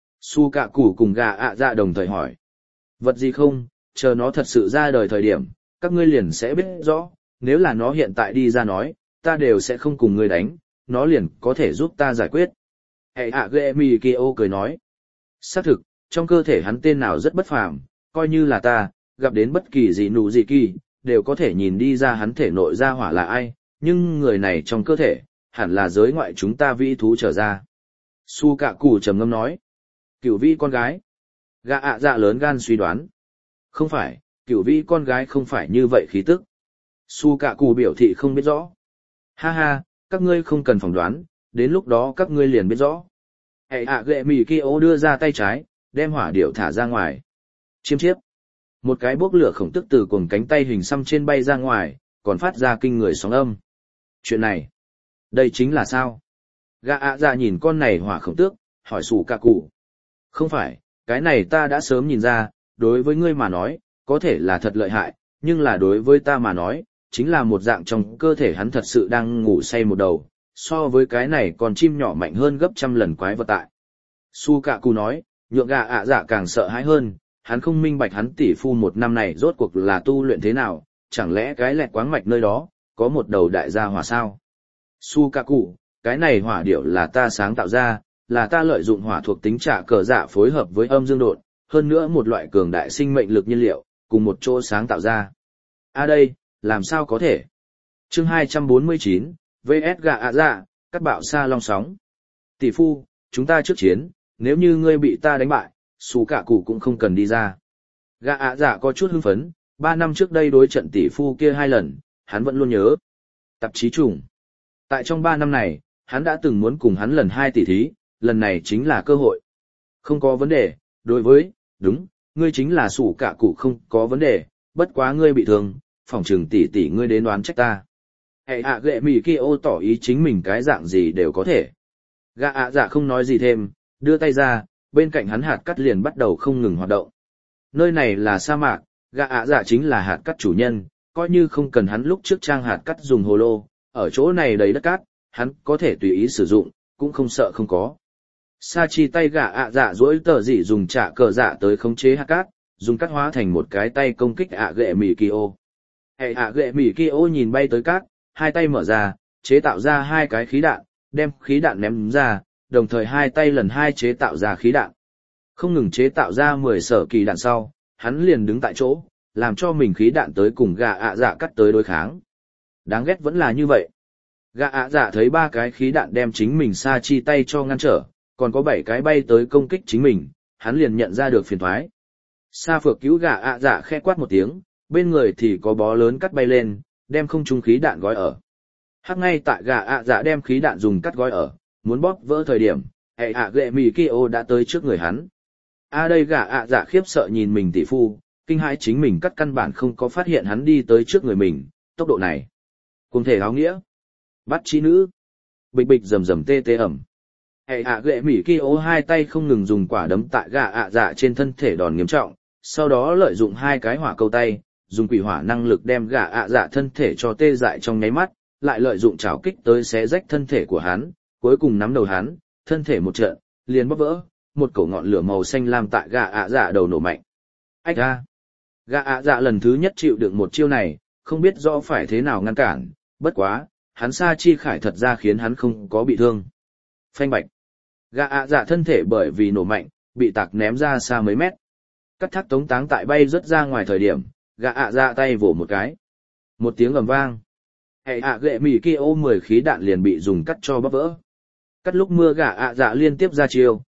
Su Cạ Cụ cùng gã ạ dạ đồng thời hỏi. Vật gì không, chờ nó thật sự ra đời thời điểm, các ngươi liền sẽ biết rõ, nếu là nó hiện tại đi ra nói, ta đều sẽ không cùng ngươi đánh, nó liền có thể giúp ta giải quyết. Hệ ạ ghệ mỉ kia ô cười nói. Xác thực, trong cơ thể hắn tên nào rất bất phàm, coi như là ta, gặp đến bất kỳ gì nụ gì kỳ, đều có thể nhìn đi ra hắn thể nội ra hỏa là ai, nhưng người này trong cơ thể, hẳn là giới ngoại chúng ta vĩ thú trở ra. Su Cạ Cụ trầm ngâm nói. Cửu vĩ con gái. Gã ạ dạ lớn gan suy đoán. Không phải, cửu vĩ con gái không phải như vậy khí tức. Su Cạ Cụ biểu thị không biết rõ. Ha ha, các ngươi không cần phỏng đoán, đến lúc đó các ngươi liền biết rõ. Hệ ạ ghệ mỉ kia ô đưa ra tay trái, đem hỏa điểu thả ra ngoài. Chiêm chiếp. Một cái bốc lửa khổng tức từ cuồng cánh tay hình xăm trên bay ra ngoài, còn phát ra kinh người sóng âm. Chuyện này, đây chính là sao? Gã ạ dạ nhìn con này hỏa khổng tước, hỏi Su Cạ Cụ. Không phải, cái này ta đã sớm nhìn ra, đối với ngươi mà nói, có thể là thật lợi hại, nhưng là đối với ta mà nói, chính là một dạng trong cơ thể hắn thật sự đang ngủ say một đầu, so với cái này còn chim nhỏ mạnh hơn gấp trăm lần quái vật tại. Su Cạ Cụ nói, nhượng gã ạ dạ càng sợ hãi hơn, hắn không minh bạch hắn tỷ phu một năm này rốt cuộc là tu luyện thế nào, chẳng lẽ cái lẹt quáng mạch nơi đó, có một đầu đại gia hỏa sao? Su Cạ Cụ, cái này hỏa điệu là ta sáng tạo ra, là ta lợi dụng hỏa thuộc tính trả cờ dạ phối hợp với âm dương độn, hơn nữa một loại cường đại sinh mệnh lực nhiên liệu, cùng một chỗ sáng tạo ra. Đây, làm sao có thể? Chương 249, VS gã ạ dạ, cắt bạo xa long sóng. Tỷ phu, chúng ta trước chiến, nếu như ngươi bị ta đánh bại, Su Cạ Cụ cũng không cần đi ra. Gã ạ dạ có chút hưng phấn, 3 năm trước đây đối trận tỷ phu kia 2 lần, hắn vẫn luôn nhớ. Tạp chí trùng. Tại trong 3 năm này, hắn đã từng muốn cùng hắn lần 2 tỷ thí, lần này chính là cơ hội. Không có vấn đề, đối với, đúng, ngươi chính là Su Cạ Cụ không có vấn đề, bất quá ngươi bị thương, phỏng chừng tỷ ngươi đến đoán trách ta. Hệ ạ ghệ mỉ kia ô tỏ ý chính mình cái dạng gì đều có thể. Gã ạ dạ không nói gì thêm, đưa tay ra, bên cạnh hắn hạt cắt liền bắt đầu không ngừng hoạt động. Nơi này là sa mạc, gã ạ dạ chính là hạt cắt chủ nhân, coi như không cần hắn lúc trước trang hạt cắt dùng hồ lô, ở chỗ này đầy đất cát, hắn có thể tùy ý sử dụng, cũng không sợ không có. Sa chi tay gã ạ dạ duỗi tờ dị dùng trả cờ dạ tới khống chế hạt cát, dùng cát hóa thành một cái tay công kích ạ ghệ mỉ kia ô. Hệ ạ ghệ mỉ kia ô nhìn bay tới cát, hai tay mở ra, chế tạo ra 2 cái khí đạn, đem khí đạn ném ra, đồng thời 2 tay lần 2 chế tạo ra khí đạn. Không ngừng chế tạo ra 10 sở kỳ đạn sau, hắn liền đứng tại chỗ, làm cho mình khí đạn tới cùng gã ạ dạ cắt tới đối kháng. Đáng ghét vẫn là như vậy. Gã ạ dạ thấy 3 cái khí đạn đem chính mình sa chi tay cho ngăn trở, còn có 7 cái bay tới công kích chính mình, hắn liền nhận ra được phiền toái. Sa phược cứu gã ạ dạ khẽ quát một tiếng, bên người thì có bó lớn cắt bay lên, đem không trung khí đạn gói ở. Hắc ngay tại gã ạ dạ đem khí đạn dùng cắt gói ở, muốn bóp vỡ thời điểm, hệ ạ ghệ mỉ kia ô đã tới trước người hắn. Đây gã ạ dạ khiếp sợ nhìn mình tỷ phu, kinh hãi chính mình cắt căn bản không có phát hiện hắn đi tới trước người mình, tốc độ này. Cùng thể áo nghĩa. Bắt chi nữ. Bịch bịch rầm rầm tê tê ẩm. Hệ ạ ghệ mỉ kia ô 2 tay không ngừng dùng quả đấm tại gã ạ dạ trên thân thể đòn nghiêm trọng, sau đó lợi dụng 2 cái hỏa câu tay, dùng quỷ hỏa năng lực đem gã ạ dạ thân thể cho tê dại trong nháy mắt, lại lợi dụng chảo kích tới xé rách thân thể của hắn, cuối cùng nắm đầu hắn, thân thể một trận, liền bóp vỡ, một cổ ngọn lửa màu xanh lam tại gã ạ dạ đầu nổ mạnh. Ách a! Gã ạ dạ lần thứ nhất chịu đựng một chiêu này, không biết rõ phải thế nào ngăn cản, bất quá, hắn sa chi khải thật ra khiến hắn không có bị thương. Phanh bạch! Gã ạ dạ thân thể bởi vì nổ mạnh, bị tạc ném ra xa mấy mét. Cắt thác tống táng tại bay rất ra ngoài thời điểm, gã ạ dạ tay vỗ một cái. Một tiếng ầm vang. Hệ ạ ghệ mỉ kia ô 10 khí đạn liền bị dùng cắt cho bóp vỡ. Cắt lúc mưa gã ạ dạ liên tiếp ra chiêu,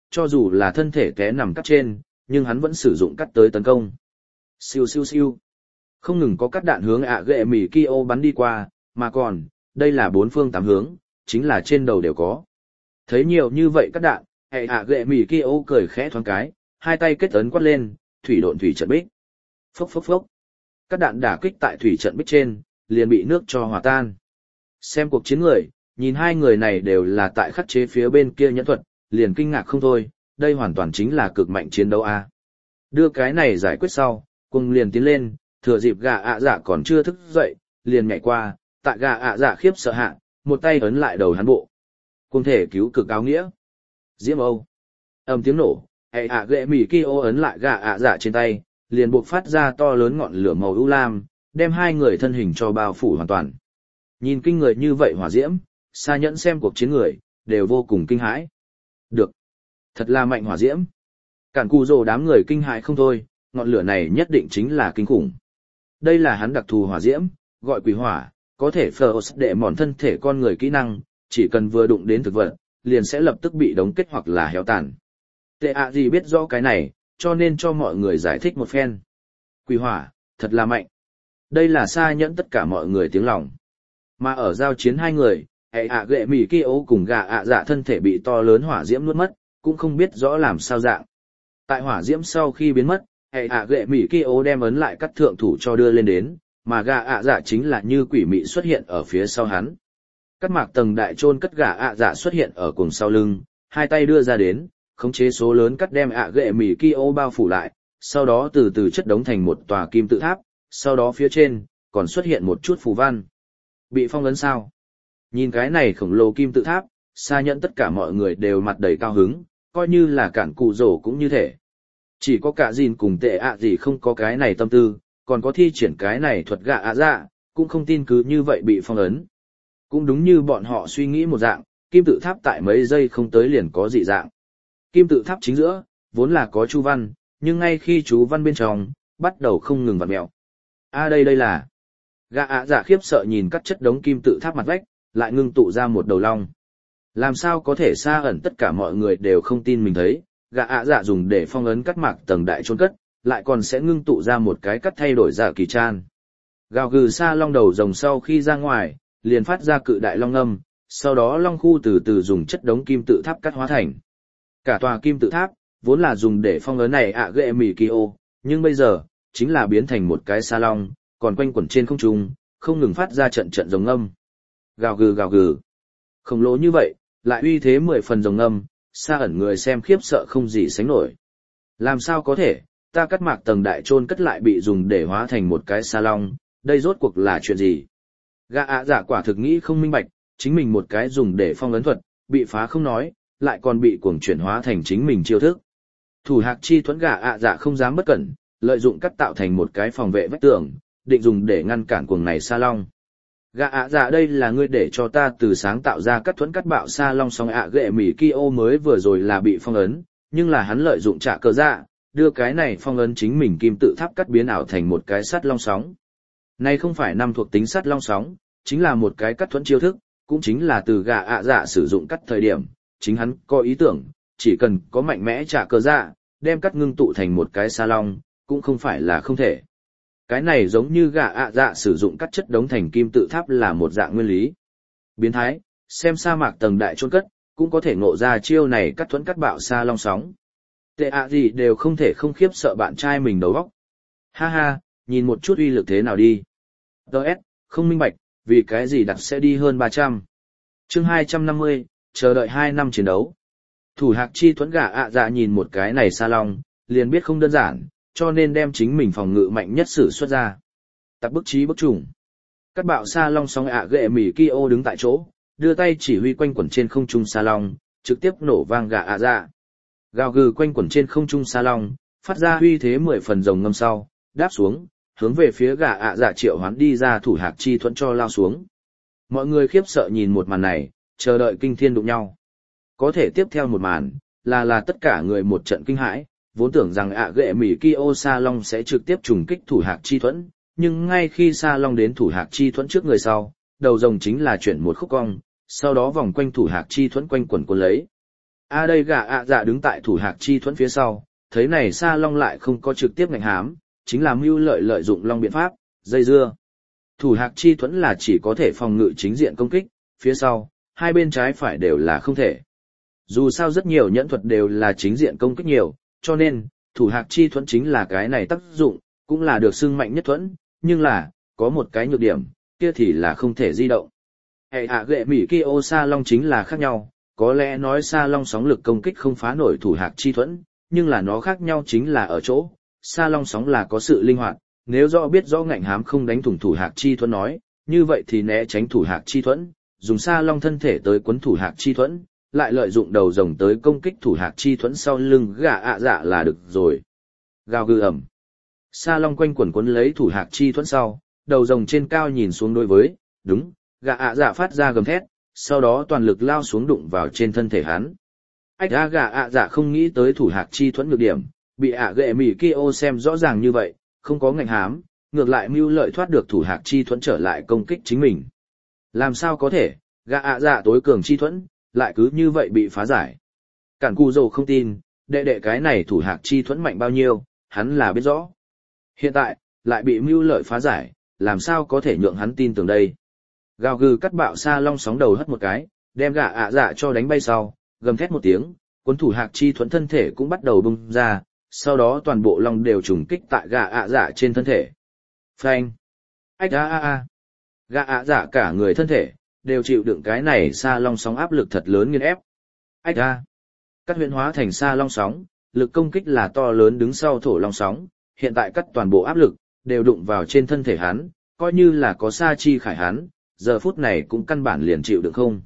cho dù là thân thể té nằm cắt trên, nhưng hắn vẫn sử dụng cắt tới tấn công. Siêu siêu siêu. Không ngừng có cắt đạn hướng ạ ghệ mỉ Kyo bắn đi qua, mà còn, đây là bốn phương tám hướng, chính là trên đầu đều có. Thấy nhiều như vậy cắt đạn, ạ ghệ mỉ Kyo cười khẽ thoáng cái, hai tay kết ấn quát lên, thủy độn thủy trận bích. Phốc phốc phốc. Các đạn đả kích tại thủy trận bích trên, liền bị nước cho hòa tan. Xem cuộc chiến người, nhìn hai người này đều là tại khắc chế phía bên kia nhẫn thuật, liền kinh ngạc không thôi, đây hoàn toàn chính là cực mạnh chiến đấu a. Đưa cái này giải quyết sau, cùng liền tiến lên, thừa dịp gà ạ dạ còn chưa thức dậy, liền nhảy qua, tại gà ạ dạ khiếp sợ hạ, một tay ấn lại đầu hắn bộ. Cùng thể cứu cực áo nghĩa. Diễm Âu. Âm tiếng nổ, ạ ghệ mỉ Kyo ấn lại gà ạ dạ trên tay, liền buộc phát ra to lớn ngọn lửa màu ưu lam, đem hai người thân hình cho bao phủ hoàn toàn. Nhìn kinh người như vậy hỏa diễm, xa nhẫn xem cuộc chiến người, đều vô cùng kinh hãi. Được. Thật là mạnh hỏa diễm. Cản cù rồ đám người kinh hãi không thôi, ngọn lửa này nhất định chính là kinh khủng. Đây là hắn đặc thù hỏa diễm, gọi quỷ hỏa, có thể phờ để mòn thân thể con người kỹ năng, chỉ cần vừa đụng đến thực vật, liền sẽ lập tức bị đóng kết hoặc là héo tàn. Tệ ạ gì biết rõ cái này, cho nên cho mọi người giải thích một phen. Quỷ hỏa, thật là mạnh. Đây là xa nhẫn tất cả mọi người tiếng lòng. Mà ở giao chiến hai người, ạ ghệ mỉ Kyo cùng gà ạ dạ thân thể bị to lớn hỏa diễm nuốt mất, cũng không biết rõ làm sao dạng. Tại hỏa diễm sau khi biến mất, ạ ghệ mỉ Kyo đem ấn lại cắt thượng thủ cho đưa lên đến, mà gà ạ dạ chính là như quỷ mị xuất hiện ở phía sau hắn. Cắt mạc tầng đại chôn cất gà ạ dạ xuất hiện ở cùng sau lưng, hai tay đưa ra đến, khống chế số lớn cắt đem ạ ghệ mỉ Kyo bao phủ lại, sau đó từ từ chất đống thành một tòa kim tự tháp, sau đó phía trên còn xuất hiện một chút phù văn. Bị phong ấn sao? Nhìn cái này khổng lồ kim tự tháp, xa nhẫn tất cả mọi người đều mặt đầy cao hứng, coi như là cản cụ rổ cũng như thế. Chỉ có cả gìn cùng tệ ạ gì không có cái này tâm tư, còn có thi triển cái này thuật gạ ạ dạ, cũng không tin cứ như vậy bị phong ấn. Cũng đúng như bọn họ suy nghĩ một dạng, kim tự tháp tại mấy giây không tới liền có dị dạng. Kim tự tháp chính giữa, vốn là có chú văn, nhưng ngay khi chú văn bên trong, bắt đầu không ngừng vặn mèo. Đây là... Gã ạ dạ khiếp sợ nhìn các chất đống kim tự tháp mặt vách, lại ngưng tụ ra một đầu long. Làm sao có thể xa ẩn tất cả mọi người đều không tin mình thấy, gã ạ dạ dùng để phong ấn cắt mạc tầng đại chôn cất, lại còn sẽ ngưng tụ ra một cái cắt thay đổi dạ kỳ chan. Gào gừ xa long đầu rồng sau khi ra ngoài, liền phát ra cự đại long âm, sau đó long khu từ từ dùng chất đống kim tự tháp cắt hóa thành. Cả tòa kim tự tháp, vốn là dùng để phong ấn này ạ ghệ mỉ Kyo, nhưng bây giờ, chính là biến thành một cái sa long, còn quanh quẩn trên không trung, không ngừng phát ra trận trận rồng âm. Gào gừ gào gừ. Khổng lồ như vậy, lại uy thế 10 phần rồng âm, xa ẩn người xem khiếp sợ không gì sánh nổi. Làm sao có thể, ta cắt mạc tầng đại chôn cất lại bị dùng để hóa thành một cái sa long, đây rốt cuộc là chuyện gì? Gã ạ dạ quả thực nghĩ không minh bạch, chính mình một cái dùng để phong ấn thuật, bị phá không nói, lại còn bị cuồng chuyển hóa thành chính mình chiêu thức. Thủ hạc chi thuẫn gã ạ dạ không dám bất cẩn, lợi dụng cắt tạo thành một cái phòng vệ vách tường, định dùng để ngăn cản cuồng này sa long. Gã ạ dạ đây là ngươi để cho ta từ sáng tạo ra cắt thuẫn cắt bạo sa long song ạ ghệ mỉ Kyo mới vừa rồi là bị phong ấn, nhưng là hắn lợi dụng trả cờ dạ, đưa cái này phong ấn chính mình kim tự tháp cắt biến ảo thành một cái sắt long sóng. Này không phải năm thuộc tính sắt long sóng, chính là một cái cắt thuẫn chiêu thức, cũng chính là từ gã ạ dạ sử dụng cắt thời điểm, chính hắn có ý tưởng, chỉ cần có mạnh mẽ trả cờ dạ, đem cắt ngưng tụ thành một cái sa long, cũng không phải là không thể. Cái này giống như gã ạ dạ sử dụng các chất đống thành kim tự tháp là một dạng nguyên lý. Biến thái, xem sa mạc tầng đại chôn cất, cũng có thể ngộ ra chiêu này cắt thuẫn cắt bạo sa long sóng. Tệ ạ gì đều không thể không khiếp sợ bạn trai mình đầu óc. Ha ha, nhìn một chút uy lực thế nào đi. Đợt, không minh bạch, vì cái gì đặt sẽ đi hơn 300. Chương 250, chờ đợi 2 năm chiến đấu. Thủ hạc chi thuẫn gã ạ dạ nhìn một cái này sa long, liền biết không đơn giản, cho nên đem chính mình phòng ngự mạnh nhất sử xuất ra. Tập bức trí bức trùng. Cắt bạo sa long song ạ ghệ mỉ Kyo đứng tại chỗ, đưa tay chỉ huy quanh quẩn trên không trung sa long, trực tiếp nổ vang gã ạ dạ. Gào gừ quanh quẩn trên không trung sa long, phát ra uy thế 10 phần rồng ngâm sau, đáp xuống, hướng về phía gã ạ dạ triệu hoán đi ra thủ hạc chi thuẫn cho lao xuống. Mọi người khiếp sợ nhìn một màn này, chờ đợi kinh thiên đụng nhau. Có thể tiếp theo một màn, là tất cả người một trận kinh hãi, vốn tưởng rằng ạ ghệ mỉ Kyo sa long sẽ trực tiếp trùng kích thủ hạc chi thuẫn, nhưng ngay khi sa long đến thủ hạc chi thuẫn trước người sau, đầu rồng chính là chuyển một khúc cong, sau đó vòng quanh thủ hạc chi thuẫn quanh quẩn cuốn lấy. Đây gà ạ dạ đứng tại thủ hạc chi thuẫn phía sau, thấy này Sa Long lại không có trực tiếp ngành hám, chính là mưu lợi dụng long biện pháp, dây dưa. Thủ hạc chi thuẫn là chỉ có thể phòng ngự chính diện công kích, phía sau, hai bên trái phải đều là không thể. Dù sao rất nhiều nhẫn thuật đều là chính diện công kích nhiều, cho nên, thủ hạc chi thuẫn chính là cái này tác dụng, cũng là được xưng mạnh nhất thuẫn, nhưng là, có một cái nhược điểm, kia thì là không thể di động. Gệ Mỹ Kyo Sa Long chính là khác nhau, có lẽ nói Sa Long sóng lực công kích không phá nổi thủ hạc chi thuẫn, nhưng là nó khác nhau chính là ở chỗ, Sa Long sóng là có sự linh hoạt, nếu biết rõ ngạnh hám không đánh thủng thủ hạc chi thuẫn nói, như vậy thì né tránh thủ hạc chi thuẫn, dùng Sa Long thân thể tới quấn thủ hạc chi thuẫn, lại lợi dụng đầu rồng tới công kích thủ hạc chi thuẫn sau lưng gà ạ dạ là được rồi. Gào gừ ẩm. Sa Long quanh quẩn quấn lấy thủ hạc chi thuẫn sau, đầu rồng trên cao nhìn xuống đối với, đúng, gà ạ dạ phát ra gầm thét, sau đó toàn lực lao xuống đụng vào trên thân thể hắn. Gà ạ dạ không nghĩ tới thủ hạc chi thuẫn nhược điểm, bị Gệ Mỹ Kyo xem rõ ràng như vậy, không có ngạnh hám, ngược lại mưu lợi thoát được thủ hạc chi thuẫn trở lại công kích chính mình. Làm sao có thể, gà ạ dạ tối cường chi thuẫn, lại cứ như vậy bị phá giải. Cản Cù Dầu không tin, đệ cái này thủ hạc chi thuẫn mạnh bao nhiêu, hắn là biết rõ. Hiện tại, lại bị mưu lợi phá giải, làm sao có thể nhượng hắn tin tưởng đây. Gào gừ cắt bạo Sa Long sóng đầu hất một cái, đem gà ạ dạ cho đánh bay sau, gầm thét một tiếng, cuốn thủ hạc chi thuẫn thân thể cũng bắt đầu bung ra, sau đó toàn bộ long đều trùng kích tại gà ạ dạ trên thân thể. Phanh! Gà ạ dạ cả người thân thể, đều chịu đựng cái này Sa Long sóng áp lực thật lớn nghiền ép. Cắt huyễn hóa thành Sa Long sóng, lực công kích là to lớn đứng sau thổ long sóng, hiện tại cắt toàn bộ áp lực, đều đụng vào trên thân thể hắn, coi như là có sa chi khải hắn, giờ phút này cũng căn bản liền chịu đựng không.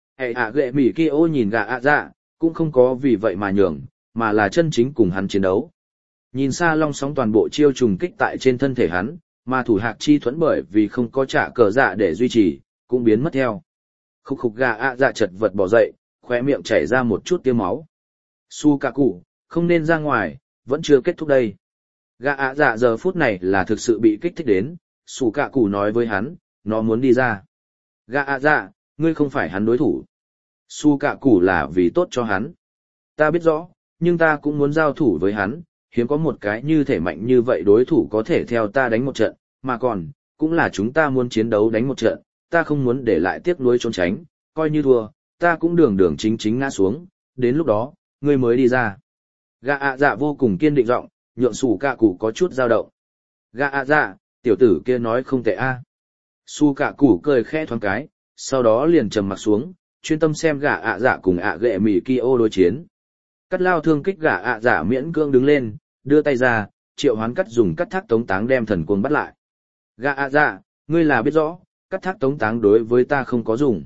Gệ Mỹ Kyo nhìn gà ạ dạ, cũng không có vì vậy mà nhường, mà là chân chính cùng hắn chiến đấu. Nhìn Sa Long sóng toàn bộ chiêu trùng kích tại trên thân thể hắn, mà thủ hạc chi thuẫn bởi vì không có trả cờ dạ để duy trì, cũng biến mất theo. Khúc khục gà ạ dạ chật vật bỏ dậy, khóe miệng chảy ra một chút tiêu máu. Su cả cụ, không nên ra ngoài, vẫn chưa kết thúc đây. Gà ạ dạ giờ phút này là thực sự bị kích thích đến, Su cả cụ nói với hắn, nó muốn đi ra. Gà ạ dạ, ngươi không phải hắn đối thủ. Su cả cụ là vì tốt cho hắn. Ta biết rõ, nhưng ta cũng muốn giao thủ với hắn, hiếm có một cái như thể mạnh như vậy đối thủ có thể theo ta đánh một trận, mà còn, cũng là chúng ta muốn chiến đấu đánh một trận, ta không muốn để lại tiếc nuối trốn tránh, coi như thua, ta cũng đường chính ngã xuống, đến lúc đó, ngươi mới đi ra. Gà ạ dạ vô cùng kiên định giọng, nhượng Su cả cụ có chút dao động. Gà ạ dạ, tiểu tử kia nói không tệ a. Su cả cụ cười khẽ thoáng cái, sau đó liền trầm mặt xuống, chuyên tâm xem gà ạ dạ cùng Gệ Mỹ Kyo đối chiến. Cắt lao thương kích gà ạ dạ miễn cưỡng đứng lên, đưa tay ra, triệu hoán cắt dùng cắt thác tống táng đem thần cuồng bắt lại. Gà ạ dạ, ngươi là biết rõ, cắt thác tống táng đối với ta không có dùng.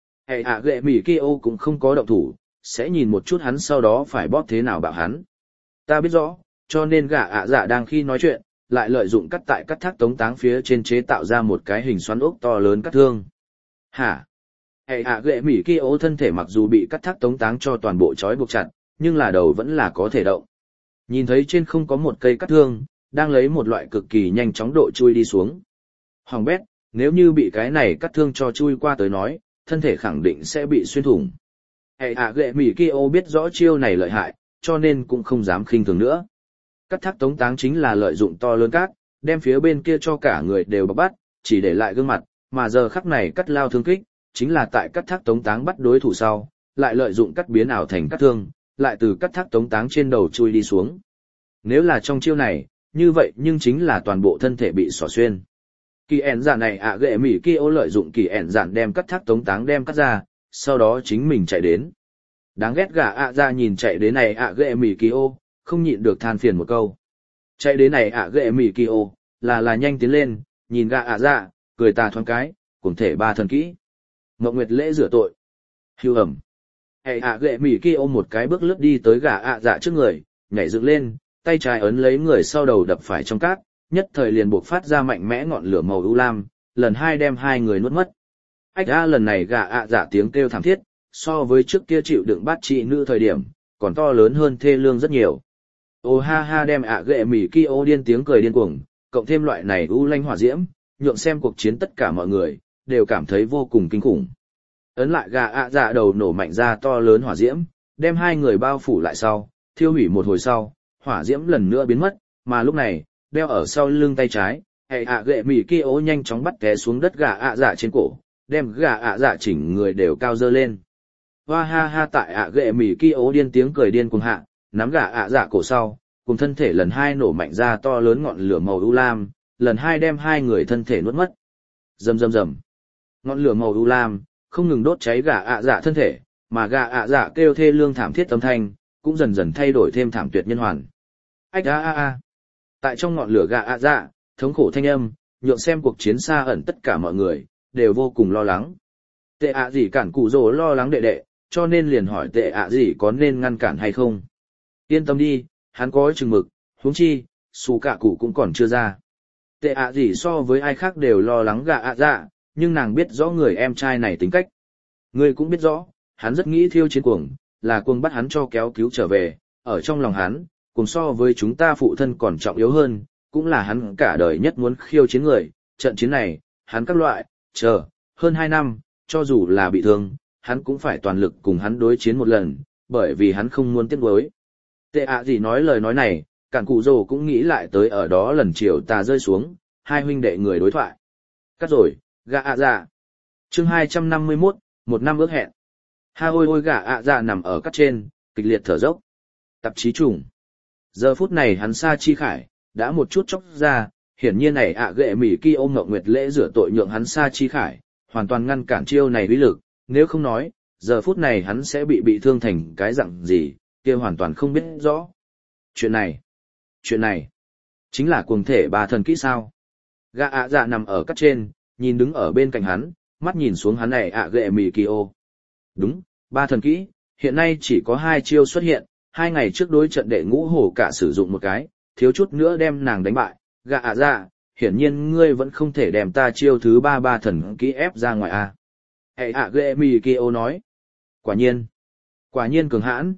Gệ Mỹ Kyo cũng không có động thủ, sẽ nhìn một chút hắn sau đó phải bóp thế nào bảo hắn. Ta biết rõ, cho nên gà ạ dạ đang khi nói chuyện, lại lợi dụng cắt tại cắt thác tống táng phía trên chế tạo ra một cái hình xoắn ốc to lớn cắt thương. Hả? Gệ Mỹ Kyo thân thể mặc dù bị cắt thác tống táng cho toàn bộ trói buộc chặt, nhưng là đầu vẫn là có thể động. Nhìn thấy trên không có một cây cắt thương, đang lấy một loại cực kỳ nhanh chóng độ chui đi xuống. Hoàng bét, nếu như bị cái này cắt thương cho chui qua tới nói, thân thể khẳng định sẽ bị xuyên thủng. Gệ Mỹ Kyo biết rõ chiêu này lợi hại, cho nên cũng không dám khinh thường nữa. Cắt thác tống táng chính là lợi dụng to lớn cát, đem phía bên kia cho cả người đều bọc bắt, chỉ để lại gương mặt, mà giờ khắc này cắt lao thương kích, chính là tại cắt thác tống táng bắt đối thủ sau, lại lợi dụng cắt biến ảo thành cắt thương, lại từ cắt thác tống táng trên đầu chui đi xuống. Nếu là trong chiêu này, như vậy nhưng chính là toàn bộ thân thể bị xỏ xuyên. Kỳ ẻn dạn này Gệ Mỹ Kyo lợi dụng kỳ ẻn dạn đem cắt thác tống táng đem cắt ra, sau đó chính mình chạy đến. Đáng ghét gà ạ ra nhìn chạy đến này Gệ Mỹ Kyo, không nhịn được than phiền một câu. Chạy đến này Gệ Mỹ Kyo, là nhanh tiến lên, nhìn gà ạ ra, cười tà thoáng cái, cùng thể ba thần kỹ. Mộng Nguyệt lễ rửa tội. Hưu ẩm. Gệ Mỹ Kyo một cái bước lướt đi tới gà ạ dạ trước người, nhảy dựng lên, tay trái ấn lấy người sau đầu đập phải trong cát, nhất thời liền buộc phát ra mạnh mẽ ngọn lửa màu u lam, lần hai đem hai người nuốt mất. Lần này gà ạ dạ tiếng kêu thảm thiết, so với trước kia chịu đựng bắt trị nữ thời điểm, còn to lớn hơn thê lương rất nhiều. Ô ha ha đem Gệ Mỹ Kyo điên tiếng cười điên cuồng, cộng thêm loại này u lanh hỏa diễm, nhượng xem cuộc chiến tất cả mọi người, đều cảm thấy vô cùng kinh khủng. Ấn lại gà ạ dạ đầu nổ mạnh ra to lớn hỏa diễm, đem hai người bao phủ lại sau, thiêu hủy một hồi sau, hỏa diễm lần nữa biến mất, mà lúc này, đeo ở sau lưng tay trái, hệ ạ gệ mì kia ố nhanh chóng bắt té xuống đất gà ạ dạ trên cổ, đem gà ạ dạ chỉnh người đều cao dơ lên. Hoa ha ha tại ạ gệ mì kia ố điên tiếng cười điên cuồng hạ, nắm gà ạ dạ cổ sau, cùng thân thể lần hai nổ mạnh ra to lớn ngọn lửa màu u lam, lần hai đem hai người thân thể nuốt mất. Rầm rầm rầm. Ngọn lửa màu u lam không ngừng đốt cháy gà ạ dạ thân thể, mà gà ạ dạ kêu thê lương thảm thiết âm thanh, cũng dần dần thay đổi thêm thảm tuyệt nhân hoàn. Ách a a a. Tại trong ngọn lửa gà ạ dạ, thống khổ thanh âm, nhượng xem cuộc chiến xa ẩn tất cả mọi người đều vô cùng lo lắng. Tệ ạ gì cản cụ rồ lo lắng đệ đệ, cho nên liền hỏi tệ ạ gì có nên ngăn cản hay không. Yên tâm đi, hắn có chừng mực, huống chi, xù cả cụ cũng còn chưa ra. Tệ ạ gì so với ai khác đều lo lắng gà ạ dạ, nhưng nàng biết rõ người em trai này tính cách. Người cũng biết rõ, hắn rất nghĩ thiêu chiến cuồng, là cuồng bắt hắn cho kéo cứu trở về, ở trong lòng hắn, cuồng so với chúng ta phụ thân còn trọng yếu hơn, cũng là hắn cả đời nhất muốn khiêu chiến người, trận chiến này, hắn các loại, hơn 2 năm, cho dù là bị thương, hắn cũng phải toàn lực cùng hắn đối chiến một lần, bởi vì hắn không muốn tiếc nuối. Tệ ạ gì nói lời nói này, cản cụ rồ cũng nghĩ lại tới ở đó lần chiều tà rơi xuống, hai huynh đệ người đối thoại. Cắt rồi, gà ạ dạ. Chương 251, một năm ước hẹn. Ha ôi ôi gà ạ dạ nằm ở cắt trên, kịch liệt thở dốc. Tạp chí trùng. Giờ phút này hắn xa chi khải, đã một chút chốc ra, hiển nhiên này ạ gệ mỉ kia ôm ngọc nguyệt lễ rửa tội nhượng hắn xa chi khải, hoàn toàn ngăn cản chiêu này uy lực, nếu không nói, giờ phút này hắn sẽ bị thương thành cái dạng gì, kia hoàn toàn không biết rõ. Chuyện này, chính là cuồng thể ba thần kỹ sao. Gã ạ dạ nằm ở cắt trên, nhìn đứng ở bên cạnh hắn, mắt nhìn xuống hắn này ạ gệ mì kỳ ô. Đúng, ba thần kỹ, hiện nay chỉ có 2 chiêu xuất hiện, 2 ngày trước đối trận đệ ngũ hổ cả sử dụng một cái, thiếu chút nữa đem nàng đánh bại. Gã ạ dạ, hiển nhiên ngươi vẫn không thể đem ta chiêu thứ 3 ba thần kỹ ép ra ngoài a. Hệ ạ gệ mì kỳ ô nói. Quả nhiên cường hãn.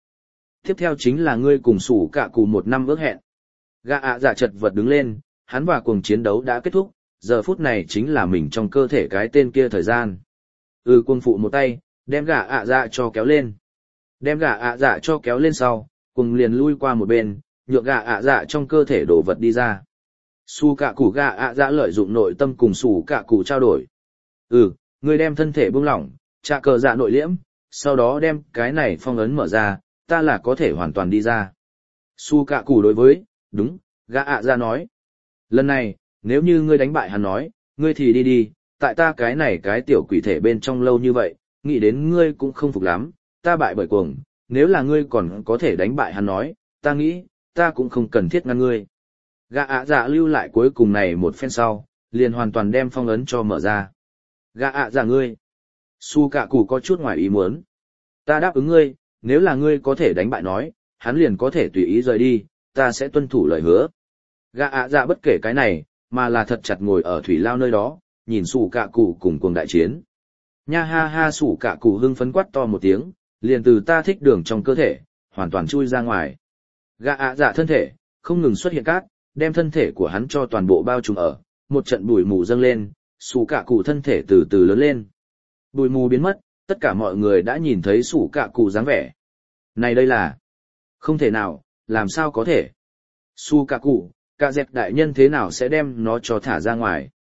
Tiếp theo chính là ngươi cùng sủ cả cụ 1 năm ước hẹn. Gã ạ dạ chật vật đứng lên, hắn và cuồng chiến đấu đã kết thúc, giờ phút này chính là mình trong cơ thể cái tên kia thời gian. Cuồng phụ một tay, đem gã ạ dạ cho kéo lên. Đem gã ạ dạ cho kéo lên sau, cuồng liền lui qua một bên, nhượng gã ạ dạ trong cơ thể đổ vật đi ra. Sủ cả cụ gã ạ dạ lợi dụng nội tâm cùng sủ cả cụ trao đổi. Ngươi đem thân thể buông lỏng, trạ cờ dạ nội liễm, sau đó đem cái này phong ấn mở ra, ta là có thể hoàn toàn đi ra. Su cạ củ đối với, đúng, gã ạ ra nói. Lần này, nếu như ngươi đánh bại hắn nói, ngươi thì đi đi, tại ta cái này cái tiểu quỷ thể bên trong lâu như vậy, nghĩ đến ngươi cũng không phục lắm, ta bại bởi cuồng, nếu là ngươi còn có thể đánh bại hắn nói, ta nghĩ, ta cũng không cần thiết ngăn ngươi. Gã ạ dạ lưu lại cuối cùng này một phen sau, liền hoàn toàn đem phong ấn cho mở ra. Gã ạ dạ ngươi. Su cạ củ có chút ngoài ý muốn. Ta đáp ứng ngươi, nếu là ngươi có thể đánh bại nói, hắn liền có thể tùy ý rời đi, ta sẽ tuân thủ lời hứa. Gã ạ dạ bất kể cái này, mà là thật chặt ngồi ở thủy lao nơi đó, nhìn sủ cạ cụ cùng cuồng đại chiến. Nha ha ha sủ cạ cụ hưng phấn quát to một tiếng, liền từ ta thích đường trong cơ thể, hoàn toàn chui ra ngoài. Gã ạ dạ thân thể, không ngừng xuất hiện cát, đem thân thể của hắn cho toàn bộ bao trùm ở, một trận bụi mù dâng lên, sủ cạ cụ thân thể từ từ lớn lên. Bụi mù biến mất, tất cả mọi người đã nhìn thấy sủ cạ cụ dáng vẻ. Này đây là... Không thể nào, làm sao có thể? Su cạ cụ, cạ dẹp đại nhân thế nào sẽ đem nó cho thả ra ngoài?